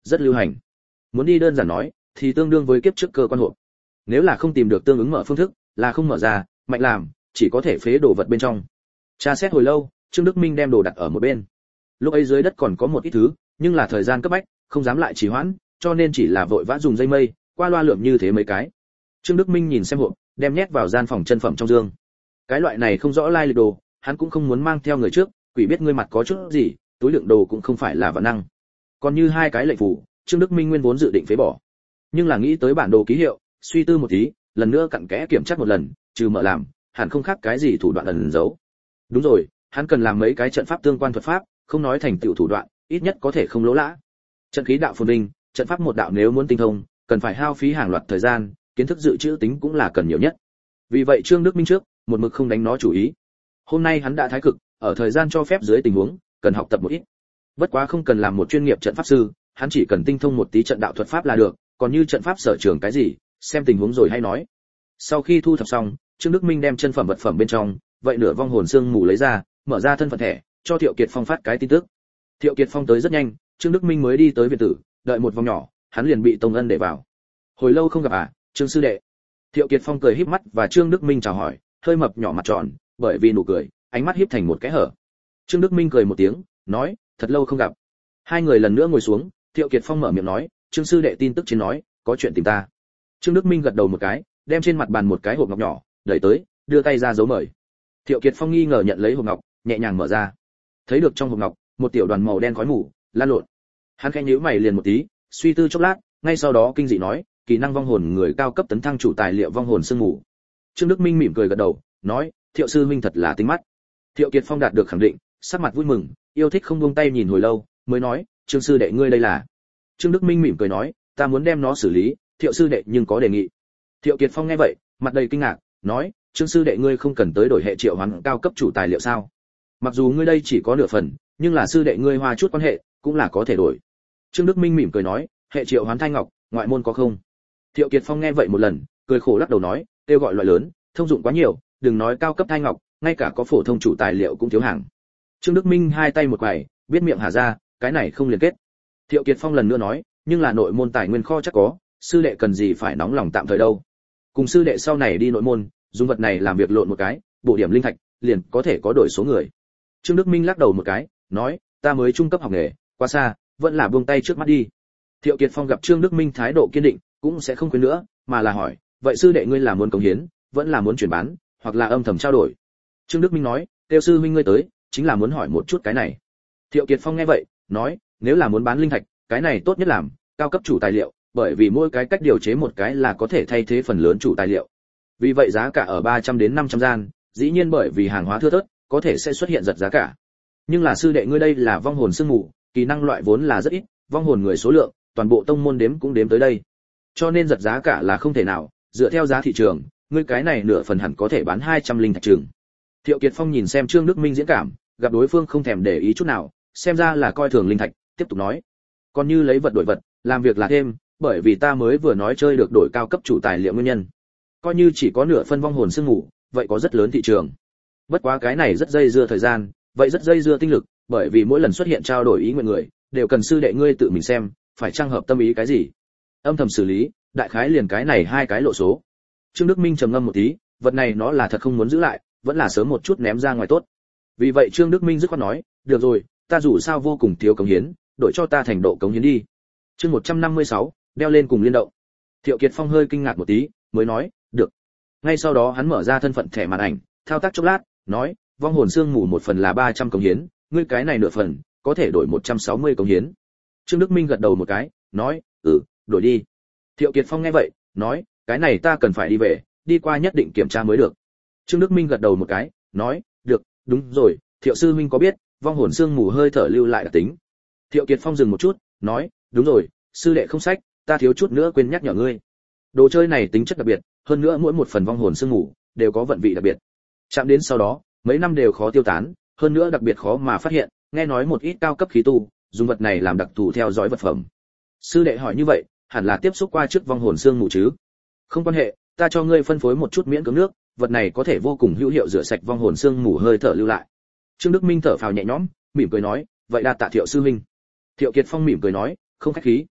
rất lưu hành. Muốn đi đơn giản nói, thì tương đương với kiếp trước cơ quan hộp. Nếu là không tìm được tương ứng mở phương thức, là không mở ra, mạnh làm, chỉ có thể phế đồ vật bên trong. Tra xét hồi lâu, Trương Đức Minh đem đồ đặt ở một bên. Lúc ấy dưới đất còn có một ít thứ, nhưng là thời gian cấp bách, không dám lại trì hoãn, cho nên chỉ là vội vã dùng dây mây, qua loa lượm như thế mấy cái. Trương Đức Minh nhìn xem hộp, đem nhét vào gian phòng chân phẩm trong dương. Cái loại này không rõ lai lịch đồ, hắn cũng không muốn mang theo người trước, quỷ biết ngươi mặt có chút gì, túi đựng đồ cũng không phải là vạn năng. Còn như hai cái lệnh phù, Trương Đức Minh nguyên vốn dự định phế bỏ, nhưng là nghĩ tới bản đồ ký hiệu, suy tư một tí, lần nữa cặn kẽ kiểm tra một lần, trừ mở làm, hẳn không khác cái gì thủ đoạn ẩn giấu. Đúng rồi, hắn cần làm mấy cái trận pháp tương quan thuật pháp, không nói thành tựu thủ đoạn, ít nhất có thể không lỗ lã. Trận khí đạo phồn vinh, trận pháp một đạo nếu muốn tinh thông, cần phải hao phí hàng loạt thời gian, kiến thức dự trữ tính cũng là cần nhiều nhất. Vì vậy Trương Đức Minh trước, một mực không đánh nó chủ ý. Hôm nay hắn đã thái cực, ở thời gian cho phép dưới tình huống, cần học tập một ít. Bất quá không cần làm một chuyên nghiệp trận pháp sư, hắn chỉ cần tinh thông một tí trận đạo thuật pháp là được, còn như trận pháp sở trường cái gì, xem tình huống rồi hay nói. Sau khi thu thập xong, Trương Đức Minh đem chân phẩm vật phẩm bên trong, vậy nửa vong hồn xương mù lấy ra, mở ra thân phận thẻ, cho Thiệu Kiệt Phong phát cái tin tức. Thiệu Kiệt Phong tới rất nhanh, Trương Đức Minh mới đi tới viện tử, đợi một vòng nhỏ, hắn liền bị Tông Ân để vào. Hồi lâu không gặp à, Trương sư đệ. Thiệu Kiệt Phong cười híp mắt và Trương Đức Minh chào hỏi, hơi mập nhỏ mặt tròn, bởi vì nụ cười, ánh mắt híp thành một cái hở. Trương Đức Minh cười một tiếng, nói, thật lâu không gặp. Hai người lần nữa ngồi xuống, Thiệu Kiệt Phong mở miệng nói, Trương sư đệ tin tức trên nói, có chuyện tìm ta. Trương Đức Minh gật đầu một cái, đem trên mặt bàn một cái hộp ngọc nhỏ, đẩy tới, đưa tay ra dấu mời. Thiệu Kiệt Phong nghi ngờ nhận lấy hộp ngọc, nhẹ nhàng mở ra. Thấy được trong hộp ngọc, một tiểu đoàn màu đen khói mù, lan lộn. Hắn khẽ nhíu mày liền một tí, suy tư chốc lát, ngay sau đó kinh dị nói, kỹ năng vong hồn người cao cấp tấn thăng chủ tài liệu vong hồn sương mù. Trương Đức Minh mỉm cười gật đầu, nói, Thiệu sư huynh thật là tinh mắt. Thiệu Kiệt Phong đạt được khẳng định, sắc mặt vui mừng, yêu thích không buông tay nhìn hồi lâu, mới nói, Trương sư đệ ngươi đây là. Trương Đức Minh mỉm cười nói, ta muốn đem nó xử lý, Thiệu sư đệ nhưng có đề nghị. Thiệu Kiệt Phong nghe vậy, mặt đầy kinh ngạc, nói, Trương sư đệ ngươi không cần tới đổi hệ triệu hoán cao cấp chủ tài liệu sao? Mặc dù ngươi đây chỉ có nửa phần, nhưng là sư đệ ngươi hoa chút quan hệ, cũng là có thể đổi. Trương Đức Minh mỉm cười nói, hệ triệu hoán thai ngọc, ngoại môn có không? Thiệu Kiệt Phong nghe vậy một lần, cười khổ lắc đầu nói, kêu gọi loại lớn, thông dụng quá nhiều, đừng nói cao cấp thai ngọc, ngay cả có phổ thông chủ tài liệu cũng thiếu hàng. Trương Đức Minh hai tay một quải, biết miệng hà ra, cái này không liên kết. Thiệu Kiệt Phong lần nữa nói, nhưng là nội môn tài nguyên kho chắc có, sư đệ cần gì phải nóng lòng tạm thời đâu. Cùng sư đệ sau này đi nội môn, dùng vật này làm việc lộn một cái, bổ điểm linh thạch, liền có thể có đổi số người. Trương Đức Minh lắc đầu một cái, nói, ta mới trung cấp học nghề, quá xa, vẫn là buông tay trước mắt đi. Thiệu Kiệt Phong gặp Trương Đức Minh thái độ kiên định, cũng sẽ không khuyên nữa, mà là hỏi, vậy sư đệ ngươi là muốn cống hiến, vẫn là muốn chuyển bán, hoặc là âm thầm trao đổi? Trương Đức Minh nói, tiêu sư huynh ngươi tới, chính là muốn hỏi một chút cái này. Thiệu Kiệt Phong nghe vậy, nói, nếu là muốn bán linh thạch, cái này tốt nhất làm cao cấp chủ tài liệu, bởi vì mỗi cái cách điều chế một cái là có thể thay thế phần lớn chủ tài liệu. Vì vậy giá cả ở ba trăm đến năm trăm gian, dĩ nhiên bởi vì hàng hóa thưa thớt, có thể sẽ xuất hiện giật giá cả. Nhưng là sư đệ ngươi đây là vong hồn sương mù, kỹ năng loại vốn là rất ít, vong hồn người số lượng, toàn bộ tông môn đếm cũng đếm tới đây. Cho nên giật giá cả là không thể nào, dựa theo giá thị trường, ngươi cái này nửa phần hẳn có thể bán hai trăm linh thạch trường. Thiệu Kiệt Phong nhìn xem Trương Đức Minh diễn cảm, gặp đối phương không thèm để ý chút nào, xem ra là coi thường linh thạch, tiếp tục nói, còn như lấy vật đổi vật, làm việc là thêm, bởi vì ta mới vừa nói chơi được đổi cao cấp chủ tài liệu nguyên nhân. Coi như chỉ có nửa phân vong hồn sương ngủ, vậy có rất lớn thị trường. Bất quá cái này rất dây dưa thời gian, vậy rất dây dưa tinh lực, bởi vì mỗi lần xuất hiện trao đổi ý nguyện người, đều cần sư đệ ngươi tự mình xem, phải trang hợp tâm ý cái gì. Âm thầm xử lý, đại khái liền cái này hai cái lộ số. Trương Đức Minh trầm ngâm một tí, vật này nó là thật không muốn giữ lại, vẫn là sớm một chút ném ra ngoài tốt. Vì vậy Trương Đức Minh dứt khoát nói, được rồi, ta dù sao vô cùng thiếu cống hiến, đổi cho ta thành độ cống hiến đi. Chương một trăm năm mươi sáu, đeo lên cùng liên động. Thiệu Kiệt Phong hơi kinh ngạc một tí, mới nói, được. Ngay sau đó hắn mở ra thân phận thẻ màn ảnh, thao tác chốc lát, nói, vong hồn xương mù một phần là ba trăm cống hiến, ngươi cái này nửa phần, có thể đổi một trăm sáu mươi cống hiến. Trương Đức Minh gật đầu một cái, nói, ừ, đổi đi. Thiệu Kiệt Phong nghe vậy, nói, cái này ta cần phải đi về, đi qua nhất định kiểm tra mới được. Trương Đức Minh gật đầu một cái, nói, được, đúng rồi, Thiệu sư huynh có biết, vong hồn xương mù hơi thở lưu lại đặc tính. Thiệu Kiệt Phong dừng một chút, nói, đúng rồi, sư đệ không sách, ta thiếu chút nữa quên nhắc nhở ngươi. Đồ chơi này tính chất đặc biệt, hơn nữa mỗi một phần vong hồn xương mù đều có vận vị đặc biệt. Chạm đến sau đó, mấy năm đều khó tiêu tán, hơn nữa đặc biệt khó mà phát hiện, nghe nói một ít cao cấp khí tu, dùng vật này làm đặc thù theo dõi vật phẩm. Sư đệ hỏi như vậy, hẳn là tiếp xúc qua trước vong hồn xương mù chứ? Không quan hệ, ta cho ngươi phân phối một chút miễn cưỡng nước, vật này có thể vô cùng hữu hiệu rửa sạch vong hồn xương mù hơi thở lưu lại. Trương Đức Minh thở phào nhẹ nhõm, mỉm cười nói, vậy đa tạ Thiệu sư huynh. Thiệu Kiệt Phong mỉm cười nói, không khách khí.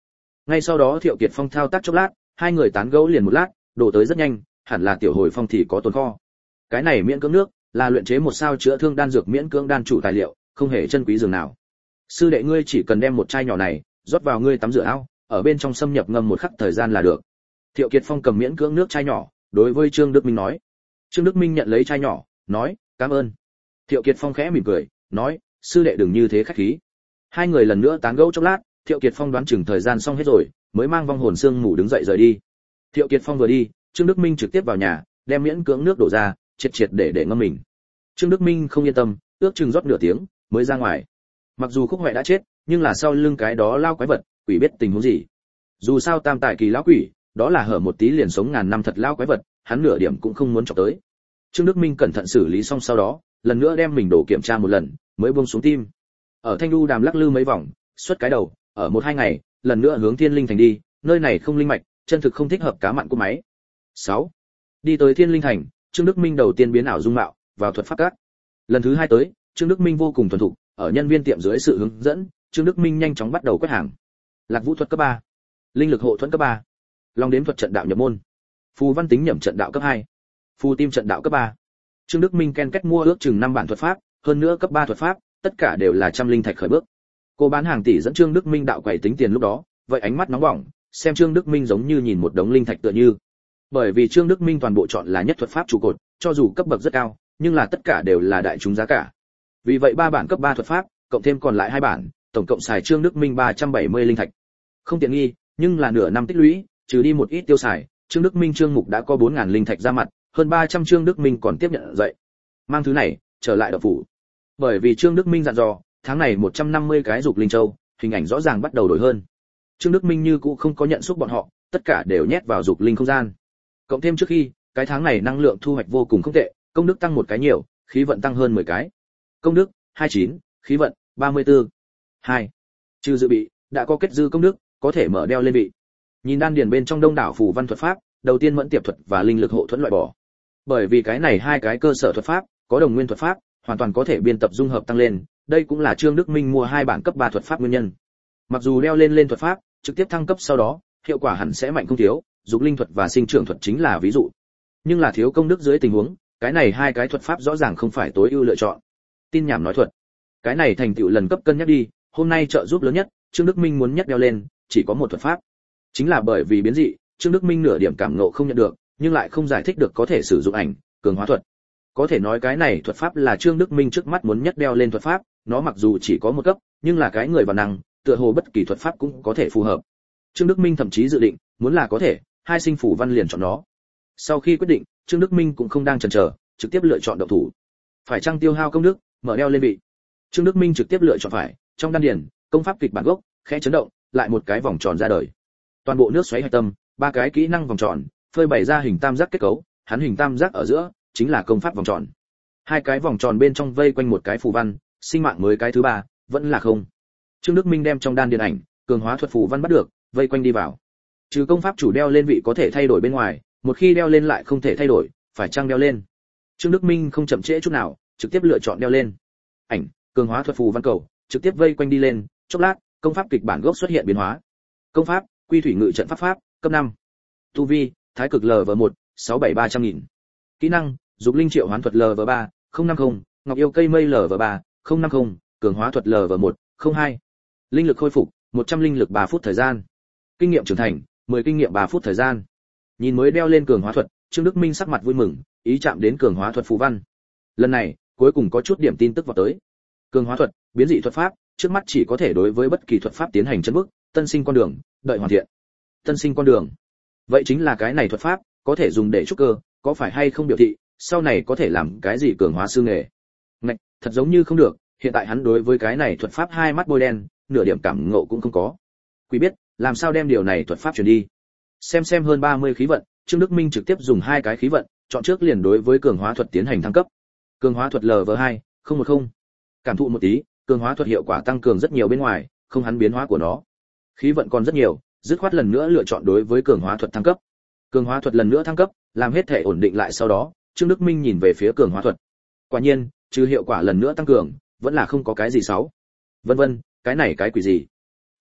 Ngay sau đó Thiệu Kiệt Phong thao tác chốc lát, hai người tán gẫu liền một lát, đổ tới rất nhanh, hẳn là Tiểu Hồi Phong thì có tồn kho. Cái này miễn cưỡng nước, là luyện chế một sao chữa thương đan dược miễn cưỡng đan chủ tài liệu, không hề chân quý dường nào. Sư đệ ngươi chỉ cần đem một chai nhỏ này, rót vào ngươi tắm rửa ao, ở bên trong xâm nhập ngâm một khắc thời gian là được. Thiệu Kiệt Phong cầm miễn cưỡng nước chai nhỏ, đối với Trương Đức Minh nói. Trương Đức Minh nhận lấy chai nhỏ, nói, cảm ơn. Thiệu Kiệt Phong khẽ mỉm cười, nói, sư đệ đừng như thế khách khí. Hai người lần nữa tán gẫu chốc lát, Thiệu Kiệt Phong đoán chừng thời gian xong hết rồi, mới mang vong hồn xương ngủ đứng dậy rời đi. Thiệu Kiệt Phong vừa đi, Trương Đức Minh trực tiếp vào nhà, đem miễn cưỡng nước đổ ra, triệt triệt để để ngâm mình. Trương Đức Minh không yên tâm, ước chừng rót nửa tiếng, mới ra ngoài. Mặc dù Khúc Hoè đã chết, nhưng là sau lưng cái đó lao quái vật, quỷ biết tình huống gì. Dù sao tam tài kỳ lão quỷ, đó là hở một tí liền sống ngàn năm thật lao quái vật, hắn nửa điểm cũng không muốn chọc tới. Trương Đức Minh cẩn thận xử lý xong sau đó, lần nữa đem mình đổ kiểm tra một lần, mới buông xuống tim. Ở Thanh Đu Đàm lắc lư mấy vòng, xuất cái đầu, ở một hai ngày, lần nữa hướng Thiên Linh Thành đi, nơi này không linh mạch, chân thực không thích hợp cá mặn của máy. sáu. Đi tới Thiên Linh Thành, Trương Đức Minh đầu tiên biến ảo dung mạo, vào thuật pháp các. Lần thứ hai tới, Trương Đức Minh vô cùng thuần thục, ở nhân viên tiệm dưới sự hướng dẫn, Trương Đức Minh nhanh chóng bắt đầu quét hàng. Lạc Vũ thuật cấp ba, linh lực hộ thuẫn cấp ba, long đếm thuật trận đạo nhập môn, phù văn tính nhẩm trận đạo cấp hai, phù tim trận đạo cấp ba. Trương Đức Minh ken kết mua ước chừng năm bản thuật pháp, hơn nữa cấp ba thuật pháp, tất cả đều là trăm linh thạch khởi bước. Cô bán hàng tỷ dẫn Trương Đức Minh đạo quầy tính tiền lúc đó, vậy ánh mắt nóng bỏng, xem Trương Đức Minh giống như nhìn một đống linh thạch tựa như. Bởi vì Trương Đức Minh toàn bộ chọn là nhất thuật pháp trụ cột, cho dù cấp bậc rất cao, nhưng là tất cả đều là đại chúng giá cả. Vì vậy ba bản cấp ba thuật pháp, cộng thêm còn lại hai bản, tổng cộng xài Trương Đức Minh ba trăm bảy mươi linh thạch. Không tiện nghi, nhưng là nửa năm tích lũy, trừ đi một ít tiêu xài, Trương Đức Minh trương mục đã có bốn nghìn linh thạch ra mặt, hơn ba trăm Trương Đức Minh còn tiếp nhận dậy. Mang thứ này trở lại độc phủ. Bởi vì Trương Đức Minh dặn dò, tháng này một trăm năm mươi cái dục linh châu, hình ảnh rõ ràng bắt đầu đổi hơn. Trương Đức Minh như cũ không có nhận xúc bọn họ, tất cả đều nhét vào dục linh không gian. Cộng thêm trước khi, cái tháng này năng lượng thu hoạch vô cùng không tệ, công đức tăng một cái nhiều, khí vận tăng hơn mười cái. Công đức hai mươi chín, khí vận ba mươi tư. hai. Trừ dự bị, đã có kết dư công đức, có thể mở đeo lên bị. Nhìn đan điền bên trong đông đảo phù văn thuật pháp, đầu tiên mẫn tiệp thuật và linh lực hộ thuẫn loại bỏ. Bởi vì cái này hai cái cơ sở thuật pháp, có đồng nguyên thuật pháp, hoàn toàn có thể biên tập dung hợp tăng lên, đây cũng là Trương Đức Minh mua hai bản cấp ba thuật pháp nguyên nhân. Mặc dù đeo lên lên thuật pháp, trực tiếp thăng cấp sau đó, hiệu quả hẳn sẽ mạnh không thiếu, dục linh thuật và sinh trưởng thuật chính là ví dụ. Nhưng là thiếu công đức dưới tình huống, cái này hai cái thuật pháp rõ ràng không phải tối ưu lựa chọn. Tin nhảm nói thuật, cái này thành tựu lần cấp cân nhắc đi, hôm nay trợ giúp lớn nhất, Trương Đức Minh muốn nhất đeo lên, chỉ có một thuật pháp. Chính là bởi vì biến dị, Trương Đức Minh nửa điểm cảm ngộ không nhận được, nhưng lại không giải thích được có thể sử dụng ảnh, cường hóa thuật. Có thể nói cái này thuật pháp là Trương Đức Minh trước mắt muốn nhất đeo lên thuật pháp, nó mặc dù chỉ có một cấp, nhưng là cái người vào năng, tựa hồ bất kỳ thuật pháp cũng có thể phù hợp. Trương Đức Minh thậm chí dự định, muốn là có thể, hai sinh phủ văn liền chọn nó. Sau khi quyết định, Trương Đức Minh cũng không đang chần chờ, trực tiếp lựa chọn động thủ. Phải chăng tiêu hao công đức, mở đeo lên bị. Trương Đức Minh trực tiếp lựa chọn phải, trong đan điền, công pháp kịch bản gốc, khẽ chấn động, lại một cái vòng tròn ra đời. Toàn bộ nước xoáy hạch tâm, ba cái kỹ năng vòng tròn, phơi bày ra hình tam giác kết cấu, hắn hình tam giác ở giữa chính là công pháp vòng tròn. Hai cái vòng tròn bên trong vây quanh một cái phù văn, sinh mạng mới cái thứ ba, vẫn là không. Trương Đức Minh đem trong đan điền ảnh, cường hóa thuật phù văn bắt được, vây quanh đi vào. Trừ công pháp chủ đeo lên vị có thể thay đổi bên ngoài, một khi đeo lên lại không thể thay đổi, phải chăng đeo lên. Trương Đức Minh không chậm trễ chút nào, trực tiếp lựa chọn đeo lên. Ảnh, cường hóa thuật phù văn cầu, trực tiếp vây quanh đi lên, chốc lát, công pháp kịch bản gốc xuất hiện biến hóa. Công pháp, Quy thủy ngự trận pháp pháp, cấp năm. Tu vi, Thái cực lv một, sáu bảy ba trăm nghìn. Kỹ năng, Dục linh triệu hoán thuật lv ba, không năm không, Ngọc yêu cây mây lv ba, không năm không, cường hóa thuật lv một, không hai. Linh lực khôi phục, một trăm linh lực ba phút thời gian. Kinh nghiệm trưởng thành, mười kinh nghiệm ba phút thời gian. Nhìn mới đeo lên cường hóa thuật, Trương Đức Minh sắc mặt vui mừng, ý chạm đến cường hóa thuật phù văn. Lần này, cuối cùng có chút điểm tin tức vào tới. Cường hóa thuật, biến dị thuật pháp, trước mắt chỉ có thể đối với bất kỳ thuật pháp tiến hành chân bức, tân sinh con đường, đợi hoàn thiện. Tân sinh con đường. Vậy chính là cái này thuật pháp, có thể dùng để trúc cơ, có phải hay không biểu thị, sau này có thể làm cái gì cường hóa sư nghề. Ngạch, thật giống như không được, hiện tại hắn đối với cái này thuật pháp hai mắt bôi đen, nửa điểm cảm ngộ cũng không có. Quý biết, làm sao đem điều này thuật pháp truyền đi. Xem xem hơn ba mươi khí vận, Trương Đức Minh trực tiếp dùng hai cái khí vận, chọn trước liền đối với cường hóa thuật tiến hành thăng cấp. Cường hóa thuật lv hai, không một không. Cảm thụ một tí, cường hóa thuật hiệu quả tăng cường rất nhiều bên ngoài, không hắn biến hóa của nó. Khí vận còn rất nhiều, dứt khoát lần nữa lựa chọn đối với cường hóa thuật thăng cấp. Cường hóa thuật lần nữa thăng cấp, làm hết thể ổn định lại sau đó, Trương Đức Minh nhìn về phía cường hóa thuật. Quả nhiên, trừ hiệu quả lần nữa tăng cường, vẫn là không có cái gì xấu. Vân vân, cái này cái quỷ gì?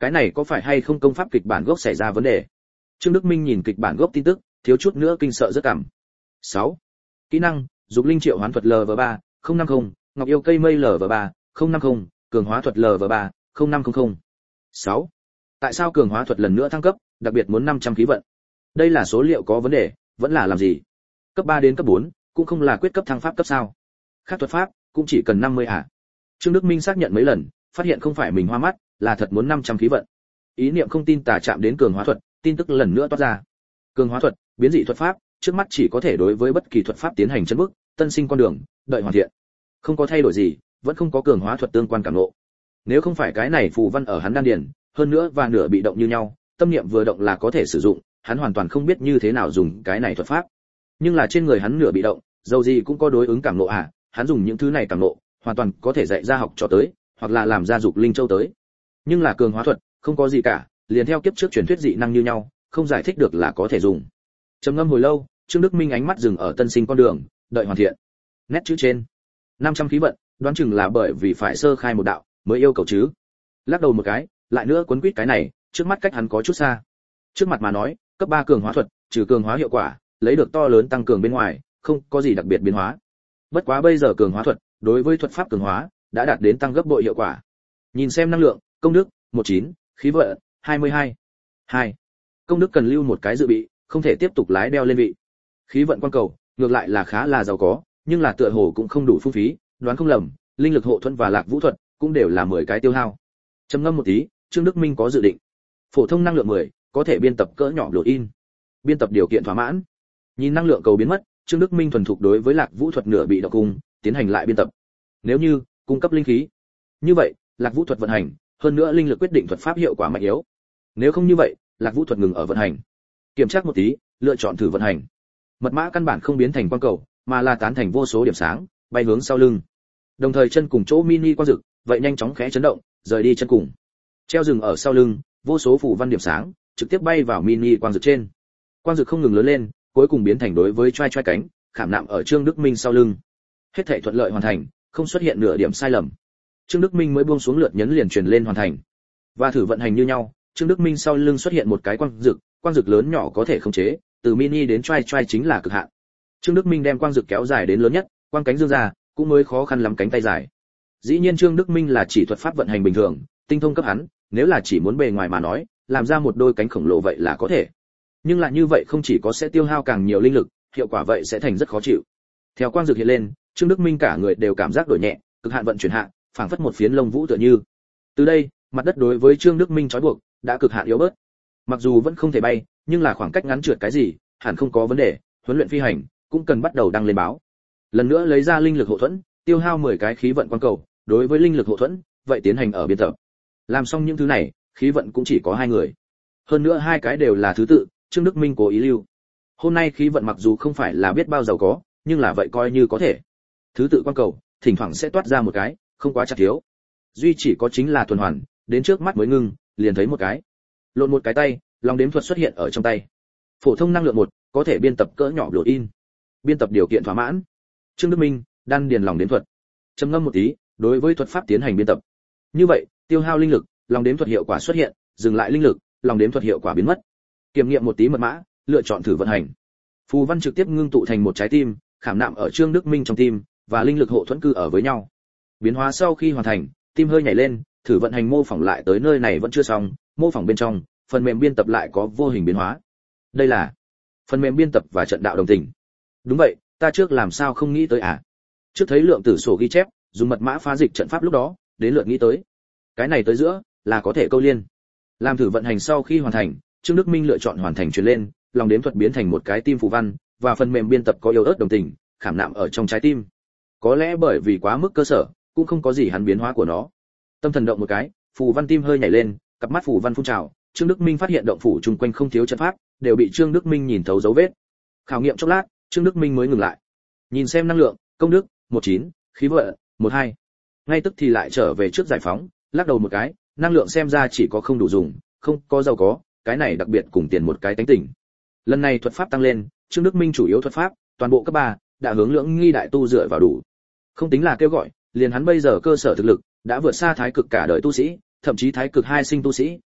cái này có phải hay không công pháp kịch bản gốc xảy ra vấn đề? Trương Đức Minh nhìn kịch bản gốc tin tức, thiếu chút nữa kinh sợ rất cảm. sáu. Kỹ năng, dục linh triệu hoán thuật L V ba, không năm không, ngọc yêu cây mây L V ba, không năm không, cường hóa thuật L V ba, không năm không không. sáu. Tại sao cường hóa thuật lần nữa thăng cấp, đặc biệt muốn năm trăm khí vận? Đây là số liệu có vấn đề, vẫn là làm gì? Cấp ba đến cấp bốn, cũng không là quyết cấp thăng pháp cấp sao? Khác thuật pháp, cũng chỉ cần năm mươi à? Trương Đức Minh xác nhận mấy lần, phát hiện không phải mình hoa mắt, là thật muốn năm trăm khí vận. Ý niệm không tin tà chạm đến cường hóa thuật, tin tức lần nữa toát ra. Cường hóa thuật, biến dị thuật pháp, trước mắt chỉ có thể đối với bất kỳ thuật pháp tiến hành chân bước, tân sinh con đường, đợi hoàn thiện. Không có thay đổi gì, vẫn không có cường hóa thuật tương quan cảm ngộ. Nếu không phải cái này phù văn ở hắn đan điền, hơn nữa và nửa bị động như nhau, tâm niệm vừa động là có thể sử dụng, hắn hoàn toàn không biết như thế nào dùng cái này thuật pháp. Nhưng là trên người hắn nửa bị động, dầu gì cũng có đối ứng cảm ngộ à, hắn dùng những thứ này cảm ngộ, hoàn toàn có thể dạy ra học cho tới, hoặc là làm ra dục linh châu tới. Nhưng là cường hóa thuật, không có gì cả, liền theo kiếp trước truyền thuyết dị năng như nhau, không giải thích được là có thể dùng. Trầm ngâm hồi lâu, Trương Đức Minh ánh mắt dừng ở tân sinh con đường, đợi hoàn thiện. Nét chữ trên, năm trăm khí vận, đoán chừng là bởi vì phải sơ khai một đạo, mới yêu cầu chứ. Lắc đầu một cái, lại nữa cuốn quýt cái này, trước mắt cách hắn có chút xa. Trước mặt mà nói, cấp ba cường hóa thuật, trừ cường hóa hiệu quả, lấy được to lớn tăng cường bên ngoài, không có gì đặc biệt biến hóa. Bất quá bây giờ cường hóa thuật, đối với thuật pháp cường hóa, đã đạt đến tăng gấp bội hiệu quả. Nhìn xem năng lượng, công đức, mười chín, khí vận, hai mươi hai. hai. Công đức cần lưu một cái dự bị, không thể tiếp tục lái đeo lên vị. Khí vận quan cầu, ngược lại là khá là giàu có, nhưng là tựa hồ cũng không đủ phung phí, đoán không lầm, linh lực hộ thuẫn và lạc vũ thuật cũng đều là mười cái tiêu hao. Trầm ngâm một tí, Trương Đức Minh có dự định. Phổ thông năng lượng mười, có thể biên tập cỡ nhỏ lộ in. Biên tập điều kiện thỏa mãn. Nhìn năng lượng cầu biến mất, Trương Đức Minh thuần thục đối với lạc vũ thuật nửa bị độc cung, tiến hành lại biên tập. Nếu như cung cấp linh khí, như vậy, lạc vũ thuật vận hành, hơn nữa linh lực quyết định thuật pháp hiệu quả mạnh yếu. Nếu không như vậy, lạc vũ thuật ngừng ở vận hành. Kiểm tra một tí, lựa chọn thử vận hành. Mật mã căn bản không biến thành quang cầu, mà là tán thành vô số điểm sáng, bay hướng sau lưng. Đồng thời chân cùng chỗ mini quang dực, vậy nhanh chóng khẽ chấn động, rời đi chân cùng. Treo rừng ở sau lưng, vô số phù văn điểm sáng, trực tiếp bay vào mini quang dực trên. Quang dực không ngừng lớn lên, cuối cùng biến thành đối với trai trai cánh, khảm nạm ở Trương Đức Minh sau lưng. Hết thảy thuận lợi hoàn thành, không xuất hiện nửa điểm sai lầm. Trương Đức Minh mới buông xuống lượt nhấn liền truyền lên hoàn thành. Và thử vận hành như nhau, Trương Đức Minh sau lưng xuất hiện một cái quang dực, quang dực lớn nhỏ có thể khống chế, từ mini đến trai trai chính là cực hạn. Trương Đức Minh đem quang dực kéo dài đến lớn nhất, quang cánh dương ra, cũng mới khó khăn lắm cánh tay dài. Dĩ nhiên Trương Đức Minh là chỉ thuật pháp vận hành bình thường, tinh thông cấp hắn, nếu là chỉ muốn bề ngoài mà nói, làm ra một đôi cánh khổng lồ vậy là có thể. Nhưng là như vậy không chỉ có sẽ tiêu hao càng nhiều linh lực, hiệu quả vậy sẽ thành rất khó chịu. Theo quang dực hiện lên, Trương Đức Minh cả người đều cảm giác đổi nhẹ, cực hạn vận chuyển hạ, phảng phất một phiến lông vũ tựa như. Từ đây, mặt đất đối với Trương Đức Minh trói buộc đã cực hạn yếu bớt. Mặc dù vẫn không thể bay, nhưng là khoảng cách ngắn trượt cái gì, hẳn không có vấn đề, huấn luyện phi hành cũng cần bắt đầu đăng lên báo. Lần nữa lấy ra linh lực hộ thuẫn, tiêu hao mười cái khí vận quang cầu, đối với linh lực hộ thuẫn, vậy tiến hành ở biên tập. Làm xong những thứ này, khí vận cũng chỉ có hai người. Hơn nữa hai cái đều là thứ tự, Trương Đức Minh cố ý lưu. Hôm nay khí vận mặc dù không phải là biết bao giàu có, nhưng là vậy coi như có thể. Thứ tự quang cầu, thỉnh thoảng sẽ toát ra một cái, không quá chặt thiếu. Duy chỉ có chính là tuần hoàn, đến trước mắt mới ngưng, liền thấy một cái. Lộn một cái tay, lòng đếm thuật xuất hiện ở trong tay. Phổ thông năng lượng một, có thể biên tập cỡ nhỏ lộ in. Biên tập điều kiện thỏa mãn. Trương Đức Minh, đan điền lòng đếm thuật. Trầm ngâm một tí, đối với thuật pháp tiến hành biên tập. Như vậy, tiêu hao linh lực, lòng đếm thuật hiệu quả xuất hiện, dừng lại linh lực, lòng đếm thuật hiệu quả biến mất. Kiểm nghiệm một tí mật mã, lựa chọn thử vận hành. Phù văn trực tiếp ngưng tụ thành một trái tim, khảm nạm ở Trương Đức Minh trong tim, và linh lực hộ thuẫn cư ở với nhau. Biến hóa sau khi hoàn thành, tim hơi nhảy lên, thử vận hành mô phỏng lại tới nơi này vẫn chưa xong, mô phỏng bên trong, phần mềm biên tập lại có vô hình biến hóa. Đây là phần mềm biên tập và trận đạo đồng tình. Đúng vậy, ta trước làm sao không nghĩ tới à? Trước thấy lượng tử sổ ghi chép, dùng mật mã phá dịch trận pháp lúc đó, đến lượt nghĩ tới. Cái này tới giữa, là có thể câu liên. Làm thử vận hành sau khi hoàn thành, Trương Đức Minh lựa chọn hoàn thành truyền lên, lòng đếm thuật biến thành một cái tim phù văn, và phần mềm biên tập có yếu ớt đồng tình, khảm nạm ở trong trái tim. Có lẽ bởi vì quá mức cơ sở, cũng không có gì hắn biến hóa của nó. Tâm thần động một cái, phù văn tim hơi nhảy lên, cặp mắt phù văn phun trào, Trương Đức Minh phát hiện động phủ chung quanh không thiếu trận pháp, đều bị Trương Đức Minh nhìn thấu dấu vết. Khảo nghiệm chốc lát, Trương Đức Minh mới ngừng lại. Nhìn xem năng lượng, công đức, mười chín, khí vận, mười hai. Ngay tức thì lại trở về trước giải phóng, lắc đầu một cái, năng lượng xem ra chỉ có không đủ dùng, không có giàu có, cái này đặc biệt cùng tiền một cái tánh tỉnh. Lần này thuật pháp tăng lên, Trương Đức Minh chủ yếu thuật pháp, toàn bộ cấp ba, đã hướng lưỡng nghi đại tu dựa vào đủ. Không tính là kêu gọi, liền hắn bây giờ cơ sở thực lực đã vượt xa thái cực cả đời tu sĩ, thậm chí thái cực hai sinh tu sĩ,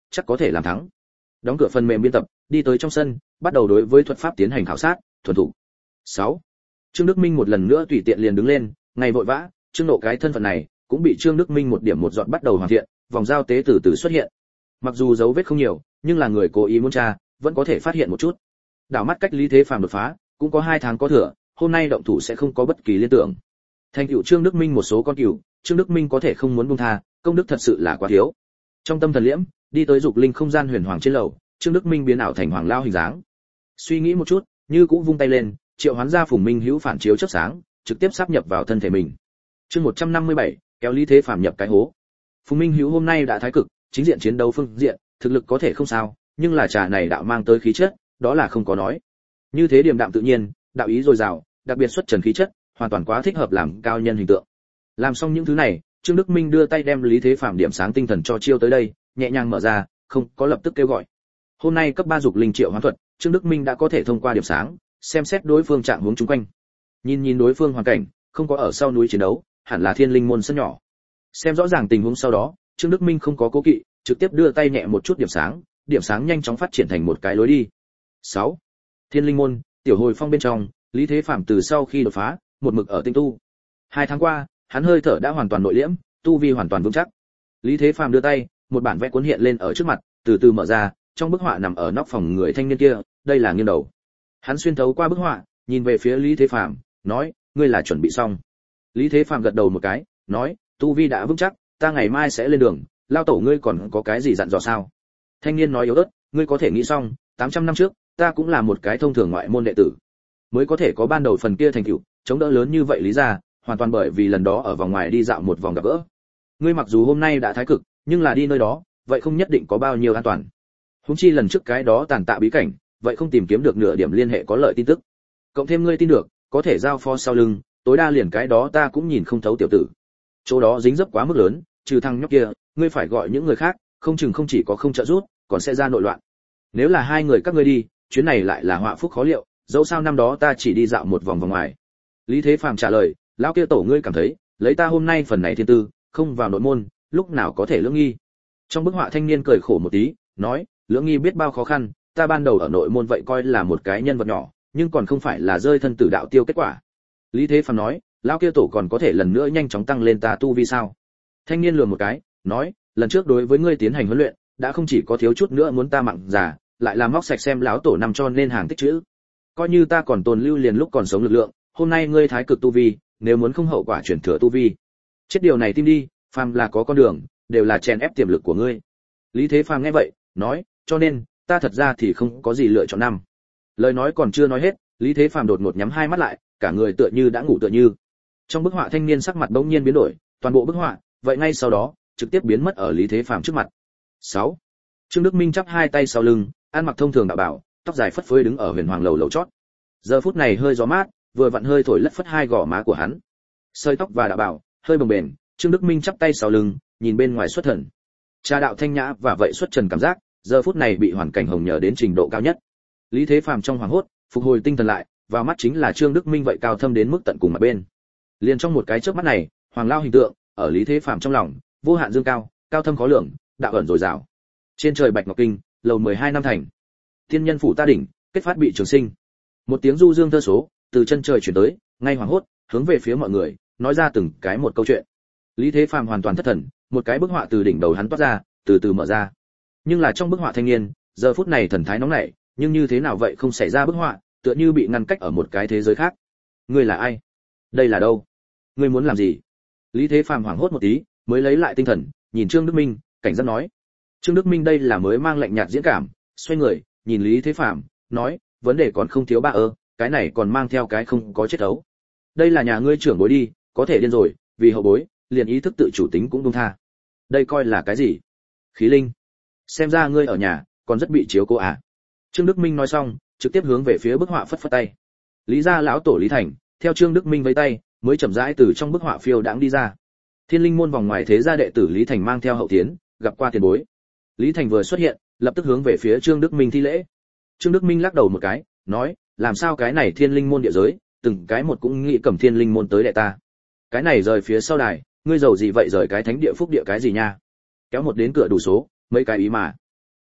chắc có thể làm thắng. Đóng cửa phần mềm biên tập, đi tới trong sân, bắt đầu đối với thuật pháp tiến hành khảo sát, thuần thủ. sáu. Trương Đức Minh một lần nữa tùy tiện liền đứng lên, ngày vội vã, Trương Nộ cái thân phận này cũng bị Trương Đức Minh một điểm một dọn bắt đầu hoàn thiện, vòng giao tế từ từ xuất hiện. Mặc dù dấu vết không nhiều, nhưng là người cố ý muốn tra, vẫn có thể phát hiện một chút. Đảo mắt cách Lý Thế Phàm đột phá, cũng có hai tháng có thừa, hôm nay động thủ sẽ không có bất kỳ liên tưởng. Thành tựu Trương Đức Minh một số con cừu, Trương Đức Minh có thể không muốn buông tha, công đức thật sự là quá thiếu. Trong tâm thần liễm, đi tới dục linh không gian huyền hoàng trên lầu, Trương Đức Minh biến ảo thành hoàng lao hình dáng. Suy nghĩ một chút, như cũng vung tay lên, triệu hoán ra Phùng Minh Hữu phản chiếu chớp sáng, trực tiếp sáp nhập vào thân thể mình. Chương một trăm năm mươi bảy, kéo Lý Thế Phàm nhập cái hố. Phùng Minh Hữu hôm nay đã thái cực, chính diện chiến đấu phương diện, thực lực có thể không sao, nhưng là trà này đạo mang tới khí chất, đó là không có nói. Như thế điềm đạm tự nhiên, đạo ý dồi dào, đặc biệt xuất trần khí chất, hoàn toàn quá thích hợp làm cao nhân hình tượng. Làm xong những thứ này, Trương Đức Minh đưa tay đem Lý Thế Phàm điểm sáng tinh thần cho chiêu tới đây, nhẹ nhàng mở ra, không có lập tức kêu gọi. Hôm nay cấp ba dục linh triệu hoán thuật, Trương Đức Minh đã có thể thông qua điểm sáng, xem xét đối phương trạng huống xung quanh. Nhìn nhìn đối phương hoàn cảnh, không có ở sau núi chiến đấu, hẳn là Thiên Linh môn sân nhỏ. Xem rõ ràng tình huống sau đó, Trương Đức Minh không có cố kỵ, trực tiếp đưa tay nhẹ một chút điểm sáng, điểm sáng nhanh chóng phát triển thành một cái lối đi. sáu. Thiên Linh môn, tiểu hồi phong bên trong, Lý Thế Phàm từ sau khi đột phá, một mực ở tinh tu. Hai tháng qua, hắn hơi thở đã hoàn toàn nội liễm, tu vi hoàn toàn vững chắc. Lý Thế Phàm đưa tay, một bản vẽ cuốn hiện lên ở trước mặt, từ từ mở ra, trong bức họa nằm ở nóc phòng người thanh niên kia, đây là nghiêng đầu. Hắn xuyên thấu qua bức họa, nhìn về phía Lý Thế Phàm, nói, ngươi là chuẩn bị xong. Lý Thế Phàm gật đầu một cái, nói, tu vi đã vững chắc, ta ngày mai sẽ lên đường, lao tổ ngươi còn có cái gì dặn dò sao? Thanh niên nói yếu ớt, ngươi có thể nghĩ xong, tám trăm năm trước, ta cũng là một cái thông thường ngoại môn đệ tử, mới có thể có ban đầu phần kia thành tựu, chống đỡ lớn như vậy lý ra, hoàn toàn bởi vì lần đó ở vòng ngoài đi dạo một vòng gặp gỡ. Ngươi mặc dù hôm nay đã thái cực, nhưng là đi nơi đó, vậy không nhất định có bao nhiêu an toàn. Huống chi lần trước cái đó tàn tạ bí cảnh, vậy không tìm kiếm được nửa điểm liên hệ có lợi tin tức. Cộng thêm ngươi tin được, có thể giao phó sau lưng, tối đa liền cái đó ta cũng nhìn không thấu tiểu tử. Chỗ đó dính dấp quá mức lớn, trừ thằng nhóc kia, ngươi phải gọi những người khác, không chừng không chỉ có không trợ giúp, còn sẽ ra nội loạn. Nếu là hai người các ngươi đi, chuyến này lại là họa phúc khó liệu, dẫu sao năm đó ta chỉ đi dạo một vòng vòng ngoài. Lý Thế Phàm trả lời, lão kia tổ ngươi cảm thấy, lấy ta hôm nay phần này thiên tư, không vào nội môn, lúc nào có thể lưỡng nghi. Trong bức họa thanh niên cười khổ một tí, nói, lưỡng nghi biết bao khó khăn, ta ban đầu ở nội môn vậy coi là một cái nhân vật nhỏ, nhưng còn không phải là rơi thân tử đạo tiêu kết quả. Lý Thế Phàm nói, lão kia tổ còn có thể lần nữa nhanh chóng tăng lên ta tu vi sao? Thanh niên lườm một cái, nói, lần trước đối với ngươi tiến hành huấn luyện, đã không chỉ có thiếu chút nữa muốn ta mặn già, lại làm móc sạch xem lão tổ nằm cho nên hàng tích chữ. Coi như ta còn tồn lưu liền lúc còn sống lực lượng, hôm nay ngươi thái cực tu vi, nếu muốn không hậu quả chuyển thừa tu vi. Chết điều này tim đi, phàm là có con đường, đều là chèn ép tiềm lực của ngươi. Lý Thế Phàm nghe vậy, nói, cho nên, ta thật ra thì không có gì lựa chọn năm. Lời nói còn chưa nói hết, Lý Thế Phàm đột ngột nhắm hai mắt lại, cả người tựa như đã ngủ tựa như. Trong bức họa thanh niên sắc mặt bỗng nhiên biến đổi, toàn bộ bức họa, vậy ngay sau đó, trực tiếp biến mất ở Lý Thế Phàm trước mặt. sáu. Trương Đức Minh chắp hai tay sau lưng, ăn mặc thông thường đạo bảo, tóc dài phất phới đứng ở huyền hoàng lầu lầu chót. Giờ phút này hơi gió mát, vừa vặn hơi thổi lất phất hai gò má của hắn. Sợi tóc và đạo bảo, hơi bồng bềnh, Trương Đức Minh chắp tay sau lưng, nhìn bên ngoài xuất thần. Cha đạo thanh nhã và vậy xuất trần cảm giác, giờ phút này bị hoàn cảnh hồng nhờ đến trình độ cao nhất. Lý Thế Phàm trong hoàng hốt, phục hồi tinh thần lại, vào mắt chính là Trương Đức Minh vậy cao thâm đến mức tận cùng mặt bên. Liền trong một cái chớp mắt này, hoàng lao hình tượng ở Lý Thế Phàm trong lòng, vô hạn dương cao, cao thâm khó lường, đạo ẩn dồi dào. Trên trời Bạch Ngọc Kinh, lầu mười hai năm thành. Tiên nhân phủ ta đỉnh, kết phát bị trường sinh. Một tiếng du dương thơ số từ chân trời chuyển tới, ngay hoàng hốt, hướng về phía mọi người, nói ra từng cái một câu chuyện. Lý Thế Phàm hoàn toàn thất thần, một cái bức họa từ đỉnh đầu hắn toát ra, từ từ mở ra. Nhưng là trong bức họa thanh niên, giờ phút này thần thái nóng nảy, nhưng như thế nào vậy không xảy ra bức họa, tựa như bị ngăn cách ở một cái thế giới khác. Ngươi là ai? Đây là đâu? Ngươi muốn làm gì? Lý Thế Phàm hoảng hốt một tí, mới lấy lại tinh thần, nhìn Trương Đức Minh, cảnh giác nói. Trương Đức Minh đây là mới mang lạnh nhạt diễn cảm, xoay người, nhìn Lý Thế Phàm, nói, vấn đề còn không thiếu ba ơ, cái này còn mang theo cái không có chết ấu. Đây là nhà ngươi trưởng bối đi, có thể điên rồi, vì hậu bối, liền ý thức tự chủ tính cũng buông tha. Đây coi là cái gì? Khí linh. Xem ra ngươi ở nhà, còn rất bị chiếu cố à? Trương Đức Minh nói xong, trực tiếp hướng về phía bức họa phất phất tay. Lý gia lão tổ Lý Thành, theo Trương Đức Minh vẫy tay, mới chậm rãi từ trong bức họa phiêu đãng đi ra. Thiên Linh môn vòng ngoài thế gia đệ tử Lý Thành mang theo hậu tiến, gặp qua tiền bối. Lý Thành vừa xuất hiện, lập tức hướng về phía Trương Đức Minh thi lễ. Trương Đức Minh lắc đầu một cái, nói, làm sao cái này Thiên Linh môn địa giới, từng cái một cũng nghĩ cầm Thiên Linh môn tới đệ ta. Cái này rời phía sau đài, ngươi giàu gì vậy rời cái thánh địa phúc địa cái gì nha? Kéo một đến cửa đủ số, mấy cái ý mà.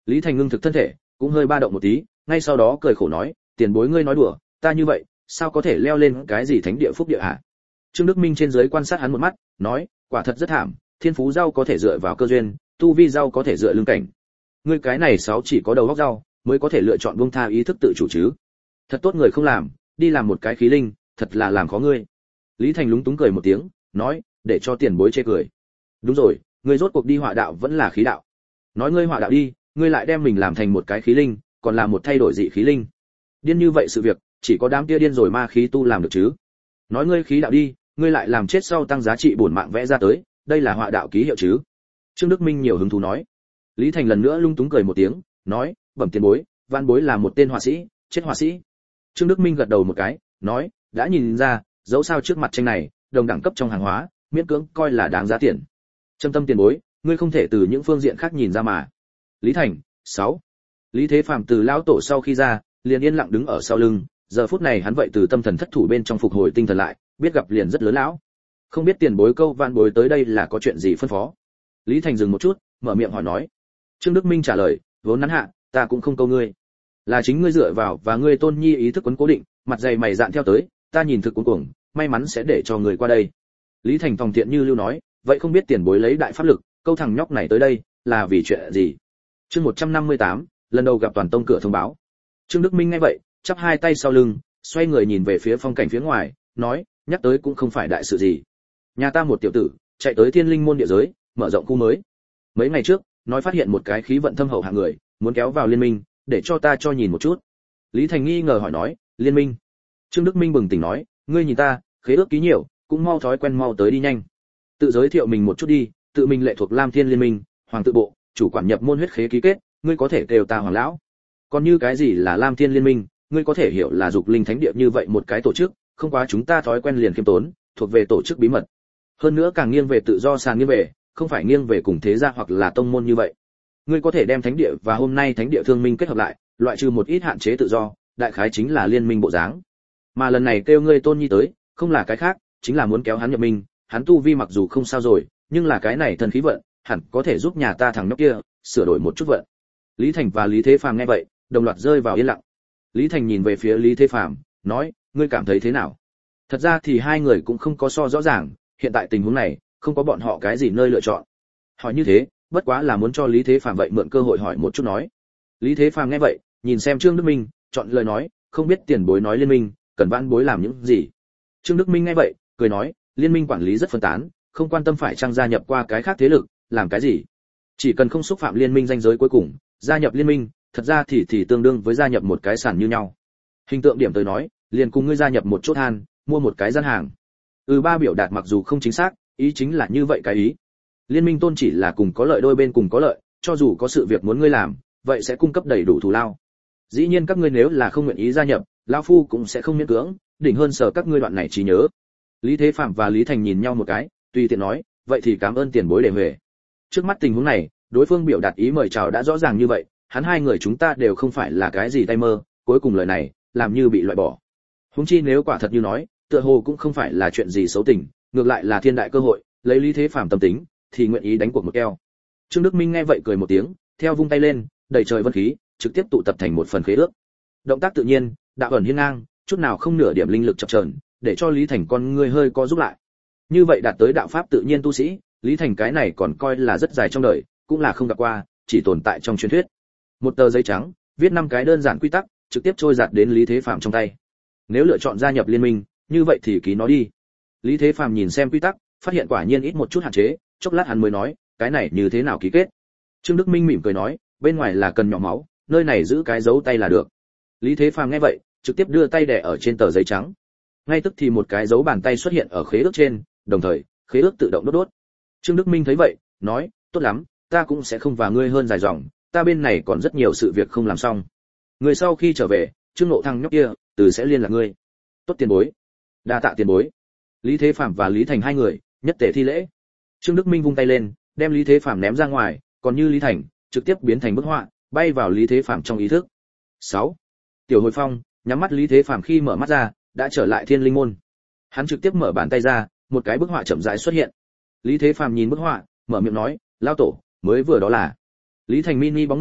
Lý Thành ngưng thực thân thể, cũng hơi ba động một tí, ngay sau đó cười khổ nói, tiền bối ngươi nói đùa, ta như vậy, sao có thể leo lên cái gì thánh địa phúc địa hả? Trương Đức Minh trên dưới quan sát hắn một mắt, nói, quả thật rất thảm, thiên phú rau có thể dựa vào cơ duyên, tu vi rau có thể dựa lương cảnh. Ngươi cái này sáu chỉ có đầu óc rau, mới có thể lựa chọn buông tha ý thức tự chủ chứ. Thật tốt người không làm, đi làm một cái khí linh, thật là làm khó ngươi. Lý Thành lúng túng cười một tiếng, nói, để cho tiền bối chê cười. Đúng rồi, ngươi rốt cuộc đi hỏa đạo vẫn là khí đạo. Nói ngươi hỏa đạo đi, ngươi lại đem mình làm thành một cái khí linh, còn là một thay đổi dị khí linh. Điên như vậy sự việc, chỉ có đám kia điên rồi ma khí tu làm được chứ. Nói ngươi khí đạo đi, ngươi lại làm chết sau tăng giá trị bổn mạng vẽ ra tới, đây là họa đạo ký hiệu chứ? Trương Đức Minh nhiều hứng thú nói. Lý Thành lần nữa lung túng cười một tiếng, nói, bẩm tiền bối, Văn bối là một tên họa sĩ, chết họa sĩ. Trương Đức Minh gật đầu một cái, nói, đã nhìn ra, dẫu sao trước mặt tranh này, đồng đẳng cấp trong hàng hóa, miễn cưỡng coi là đáng giá tiền. Trâm tâm tiền bối, ngươi không thể từ những phương diện khác nhìn ra mà. Lý Thành, sáu. Lý Thế Phàm từ lão tổ sau khi ra, liền yên lặng đứng ở sau lưng, giờ phút này hắn vậy từ tâm thần thất thủ bên trong phục hồi tinh thần lại, biết gặp liền rất lớn lão. Không biết tiền bối câu Văn bối tới đây là có chuyện gì phân phó. Lý Thành dừng một chút, mở miệng hỏi nói. Trương Đức Minh trả lời, vốn nắn hạ, ta cũng không câu ngươi. Là chính ngươi dựa vào và ngươi tôn nhi ý thức quấn cố định, mặt dày mày dạn theo tới, ta nhìn thực cuống cuồng, may mắn sẽ để cho người qua đây. Lý Thành phòng thiện như lưu nói, vậy không biết tiền bối lấy đại pháp lực, câu thằng nhóc này tới đây, là vì chuyện gì? Chương một trăm năm mươi tám, lần đầu gặp toàn tông cửa thông báo. Trương Đức Minh nghe vậy, chắp hai tay sau lưng, xoay người nhìn về phía phong cảnh phía ngoài, nói, nhắc tới cũng không phải đại sự gì. Nhà ta một tiểu tử, chạy tới Thiên Linh môn địa giới, mở rộng khu mới. Mấy ngày trước, nói phát hiện một cái khí vận thâm hậu hạng người, muốn kéo vào liên minh, để cho ta cho nhìn một chút. Lý Thành nghi ngờ hỏi nói, liên minh? Trương Đức Minh bừng tỉnh nói, ngươi nhìn ta, khế ước ký nhiều, cũng mau thói quen mau tới đi nhanh. Tự giới thiệu mình một chút đi, tự mình lệ thuộc Lam Thiên liên minh, hoàng tự bộ, chủ quản nhập môn huyết khế ký kết, ngươi có thể kêu ta hoàng lão. Còn như cái gì là Lam Thiên liên minh, ngươi có thể hiểu là dục linh thánh địa như vậy một cái tổ chức, không quá chúng ta thói quen liền khiêm tốn, thuộc về tổ chức bí mật. Hơn nữa càng nghiêng về tự do sàn nghiêng về, không phải nghiêng về cùng thế gia hoặc là tông môn như vậy. Ngươi có thể đem thánh địa và hôm nay thánh địa thương minh kết hợp lại, loại trừ một ít hạn chế tự do, đại khái chính là liên minh bộ dáng. Mà lần này kêu ngươi tôn nhi tới, không là cái khác, chính là muốn kéo hắn nhập minh, hắn tu vi mặc dù không sao rồi, nhưng là cái này thần khí vận, hẳn có thể giúp nhà ta thằng nhóc kia sửa đổi một chút vận. Lý Thành và Lý Thế Phàm nghe vậy, đồng loạt rơi vào yên lặng. Lý Thành nhìn về phía Lý Thế Phàm, nói, ngươi cảm thấy thế nào? Thật ra thì hai người cũng không có so rõ ràng, hiện tại tình huống này, không có bọn họ cái gì nơi lựa chọn. Hỏi như thế, bất quá là muốn cho Lý Thế Phàm vậy mượn cơ hội hỏi một chút nói. Lý Thế Phàm nghe vậy, nhìn xem Trương Đức Minh, chọn lời nói, không biết tiền bối nói liên minh, cần vãn bối làm những gì. Trương Đức Minh nghe vậy, cười nói, liên minh quản lý rất phân tán, không quan tâm phải trang gia nhập qua cái khác thế lực, làm cái gì? Chỉ cần không xúc phạm liên minh danh giới cuối cùng, gia nhập liên minh, thật ra thì thì tương đương với gia nhập một cái sàn như nhau. Hình tượng điểm tới nói, liền cùng ngươi gia nhập một chỗ than, mua một cái gian hàng. Ừ ba biểu đạt mặc dù không chính xác, ý chính là như vậy cái ý. Liên minh tôn chỉ là cùng có lợi đôi bên cùng có lợi, cho dù có sự việc muốn ngươi làm, vậy sẽ cung cấp đầy đủ thù lao. Dĩ nhiên các ngươi nếu là không nguyện ý gia nhập, lão phu cũng sẽ không miễn cưỡng, đỉnh hơn sở các ngươi đoạn này trí nhớ. Lý Thế Phạm và Lý Thành nhìn nhau một cái, tùy tiện nói, vậy thì cảm ơn tiền bối để về. Trước mắt tình huống này, đối phương biểu đạt ý mời chào đã rõ ràng như vậy, hắn hai người chúng ta đều không phải là cái gì tay mơ, cuối cùng lời này, làm như bị loại bỏ. Huống chi nếu quả thật như nói, tựa hồ cũng không phải là chuyện gì xấu tình, ngược lại là thiên đại cơ hội, lấy Lý Thế Phạm tâm tính, thì nguyện ý đánh cuộc một keo. Trương Đức Minh nghe vậy cười một tiếng, theo vung tay lên, đẩy trời vân khí, trực tiếp tụ tập thành một phần khế ước. Động tác tự nhiên, đạo ẩn hiên ngang, chút nào không nửa điểm linh lực chập chờn, để cho Lý Thành con ngươi hơi co giúp lại. Như vậy đạt tới đạo pháp tự nhiên tu sĩ, Lý Thành cái này còn coi là rất dài trong đời, cũng là không gặp qua, chỉ tồn tại trong truyền thuyết. Một tờ giấy trắng, viết năm cái đơn giản quy tắc, trực tiếp trôi giạt đến Lý Thế Phạm trong tay. Nếu lựa chọn gia nhập liên minh, như vậy thì ký nó đi. Lý Thế Phạm nhìn xem quy tắc, phát hiện quả nhiên ít một chút hạn chế, chốc lát hắn mới nói, cái này như thế nào ký kết? Trương Đức Minh mỉm cười nói, bên ngoài là cần nhỏ máu, nơi này giữ cái dấu tay là được. Lý Thế Phạm nghe vậy, trực tiếp đưa tay đè ở trên tờ giấy trắng. Ngay tức thì một cái dấu bàn tay xuất hiện ở khế ước trên, đồng thời, khế ước tự động đốt đốt. Trương Đức Minh thấy vậy, nói, tốt lắm, ta cũng sẽ không và ngươi hơn dài dòng, ta bên này còn rất nhiều sự việc không làm xong. Người sau khi trở về, Trương Ngộ Thăng nhóc kia, từ sẽ liên lạc ngươi. Tốt tiền bối. Đa tạ tiền bối. Lý Thế Phạm và Lý Thành hai người, nhất tề thi lễ. Trương Đức Minh vung tay lên, đem Lý Thế Phạm ném ra ngoài, còn như Lý Thành, trực tiếp biến thành bức họa, bay vào Lý Thế Phạm trong ý thức. sáu. Tiểu Hồi Phong, nhắm mắt Lý Thế Phạm khi mở mắt ra, đã trở lại Thiên Linh môn. Hắn trực tiếp mở bàn tay ra, một cái bức họa chậm rãi xuất hiện. Lý Thế Phạm nhìn bức họa, mở miệng nói, lao tổ, mới vừa đó là. Lý Thành mini bóng người,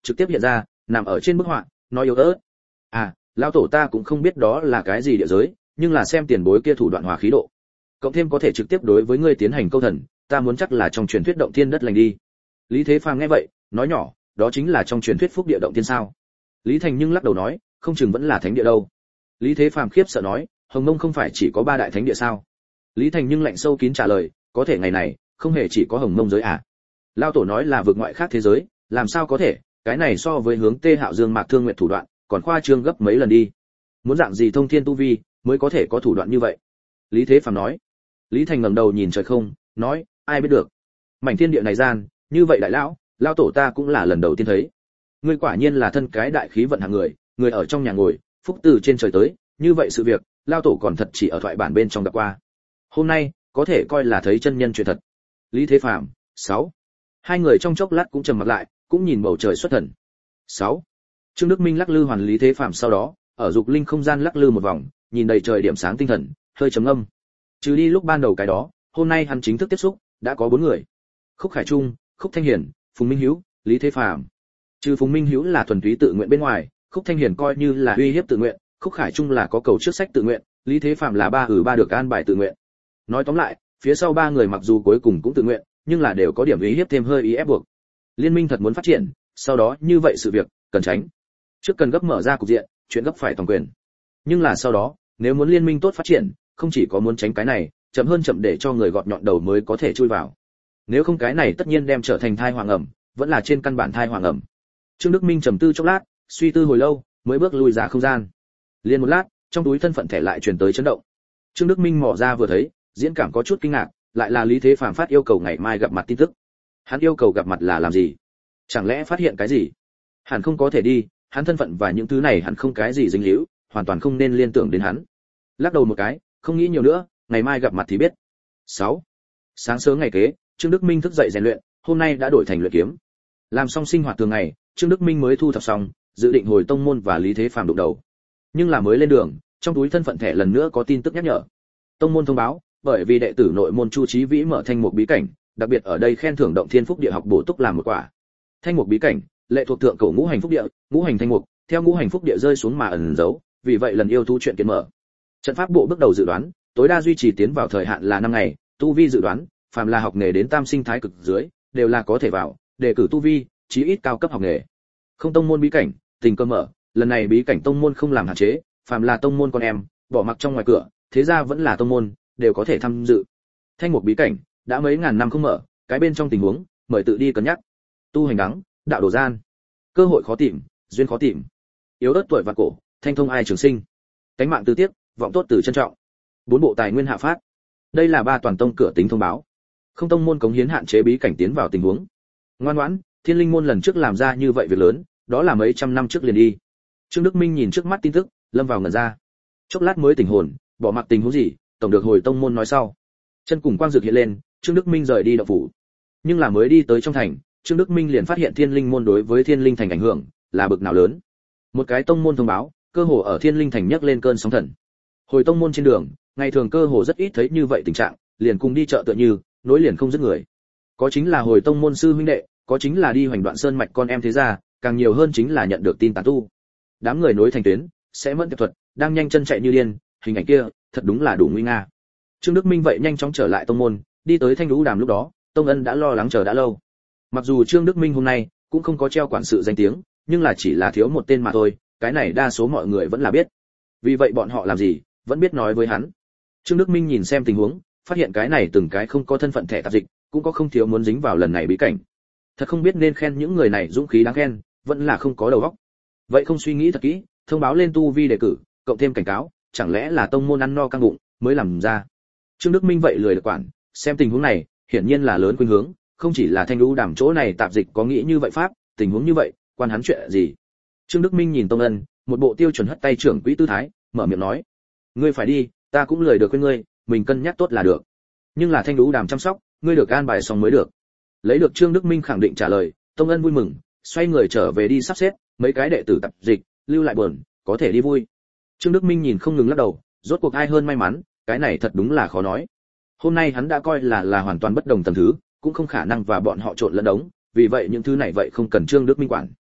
trực tiếp hiện ra, nằm ở trên bức họa, nói yếu ớt. À, lão tổ ta cũng không biết đó là cái gì địa giới, nhưng là xem tiền bối kia thủ đoạn hòa khí độ, cộng thêm có thể trực tiếp đối với ngươi tiến hành câu thần, ta muốn chắc là trong truyền thuyết động thiên đất lành đi. Lý Thế Phàm nghe vậy, nói nhỏ, đó chính là trong truyền thuyết phúc địa động thiên sao? Lý Thành nhưng lắc đầu nói, không chừng vẫn là thánh địa đâu. Lý Thế Phàm khiếp sợ nói, Hồng Mông không phải chỉ có ba đại thánh địa sao? Lý Thành nhưng lạnh sâu kín trả lời, có thể ngày này không hề chỉ có Hồng Mông giới à? Lão tổ nói là vượt ngoại khác thế giới, làm sao có thể? Cái này so với hướng Tê Hạo Dương Mạc Thương Nguyệt thủ đoạn, còn khoa trương gấp mấy lần đi. Muốn dạng gì thông thiên tu vi mới có thể có thủ đoạn như vậy? Lý Thế Phàm nói. Lý Thành ngẩng đầu nhìn trời không, nói, ai biết được? Mảnh thiên địa này gian, như vậy đại lão, lão tổ ta cũng là lần đầu tiên thấy. Ngươi quả nhiên là thân cái đại khí vận hạng người, người ở trong nhà ngồi, phúc từ trên trời tới, như vậy sự việc, lão tổ còn thật chỉ ở thoại bản bên trong gặp qua. Hôm nay, có thể coi là thấy chân nhân chuyện thật. Lý Thế Phàm, sáu. Hai người trong chốc lát cũng trầm mặt lại, cũng nhìn bầu trời xuất thần. sáu. Trương Đức Minh lắc lư hoàn Lý Thế Phàm sau đó, ở dục linh không gian lắc lư một vòng, nhìn đầy trời điểm sáng tinh thần, hơi trầm ngâm. Trừ đi lúc ban đầu cái đó, hôm nay hắn chính thức tiếp xúc, đã có bốn người. Khúc Khải Trung, Khúc Thanh Hiển, Phùng Minh Hiếu, Lý Thế Phàm. Trừ Phùng Minh Hiếu là thuần túy tự nguyện bên ngoài, Khúc Thanh Hiển coi như là uy hiếp tự nguyện, Khúc Khải Trung là có cầu trước sách tự nguyện, Lý Thế Phàm là ba ử ba được an bài tự nguyện. Nói tóm lại, phía sau ba người mặc dù cuối cùng cũng tự nguyện, nhưng là đều có điểm uy hiếp thêm hơi ý ép buộc. Liên minh thật muốn phát triển, sau đó như vậy sự việc cần tránh. Trước cần gấp mở ra cục diện, chuyện gấp phải toàn quyền. Nhưng là sau đó, nếu muốn liên minh tốt phát triển, không chỉ có muốn tránh cái này, chậm hơn chậm để cho người gọt nhọn đầu mới có thể chui vào. Nếu không cái này tất nhiên đem trở thành thai hoàng ẩm, vẫn là trên căn bản thai hoàng ẩm. Trương Đức Minh trầm tư chốc lát, suy tư hồi lâu, mới bước lui ra không gian. Liên một lát, trong túi thân phận thẻ lại truyền tới chấn động. Trương Đức Minh mò ra vừa thấy, diễn cảm có chút kinh ngạc, lại là Lý Thế Phàm phát yêu cầu ngày mai gặp mặt tin tức. Hắn yêu cầu gặp mặt là làm gì? Chẳng lẽ phát hiện cái gì? Hẳn không có thể đi, hắn thân phận và những thứ này hẳn không cái gì dính líu, hoàn toàn không nên liên tưởng đến hắn. Lắc đầu một cái, không nghĩ nhiều nữa, ngày mai gặp mặt thì biết. sáu. Sáng sớm ngày kế, Trương Đức Minh thức dậy rèn luyện, hôm nay đã đổi thành luyện kiếm. Làm xong sinh hoạt thường ngày, Trương Đức Minh mới thu thập xong, dự định hồi tông môn và Lý Thế Phàm đụng đầu. Nhưng là mới lên đường, trong túi thân phận thẻ lần nữa có tin tức nhắc nhở. Tông môn thông báo, bởi vì đệ tử nội môn Chu Chí Vĩ mở thanh mục bí cảnh, đặc biệt ở đây khen thưởng động thiên phúc địa học bổ túc làm một quả. Thanh mục bí cảnh, lệ thuộc thượng cổ ngũ hành phúc địa, ngũ hành thanh mục, theo ngũ hành phúc địa rơi xuống mà ẩn giấu, vì vậy lần yêu thú chuyện kiến mở. Trận pháp bộ bước đầu dự đoán, tối đa duy trì tiến vào thời hạn là năm ngày, tu vi dự đoán, phàm là học nghề đến tam sinh thái cực dưới, đều là có thể vào, đề cử tu vi, chí ít cao cấp học nghề. Không tông môn bí cảnh, tình cơ mở, lần này bí cảnh tông môn không làm hạn chế, phàm là tông môn con em, bỏ mặc trong ngoài cửa, thế ra vẫn là tông môn, đều có thể tham dự. Thanh mục bí cảnh, đã mấy ngàn năm không mở, cái bên trong tình huống, mời tự đi cân nhắc. Tu hành đắng, đạo đổ gian. Cơ hội khó tìm, duyên khó tìm. Yếu ớt tuổi và cổ, thanh thông ai trường sinh. Cánh mạng từ tiếc, vọng tốt từ trân trọng. Bốn bộ tài nguyên hạ phát. Đây là ba toàn tông cửa tính thông báo. Không tông môn cống hiến hạn chế bí cảnh tiến vào tình huống. Ngoan ngoãn, Thiên Linh môn lần trước làm ra như vậy việc lớn, đó là mấy trăm năm trước liền đi. Trương Đức Minh nhìn trước mắt tin tức, lâm vào ngẩn ra. Chốc lát mới tỉnh hồn, bỏ mặc tình huống gì, tổng được hồi tông môn nói sau. Chân cùng quang dược hiện lên, Trương Đức Minh rời đi động phủ. Nhưng là mới đi tới trong thành, Trương Đức Minh liền phát hiện Thiên Linh môn đối với Thiên Linh thành ảnh hưởng là bực nào lớn. Một cái tông môn thông báo, cơ hồ ở Thiên Linh thành nhấc lên cơn sóng thần. Hồi tông môn trên đường, ngày thường cơ hồ rất ít thấy như vậy tình trạng, liền cùng đi chợ tựa như, nối liền không dứt người. Có chính là hồi tông môn sư huynh đệ, có chính là đi hoành đoạn sơn mạch con em thế gia, càng nhiều hơn chính là nhận được tin tán tu. Đám người nối thành tuyến, sẽ mẫn tiệp thuật, đang nhanh chân chạy như điên, hình ảnh kia, thật đúng là đủ nguy nga. Trương Đức Minh vậy nhanh chóng trở lại tông môn, đi tới Thanh Lũ Đàm lúc đó, Tông Ân đã lo lắng chờ đã lâu. Mặc dù Trương Đức Minh hôm nay cũng không có treo quản sự danh tiếng, nhưng là chỉ là thiếu một tên mà thôi, cái này đa số mọi người vẫn là biết. Vì vậy bọn họ làm gì, vẫn biết nói với hắn. Trương Đức Minh nhìn xem tình huống, phát hiện cái này từng cái không có thân phận thẻ tạp dịch, cũng có không thiếu muốn dính vào lần này bí cảnh. Thật không biết nên khen những người này dũng khí đáng khen, vẫn là không có đầu óc. Vậy không suy nghĩ thật kỹ, thông báo lên tu vi đề cử, cộng thêm cảnh cáo, chẳng lẽ là tông môn ăn no căng bụng mới làm ra. Trương Đức Minh vậy lười được quản, xem tình huống này, hiển nhiên là lớn khuynh hướng, không chỉ là Thanh Lũ Đàm chỗ này tạp dịch có nghĩ như vậy pháp, tình huống như vậy, quan hắn chuyện gì. Trương Đức Minh nhìn Tông Ân, một bộ tiêu chuẩn hất tay trưởng quỹ tư thái, mở miệng nói: "Ngươi phải đi, ta cũng lười được quên ngươi, mình cân nhắc tốt là được. Nhưng là Thanh Lũ Đàm chăm sóc, ngươi được an bài xong mới được." Lấy được Trương Đức Minh khẳng định trả lời, Tông Ân vui mừng, xoay người trở về đi sắp xếp, mấy cái đệ tử tập dịch, lưu lại buồn, có thể đi vui. Trương Đức Minh nhìn không ngừng lắc đầu, rốt cuộc ai hơn may mắn, cái này thật đúng là khó nói. Hôm nay hắn đã coi là là hoàn toàn bất đồng tầng thứ, cũng không khả năng và bọn họ trộn lẫn đống, vì vậy những thứ này vậy không cần Trương Đức Minh quản.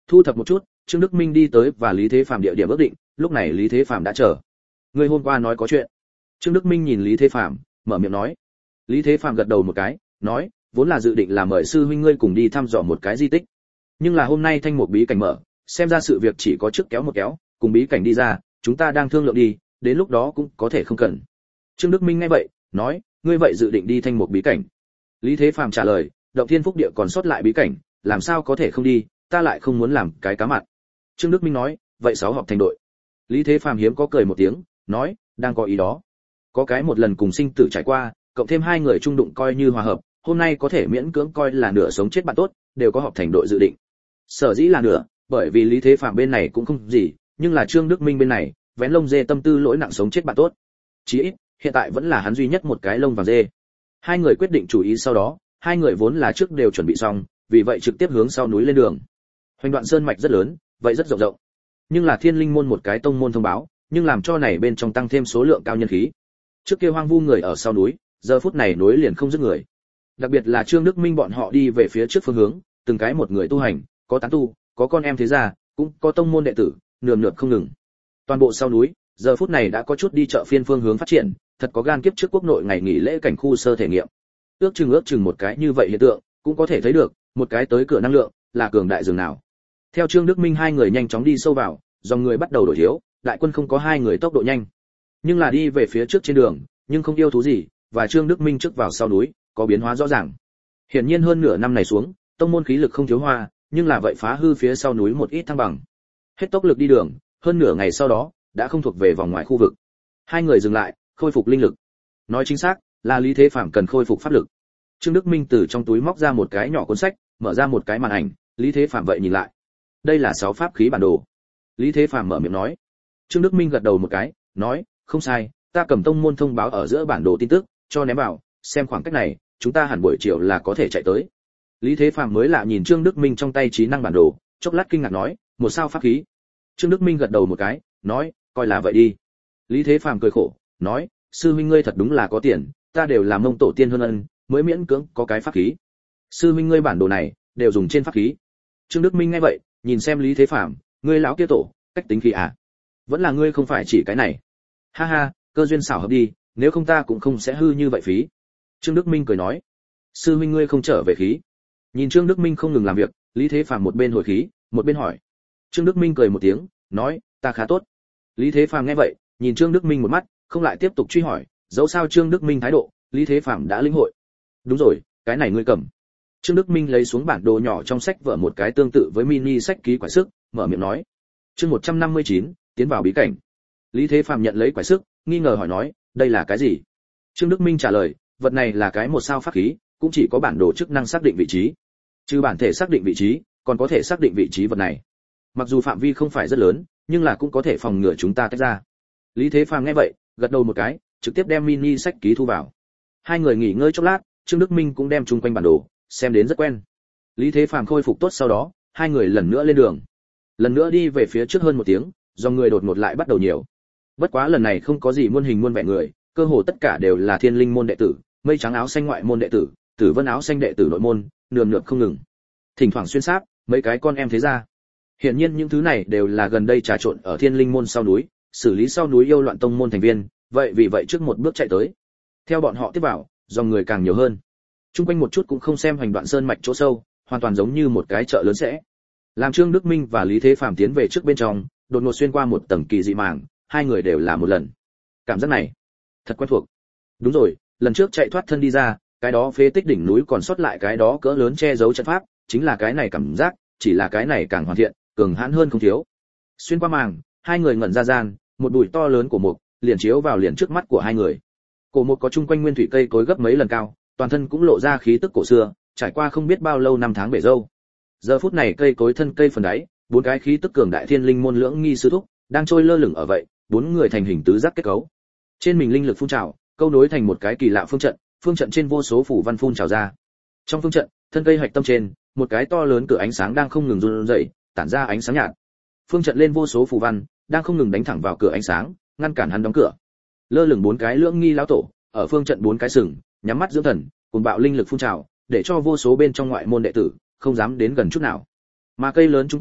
Thu thập một chút, Trương Đức Minh đi tới và Lý Thế Phàm địa điểm ước định, lúc này Lý Thế Phàm đã chờ. Người hôm qua nói có chuyện. Trương Đức Minh nhìn Lý Thế Phàm, mở miệng nói. Lý Thế Phàm gật đầu một cái, nói, vốn là dự định là mời sư huynh ngươi cùng đi thăm dò một cái di tích. Nhưng là hôm nay thanh mục bí cảnh mở, xem ra sự việc chỉ có trước kéo một kéo, cùng bí cảnh đi ra, chúng ta đang thương lượng đi, đến lúc đó cũng có thể không cần. Trương Đức Minh nghe vậy, nói, ngươi vậy dự định đi thanh mục bí cảnh? Lý Thế Phàm trả lời, động thiên phúc địa còn sót lại bí cảnh, làm sao có thể không đi, ta lại không muốn làm cái cá mặn. Trương Đức Minh nói, vậy sáu họp thành đội. Lý Thế Phàm hiếm có cười một tiếng, nói, đang có ý đó. Có cái một lần cùng sinh tử trải qua, cộng thêm hai người chung đụng coi như hòa hợp, hôm nay có thể miễn cưỡng coi là nửa sống chết bạn tốt, đều có họp thành đội dự định. Sở dĩ là nửa, bởi vì Lý Thế Phàm bên này cũng không gì, nhưng là Trương Đức Minh bên này, vén lông dê tâm tư lỗi nặng sống chết bạn tốt. Chí ít, hiện tại vẫn là hắn duy nhất một cái lông vàng dê. Hai người quyết định chủ ý sau đó, hai người vốn là trước đều chuẩn bị xong, vì vậy trực tiếp hướng sau núi lên đường. Hoành Đoạn Sơn mạch rất lớn, vậy rất rộng rộng. Nhưng là Thiên Linh môn một cái tông môn thông báo, nhưng làm cho này bên trong tăng thêm số lượng cao nhân khí. Trước kia hoang vu người ở sau núi, giờ phút này núi liền không dứt người. Đặc biệt là Trương Đức Minh bọn họ đi về phía trước phương hướng, từng cái một người tu hành, có tán tu, có con em thế gia, cũng có tông môn đệ tử, nườm nượp không ngừng. Toàn bộ sau núi, giờ phút này đã có chút đi chợ phiên phương hướng phát triển, thật có gan kiếp trước quốc nội ngày nghỉ lễ cảnh khu sơ thể nghiệm. Ước chừng ước chừng một cái như vậy hiện tượng, cũng có thể thấy được, một cái tới cửa năng lượng, là cường đại dường nào. Theo Trương Đức Minh hai người nhanh chóng đi sâu vào, dòng người bắt đầu đổi thiếu, đại quân không có hai người tốc độ nhanh. Nhưng là đi về phía trước trên đường, nhưng không yêu thú gì, và Trương Đức Minh trước vào sau núi, có biến hóa rõ ràng. Hiển nhiên hơn nửa năm này xuống, tông môn khí lực không thiếu hoa, nhưng là vậy phá hư phía sau núi một ít thăng bằng. Hết tốc lực đi đường, hơn nửa ngày sau đó, đã không thuộc về vòng ngoài khu vực. Hai người dừng lại, khôi phục linh lực. Nói chính xác, là Lý Thế Phàm cần khôi phục pháp lực. Trương Đức Minh từ trong túi móc ra một cái nhỏ cuốn sách, mở ra một cái màn ảnh, Lý Thế Phàm vậy nhìn lại. Đây là sáu pháp khí bản đồ. Lý Thế Phàm mở miệng nói. Trương Đức Minh gật đầu một cái, nói, không sai, ta cầm tông môn thông báo ở giữa bản đồ tin tức, cho ném vào, xem khoảng cách này, chúng ta hẳn buổi chiều là có thể chạy tới. Lý Thế Phàm mới lạ nhìn Trương Đức Minh trong tay trí năng bản đồ, chốc lát kinh ngạc nói, một sao pháp khí. Trương Đức Minh gật đầu một cái, nói, coi là vậy đi. Lý Thế Phàm cười khổ, nói, sư huynh ngươi thật đúng là có tiền, ta đều làm mông tổ tiên hơn ân, mới miễn cưỡng có cái pháp khí. Sư huynh ngươi bản đồ này, đều dùng trên pháp khí. Trương Đức Minh nghe vậy, nhìn xem Lý Thế Phàm, ngươi lão kia tổ, cách tính khí à? Vẫn là ngươi không phải chỉ cái này. Ha ha, cơ duyên xảo hợp đi, nếu không ta cũng không sẽ hư như vậy phí. Trương Đức Minh cười nói, sư huynh ngươi không trở về khí. Nhìn Trương Đức Minh không ngừng làm việc, Lý Thế Phàm một bên hồi khí, một bên hỏi. Trương Đức Minh cười một tiếng, nói, ta khá tốt. Lý Thế Phàm nghe vậy, nhìn Trương Đức Minh một mắt, không lại tiếp tục truy hỏi, dẫu sao Trương Đức Minh thái độ, Lý Thế Phàm đã lĩnh hội. Đúng rồi, cái này ngươi cầm. Trương Đức Minh lấy xuống bản đồ nhỏ trong sách vở một cái tương tự với mini sách ký quả sức, mở miệng nói. Chương một trăm năm mươi chín, tiến vào bí cảnh. Lý Thế Phàm nhận lấy quả sức, nghi ngờ hỏi nói, đây là cái gì? Trương Đức Minh trả lời, vật này là cái một sao pháp khí, cũng chỉ có bản đồ chức năng xác định vị trí. Trừ bản thể xác định vị trí, còn có thể xác định vị trí vật này. Mặc dù phạm vi không phải rất lớn, nhưng là cũng có thể phòng ngừa chúng ta tách ra. Lý Thế Phàm nghe vậy, gật đầu một cái, trực tiếp đem mini sách ký thu vào. Hai người nghỉ ngơi chốc lát, Trương Đức Minh cũng đem chung quanh bản đồ, xem đến rất quen. Lý Thế Phàm khôi phục tốt sau đó, hai người lần nữa lên đường. Lần nữa đi về phía trước hơn một tiếng, dòng người đột ngột lại bắt đầu nhiều. Bất quá lần này không có gì muôn hình muôn vẻ người, cơ hồ tất cả đều là Thiên Linh môn đệ tử, mây trắng áo xanh ngoại môn đệ tử, Tử Vân áo xanh đệ tử nội môn, nườm nượp không ngừng. Thỉnh thoảng xuyên sáp, mấy cái con em thế gia. Hiển nhiên những thứ này đều là gần đây trà trộn ở Thiên Linh môn sau núi, xử lý sau núi yêu loạn tông môn thành viên, vậy vì vậy trước một bước chạy tới. Theo bọn họ tiếp vào, dòng người càng nhiều hơn. Trung quanh một chút cũng không xem Hoành Đoạn Sơn mạch chỗ sâu, hoàn toàn giống như một cái chợ lớn sẽ. Làm Trương Đức Minh và Lý Thế Phàm tiến về trước bên trong, đột ngột xuyên qua một tầng kỳ dị màng, hai người đều là một lần. Cảm giác này, thật quen thuộc. Đúng rồi, lần trước chạy thoát thân đi ra, cái đó phế tích đỉnh núi còn sót lại cái đó cỡ lớn che giấu trận pháp, chính là cái này cảm giác, chỉ là cái này càng hoàn thiện, cường hãn hơn không thiếu. Xuyên qua màng, hai người ngẩn ra gian, một bụi to lớn của mục liền chiếu vào liền trước mắt của hai người. Cổ mục có chung quanh nguyên thủy cây cối gấp mấy lần cao, toàn thân cũng lộ ra khí tức cổ xưa, trải qua không biết bao lâu năm tháng bể râu. Giờ phút này cây cối thân cây phần đáy, bốn cái khí tức cường đại Thiên Linh môn lưỡng nghi sư thúc đang trôi lơ lửng ở vậy, bốn người thành hình tứ giác kết cấu. Trên mình linh lực phun trào, câu nối thành một cái kỳ lạ phương trận, phương trận trên vô số phủ văn phun trào ra. Trong phương trận, thân cây hạch tâm trên, một cái to lớn cửa ánh sáng đang không ngừng run rẩy, tản ra ánh sáng nhạt. Phương trận lên vô số phù văn, đang không ngừng đánh thẳng vào cửa ánh sáng, ngăn cản hắn đóng cửa. Lơ lửng bốn cái lưỡng nghi lão tổ, ở phương trận bốn cái sừng, nhắm mắt dưỡng thần, cùng bạo linh lực phun trào, để cho vô số bên trong ngoại môn đệ tử không dám đến gần chút nào. Mà cây lớn trung quanh,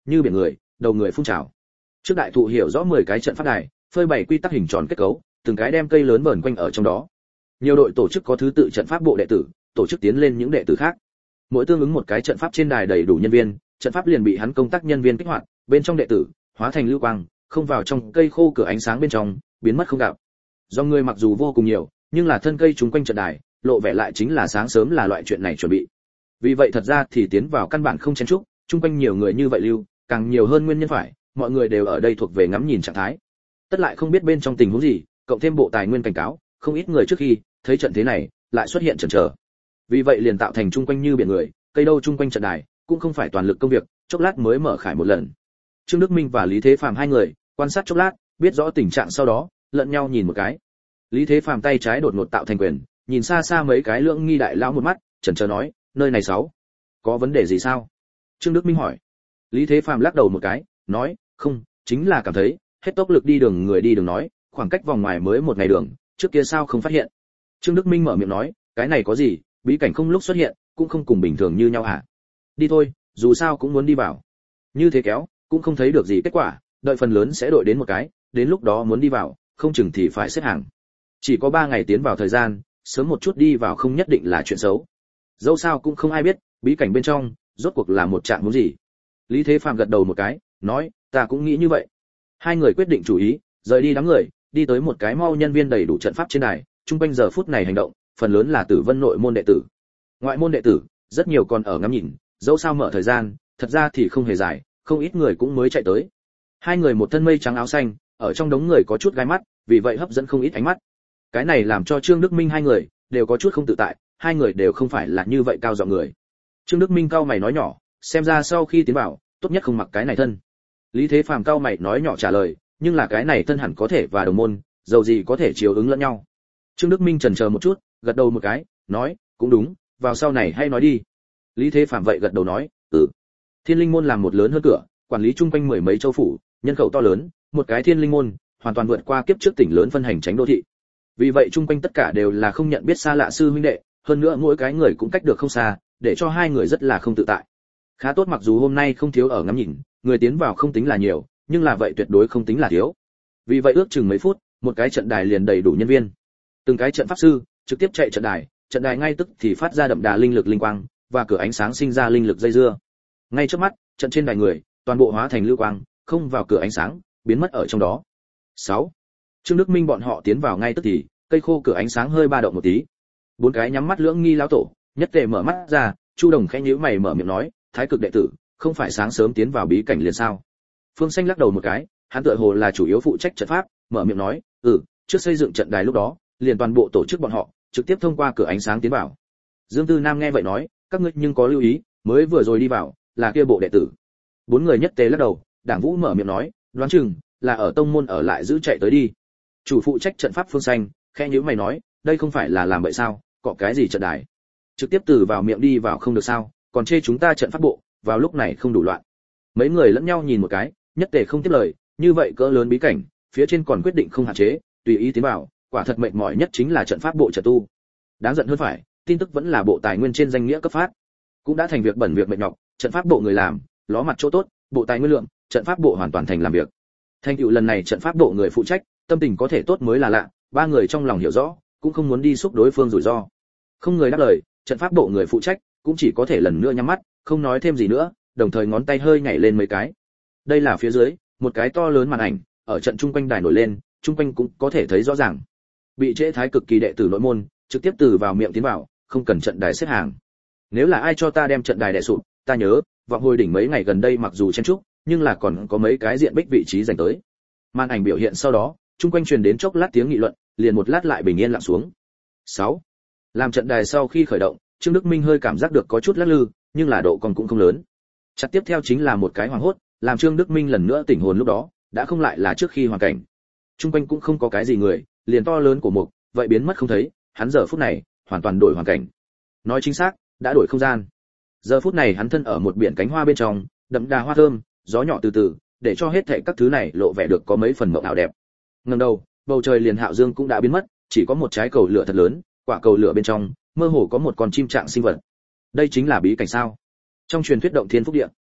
như biển người, đầu người phun trào. Trước đại thụ hiểu rõ mười cái trận pháp đài, phơi bày quy tắc hình tròn kết cấu, từng cái đem cây lớn vờn quanh ở trong đó. Nhiều đội tổ chức có thứ tự trận pháp bộ đệ tử, tổ chức tiến lên những đệ tử khác. Mỗi tương ứng một cái trận pháp trên đài đầy đủ nhân viên, trận pháp liền bị hắn công tác nhân viên kích hoạt, bên trong đệ tử hóa thành lưu quang, không vào trong cây khô cửa ánh sáng bên trong, biến mất không gặp. Do người mặc dù vô cùng nhiều, nhưng là thân cây chúng quanh trận đài, lộ vẻ lại chính là sáng sớm là loại chuyện này chuẩn bị. Vì vậy thật ra thì tiến vào căn bản không chen chúc, chung quanh nhiều người như vậy lưu, càng nhiều hơn nguyên nhân phải, mọi người đều ở đây thuộc về ngắm nhìn trạng thái. Tất lại không biết bên trong tình huống gì, cộng thêm bộ tài nguyên cảnh cáo, không ít người trước khi thấy trận thế này, lại xuất hiện chần chờ. Vì vậy liền tạo thành chung quanh như biển người, cây đâu chung quanh trận đài, cũng không phải toàn lực công việc, chốc lát mới mở khải một lần. Trương Đức Minh và Lý Thế Phàm hai người, quan sát chốc lát, biết rõ tình trạng sau đó, lẫn nhau nhìn một cái. Lý Thế Phàm tay trái đột ngột tạo thành quyền, nhìn xa xa mấy cái lưỡng nghi đại lão một mắt, chần chờ nói, nơi này sáu, có vấn đề gì sao? Trương Đức Minh hỏi. Lý Thế Phàm lắc đầu một cái, nói, không, chính là cảm thấy, hết tốc lực đi đường người đi đường nói, khoảng cách vòng ngoài mới một ngày đường, trước kia sao không phát hiện? Trương Đức Minh mở miệng nói, cái này có gì, bí cảnh không lúc xuất hiện, cũng không cùng bình thường như nhau hả? Đi thôi, dù sao cũng muốn đi vào. Như thế kéo, cũng không thấy được gì kết quả, đợi phần lớn sẽ đội đến một cái, đến lúc đó muốn đi vào, không chừng thì phải xếp hàng. Chỉ có ba ngày tiến vào thời gian, sớm một chút đi vào không nhất định là chuyện xấu. Dẫu sao cũng không ai biết, bí cảnh bên trong, rốt cuộc là một trạng huống gì. Lý Thế Phàm gật đầu một cái, nói, ta cũng nghĩ như vậy. Hai người quyết định chủ ý, rời đi đám người, đi tới một cái mau nhân viên đầy đủ trận pháp trên đài, trung quanh giờ phút này hành động, phần lớn là Tử Vân nội môn đệ tử. Ngoại môn đệ tử, rất nhiều còn ở ngắm nhìn, dẫu sao mở thời gian, thật ra thì không hề dài, không ít người cũng mới chạy tới. Hai người một thân mây trắng áo xanh, ở trong đống người có chút gai mắt, vì vậy hấp dẫn không ít ánh mắt. Cái này làm cho Trương Đức Minh hai người đều có chút không tự tại, hai người đều không phải là như vậy cao giọng người. Trương Đức Minh cao mày nói nhỏ, xem ra sau khi tiến vào, tốt nhất không mặc cái này thân. Lý Thế Phàm cao mày nói nhỏ trả lời, nhưng là cái này thân hẳn có thể và đồng môn, dầu gì có thể chiếu ứng lẫn nhau. Trương Đức Minh chần chờ một chút, gật đầu một cái, nói, cũng đúng, vào sau này hay nói đi. Lý Thế Phàm vậy gật đầu nói, ừ. Thiên Linh môn làm một lớn hơn cửa, quản lý chung quanh mười mấy châu phủ, nhân khẩu to lớn, một cái Thiên Linh môn, hoàn toàn vượt qua kiếp trước tỉnh lớn phân hành tránh đô thị. Vì vậy chung quanh tất cả đều là không nhận biết xa lạ sư huynh đệ, hơn nữa mỗi cái người cũng cách được không xa, để cho hai người rất là không tự tại. Khá tốt mặc dù hôm nay không thiếu ở ngắm nhìn, người tiến vào không tính là nhiều, nhưng là vậy tuyệt đối không tính là thiếu. Vì vậy ước chừng mấy phút, một cái trận đài liền đầy đủ nhân viên. Từng cái trận pháp sư trực tiếp chạy trận đài, trận đài ngay tức thì phát ra đậm đà linh lực linh quang, và cửa ánh sáng sinh ra linh lực dây dưa. Ngay trước mắt, trận trên đài người, toàn bộ hóa thành lưu quang, không vào cửa ánh sáng, biến mất ở trong đó. sáu. Trương Đức Minh bọn họ tiến vào ngay tức thì, cây khô cửa ánh sáng hơi ba động một tí. Bốn cái nhắm mắt lưỡng nghi lão tổ, nhất tề mở mắt ra, Chu Đồng khẽ nhíu mày mở miệng nói, Thái Cực đệ tử, không phải sáng sớm tiến vào bí cảnh liền sao? Phương Xanh lắc đầu một cái, hắn tựa hồ là chủ yếu phụ trách trận pháp, mở miệng nói, "Ừ, trước xây dựng trận đài lúc đó, liền toàn bộ tổ chức bọn họ, trực tiếp thông qua cửa ánh sáng tiến vào." Dương Tư Nam nghe vậy nói, "Các ngươi nhưng có lưu ý, mới vừa rồi đi vào, là kia bộ đệ tử." Bốn người nhất tề lắc đầu, Đảng Vũ mở miệng nói, "Đoán chừng là ở tông môn ở lại giữ chạy tới đi." Chủ phụ trách trận pháp Phương Xanh, khẽ nhíu mày nói, "Đây không phải là làm vậy sao, cọ cái gì trận đài? Trực tiếp từ vào miệng đi vào không được sao, còn chê chúng ta trận pháp bộ, vào lúc này không đủ loạn." Mấy người lẫn nhau nhìn một cái, nhất tề không tiếp lời, như vậy cỡ lớn bí cảnh, phía trên còn quyết định không hạn chế, tùy ý tiến vào, quả thật mệt mỏi nhất chính là trận pháp bộ trận tu. Đáng giận hơn phải, tin tức vẫn là bộ tài nguyên trên danh nghĩa cấp phát, cũng đã thành việc bẩn việc mệt nhọc, trận pháp bộ người làm, ló mặt chỗ tốt, bộ tài nguyên lượng, trận pháp bộ hoàn toàn thành làm việc. Thành tựu lần này trận pháp bộ người phụ trách, tâm tình có thể tốt mới là lạ, ba người trong lòng hiểu rõ, cũng không muốn đi xúc đối phương rủi ro. Không người đáp lời, trận pháp bộ người phụ trách cũng chỉ có thể lần nữa nhắm mắt, không nói thêm gì nữa, đồng thời ngón tay hơi nhảy lên mấy cái. Đây là phía dưới, một cái to lớn màn ảnh, ở trận trung quanh đài nổi lên, trung quanh cũng có thể thấy rõ ràng. Bị trễ Thái Cực kỳ đệ tử nội môn, trực tiếp từ vào miệng tiến vào, không cần trận đài xếp hàng. Nếu là ai cho ta đem trận đài đè sụp, ta nhớ, vọng hồi đỉnh mấy ngày gần đây mặc dù chen chúc, nhưng là còn có mấy cái diện bích vị trí dành tới. Màn ảnh biểu hiện sau đó, trung quanh truyền đến chốc lát tiếng nghị luận, liền một lát lại bình yên lặng xuống. sáu. Làm trận đài sau khi khởi động, Trương Đức Minh hơi cảm giác được có chút lắc lư, nhưng là độ còn cũng không lớn. Chặt tiếp theo chính là một cái hoàng hốt, làm Trương Đức Minh lần nữa tỉnh hồn lúc đó, đã không lại là trước khi hoàn cảnh. Trung quanh cũng không có cái gì người, liền to lớn của mục, vậy biến mất không thấy, hắn giờ phút này hoàn toàn đổi hoàn cảnh. Nói chính xác, đã đổi không gian. Giờ phút này hắn thân ở một biển cánh hoa bên trong, đậm đà hoa thơm, gió nhỏ từ từ, để cho hết thảy các thứ này lộ vẻ được có mấy phần mộng ảo đẹp. Ngẩng đầu, bầu trời liền hạo dương cũng đã biến mất, chỉ có một trái cầu lửa thật lớn, quả cầu lửa bên trong, mơ hồ có một con chim trạng sinh vật. Đây chính là bí cảnh sao? Trong truyền thuyết động thiên phúc địa.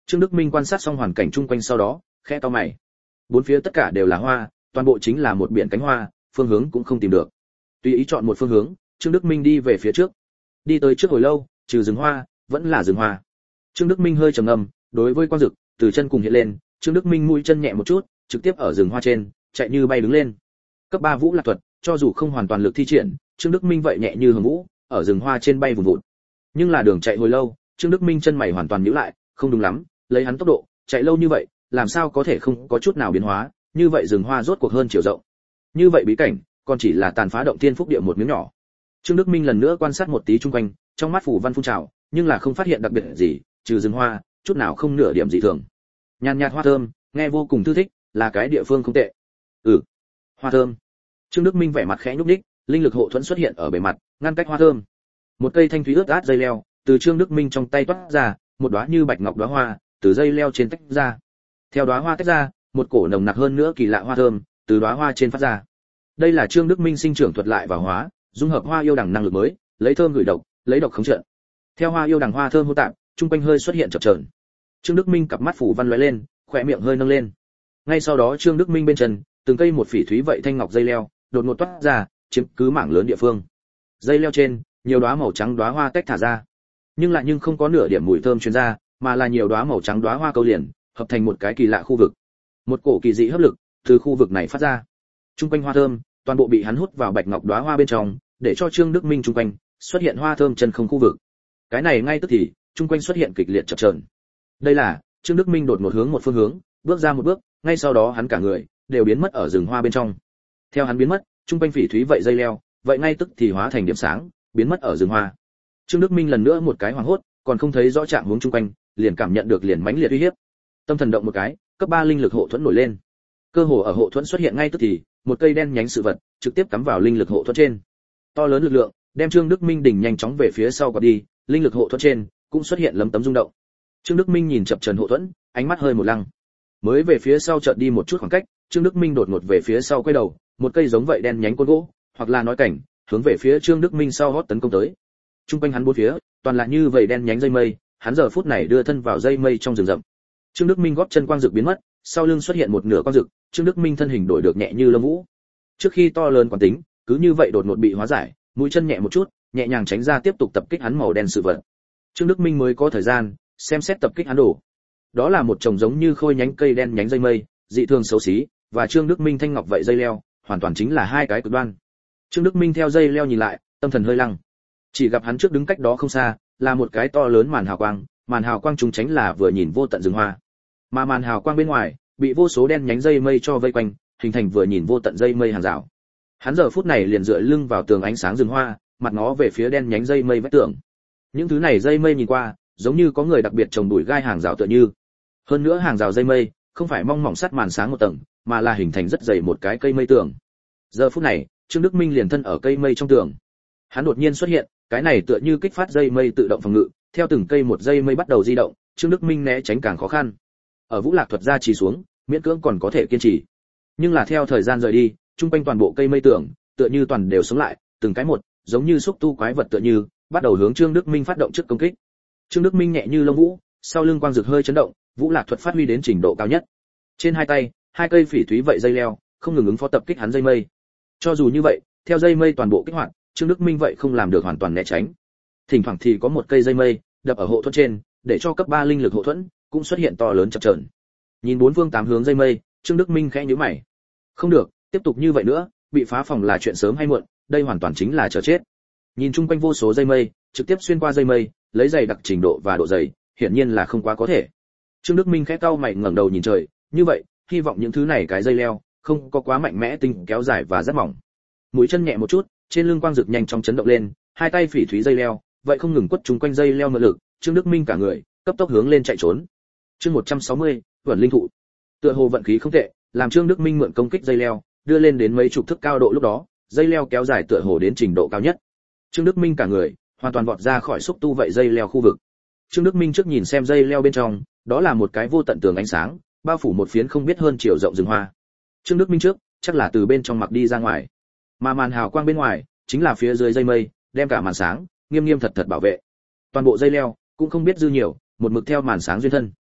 Trương Đức Minh quan sát xong hoàn cảnh chung quanh sau đó, khẽ cau mày. Bốn phía tất cả đều là hoa, toàn bộ chính là một biển cánh hoa, phương hướng cũng không tìm được. Tùy ý chọn một phương hướng, Trương Đức Minh đi về phía trước. Đi tới trước hồi lâu, trừ rừng hoa, vẫn là rừng hoa. Trương Đức Minh hơi trầm ngâm, đối với quang dực, từ chân cùng hiện lên, Trương Đức Minh mũi chân nhẹ một chút, trực tiếp ở rừng hoa trên, chạy như bay đứng lên. Cấp ba Vũ Lạc thuật, cho dù không hoàn toàn lực thi triển, Trương Đức Minh vậy nhẹ như hồng vũ, ở rừng hoa trên bay vụt vụt. Nhưng là đường chạy hồi lâu, Trương Đức Minh chân mày hoàn toàn nhíu lại, không đúng lắm, lấy hắn tốc độ, chạy lâu như vậy, làm sao có thể không có chút nào biến hóa, như vậy rừng hoa rốt cuộc hơn chiều rộng. Như vậy bí cảnh, còn chỉ là tàn phá động thiên phúc địa một miếng nhỏ. Trương Đức Minh lần nữa quan sát một tí chung quanh, trong mắt phủ văn phun trào, nhưng là không phát hiện đặc biệt gì, trừ rừng hoa, chút nào không nửa điểm dị thường. Nhàn nhạt hoa thơm, nghe vô cùng thư thích, là cái địa phương không tệ. Ừ, hoa thơm. Trương Đức Minh vẻ mặt khẽ nhúc nhích, linh lực hộ thuẫn xuất hiện ở bề mặt, ngăn cách hoa thơm. Một cây thanh thúy ướt át dây leo, từ Trương Đức Minh trong tay toát ra, một đóa như bạch ngọc đóa hoa, từ dây leo trên tách ra. Theo đóa hoa tách ra, một cổ nồng nặc hơn nữa kỳ lạ hoa thơm, từ đóa hoa trên phát ra. Đây là Trương Đức Minh sinh trưởng thuật lại và hóa, dung hợp hoa yêu đằng năng lực mới, lấy thơm gửi độc, lấy độc khống trận. Theo hoa yêu đằng hoa thơm hô tạp, trung quanh hơi xuất hiện chập chờn. Trương Đức Minh cặp mắt phủ văn lóe lên, khóe miệng hơi nâng lên. Ngay sau đó Trương Đức Minh bên chân, từng cây một phỉ thúy vậy thanh ngọc dây leo, đột ngột toát ra, chiếm cứ mảng lớn địa phương. Dây leo trên, nhiều đóa màu trắng đóa hoa tách thả ra, nhưng lại nhưng không có nửa điểm mùi thơm truyền ra, mà là nhiều đóa màu trắng đóa hoa câu liền, hợp thành một cái kỳ lạ khu vực. Một cổ kỳ dị hấp lực từ khu vực này phát ra. Trung quanh hoa thơm, toàn bộ bị hắn hút vào bạch ngọc đóa hoa bên trong, để cho Trương Đức Minh trung quanh xuất hiện hoa thơm chân không khu vực. Cái này ngay tức thì, trung quanh xuất hiện kịch liệt chập chờn. Đây là Trương Đức Minh đột ngột hướng một phương hướng, bước ra một bước, ngay sau đó hắn cả người đều biến mất ở rừng hoa bên trong. Theo hắn biến mất, trung quanh phỉ thúy vậy dây leo, vậy ngay tức thì hóa thành điểm sáng, biến mất ở rừng hoa. Trương Đức Minh lần nữa một cái hoảng hốt, còn không thấy rõ trạng huống trung quanh, liền cảm nhận được liền mãnh liệt uy hiếp. Tâm thần động một cái, cấp ba linh lực hộ thuẫn nổi lên. Cơ hồ ở hộ thuẫn xuất hiện ngay tức thì, một cây đen nhánh sự vật trực tiếp cắm vào linh lực hộ thuẫn trên. To lớn lực lượng đem Trương Đức Minh đỉnh nhanh chóng về phía sau quạt đi, linh lực hộ thuẫn trên cũng xuất hiện lấm tấm rung động. Trương Đức Minh nhìn chập chờn hộ thuẫn, ánh mắt hơi một lăng. Mới về phía sau chợt đi một chút khoảng cách, Trương Đức Minh đột ngột về phía sau quay đầu, một cây giống vậy đen nhánh côn gỗ, hoặc là nói cảnh, hướng về phía Trương Đức Minh sau hót tấn công tới. Trung quanh hắn bốn phía, toàn là như vậy đen nhánh dây mây, hắn giờ phút này đưa thân vào dây mây trong rừng rậm. Trương Đức Minh gót chân quang dực biến mất, sau lưng xuất hiện một nửa quang dực, Trương Đức Minh thân hình đổi được nhẹ như lông vũ. Trước khi to lớn quán tính, cứ như vậy đột ngột bị hóa giải, mũi chân nhẹ một chút, nhẹ nhàng tránh ra tiếp tục tập kích hắn màu đen sự vật. Trương Đức Minh mới có thời gian xem xét tập kích hắn đổ. Đó là một chồng giống như khôi nhánh cây đen nhánh dây mây, dị thường xấu xí, và Trương Đức Minh thanh ngọc vậy dây leo, hoàn toàn chính là hai cái cực đoan. Trương Đức Minh theo dây leo nhìn lại, tâm thần hơi lăng. Chỉ gặp hắn trước đứng cách đó không xa, là một cái to lớn màn hào quang, màn hào quang trùng tránh là vừa nhìn vô tận rừng hoa. Mà màn hào quang bên ngoài, bị vô số đen nhánh dây mây cho vây quanh, hình thành vừa nhìn vô tận dây mây hàng rào. Hắn giờ phút này liền dựa lưng vào tường ánh sáng rừng hoa, mặt ngó về phía đen nhánh dây mây vách tường. Những thứ này dây mây nhìn qua, giống như có người đặc biệt trồng đùi gai hàng rào tựa như. Hơn nữa hàng rào dây mây, không phải mong mỏng sắt màn sáng một tầng, mà là hình thành rất dày một cái cây mây tường. Giờ phút này, Trương Đức Minh liền thân ở cây mây trong tường. Hắn đột nhiên xuất hiện, cái này tựa như kích phát dây mây tự động phòng ngự, theo từng cây một dây mây bắt đầu di động, Trương Đức Minh né tránh càng khó khăn. Ở Vũ Lạc thuật ra chỉ xuống, miễn cưỡng còn có thể kiên trì. Nhưng là theo thời gian rời đi, trung quanh toàn bộ cây mây tường, tựa như toàn đều sống lại, từng cái một, giống như xúc tu quái vật tựa như, bắt đầu hướng Trương Đức Minh phát động trước công kích. Trương Đức Minh nhẹ như lông vũ, sau lưng quang dực hơi chấn động, Vũ Lạc thuật phát huy đến trình độ cao nhất. Trên hai tay, hai cây phỉ thúy vậy dây leo, không ngừng ứng phó tập kích hắn dây mây. Cho dù như vậy, theo dây mây toàn bộ kích hoạt, Trương Đức Minh vậy không làm được hoàn toàn né tránh. Thỉnh thoảng thì có một cây dây mây đập ở hộ thuẫn trên, để cho cấp ba linh lực hộ thuẫn cũng xuất hiện to lớn chập chờn. Nhìn bốn phương tám hướng dây mây, Trương Đức Minh khẽ nhíu mày. Không được, tiếp tục như vậy nữa, bị phá phòng là chuyện sớm hay muộn, đây hoàn toàn chính là chờ chết. Nhìn chung quanh vô số dây mây, trực tiếp xuyên qua dây mây, lấy dày đặc trình độ và độ dày, hiển nhiên là không quá có thể. Trương Đức Minh khẽ cau mày ngẩng đầu nhìn trời, như vậy, hy vọng những thứ này cái dây leo không có quá mạnh mẽ tinh kéo dài và rất mỏng. Mũi chân nhẹ một chút, trên lưng quang dực nhanh chóng chấn động lên, hai tay phỉ thúy dây leo, vậy không ngừng quất chúng quanh dây leo mượn lực, Trương Đức Minh cả người cấp tốc hướng lên chạy trốn. Chương một trăm sáu mươi, Vẩn Linh thụ. Tựa hồ vận khí không tệ, làm Trương Đức Minh mượn công kích dây leo, đưa lên đến mấy chục thước cao độ lúc đó, dây leo kéo dài tựa hồ đến trình độ cao nhất. Trương Đức Minh cả người hoàn toàn vọt ra khỏi xúc tu vậy dây leo khu vực. Trương Đức Minh trước nhìn xem dây leo bên trong, đó là một cái vô tận tường ánh sáng, bao phủ một phiến không biết hơn chiều rộng rừng hoa. Trương Đức Minh trước, chắc là từ bên trong mặc đi ra ngoài. Mà màn hào quang bên ngoài, chính là phía dưới dây mây, đem cả màn sáng nghiêm nghiêm thật thật bảo vệ. Toàn bộ dây leo cũng không biết dư nhiều, một mực theo màn sáng duyên thân.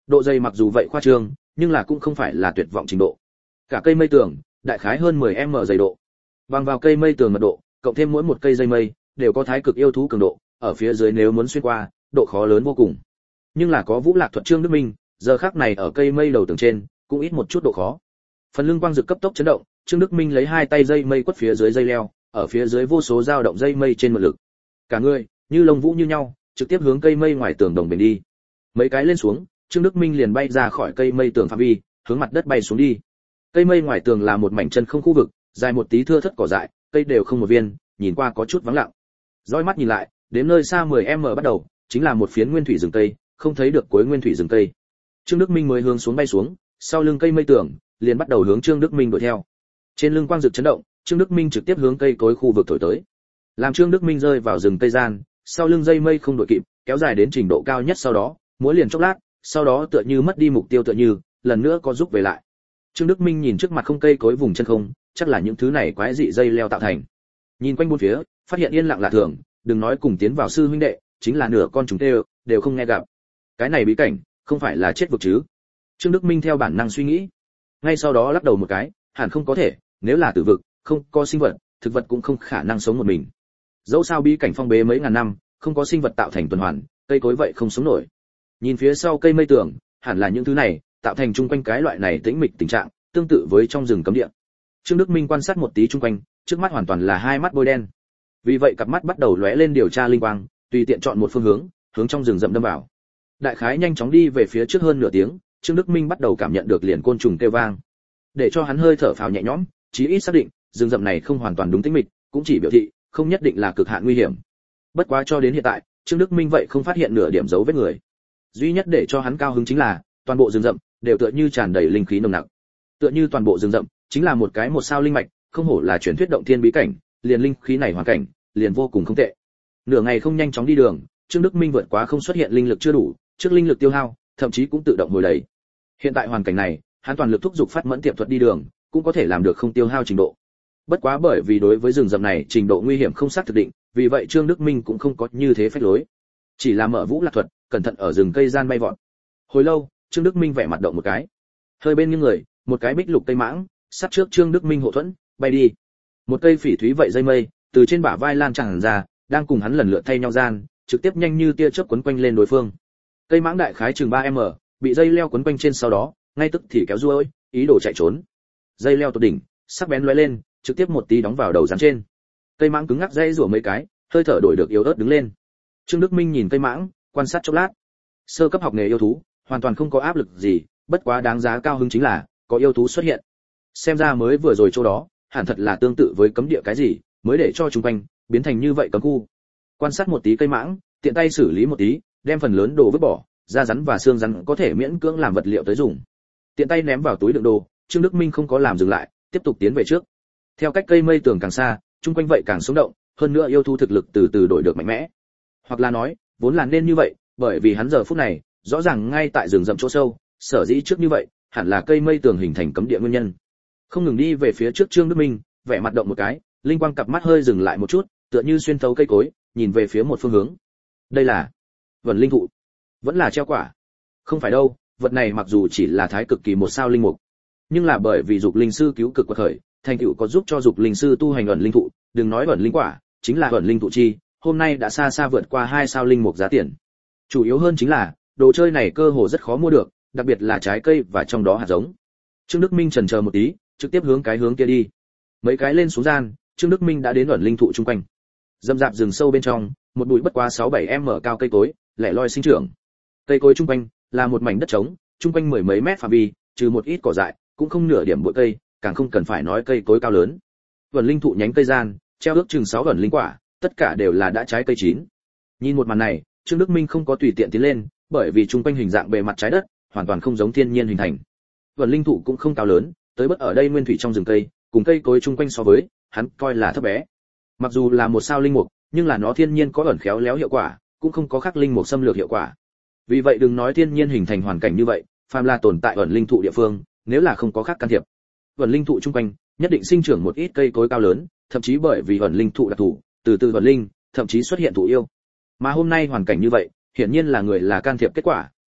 Độ dày mặc dù vậy khoa trương, nhưng là cũng không phải là tuyệt vọng trình độ. Cả cây mây tường, đại khái hơn mười mét dày độ. Bằng vào cây mây tường mật độ, cộng thêm mỗi một cây dây mây đều có thái cực yêu thú cường độ, ở phía dưới nếu muốn xuyên qua, độ khó lớn vô cùng. Nhưng là có Vũ Lạc thuật Trương Đức Minh, giờ khắc này ở cây mây đầu tường trên, cũng ít một chút độ khó. Phần lưng quang dực cấp tốc chấn động, Trương Đức Minh lấy hai tay dây mây quất phía dưới dây leo, ở phía dưới vô số dao động dây mây trên mượn lực. Cả người như lông vũ như nhau, trực tiếp hướng cây mây ngoài tường đồng bền đi. Mấy cái lên xuống, Trương Đức Minh liền bay ra khỏi cây mây tường phạm vi, hướng mặt đất bay xuống đi. Cây mây ngoài tường là một mảnh chân không khu vực, dài một tí thưa thất cỏ dại, cây đều không một viên, nhìn qua có chút vắng lặng. Dõi mắt nhìn lại, đến nơi xa mười mét bắt đầu, chính là một phiến nguyên thủy rừng cây, không thấy được cuối nguyên thủy rừng cây. Trương Đức Minh mới hướng xuống bay xuống, sau lưng cây mây tường, liền bắt đầu hướng Trương Đức Minh đuổi theo. Trên lưng quang dực chấn động, Trương Đức Minh trực tiếp hướng cây cối khu vực thổi tới. Làm Trương Đức Minh rơi vào rừng cây gian, sau lưng dây mây không đội kịp, kéo dài đến trình độ cao nhất sau đó, múa liền chốc lát, sau đó tựa như mất đi mục tiêu tựa như, lần nữa có rút về lại. Trương Đức Minh nhìn trước mặt không cây cối vùng chân không, chắc là những thứ này quái dị dây leo tạo thành. Nhìn quanh bốn phía, phát hiện yên lặng lạ thường, đừng nói cùng tiến vào sư huynh đệ, chính là nửa con trùng tê đều không nghe gặp. Cái này bí cảnh, không phải là chết vực chứ? Trương Đức Minh theo bản năng suy nghĩ. Ngay sau đó lắc đầu một cái, hẳn không có thể, nếu là tử vực, không có sinh vật, thực vật cũng không khả năng sống một mình. Dẫu sao bí cảnh phong bế mấy ngàn năm, không có sinh vật tạo thành tuần hoàn, cây cối vậy không sống nổi. Nhìn phía sau cây mây tường, hẳn là những thứ này tạo thành chung quanh cái loại này tĩnh mịch tình trạng, tương tự với trong rừng cấm địa. Trương Đức Minh quan sát một tí chung quanh, trước mắt hoàn toàn là hai mắt bôi đen. Vì vậy cặp mắt bắt đầu lóe lên điều tra linh quang, tùy tiện chọn một phương hướng, hướng trong rừng rậm đâm vào. Đại khái nhanh chóng đi về phía trước hơn nửa tiếng, Trương Đức Minh bắt đầu cảm nhận được liền côn trùng kêu vang. Để cho hắn hơi thở phào nhẹ nhõm, chí ít xác định, rừng rậm này không hoàn toàn đúng tĩnh mịch, cũng chỉ biểu thị không nhất định là cực hạn nguy hiểm. Bất quá cho đến hiện tại, Trương Đức Minh vậy không phát hiện nửa điểm dấu vết người. Duy nhất để cho hắn cao hứng chính là, toàn bộ rừng rậm đều tựa như tràn đầy linh khí nồng nặc. Tựa như toàn bộ rừng rậm chính là một cái một sao linh mạch, không hổ là truyền thuyết động thiên bí cảnh, liền linh khí này hoàn cảnh, liền vô cùng không tệ. Nửa ngày không nhanh chóng đi đường, Trương Đức Minh vượt quá không xuất hiện linh lực chưa đủ, trước linh lực tiêu hao, thậm chí cũng tự động hồi đầy. Hiện tại hoàn cảnh này, hắn toàn lực thúc giục phát mẫn tiệm thuật đi đường, cũng có thể làm được không tiêu hao trình độ. Bất quá bởi vì đối với rừng rậm này trình độ nguy hiểm không xác thực định, vì vậy Trương Đức Minh cũng không có như thế phách lối, chỉ là mở Vũ Lạc thuật, cẩn thận ở rừng cây gian bay vọt. Hồi lâu, Trương Đức Minh vẻ mặt động một cái, hơi bên nghiêng người, một cái bích lục cây mãng, sát trước Trương Đức Minh hộ thuẫn, bay đi. Một cây phỉ thúy vậy dây mây, từ trên bả vai lan tràn ra, đang cùng hắn lần lượt thay nhau gian, trực tiếp nhanh như tia chớp quấn quanh lên đối phương. Cây mãng đại khái chừng ba mét, bị dây leo quấn quanh trên sau đó, ngay tức thì kéo ruôi, ý đồ chạy trốn. Dây leo tột đỉnh, sắc bén lóe lên, trực tiếp một tí đóng vào đầu rắn trên. Cây mãng cứng ngắc dây rủa mấy cái, hơi thở đổi được yếu ớt đứng lên. Trương Đức Minh nhìn cây mãng, quan sát chốc lát. Sơ cấp học nghề yêu thú, hoàn toàn không có áp lực gì, bất quá đáng giá cao hứng chính là có yêu thú xuất hiện. Xem ra mới vừa rồi chỗ đó, hẳn thật là tương tự với cấm địa cái gì, mới để cho chúng quanh biến thành như vậy cấm khu. Quan sát một tí cây mãng, tiện tay xử lý một tí, đem phần lớn đồ vứt bỏ, da rắn và xương rắn có thể miễn cưỡng làm vật liệu tới dùng. Tiện tay ném vào túi đựng đồ, Trương Đức Minh không có làm dừng lại, tiếp tục tiến về trước. Theo cách cây mây tường càng xa, chung quanh vậy càng sống động, hơn nữa yêu thú thực lực từ từ đổi được mạnh mẽ. Hoặc là nói, vốn là nên như vậy, bởi vì hắn giờ phút này, rõ ràng ngay tại rừng rậm chỗ sâu, sở dĩ trước như vậy, hẳn là cây mây tường hình thành cấm địa nguyên nhân. Không ngừng đi về phía trước Trương Đức Minh, vẻ mặt động một cái, linh quang cặp mắt hơi dừng lại một chút, tựa như xuyên thấu cây cối, nhìn về phía một phương hướng. Đây là vẩn linh thụ, vẫn là treo quả? Không phải đâu, vật này mặc dù chỉ là thái cực kỳ một sao linh mục, nhưng là bởi vì dục linh sư cứu cực quật khởi, thành tựu có giúp cho dục linh sư tu hành ẩn linh thụ, đừng nói ẩn linh quả, chính là ẩn linh thụ chi, hôm nay đã xa xa vượt qua hai sao linh mục giá tiền. Chủ yếu hơn chính là, đồ chơi này cơ hồ rất khó mua được, đặc biệt là trái cây và trong đó hạt giống. Trương Đức Minh chần chờ một tí, trực tiếp hướng cái hướng kia đi. Mấy cái lên xuống gian, Trương Đức Minh đã đến ẩn linh thụ chung quanh. Dâm dạp rừng sâu bên trong, một bụi bất quá sáu bảy mét cao cây cối, lẻ loi sinh trưởng. Cây cối chung quanh là một mảnh đất trống, chung quanh mười mấy mét phạm vi, trừ một ít cỏ dại, cũng không nửa điểm bụi cây, càng không cần phải nói cây cối cao lớn. Ẩn linh thụ nhánh cây gian, treo ước chừng sáu ẩn linh quả, tất cả đều là đã trái cây chín. Nhìn một màn này, Trương Đức Minh không có tùy tiện tiến lên, bởi vì chung quanh hình dạng bề mặt trái đất hoàn toàn không giống thiên nhiên hình thành. Ẩn linh thụ cũng không cao lớn, tới bất ở đây nguyên thủy trong rừng cây, cùng cây cối chung quanh so với, hắn coi là thấp bé. Mặc dù là một sao linh mục, nhưng là nó thiên nhiên có ẩn khéo léo hiệu quả, cũng không có khắc linh mục xâm lược hiệu quả. Vì vậy đừng nói thiên nhiên hình thành hoàn cảnh như vậy, phàm là tồn tại ẩn linh thụ địa phương, nếu là không có khác can thiệp, ẩn linh thụ chung quanh nhất định sinh trưởng một ít cây cối cao lớn, thậm chí bởi vì ẩn linh thụ đặc thù, từ từ ẩn linh, thậm chí xuất hiện thụ yêu. Mà hôm nay hoàn cảnh như vậy, hiển nhiên là người là can thiệp kết quả, ừ,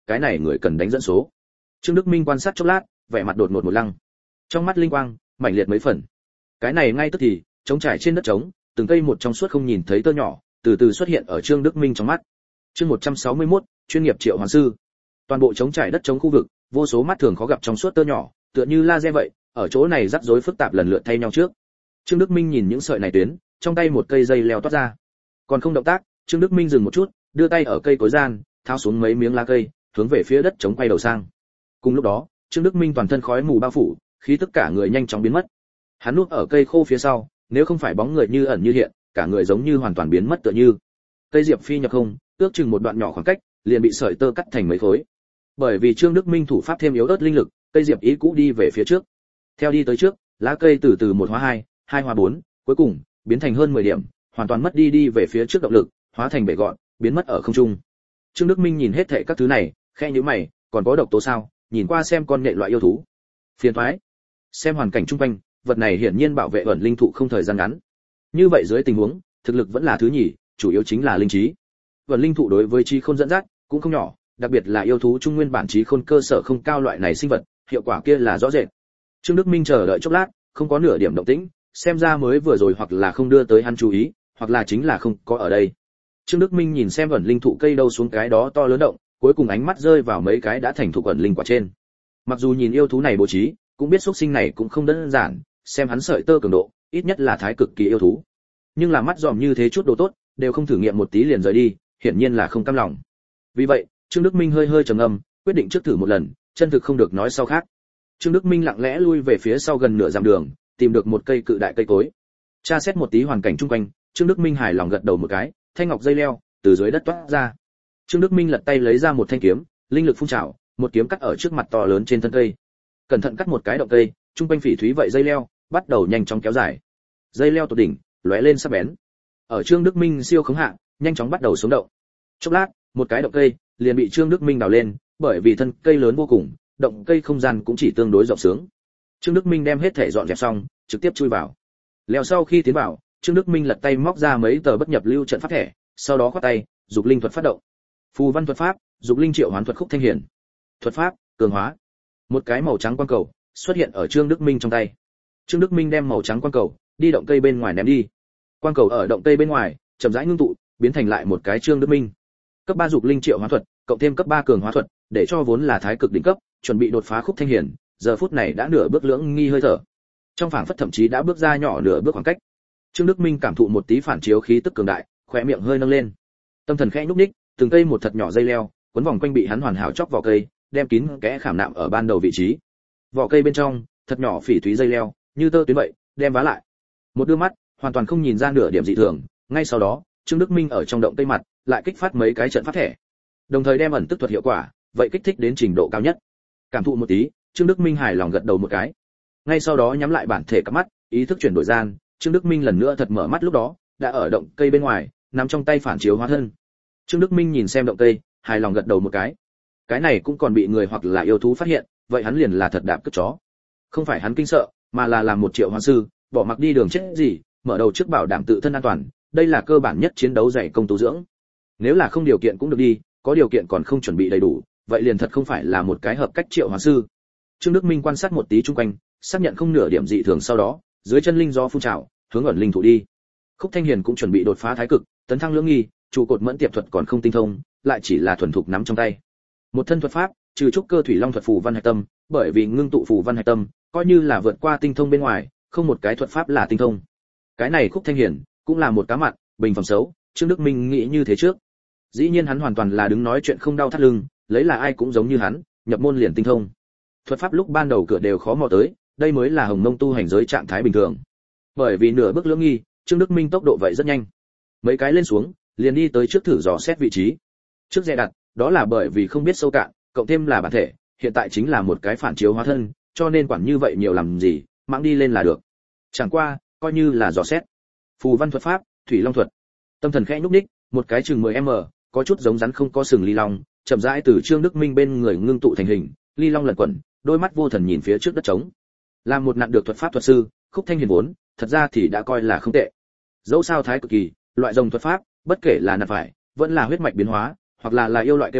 cái này người cần đánh dẫn số. Trương Đức Minh quan sát chốc lát, vẻ mặt đột ngột một lăng. Trong mắt linh quang mãnh liệt mấy phần. Cái này ngay tức thì, trống trải trên đất trống, từng cây một trong suốt không nhìn thấy tơ nhỏ, từ từ xuất hiện ở Trương Đức Minh trong mắt. Chương một trăm sáu mươi mốt, chuyên nghiệp triệu hoán sư. Toàn bộ trống trải đất trống khu vực, vô số mắt thường khó gặp trong suốt tơ nhỏ, tựa như laser vậy, ở chỗ này rắc rối phức tạp lần lượt thay nhau trước. Trương Đức Minh nhìn những sợi này tuyến, trong tay một cây dây leo toát ra. Còn không động tác, Trương Đức Minh dừng một chút, đưa tay ở cây cối gian, tháo xuống mấy miếng lá cây, hướng về phía đất trống quay đầu sang. Cùng lúc đó, Trương Đức Minh toàn thân khói mù bao phủ, khí tức cả người nhanh chóng biến mất. Hắn núp ở cây khô phía sau, nếu không phải bóng người như ẩn như hiện, cả người giống như hoàn toàn biến mất tựa như. Cây diệp phi nhập không, ước chừng một đoạn nhỏ khoảng cách, liền bị sợi tơ cắt thành mấy khối. Bởi vì Trương Đức Minh thủ pháp thêm yếu ớt linh lực, cây diệp ý cũ đi về phía trước. Theo đi tới trước, lá cây từ từ một hóa hai, hai hóa bốn, cuối cùng biến thành hơn mười điểm, hoàn toàn mất đi đi về phía trước động lực, hóa thành bể gọn, biến mất ở không trung. Trương Đức Minh nhìn hết thảy các thứ này, khẽ nhíu mày, còn có độc tố sao? Nhìn qua xem con nhện loại yêu thú. Phiền toái. Xem hoàn cảnh xung quanh, vật này hiển nhiên bảo vệ ẩn linh thụ không thời gian ngắn. Như vậy dưới tình huống, thực lực vẫn là thứ nhì, chủ yếu chính là linh trí. Ẩn linh thụ đối với trí khôn dẫn dắt cũng không nhỏ, đặc biệt là yêu thú trung nguyên bản trí khôn cơ sở không cao loại này sinh vật, hiệu quả kia là rõ rệt. Trương Đức Minh chờ đợi chốc lát, không có nửa điểm động tĩnh, xem ra mới vừa rồi hoặc là không đưa tới hắn chú ý, hoặc là chính là không có ở đây. Trương Đức Minh nhìn xem ẩn linh thụ cây đâu xuống cái đó to lớn động, cuối cùng ánh mắt rơi vào mấy cái đã thành thục ẩn linh quả trên. Mặc dù nhìn yêu thú này bố trí, cũng biết xuất sinh này cũng không đơn giản, xem hắn sợi tơ cường độ, ít nhất là thái cực kỳ yêu thú. Nhưng là mắt dòm như thế chút đồ tốt, đều không thử nghiệm một tí liền rời đi, hiển nhiên là không cam lòng. Vì vậy, Trương Đức Minh hơi hơi trầm ngâm, quyết định trước thử một lần, chân thực không được nói sau khác. Trương Đức Minh lặng lẽ lui về phía sau gần nửa dặm đường, tìm được một cây cự đại cây cối. Tra xét một tí hoàn cảnh chung quanh, Trương Đức Minh hài lòng gật đầu một cái, thanh ngọc dây leo từ dưới đất toát ra. Trương Đức Minh lật tay lấy ra một thanh kiếm, linh lực phun trào, một kiếm cắt ở trước mặt to lớn trên thân cây. Cẩn thận cắt một cái động cây, trung quanh phỉ thúy vậy dây leo, bắt đầu nhanh chóng kéo dài. Dây leo tột đỉnh, lóe lên sắc bén. Ở Trương Đức Minh siêu khống hạ, nhanh chóng bắt đầu xuống động. Chốc lát, một cái động cây liền bị Trương Đức Minh đào lên, bởi vì thân cây lớn vô cùng, động cây không gian cũng chỉ tương đối rộng sướng. Trương Đức Minh đem hết thể dọn dẹp xong, trực tiếp chui vào. Leo sau khi tiến vào, Trương Đức Minh lật tay móc ra mấy tờ bất nhập lưu trận pháp thẻ, sau đó khoát tay, dục linh thuật phát động. Phù văn thuật pháp, dục linh triệu hoán thuật khúc thanh hiển. Thuật pháp, cường hóa. Một cái màu trắng quang cầu xuất hiện ở Trương Đức Minh trong tay. Trương Đức Minh đem màu trắng quang cầu đi động cây bên ngoài ném đi. Quang cầu ở động cây bên ngoài chậm rãi ngưng tụ, biến thành lại một cái Trương Đức Minh. Cấp ba dục linh triệu hoán thuật, cộng thêm cấp ba cường hóa thuật, để cho vốn là thái cực đỉnh cấp, chuẩn bị đột phá khúc thanh hiển, giờ phút này đã nửa bước lưỡng nghi hơi thở. Trong phảng phất thậm chí đã bước ra nhỏ nửa bước khoảng cách. Trương Đức Minh cảm thụ một tí phản chiếu khí tức cường đại, khóe miệng hơi nâng lên. Tâm thần khẽ nhúc nhích, từng cây một thật nhỏ dây leo, quấn vòng quanh bị hắn hoàn hảo chọc vỏ cây, đem kín kẽ khảm nạm ở ban đầu vị trí. Vỏ cây bên trong, thật nhỏ phỉ thúy dây leo, như tơ tuyến vậy, đem vá lại. Một đôi mắt, hoàn toàn không nhìn ra nửa điểm dị thường, ngay sau đó, Trương Đức Minh ở trong động cây mặt, lại kích phát mấy cái trận pháp thẻ. Đồng thời đem ẩn tức thuật hiệu quả, vậy kích thích đến trình độ cao nhất. Cảm thụ một tí, Trương Đức Minh hài lòng gật đầu một cái. Ngay sau đó nhắm lại bản thể cặp mắt, ý thức chuyển đổi gian, Trương Đức Minh lần nữa thật mở mắt lúc đó, đã ở động cây bên ngoài, nắm trong tay phản chiếu hóa thân. Trương Đức Minh nhìn xem động cây, hài lòng gật đầu một cái. Cái này cũng còn bị người hoặc là yêu thú phát hiện, vậy hắn liền là thật đạp cướp chó. Không phải hắn kinh sợ, mà là làm một triệu hoán sư, bỏ mặc đi đường chết gì, mở đầu trước bảo đảm tự thân an toàn, đây là cơ bản nhất chiến đấu dạy công tu dưỡng. Nếu là không điều kiện cũng được đi, có điều kiện còn không chuẩn bị đầy đủ, vậy liền thật không phải là một cái hợp cách triệu hoán sư. Trương Đức Minh quan sát một tí xung quanh, xác nhận không nửa điểm dị thường sau đó, dưới chân linh gió phun trào, hướng ẩn linh thụ đi. Khúc Thanh Hiền cũng chuẩn bị đột phá thái cực, tấn thăng lưỡng nghi, trụ cột mẫn tiệp thuật còn không tinh thông, lại chỉ là thuần thục nắm trong tay. Một thân thuật pháp, trừ trúc cơ thủy long thuật phù văn hạch tâm, bởi vì ngưng tụ phù văn hạch tâm, coi như là vượt qua tinh thông bên ngoài, không một cái thuật pháp là tinh thông. Cái này Khúc Thanh Hiền cũng là một cá mặn, bình phẩm xấu, Trương Đức Minh nghĩ như thế trước. Dĩ nhiên hắn hoàn toàn là đứng nói chuyện không đau thắt lưng, lấy là ai cũng giống như hắn, nhập môn liền tinh thông. Thuật pháp lúc ban đầu cửa đều khó mò tới, đây mới là hồng mông tu hành giới trạng thái bình thường. Bởi vì nửa bước lưỡng nghi, Trương Đức Minh tốc độ vậy rất nhanh. Mấy cái lên xuống, liền đi tới trước thử dò xét vị trí. Trước dè đặt, đó là bởi vì không biết sâu cạn, cộng thêm là bản thể, hiện tại chính là một cái phản chiếu hóa thân, cho nên quản như vậy nhiều làm gì, mãng đi lên là được. Chẳng qua, coi như là dò xét. Phù văn thuật pháp, thủy long thuật. Tâm thần khẽ nhúc nhích, một cái chừng mười mét, có chút giống rắn không có sừng ly long, chậm rãi từ Trương Đức Minh bên người ngưng tụ thành hình, ly long lẩn quẩn, đôi mắt vô thần nhìn phía trước đất trống. Làm một nạn được thuật pháp thuật sư, Khúc Thanh Hiền vốn, thật ra thì đã coi là không tệ. Dẫu sao thái cực kỳ, loại rồng thuật pháp, bất kể là nạp phải, vẫn là huyết mạch biến hóa, hoặc là là yêu loại kêu gọi,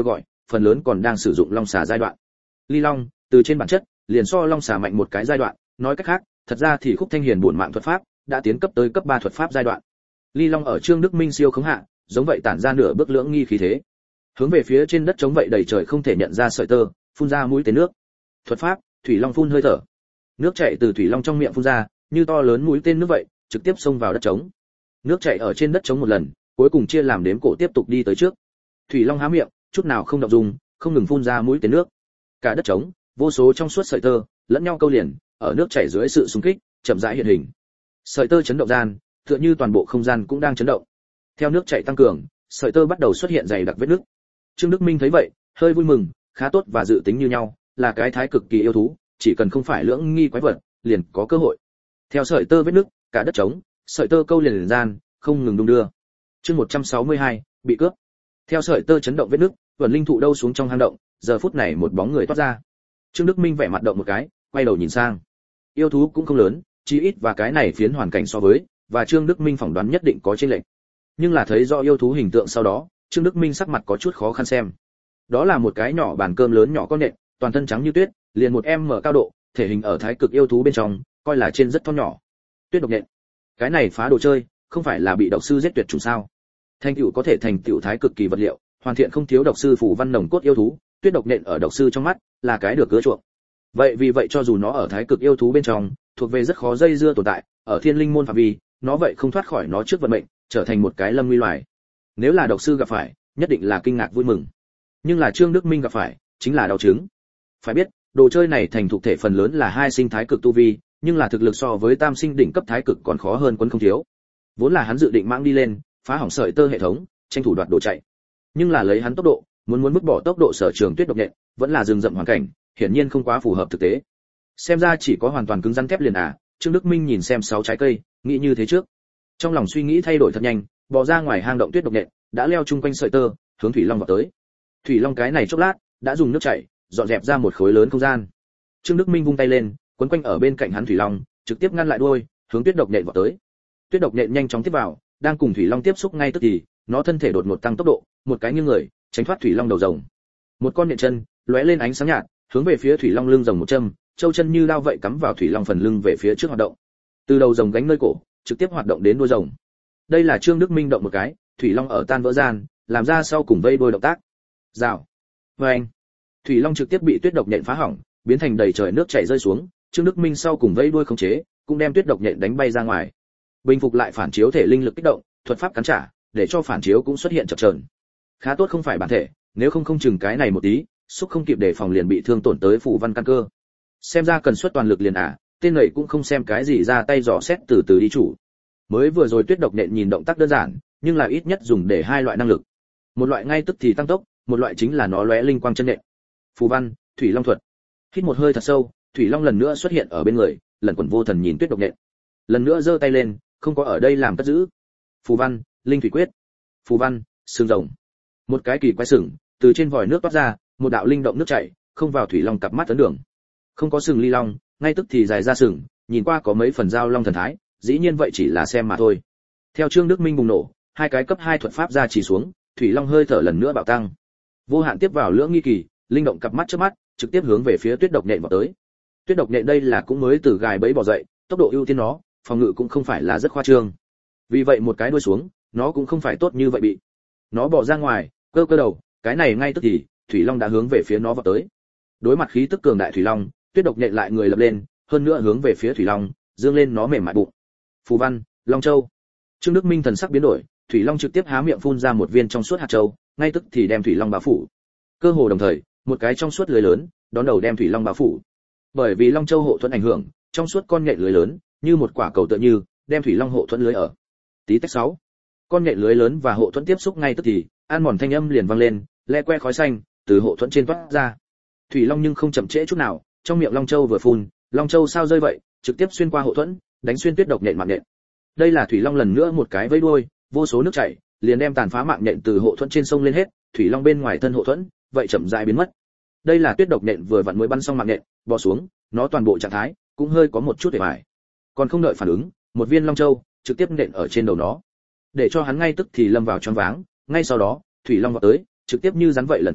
phần lớn còn đang sử dụng long xà giai đoạn. Ly Long, từ trên bản chất, liền so long xà mạnh một cái giai đoạn, nói cách khác, thật ra thì Khúc Thanh Hiền bổn mạng thuật pháp đã tiến cấp tới cấp ba thuật pháp giai đoạn. Ly Long ở Trương Đức Minh siêu khống hạ, giống vậy tản ra nửa bước lưỡng nghi khí thế. Hướng về phía trên đất chống vậy đầy trời không thể nhận ra sợi tơ, phun ra mũi tên nước. Thuật pháp, Thủy Long phun hơi thở. Nước chảy từ Thủy Long trong miệng phun ra, như to lớn mũi tên nước vậy, trực tiếp xông vào đất trống. Nước chảy ở trên đất trống một lần, cuối cùng chia làm đếm cổ tiếp tục đi tới trước. Thủy Long há miệng, chút nào không động dung, không ngừng phun ra mũi tên nước. Cả đất trống, vô số trong suốt sợi tơ, lẫn nhau câu liền, ở nước chảy dưới sự xung kích, chậm rãi hiện hình. Sợi tơ chấn động gian, tựa như toàn bộ không gian cũng đang chấn động. Theo nước chảy tăng cường, sợi tơ bắt đầu xuất hiện dày đặc vết nứt. Trương Đức Minh thấy vậy, hơi vui mừng, khá tốt và dự tính như nhau, là cái thái cực kỳ yêu thú, chỉ cần không phải lưỡng nghi quái vật, liền có cơ hội. Theo sợi tơ vết nứt, cả đất trống, sợi tơ câu liền, liền gian, không ngừng đung đưa. Chương một trăm sáu mươi hai, bị cướp. Theo sợi tơ chấn động vết nứt, Vân Linh thụ đâu xuống trong hang động, giờ phút này một bóng người toát ra. Trương Đức Minh vẻ mặt động một cái, quay đầu nhìn sang. Yêu thú cũng không lớn, chí ít và cái này phiến hoàn cảnh so với, và Trương Đức Minh phỏng đoán nhất định có chênh lệch. Nhưng là thấy rõ yêu thú hình tượng sau đó, Trương Đức Minh sắc mặt có chút khó khăn xem. Đó là một cái nhỏ bàn cơm lớn nhỏ con nện, toàn thân trắng như tuyết, liền một em mở cao độ, thể hình ở thái cực yêu thú bên trong, coi là trên rất thon nhỏ. Tuyết độc nện. Cái này phá đồ chơi, không phải là bị độc sư giết tuyệt chủng sao? Thành tựu có thể thành tựu thái cực kỳ vật liệu, hoàn thiện không thiếu độc sư phủ văn nồng cốt yêu thú, tuyết độc nện ở độc sư trong mắt, là cái được cứa chuộng. Vậy vì vậy cho dù nó ở thái cực yêu thú bên trong, thuộc về rất khó dây dưa tồn tại, ở thiên linh môn phạm vi, nó vậy không thoát khỏi nó trước vận mệnh, trở thành một cái lâm nguy loài. Nếu là độc sư gặp phải, nhất định là kinh ngạc vui mừng. Nhưng là Trương Đức Minh gặp phải, chính là đau chứng. Phải biết, đồ chơi này thành thuộc thể phần lớn là hai sinh thái cực tu vi, nhưng là thực lực so với tam sinh đỉnh cấp thái cực còn khó hơn quân không thiếu. Vốn là hắn dự định mang đi lên, phá hỏng sợi tơ hệ thống, tranh thủ đoạt đồ chạy. Nhưng là lấy hắn tốc độ, muốn muốn mức bỏ tốc độ sở trường tuyết độc nhện, vẫn là rừng rậm hoàn cảnh, hiển nhiên không quá phù hợp thực tế. Xem ra chỉ có hoàn toàn cứng rắn thép liền à, Trương Đức Minh nhìn xem sáu trái cây, nghĩ như thế trước. Trong lòng suy nghĩ thay đổi thật nhanh, bò ra ngoài hang động tuyết độc nhện, đã leo chung quanh sợi tơ, hướng Thủy Long vào tới. Thủy Long cái này chốc lát, đã dùng nước chảy, dọn dẹp ra một khối lớn không gian. Trương Đức Minh vung tay lên, quấn quanh ở bên cạnh hắn Thủy Long, trực tiếp ngăn lại đuôi, hướng tuyết độc nhện vào tới. Tuyết độc nhện nhanh chóng tiếp vào, đang cùng Thủy Long tiếp xúc ngay tức thì, nó thân thể đột ngột tăng tốc độ, một cái nghiêng người, tránh thoát Thủy Long đầu rồng. Một con nhện chân, lóe lên ánh sáng nhạt, hướng về phía Thủy Long lưng rồng một châm, châu chân như lao vậy cắm vào Thủy Long phần lưng về phía trước hoạt động. Từ đầu rồng gánh nơi cổ, trực tiếp hoạt động đến đuôi rồng. Đây là Trương Đức Minh động một cái, Thủy Long ở tan vỡ gian, làm ra sau cùng vây đuôi động tác. Rào. Vâng. Thủy Long trực tiếp bị tuyết độc nhện phá hỏng, biến thành đầy trời nước chảy rơi xuống, Trương Đức Minh sau cùng vây đuôi khống chế, cũng đem tuyết độc nhện đánh bay ra ngoài. Bình phục lại phản chiếu thể linh lực kích động, thuật pháp cắn trả, để cho phản chiếu cũng xuất hiện chập chờn. Khá tốt không phải bản thể, nếu không không chừng cái này một tí, xúc không kịp để phòng liền bị thương tổn tới phủ văn căn cơ. Xem ra cần xuất toàn lực liền à, tên này cũng không xem cái gì ra tay dò xét từ từ đi chủ. Mới vừa rồi tuyết độc nhện nhìn động tác đơn giản, nhưng là ít nhất dùng để hai loại năng lực. Một loại ngay tức thì tăng tốc, một loại chính là nó lóe linh quang chân nhện. Phù văn, Thủy Long thuật. Hít một hơi thật sâu, Thủy Long lần nữa xuất hiện ở bên người, lần quẩn vô thần nhìn tuyết độc nhện. Lần nữa giơ tay lên, không có ở đây làm cất giữ. Phù văn, linh thủy quyết. Phù văn, xương rồng. Một cái kỳ quái sừng, từ trên vòi nước toát ra, một đạo linh động nước chảy, không vào Thủy Long cặp mắt ấn đường. Không có sừng ly long, ngay tức thì dài ra sừng, nhìn qua có mấy phần giao long thần thái, dĩ nhiên vậy chỉ là xem mà thôi. Theo Trương Đức Minh bùng nổ, hai cái cấp hai thuật pháp ra chỉ xuống, Thủy Long hơi thở lần nữa bạo tăng. Vô hạn tiếp vào lưỡng nghi kỳ, linh động cặp mắt trước mắt, trực tiếp hướng về phía tuyết độc nhện vào tới. Tuyết độc nhện đây là cũng mới từ gài bẫy bò dậy, tốc độ ưu tiên nó, phòng ngự cũng không phải là rất khoa trương. Vì vậy một cái đuôi xuống, nó cũng không phải tốt như vậy bị. Nó bò ra ngoài, cơ cơ đầu, cái này ngay tức thì, Thủy Long đã hướng về phía nó vào tới. Đối mặt khí tức cường đại Thủy Long, tuyết độc nhện lại người lập lên, hơn nữa hướng về phía Thủy Long, dương lên nó mềm mại bụng. Phù văn, Long Châu. Trương Đức Minh thần sắc biến đổi, Thủy Long trực tiếp há miệng phun ra một viên trong suốt hạt châu, ngay tức thì đem Thủy Long bao phủ. Cơ hồ đồng thời, một cái trong suốt lưới lớn, đón đầu đem Thủy Long bao phủ. Bởi vì Long Châu hộ thuẫn ảnh hưởng, trong suốt con nhện lưới lớn, như một quả cầu tựa như, đem Thủy Long hộ thuẫn lưới ở. Tí tách sáu. Con nhện lưới lớn và hộ thuẫn tiếp xúc ngay tức thì, an mòn thanh âm liền vang lên, le que khói xanh từ hộ thuẫn trên toát ra. Thủy Long nhưng không chậm trễ chút nào, trong miệng Long Châu vừa phun, Long Châu sao rơi vậy, trực tiếp xuyên qua hộ thuẫn, đánh xuyên tuyết độc nhện mạng nhện. Đây là Thủy Long lần nữa một cái vẫy đuôi, vô số nước chảy, liền đem tàn phá mạng nhện từ hộ thuẫn trên sông lên hết, Thủy Long bên ngoài thân hộ thuẫn, vậy chậm rãi biến mất. Đây là tuyết độc nhện vừa vặn mới bắn xong mạng nhện, bò xuống, nó toàn bộ trạng thái cũng hơi có một chút để bại. Còn không đợi phản ứng, một viên Long Châu trực tiếp nện ở trên đầu nó, để cho hắn ngay tức thì lâm vào choáng váng. Ngay sau đó, Thủy Long vọt tới, trực tiếp như rắn vậy lẩn quẩn,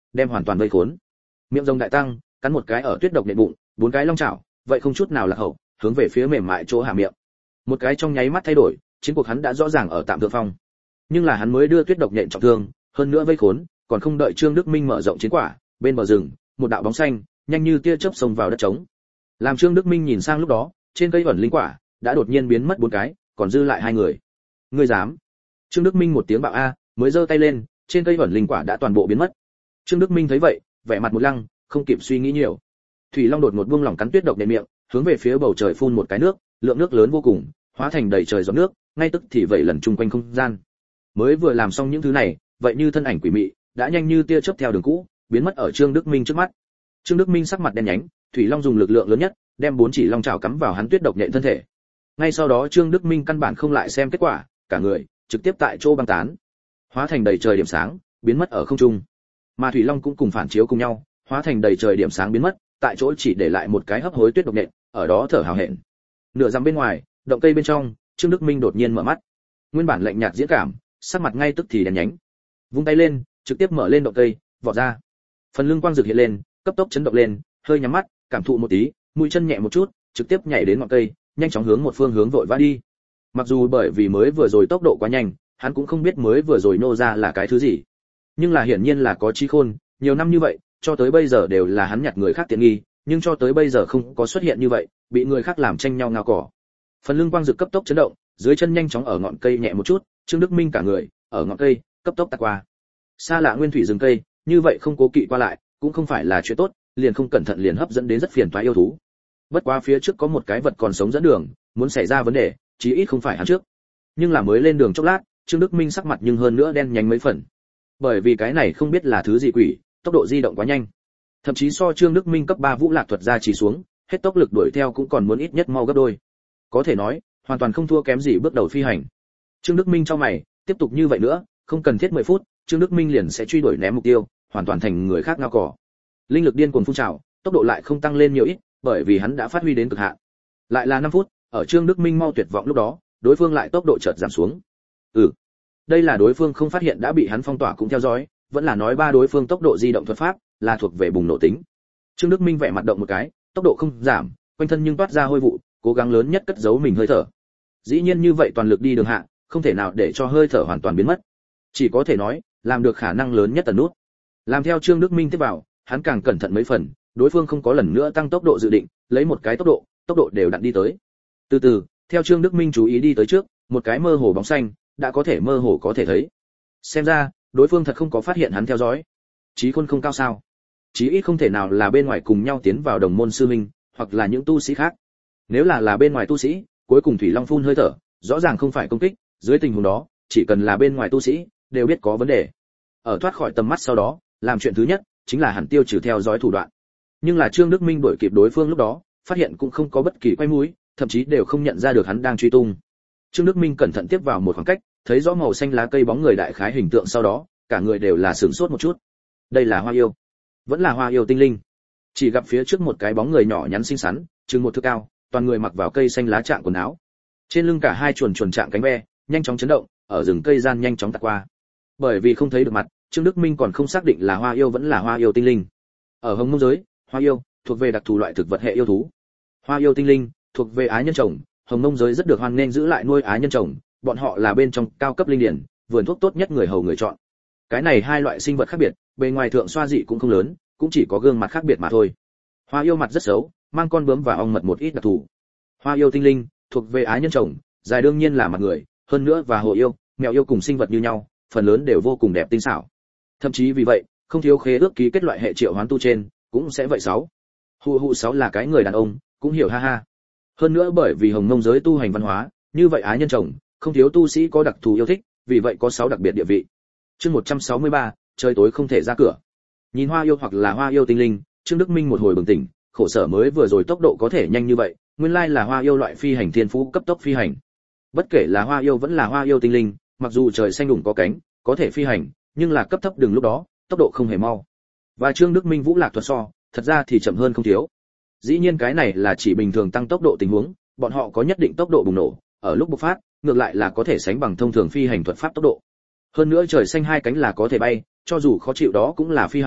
đem hoàn toàn vây khốn. Miệng rồng đại tăng, cắn một cái ở tuyết độc nện bụng, bốn cái long chảo, vậy không chút nào là hậu, hướng về phía mềm mại chỗ hạ miệng. Một cái trong nháy mắt thay đổi, chiến cuộc hắn đã rõ ràng ở tạm thượng phong. Nhưng là hắn mới đưa tuyết độc nhện trọng thương, hơn nữa vây khốn, còn không đợi Trương Đức Minh mở rộng chiến quả, bên bờ rừng, một đạo bóng xanh, nhanh như tia chớp xông vào đất trống. Làm Trương Đức Minh nhìn sang lúc đó, trên cây ẩn linh quả đã đột nhiên biến mất bốn cái, còn dư lại hai người. Ngươi dám? Trương Đức Minh một tiếng bạo a, mới giơ tay lên, trên cây ẩn linh quả đã toàn bộ biến mất. Trương Đức Minh thấy vậy, vẻ mặt một lăng, không kịp suy nghĩ nhiều. Thủy Long đột ngột buông lỏng cắn tuyết độc nện miệng, hướng về phía bầu trời phun một cái nước, lượng nước lớn vô cùng, hóa thành đầy trời giọt nước, ngay tức thì vậy lần chung quanh không gian. Mới vừa làm xong những thứ này, vậy như thân ảnh quỷ mị, đã nhanh như tia chớp theo đường cũ, biến mất ở Trương Đức Minh trước mắt. Trương Đức Minh sắc mặt đen nhánh, Thủy Long dùng lực lượng lớn nhất, đem bốn chỉ long chảo cắm vào hắn tuyết độc nhện thân thể. Ngay sau đó Trương Đức Minh căn bản không lại xem kết quả, cả người trực tiếp tại chỗ băng tán, hóa thành đầy trời điểm sáng, biến mất ở không trung. Mà Thủy Long cũng cùng phản chiếu cùng nhau, hóa thành đầy trời điểm sáng biến mất, tại chỗ chỉ để lại một cái hấp hối tuyết độc nhện, ở đó thở hào hẹn. Nửa dặm bên ngoài, động cây bên trong, Trương Đức Minh đột nhiên mở mắt. Nguyên bản lạnh nhạt diễn cảm, sắc mặt ngay tức thì đen nhánh. Vung tay lên, trực tiếp mở lên động cây, vọt ra. Phần lưng quang rực hiện lên, cấp tốc chấn động lên, hơi nhắm mắt, cảm thụ một tí, mũi chân nhẹ một chút, trực tiếp nhảy đến ngọn cây, nhanh chóng hướng một phương hướng vội vã đi. Mặc dù bởi vì mới vừa rồi tốc độ quá nhanh, hắn cũng không biết mới vừa rồi nô ra là cái thứ gì. Nhưng là hiển nhiên là có trí khôn, nhiều năm như vậy, cho tới bây giờ đều là hắn nhặt người khác tiện nghi, nhưng cho tới bây giờ không có xuất hiện như vậy, bị người khác làm tranh nhau ngao cỏ. Phần lưng quang rực cấp tốc chấn động, dưới chân nhanh chóng ở ngọn cây nhẹ một chút, Trương Đức Minh cả người ở ngọn cây cấp tốc tạt qua. Xa lạ nguyên thủy rừng cây, như vậy không cố kỵ qua lại, cũng không phải là chuyện tốt, liền không cẩn thận liền hấp dẫn đến rất phiền toái yêu thú. Bất quá phía trước có một cái vật còn sống dẫn đường, muốn xảy ra vấn đề, chí ít không phải hắn trước. Nhưng là mới lên đường chốc lát, Trương Đức Minh sắc mặt nhưng hơn nữa đen nhánh mấy phần. Bởi vì cái này không biết là thứ gì quỷ, tốc độ di động quá nhanh. Thậm chí so Trương Đức Minh cấp ba Vũ Lạc thuật ra chỉ xuống, hết tốc lực đuổi theo cũng còn muốn ít nhất mau gấp đôi. Có thể nói, hoàn toàn không thua kém gì bước đầu phi hành. Trương Đức Minh cho mày, tiếp tục như vậy nữa, không cần thiết mười phút, Trương Đức Minh liền sẽ truy đuổi ném mục tiêu, hoàn toàn thành người khác ngao cỏ. Linh lực điên cuồng phun trào, tốc độ lại không tăng lên nhiều ít, bởi vì hắn đã phát huy đến cực hạn. Lại là năm phút, ở Trương Đức Minh mau tuyệt vọng lúc đó, đối phương lại tốc độ chợt giảm xuống. Ừ, đây là đối phương không phát hiện đã bị hắn phong tỏa cũng theo dõi, vẫn là nói ba đối phương tốc độ di động thuật pháp là thuộc về bùng nổ tính. Trương Đức Minh vẻ mặt động một cái, tốc độ không giảm, quanh thân nhưng toát ra hôi vụ, cố gắng lớn nhất cất giấu mình hơi thở. Dĩ nhiên như vậy toàn lực đi đường hạ, không thể nào để cho hơi thở hoàn toàn biến mất. Chỉ có thể nói, làm được khả năng lớn nhất tần nút. Làm theo Trương Đức Minh tiếp vào, hắn càng cẩn thận mấy phần, đối phương không có lần nữa tăng tốc độ dự định, lấy một cái tốc độ, tốc độ đều đặn đi tới. Từ từ, theo Trương Đức Minh chú ý đi tới trước, một cái mơ hồ bóng xanh, đã có thể mơ hồ có thể thấy. Xem ra, đối phương thật không có phát hiện hắn theo dõi. Chí khôn không cao sao? Chí ít không thể nào là bên ngoài cùng nhau tiến vào đồng môn sư minh, hoặc là những tu sĩ khác. Nếu là là bên ngoài tu sĩ, cuối cùng Thủy Long phun hơi thở, rõ ràng không phải công kích, dưới tình huống đó, chỉ cần là bên ngoài tu sĩ, đều biết có vấn đề. Ở thoát khỏi tầm mắt sau đó, làm chuyện thứ nhất chính là hẳn tiêu trừ theo dõi thủ đoạn. Nhưng là Trương Đức Minh đuổi kịp đối phương lúc đó, phát hiện cũng không có bất kỳ quay mũi, thậm chí đều không nhận ra được hắn đang truy tung. Trương Đức Minh cẩn thận tiếp vào một khoảng cách, thấy rõ màu xanh lá cây bóng người đại khái hình tượng sau đó, cả người đều là sửng sốt một chút. Đây là Hoa Yêu, vẫn là Hoa Yêu tinh linh. Chỉ gặp phía trước một cái bóng người nhỏ nhắn xinh xắn, chừng một thước cao, toàn người mặc vào cây xanh lá trạng quần áo. Trên lưng cả hai chuồn chuồn trạng cánh ve, nhanh chóng chấn động, ở rừng cây gian nhanh chóng tạt qua. Bởi vì không thấy được mặt, Trương Đức Minh còn không xác định là Hoa Yêu vẫn là Hoa Yêu tinh linh. Ở Hồng Mông giới, Hoa Yêu thuộc về đặc thù loại thực vật hệ yêu thú. Hoa Yêu tinh linh thuộc về ái nhân trồng, Hồng Mông giới rất được hoan nghênh giữ lại nuôi ái nhân trồng, bọn họ là bên trong cao cấp linh điển, vườn thuốc tốt nhất người hầu người chọn. Cái này hai loại sinh vật khác biệt, bề ngoài thượng xoa dị cũng không lớn, cũng chỉ có gương mặt khác biệt mà thôi. Hoa Yêu mặt rất xấu, mang con bướm và ong mật một ít đặc thù. Hoa Yêu tinh linh thuộc về ái nhân trồng, dài đương nhiên là mặt người, hơn nữa và hồ yêu, mèo yêu cùng sinh vật như nhau, phần lớn đều vô cùng đẹp tinh xảo. Thậm chí vì vậy, không thiếu khế ước ký kết loại hệ triệu hoán tu trên, cũng sẽ vậy sáu. Hù hù sáu là cái người đàn ông, cũng hiểu ha ha. Hơn nữa bởi vì Hồng Mông giới tu hành văn hóa, như vậy ái nhân chồng, không thiếu tu sĩ có đặc thù yêu thích, vì vậy có sáu đặc biệt địa vị. Chương một trăm sáu mươi ba, trời tối không thể ra cửa. Nhìn Hoa Yêu hoặc là Hoa Yêu tinh linh, Trương Đức Minh một hồi bừng tỉnh, khổ sở mới vừa rồi tốc độ có thể nhanh như vậy, nguyên lai là Hoa Yêu loại phi hành thiên phú cấp tốc phi hành. Bất kể là Hoa Yêu vẫn là Hoa Yêu tinh linh, mặc dù trời xanh đủng có cánh, có thể phi hành, nhưng là cấp thấp đường lúc đó, tốc độ không hề mau. Và Trương Đức Minh Vũ Lạc thuật so, thật ra thì chậm hơn không thiếu. Dĩ nhiên cái này là chỉ bình thường tăng tốc độ tình huống, bọn họ có nhất định tốc độ bùng nổ, ở lúc bộc phát, ngược lại là có thể sánh bằng thông thường phi hành thuật pháp tốc độ. Hơn nữa trời xanh hai cánh là có thể bay, cho dù khó chịu đó cũng là phi hành,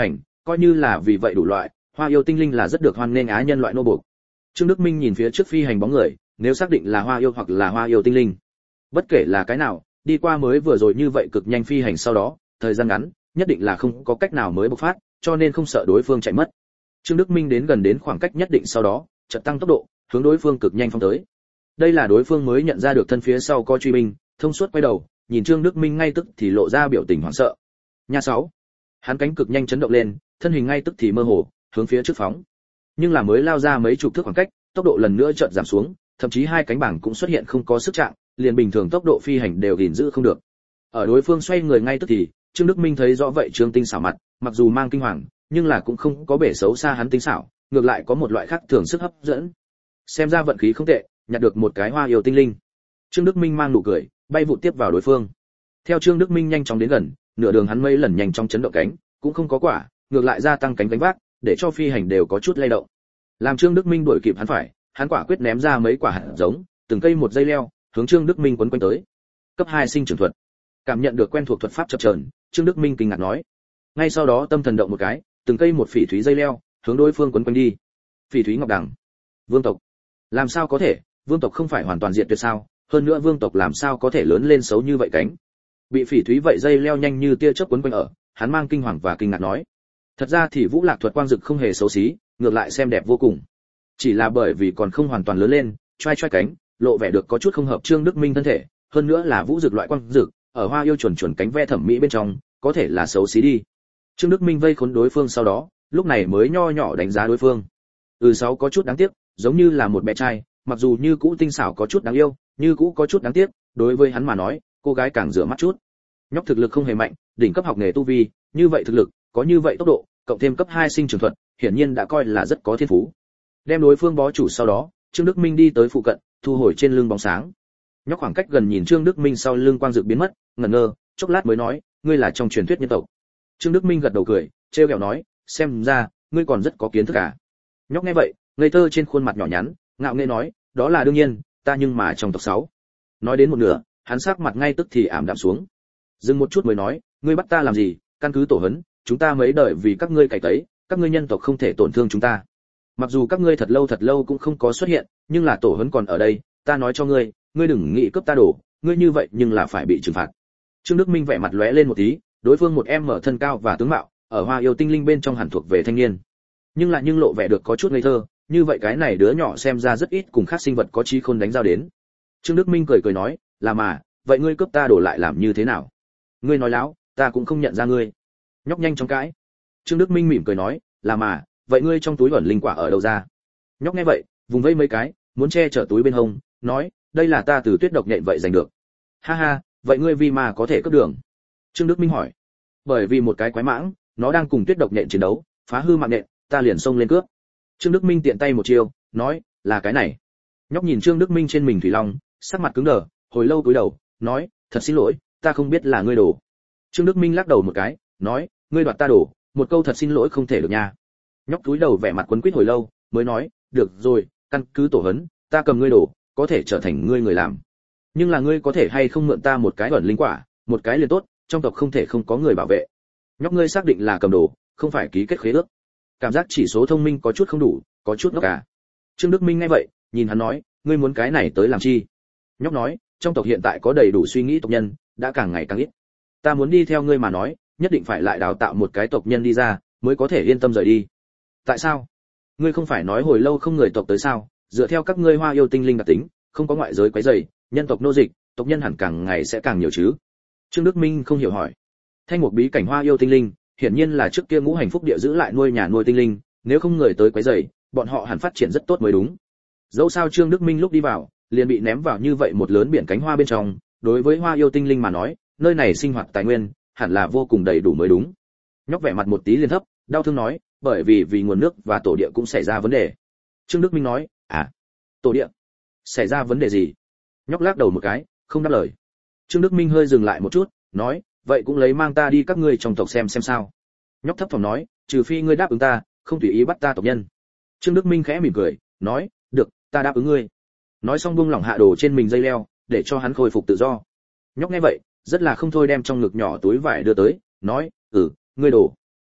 coi như là vì vậy đủ loại, Hoa Yêu tinh linh là rất được hoan nghênh á nhân loại nô buộc. Trương Đức Minh nhìn phía trước phi hành bóng người, nếu xác định là Hoa Yêu hoặc là Hoa Yêu tinh linh, bất kể là cái nào, đi qua mới vừa rồi như vậy cực nhanh phi hành sau đó, thời gian ngắn, nhất định là không có cách nào mới bộc phát, cho nên không sợ đối phương chạy mất. Trương Đức Minh đến gần đến khoảng cách nhất định sau đó, chợt tăng tốc độ, hướng đối phương cực nhanh phóng tới. Đây là đối phương mới nhận ra được thân phía sau có truy binh, thông suốt quay đầu, nhìn Trương Đức Minh ngay tức thì lộ ra biểu tình hoảng sợ. Nha sáu, hắn cánh cực nhanh chấn động lên, thân hình ngay tức thì mơ hồ, hướng phía trước phóng. Nhưng là mới lao ra mấy chục thước khoảng cách, tốc độ lần nữa chợt giảm xuống, thậm chí hai cánh bảng cũng xuất hiện không có sức trạng, liền bình thường tốc độ phi hành đều gìn giữ không được. Ở đối phương xoay người ngay tức thì, Trương Đức Minh thấy rõ vậy Trương Tinh xảo mặt, mặc dù mang kinh hoàng, nhưng là cũng không có bể xấu xa hắn tinh xảo, ngược lại có một loại khác thường sức hấp dẫn. Xem ra vận khí không tệ, nhặt được một cái Hoa Yêu tinh linh. Trương Đức Minh mang nụ cười, bay vụt tiếp vào đối phương. Theo Trương Đức Minh nhanh chóng đến gần, nửa đường hắn mấy lần nhanh chóng chấn động cánh, cũng không có quả, ngược lại gia tăng cánh gánh vác, để cho phi hành đều có chút lay động. Làm Trương Đức Minh đuổi kịp hắn phải, hắn quả quyết ném ra mấy quả hạt giống, từng cây một dây leo, hướng Trương Đức Minh quấn quanh tới. Cấp hai sinh trưởng thuật. Cảm nhận được quen thuộc thuật pháp chập chờn, Trương Đức Minh kinh ngạc nói. Ngay sau đó tâm thần động một cái, từng cây một phỉ thúy dây leo, hướng đối phương quấn quanh đi. Phỉ thúy ngọc đằng. Vương tộc. Làm sao có thể, vương tộc không phải hoàn toàn diệt tuyệt sao? Hơn nữa vương tộc làm sao có thể lớn lên xấu như vậy cánh? Bị phỉ thúy vậy dây leo nhanh như tia chớp quấn quanh ở, hắn mang kinh hoàng và kinh ngạc nói. Thật ra thì Vũ Lạc thuật quang dực không hề xấu xí, ngược lại xem đẹp vô cùng. Chỉ là bởi vì còn không hoàn toàn lớn lên, choai choai cánh, lộ vẻ được có chút không hợp Trương Đức Minh thân thể, hơn nữa là vũ dực loại quang dực, ở Hoa Yêu chuẩn chuẩn cánh ve thẩm mỹ bên trong, có thể là xấu xí đi. Trương Đức Minh vây khốn đối phương sau đó, lúc này mới nho nhỏ đánh giá đối phương. Ừ sáu có chút đáng tiếc, giống như là một bé trai, mặc dù như cũ tinh xảo có chút đáng yêu, như cũ có chút đáng tiếc, đối với hắn mà nói, cô gái càng rửa mắt chút. Nhóc thực lực không hề mạnh, đỉnh cấp học nghề tu vi, như vậy thực lực, có như vậy tốc độ, cộng thêm cấp hai sinh trưởng thuật, hiển nhiên đã coi là rất có thiên phú. Đem đối phương bó chủ sau đó, Trương Đức Minh đi tới phụ cận, thu hồi trên lưng bóng sáng. Nhóc khoảng cách gần nhìn Trương Đức Minh sau lưng quang dược biến mất, ngẩn ngơ, chốc lát mới nói, ngươi là trong truyền thuyết nhân tộc. Trương Đức Minh gật đầu cười, trêu ghẹo nói, xem ra ngươi còn rất có kiến thức à. Nhóc nghe vậy, ngây thơ trên khuôn mặt nhỏ nhắn, ngạo nghễ nói, đó là đương nhiên, ta nhưng mà trong tộc sáu. Nói đến một nửa, hắn sắc mặt ngay tức thì ảm đạm xuống. Dừng một chút mới nói, ngươi bắt ta làm gì, căn cứ tổ hấn, chúng ta mấy đời vì các ngươi cày tấy, các ngươi nhân tộc không thể tổn thương chúng ta. Mặc dù các ngươi thật lâu thật lâu cũng không có xuất hiện, nhưng là tổ hấn còn ở đây, ta nói cho ngươi, ngươi đừng nghĩ cướp ta đổ, ngươi như vậy nhưng là phải bị trừng phạt. Trương Đức Minh vẻ mặt lóe lên một tí, đối phương một em mở thân cao và tướng mạo, ở Hoa Yêu tinh linh bên trong hẳn thuộc về thanh niên, nhưng lại nhưng lộ vẻ được có chút ngây thơ, như vậy cái này đứa nhỏ xem ra rất ít cùng khác sinh vật có trí khôn đánh giao đến. Trương Đức Minh cười cười nói, là mà, vậy ngươi cướp ta đổ lại làm như thế nào? Ngươi nói láo, ta cũng không nhận ra ngươi. Nhóc nhanh chóng cãi. Trương Đức Minh mỉm cười nói, là mà, vậy ngươi trong túi ẩn linh quả ở đâu ra? Nhóc nghe vậy, vùng vây mấy cái, muốn che chở túi bên hông, nói, đây là ta từ tuyết độc nhện vậy giành được. Ha ha, vậy ngươi vì mà có thể cướp đường? Trương Đức Minh hỏi. Bởi vì một cái quái mãng, nó đang cùng tuyết độc nhện chiến đấu, phá hư mạng nhện, ta liền xông lên cướp. Trương Đức Minh tiện tay một chiêu, nói, là cái này. Nhóc nhìn Trương Đức Minh trên mình thủy long, sắc mặt cứng đờ, hồi lâu cúi đầu, nói, thật xin lỗi, ta không biết là ngươi đổ. Trương Đức Minh lắc đầu một cái, nói, ngươi đoạt ta đổ, một câu thật xin lỗi không thể được nha. Nhóc cúi đầu vẻ mặt quấn quýt hồi lâu, mới nói, được rồi, căn cứ tổ hấn, ta cầm ngươi đổ, có thể trở thành ngươi người làm. Nhưng là ngươi có thể hay không mượn ta một cái ẩn linh quả, một cái liền tốt, trong tộc không thể không có người bảo vệ. Nhóc ngươi xác định là cầm đồ, không phải ký kết khế ước. Cảm giác chỉ số thông minh có chút không đủ, có chút ngốc cả. Trương Đức Minh nghe vậy, nhìn hắn nói, ngươi muốn cái này tới làm chi? Nhóc nói, trong tộc hiện tại có đầy đủ suy nghĩ tộc nhân, đã càng ngày càng ít. Ta muốn đi theo ngươi mà nói, nhất định phải lại đào tạo một cái tộc nhân đi ra, mới có thể yên tâm rời đi. Tại sao? Ngươi không phải nói hồi lâu không người tộc tới sao? Dựa theo các ngươi Hoa Yêu tinh linh đặc tính, không có ngoại giới quấy rầy, nhân tộc nô dịch, tộc nhân hẳn càng ngày sẽ càng nhiều chứ? Trương Đức Minh không hiểu hỏi. Thanh một bí cảnh Hoa Yêu tinh linh, hiển nhiên là trước kia ngũ hành phúc địa giữ lại nuôi nhà nuôi tinh linh, nếu không người tới quấy rầy, bọn họ hẳn phát triển rất tốt mới đúng. Dẫu sao Trương Đức Minh lúc đi vào, liền bị ném vào như vậy một lớn biển cánh hoa bên trong, đối với Hoa Yêu tinh linh mà nói, nơi này sinh hoạt tài nguyên hẳn là vô cùng đầy đủ mới đúng. Nhóc vẻ mặt một tí liền thấp, đau thương nói, bởi vì vì nguồn nước và tổ địa cũng xảy ra vấn đề. Trương Đức Minh nói, à, tổ địa xảy ra vấn đề gì? Nhóc lắc đầu một cái, không đáp lời. Trương Đức Minh hơi dừng lại một chút, nói, vậy cũng lấy mang ta đi các ngươi trong tộc xem xem sao. Nhóc thấp thỏm nói, trừ phi ngươi đáp ứng ta, không tùy ý bắt ta tộc nhân. Trương Đức Minh khẽ mỉm cười, nói, được, ta đáp ứng ngươi. Nói xong buông lỏng hạ đồ trên mình dây leo, để cho hắn khôi phục tự do. Nhóc nghe vậy, rất là không thôi đem trong ngực nhỏ túi vải đưa tới, nói, ừ, ngươi đổ.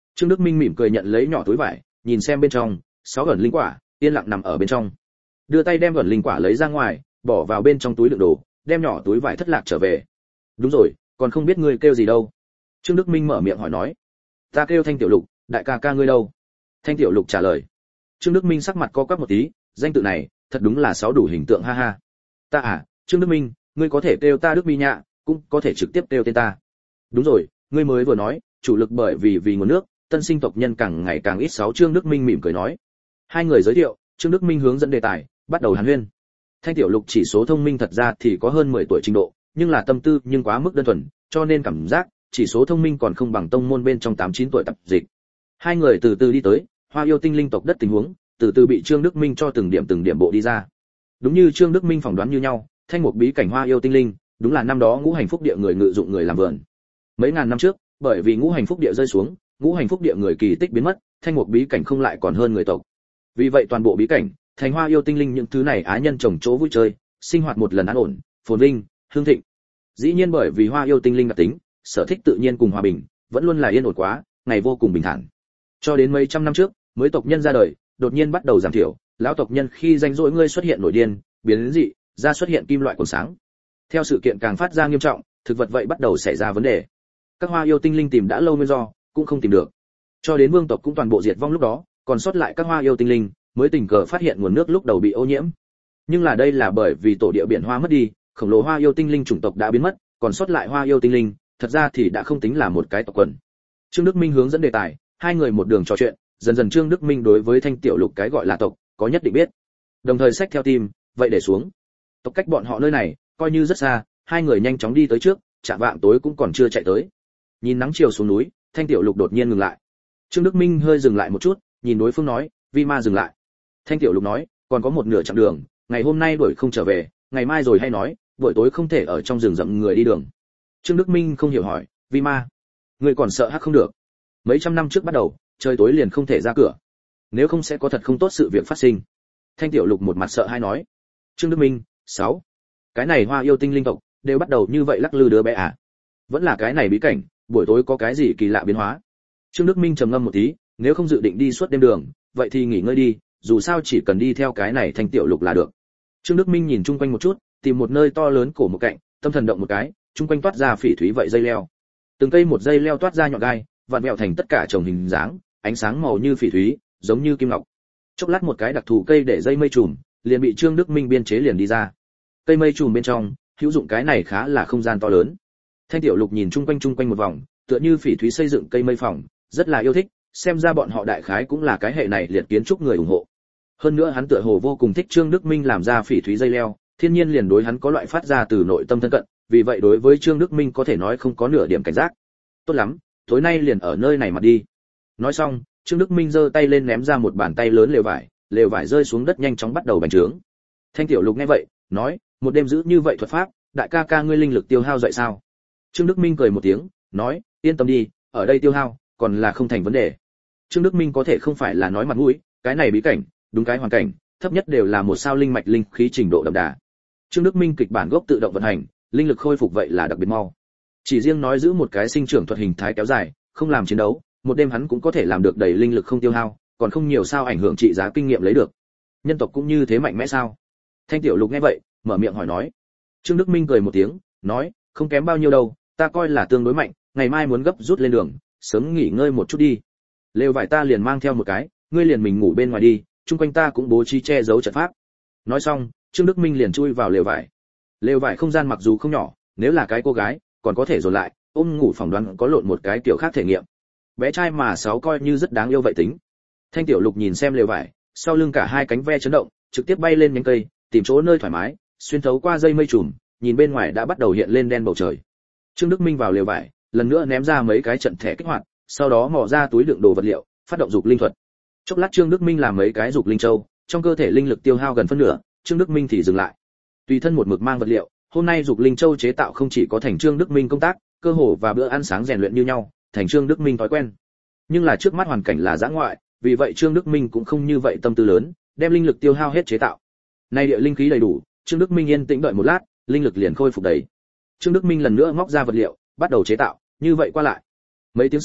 Trương Đức Minh mỉm cười nhận lấy nhỏ túi vải, nhìn xem bên trong, sáu ẩn linh quả, yên lặng nằm ở bên trong. Đưa tay đem ẩn linh quả lấy ra ngoài, bỏ vào bên trong túi đựng đồ, đem nhỏ túi vải thất lạc trở về. Đúng rồi, còn không biết ngươi kêu gì đâu. Trương Đức Minh mở miệng hỏi nói. Ta kêu Thanh Tiểu Lục, đại ca ca ngươi đâu? Thanh Tiểu Lục trả lời. Trương Đức Minh sắc mặt co quắp một tí, danh tự này, thật đúng là sáu đủ hình tượng ha ha. Ta à, Trương Đức Minh, ngươi có thể kêu ta Đức Mi nhạ, cũng có thể trực tiếp kêu tên ta. Đúng rồi, ngươi mới vừa nói, chủ lực bởi vì vì nguồn nước, tân sinh tộc nhân càng ngày càng ít. Sáu Trương Đức Minh mỉm cười nói. Hai người giới thiệu, Trương Đức Minh hướng dẫn đề tài, bắt đầu hàn huyên. Thanh Tiểu Lục chỉ số thông minh thật ra thì có hơn mười tuổi trình độ, nhưng là tâm tư nhưng quá mức đơn thuần, cho nên cảm giác chỉ số thông minh còn không bằng tông môn bên trong tám chín tuổi tập dịch. Hai người từ từ đi tới, Hoa Yêu tinh linh tộc đất tình huống, từ từ bị Trương Đức Minh cho từng điểm từng điểm bộ đi ra. Đúng như Trương Đức Minh phỏng đoán như nhau, thanh mục bí cảnh Hoa Yêu tinh linh, đúng là năm đó ngũ hành phúc địa người ngự dụng người làm vườn. Mấy ngàn năm trước, bởi vì ngũ hành phúc địa rơi xuống, ngũ hành phúc địa người kỳ tích biến mất, thanh mục bí cảnh không lại còn hơn người tộc. Vì vậy toàn bộ bí cảnh, thành Hoa Yêu tinh linh những thứ này á nhân trồng chỗ vui chơi, sinh hoạt một lần an ổn, phồn vinh, hương thịnh. Dĩ nhiên bởi vì Hoa Yêu tinh linh đặc tính, sở thích tự nhiên cùng hòa bình, vẫn luôn là yên ổn quá, ngày vô cùng bình thản. Cho đến mấy trăm năm trước, mới tộc nhân ra đời, đột nhiên bắt đầu giảm thiểu, lão tộc nhân khi danh dỗi ngươi xuất hiện nổi điên, biến dị, ra xuất hiện kim loại còn sáng. Theo sự kiện càng phát ra nghiêm trọng, thực vật vậy bắt đầu xảy ra vấn đề. Các Hoa Yêu tinh linh tìm đã lâu nguyên do, cũng không tìm được. Cho đến vương tộc cũng toàn bộ diệt vong lúc đó, còn sót lại các Hoa Yêu tinh linh mới tình cờ phát hiện nguồn nước lúc đầu bị ô nhiễm. Nhưng là đây là bởi vì tổ địa biển hoa mất đi, khổng lồ Hoa Yêu tinh linh chủng tộc đã biến mất, còn sót lại Hoa Yêu tinh linh, thật ra thì đã không tính là một cái tộc quần. Trương Đức Minh hướng dẫn đề tài, hai người một đường trò chuyện, dần dần Trương Đức Minh đối với Thanh Tiểu Lục cái gọi là tộc có nhất định biết. Đồng thời xách theo tim, vậy để xuống. Tộc cách bọn họ nơi này coi như rất xa, hai người nhanh chóng đi tới trước, chạm vạng tối cũng còn chưa chạy tới. Nhìn nắng chiều xuống núi, Thanh Tiểu Lục đột nhiên ngừng lại. Trương Đức Minh hơi dừng lại một chút, nhìn đối phương nói, "Vi ma dừng lại." Thanh Tiểu Lục nói, "Còn có một nửa chặng đường, ngày hôm nay đuổi không trở về, ngày mai rồi hay nói, buổi tối không thể ở trong rừng rậm người đi đường." Trương Đức Minh không hiểu hỏi, "Vi ma, người còn sợ hắc không được? Mấy trăm năm trước bắt đầu, trời tối liền không thể ra cửa, nếu không sẽ có thật không tốt sự việc phát sinh." Thanh Tiểu Lục một mặt sợ hãi nói. Trương Đức Minh, sáu, cái này Hoa Yêu tinh linh tộc đều bắt đầu như vậy lắc lư đứa bé à? Vẫn là cái này bí cảnh, buổi tối có cái gì kỳ lạ biến hóa? Trương Đức Minh trầm ngâm một tí, nếu không dự định đi suốt đêm đường, vậy thì nghỉ ngơi đi, dù sao chỉ cần đi theo cái này Thanh Tiểu Lục là được. Trương Đức Minh nhìn chung quanh một chút, tìm một nơi to lớn cổ một cạnh, tâm thần động một cái, chung quanh toát ra phỉ thúy vậy dây leo. Từng cây một dây leo toát ra nhọn gai, vặn vẹo thành tất cả chồng hình dáng, ánh sáng màu như phỉ thúy, giống như kim ngọc. Chốc lát một cái đặc thù cây để dây mây trùm, liền bị Trương Đức Minh biên chế liền đi ra. Cây mây trùm bên trong, hữu dụng cái này khá là không gian to lớn. Thanh Tiểu Lục nhìn chung quanh chung quanh một vòng, tựa như phỉ thúy xây dựng cây mây phòng, rất là yêu thích, xem ra bọn họ đại khái cũng là cái hệ này liệt kiến trúc người ủng hộ. Hơn nữa hắn tựa hồ vô cùng thích Trương Đức Minh làm ra phỉ thúy dây leo, thiên nhiên liền đối hắn có loại phát ra từ nội tâm thân cận, vì vậy đối với Trương Đức Minh có thể nói không có nửa điểm cảnh giác. Tốt lắm, tối nay liền ở nơi này mà đi. Nói xong, Trương Đức Minh giơ tay lên ném ra một bàn tay lớn lều vải, lều vải rơi xuống đất nhanh chóng bắt đầu bành trướng. Thanh Tiểu Lục nghe vậy, nói, một đêm giữ như vậy thuật pháp, đại ca ca ngươi linh lực tiêu hao dậy sao? Trương Đức Minh cười một tiếng, nói, yên tâm đi, ở đây tiêu hao, còn là không thành vấn đề. Trương Đức Minh có thể không phải là nói mặt mũi, cái này bí cảnh, đúng cái hoàn cảnh, thấp nhất đều là một sao linh mạch linh khí trình độ đậm đà. Trương Đức Minh kịch bản gốc tự động vận hành, linh lực khôi phục vậy là đặc biệt mau. Chỉ riêng nói giữ một cái sinh trưởng thuật hình thái kéo dài, không làm chiến đấu, một đêm hắn cũng có thể làm được đầy linh lực không tiêu hao, còn không nhiều sao ảnh hưởng trị giá kinh nghiệm lấy được. Nhân tộc cũng như thế mạnh mẽ sao? Thanh Tiểu Lục nghe vậy, mở miệng hỏi nói. Trương Đức Minh cười một tiếng, nói, không kém bao nhiêu đâu, ta coi là tương đối mạnh, ngày mai muốn gấp rút lên đường, sớm nghỉ ngơi một chút đi. Lều vải ta liền mang theo một cái, ngươi liền mình ngủ bên ngoài đi, chung quanh ta cũng bố trí che giấu trận pháp. Nói xong, Trương Đức Minh liền chui vào lều vải. Lều vải không gian mặc dù không nhỏ, nếu là cái cô gái, còn có thể dồn lại, ôm ngủ phỏng đoán có lộn một cái kiểu khác thể nghiệm. Bé trai mà sáu coi như rất đáng yêu vậy tính. Thanh Tiểu Lục nhìn xem lều vải, sau lưng cả hai cánh ve chấn động, trực tiếp bay lên nhánh cây, tìm chỗ nơi thoải mái, xuyên thấu qua dây mây trùm, nhìn bên ngoài đã bắt đầu hiện lên đen bầu trời. Trương Đức Minh vào lều vải, lần nữa ném ra mấy cái trận thẻ kích hoạt, sau đó mò ra túi đựng đồ vật liệu, phát động dục linh thuật. Chốc lát Trương Đức Minh làm mấy cái dục linh châu, trong cơ thể linh lực tiêu hao gần phân nửa, Trương Đức Minh thì dừng lại. Tùy thân một mực mang vật liệu, hôm nay dục linh châu chế tạo không chỉ có thành Trương Đức Minh công tác, cơ hồ và bữa ăn sáng rèn luyện như nhau, thành Trương Đức Minh thói quen. Nhưng là trước mắt hoàn cảnh là dã ngoại, vì vậy Trương Đức Minh cũng không như vậy tâm tư lớn, đem linh lực tiêu hao hết chế tạo. Nay địa linh khí đầy đủ, Trương Đức Minh yên tĩnh đợi một lát, linh lực liền khôi phục đầy. Trương Đức Minh lần nữa móc ra vật liệu, bắt đầu chế tạo, như vậy qua lại. Mấy tiếng sau,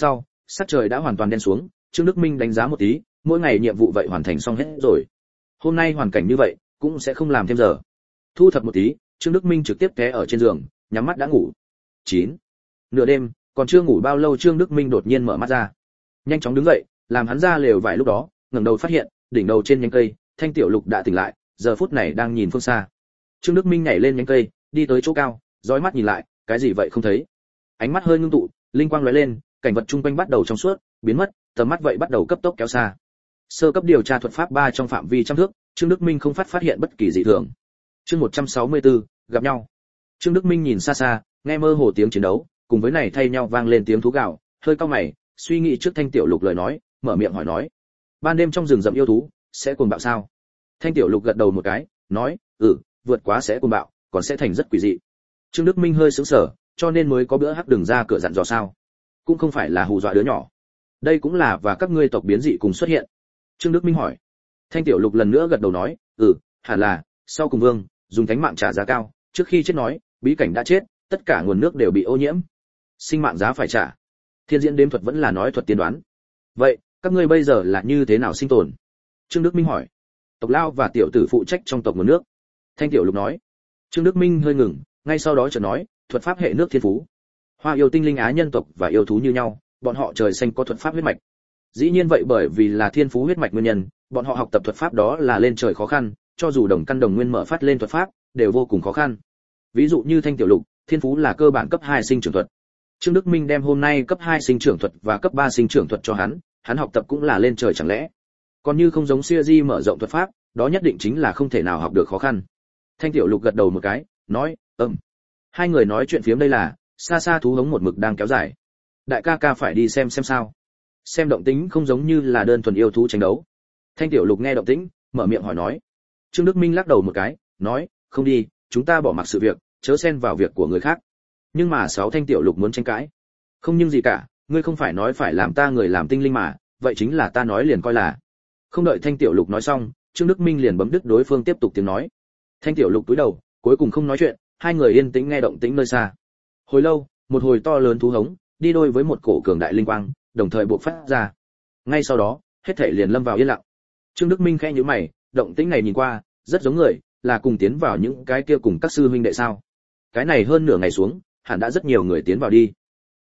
sắc trời đã hoàn toàn đen xuống. Trương Đức Minh đánh giá một tí, mỗi ngày nhiệm vụ vậy hoàn thành xong hết rồi. Hôm nay hoàn cảnh như vậy, cũng sẽ không làm thêm giờ. Thu thập một tí, Trương Đức Minh trực tiếp té ở trên giường, nhắm mắt đã ngủ. chín. Nửa đêm, còn chưa ngủ bao lâu Trương Đức Minh đột nhiên mở mắt ra. Nhanh chóng đứng dậy, làm hắn ra lều vải lúc đó, ngẩng đầu phát hiện, đỉnh đầu trên nhánh cây, Thanh Tiểu Lục đã tỉnh lại, giờ phút này đang nhìn phương xa. Trương Đức Minh nhảy lên nhánh cây, đi tới chỗ cao, dõi mắt nhìn lại, cái gì vậy không thấy. Ánh mắt hơi ngưng tụ, linh quang lóe lên, cảnh vật chung quanh bắt đầu trong suốt, biến mất, tầm mắt vậy bắt đầu cấp tốc kéo xa. Sơ cấp điều tra thuật pháp ba trong phạm vi trăm thước, Trương Đức Minh không phát phát hiện bất kỳ dị thường. Chương một trăm sáu mươi tư, gặp nhau. Trương Đức Minh nhìn xa xa, nghe mơ hồ tiếng chiến đấu, cùng với này thay nhau vang lên tiếng thú gào, hơi cau mày, suy nghĩ trước Thanh Tiểu Lục lời nói, mở miệng hỏi nói: "Ban đêm trong rừng rậm yêu thú, sẽ cuồng bạo sao?" Thanh Tiểu Lục gật đầu một cái, nói: "Ừ, vượt quá sẽ cuồng bạo, còn sẽ thành rất quỷ dị." Trương Đức Minh hơi sững sờ, cho nên mới có bữa hắc đừng ra cửa dặn dò sao? Cũng không phải là hù dọa đứa nhỏ. Đây cũng là và các ngươi tộc biến dị cùng xuất hiện. Trương Đức Minh hỏi. Thanh Tiểu Lục lần nữa gật đầu nói: "Ừ, hẳn là, sau cùng vương, dùng thánh mạng trả giá cao, trước khi chết nói, bí cảnh đã chết, tất cả nguồn nước đều bị ô nhiễm. Sinh mạng giá phải trả." Thiên diễn đếm thuật vẫn là nói thuật tiên đoán. Vậy, các ngươi bây giờ là như thế nào sinh tồn? Trương Đức Minh hỏi. Tộc Lao và tiểu tử phụ trách trong tộc nguồn nước. Thanh Tiểu Lục nói. Trương Đức Minh hơi ngừng, ngay sau đó chợt nói, thuật pháp hệ nước thiên phú. Hoa yêu tinh linh á nhân tộc và yêu thú như nhau, bọn họ trời sinh có thuật pháp huyết mạch. Dĩ nhiên vậy bởi vì là thiên phú huyết mạch nguyên nhân, bọn họ học tập thuật pháp đó là lên trời khó khăn, cho dù đồng căn đồng nguyên mở phát lên thuật pháp, đều vô cùng khó khăn. Ví dụ như Thanh Tiểu Lục, thiên phú là cơ bản cấp hai sinh trưởng thuật. Trương Đức Minh đem hôm nay cấp hai sinh trưởng thuật và cấp ba sinh trưởng thuật cho hắn, hắn học tập cũng là lên trời chẳng lẽ. Còn như không giống Xia Di mở rộng thuật pháp, đó nhất định chính là không thể nào học được khó khăn. Thanh Tiểu Lục gật đầu một cái, nói: "Ừm." Hai người nói chuyện phiếm đây là, xa xa thú hống một mực đang kéo dài. Đại ca ca phải đi xem xem sao. Xem động tĩnh không giống như là đơn thuần yêu thú tranh đấu. Thanh Tiểu Lục nghe động tĩnh, mở miệng hỏi nói. Trương Đức Minh lắc đầu một cái, nói: "Không đi, chúng ta bỏ mặc sự việc, chớ xen vào việc của người khác." Nhưng mà sáu Thanh Tiểu Lục muốn tranh cãi. "Không nhưng gì cả, ngươi không phải nói phải làm ta người làm tinh linh mà, vậy chính là ta nói liền coi là." Không đợi Thanh Tiểu Lục nói xong, Trương Đức Minh liền bấm đứt đối phương tiếp tục tiếng nói. Thanh Tiểu Lục cúi đầu, cuối cùng không nói chuyện, hai người yên tĩnh nghe động tĩnh nơi xa. Hồi lâu, một hồi to lớn thú hống, đi đôi với một cổ cường đại linh quang, đồng thời bộc phát ra. Ngay sau đó, hết thảy liền lâm vào yên lặng. Trương Đức Minh khẽ nhíu mày, động tĩnh này nhìn qua, rất giống người, là cùng tiến vào những cái kia cùng các sư huynh đệ sao? Cái này hơn nửa ngày xuống, hẳn đã rất nhiều người tiến vào đi.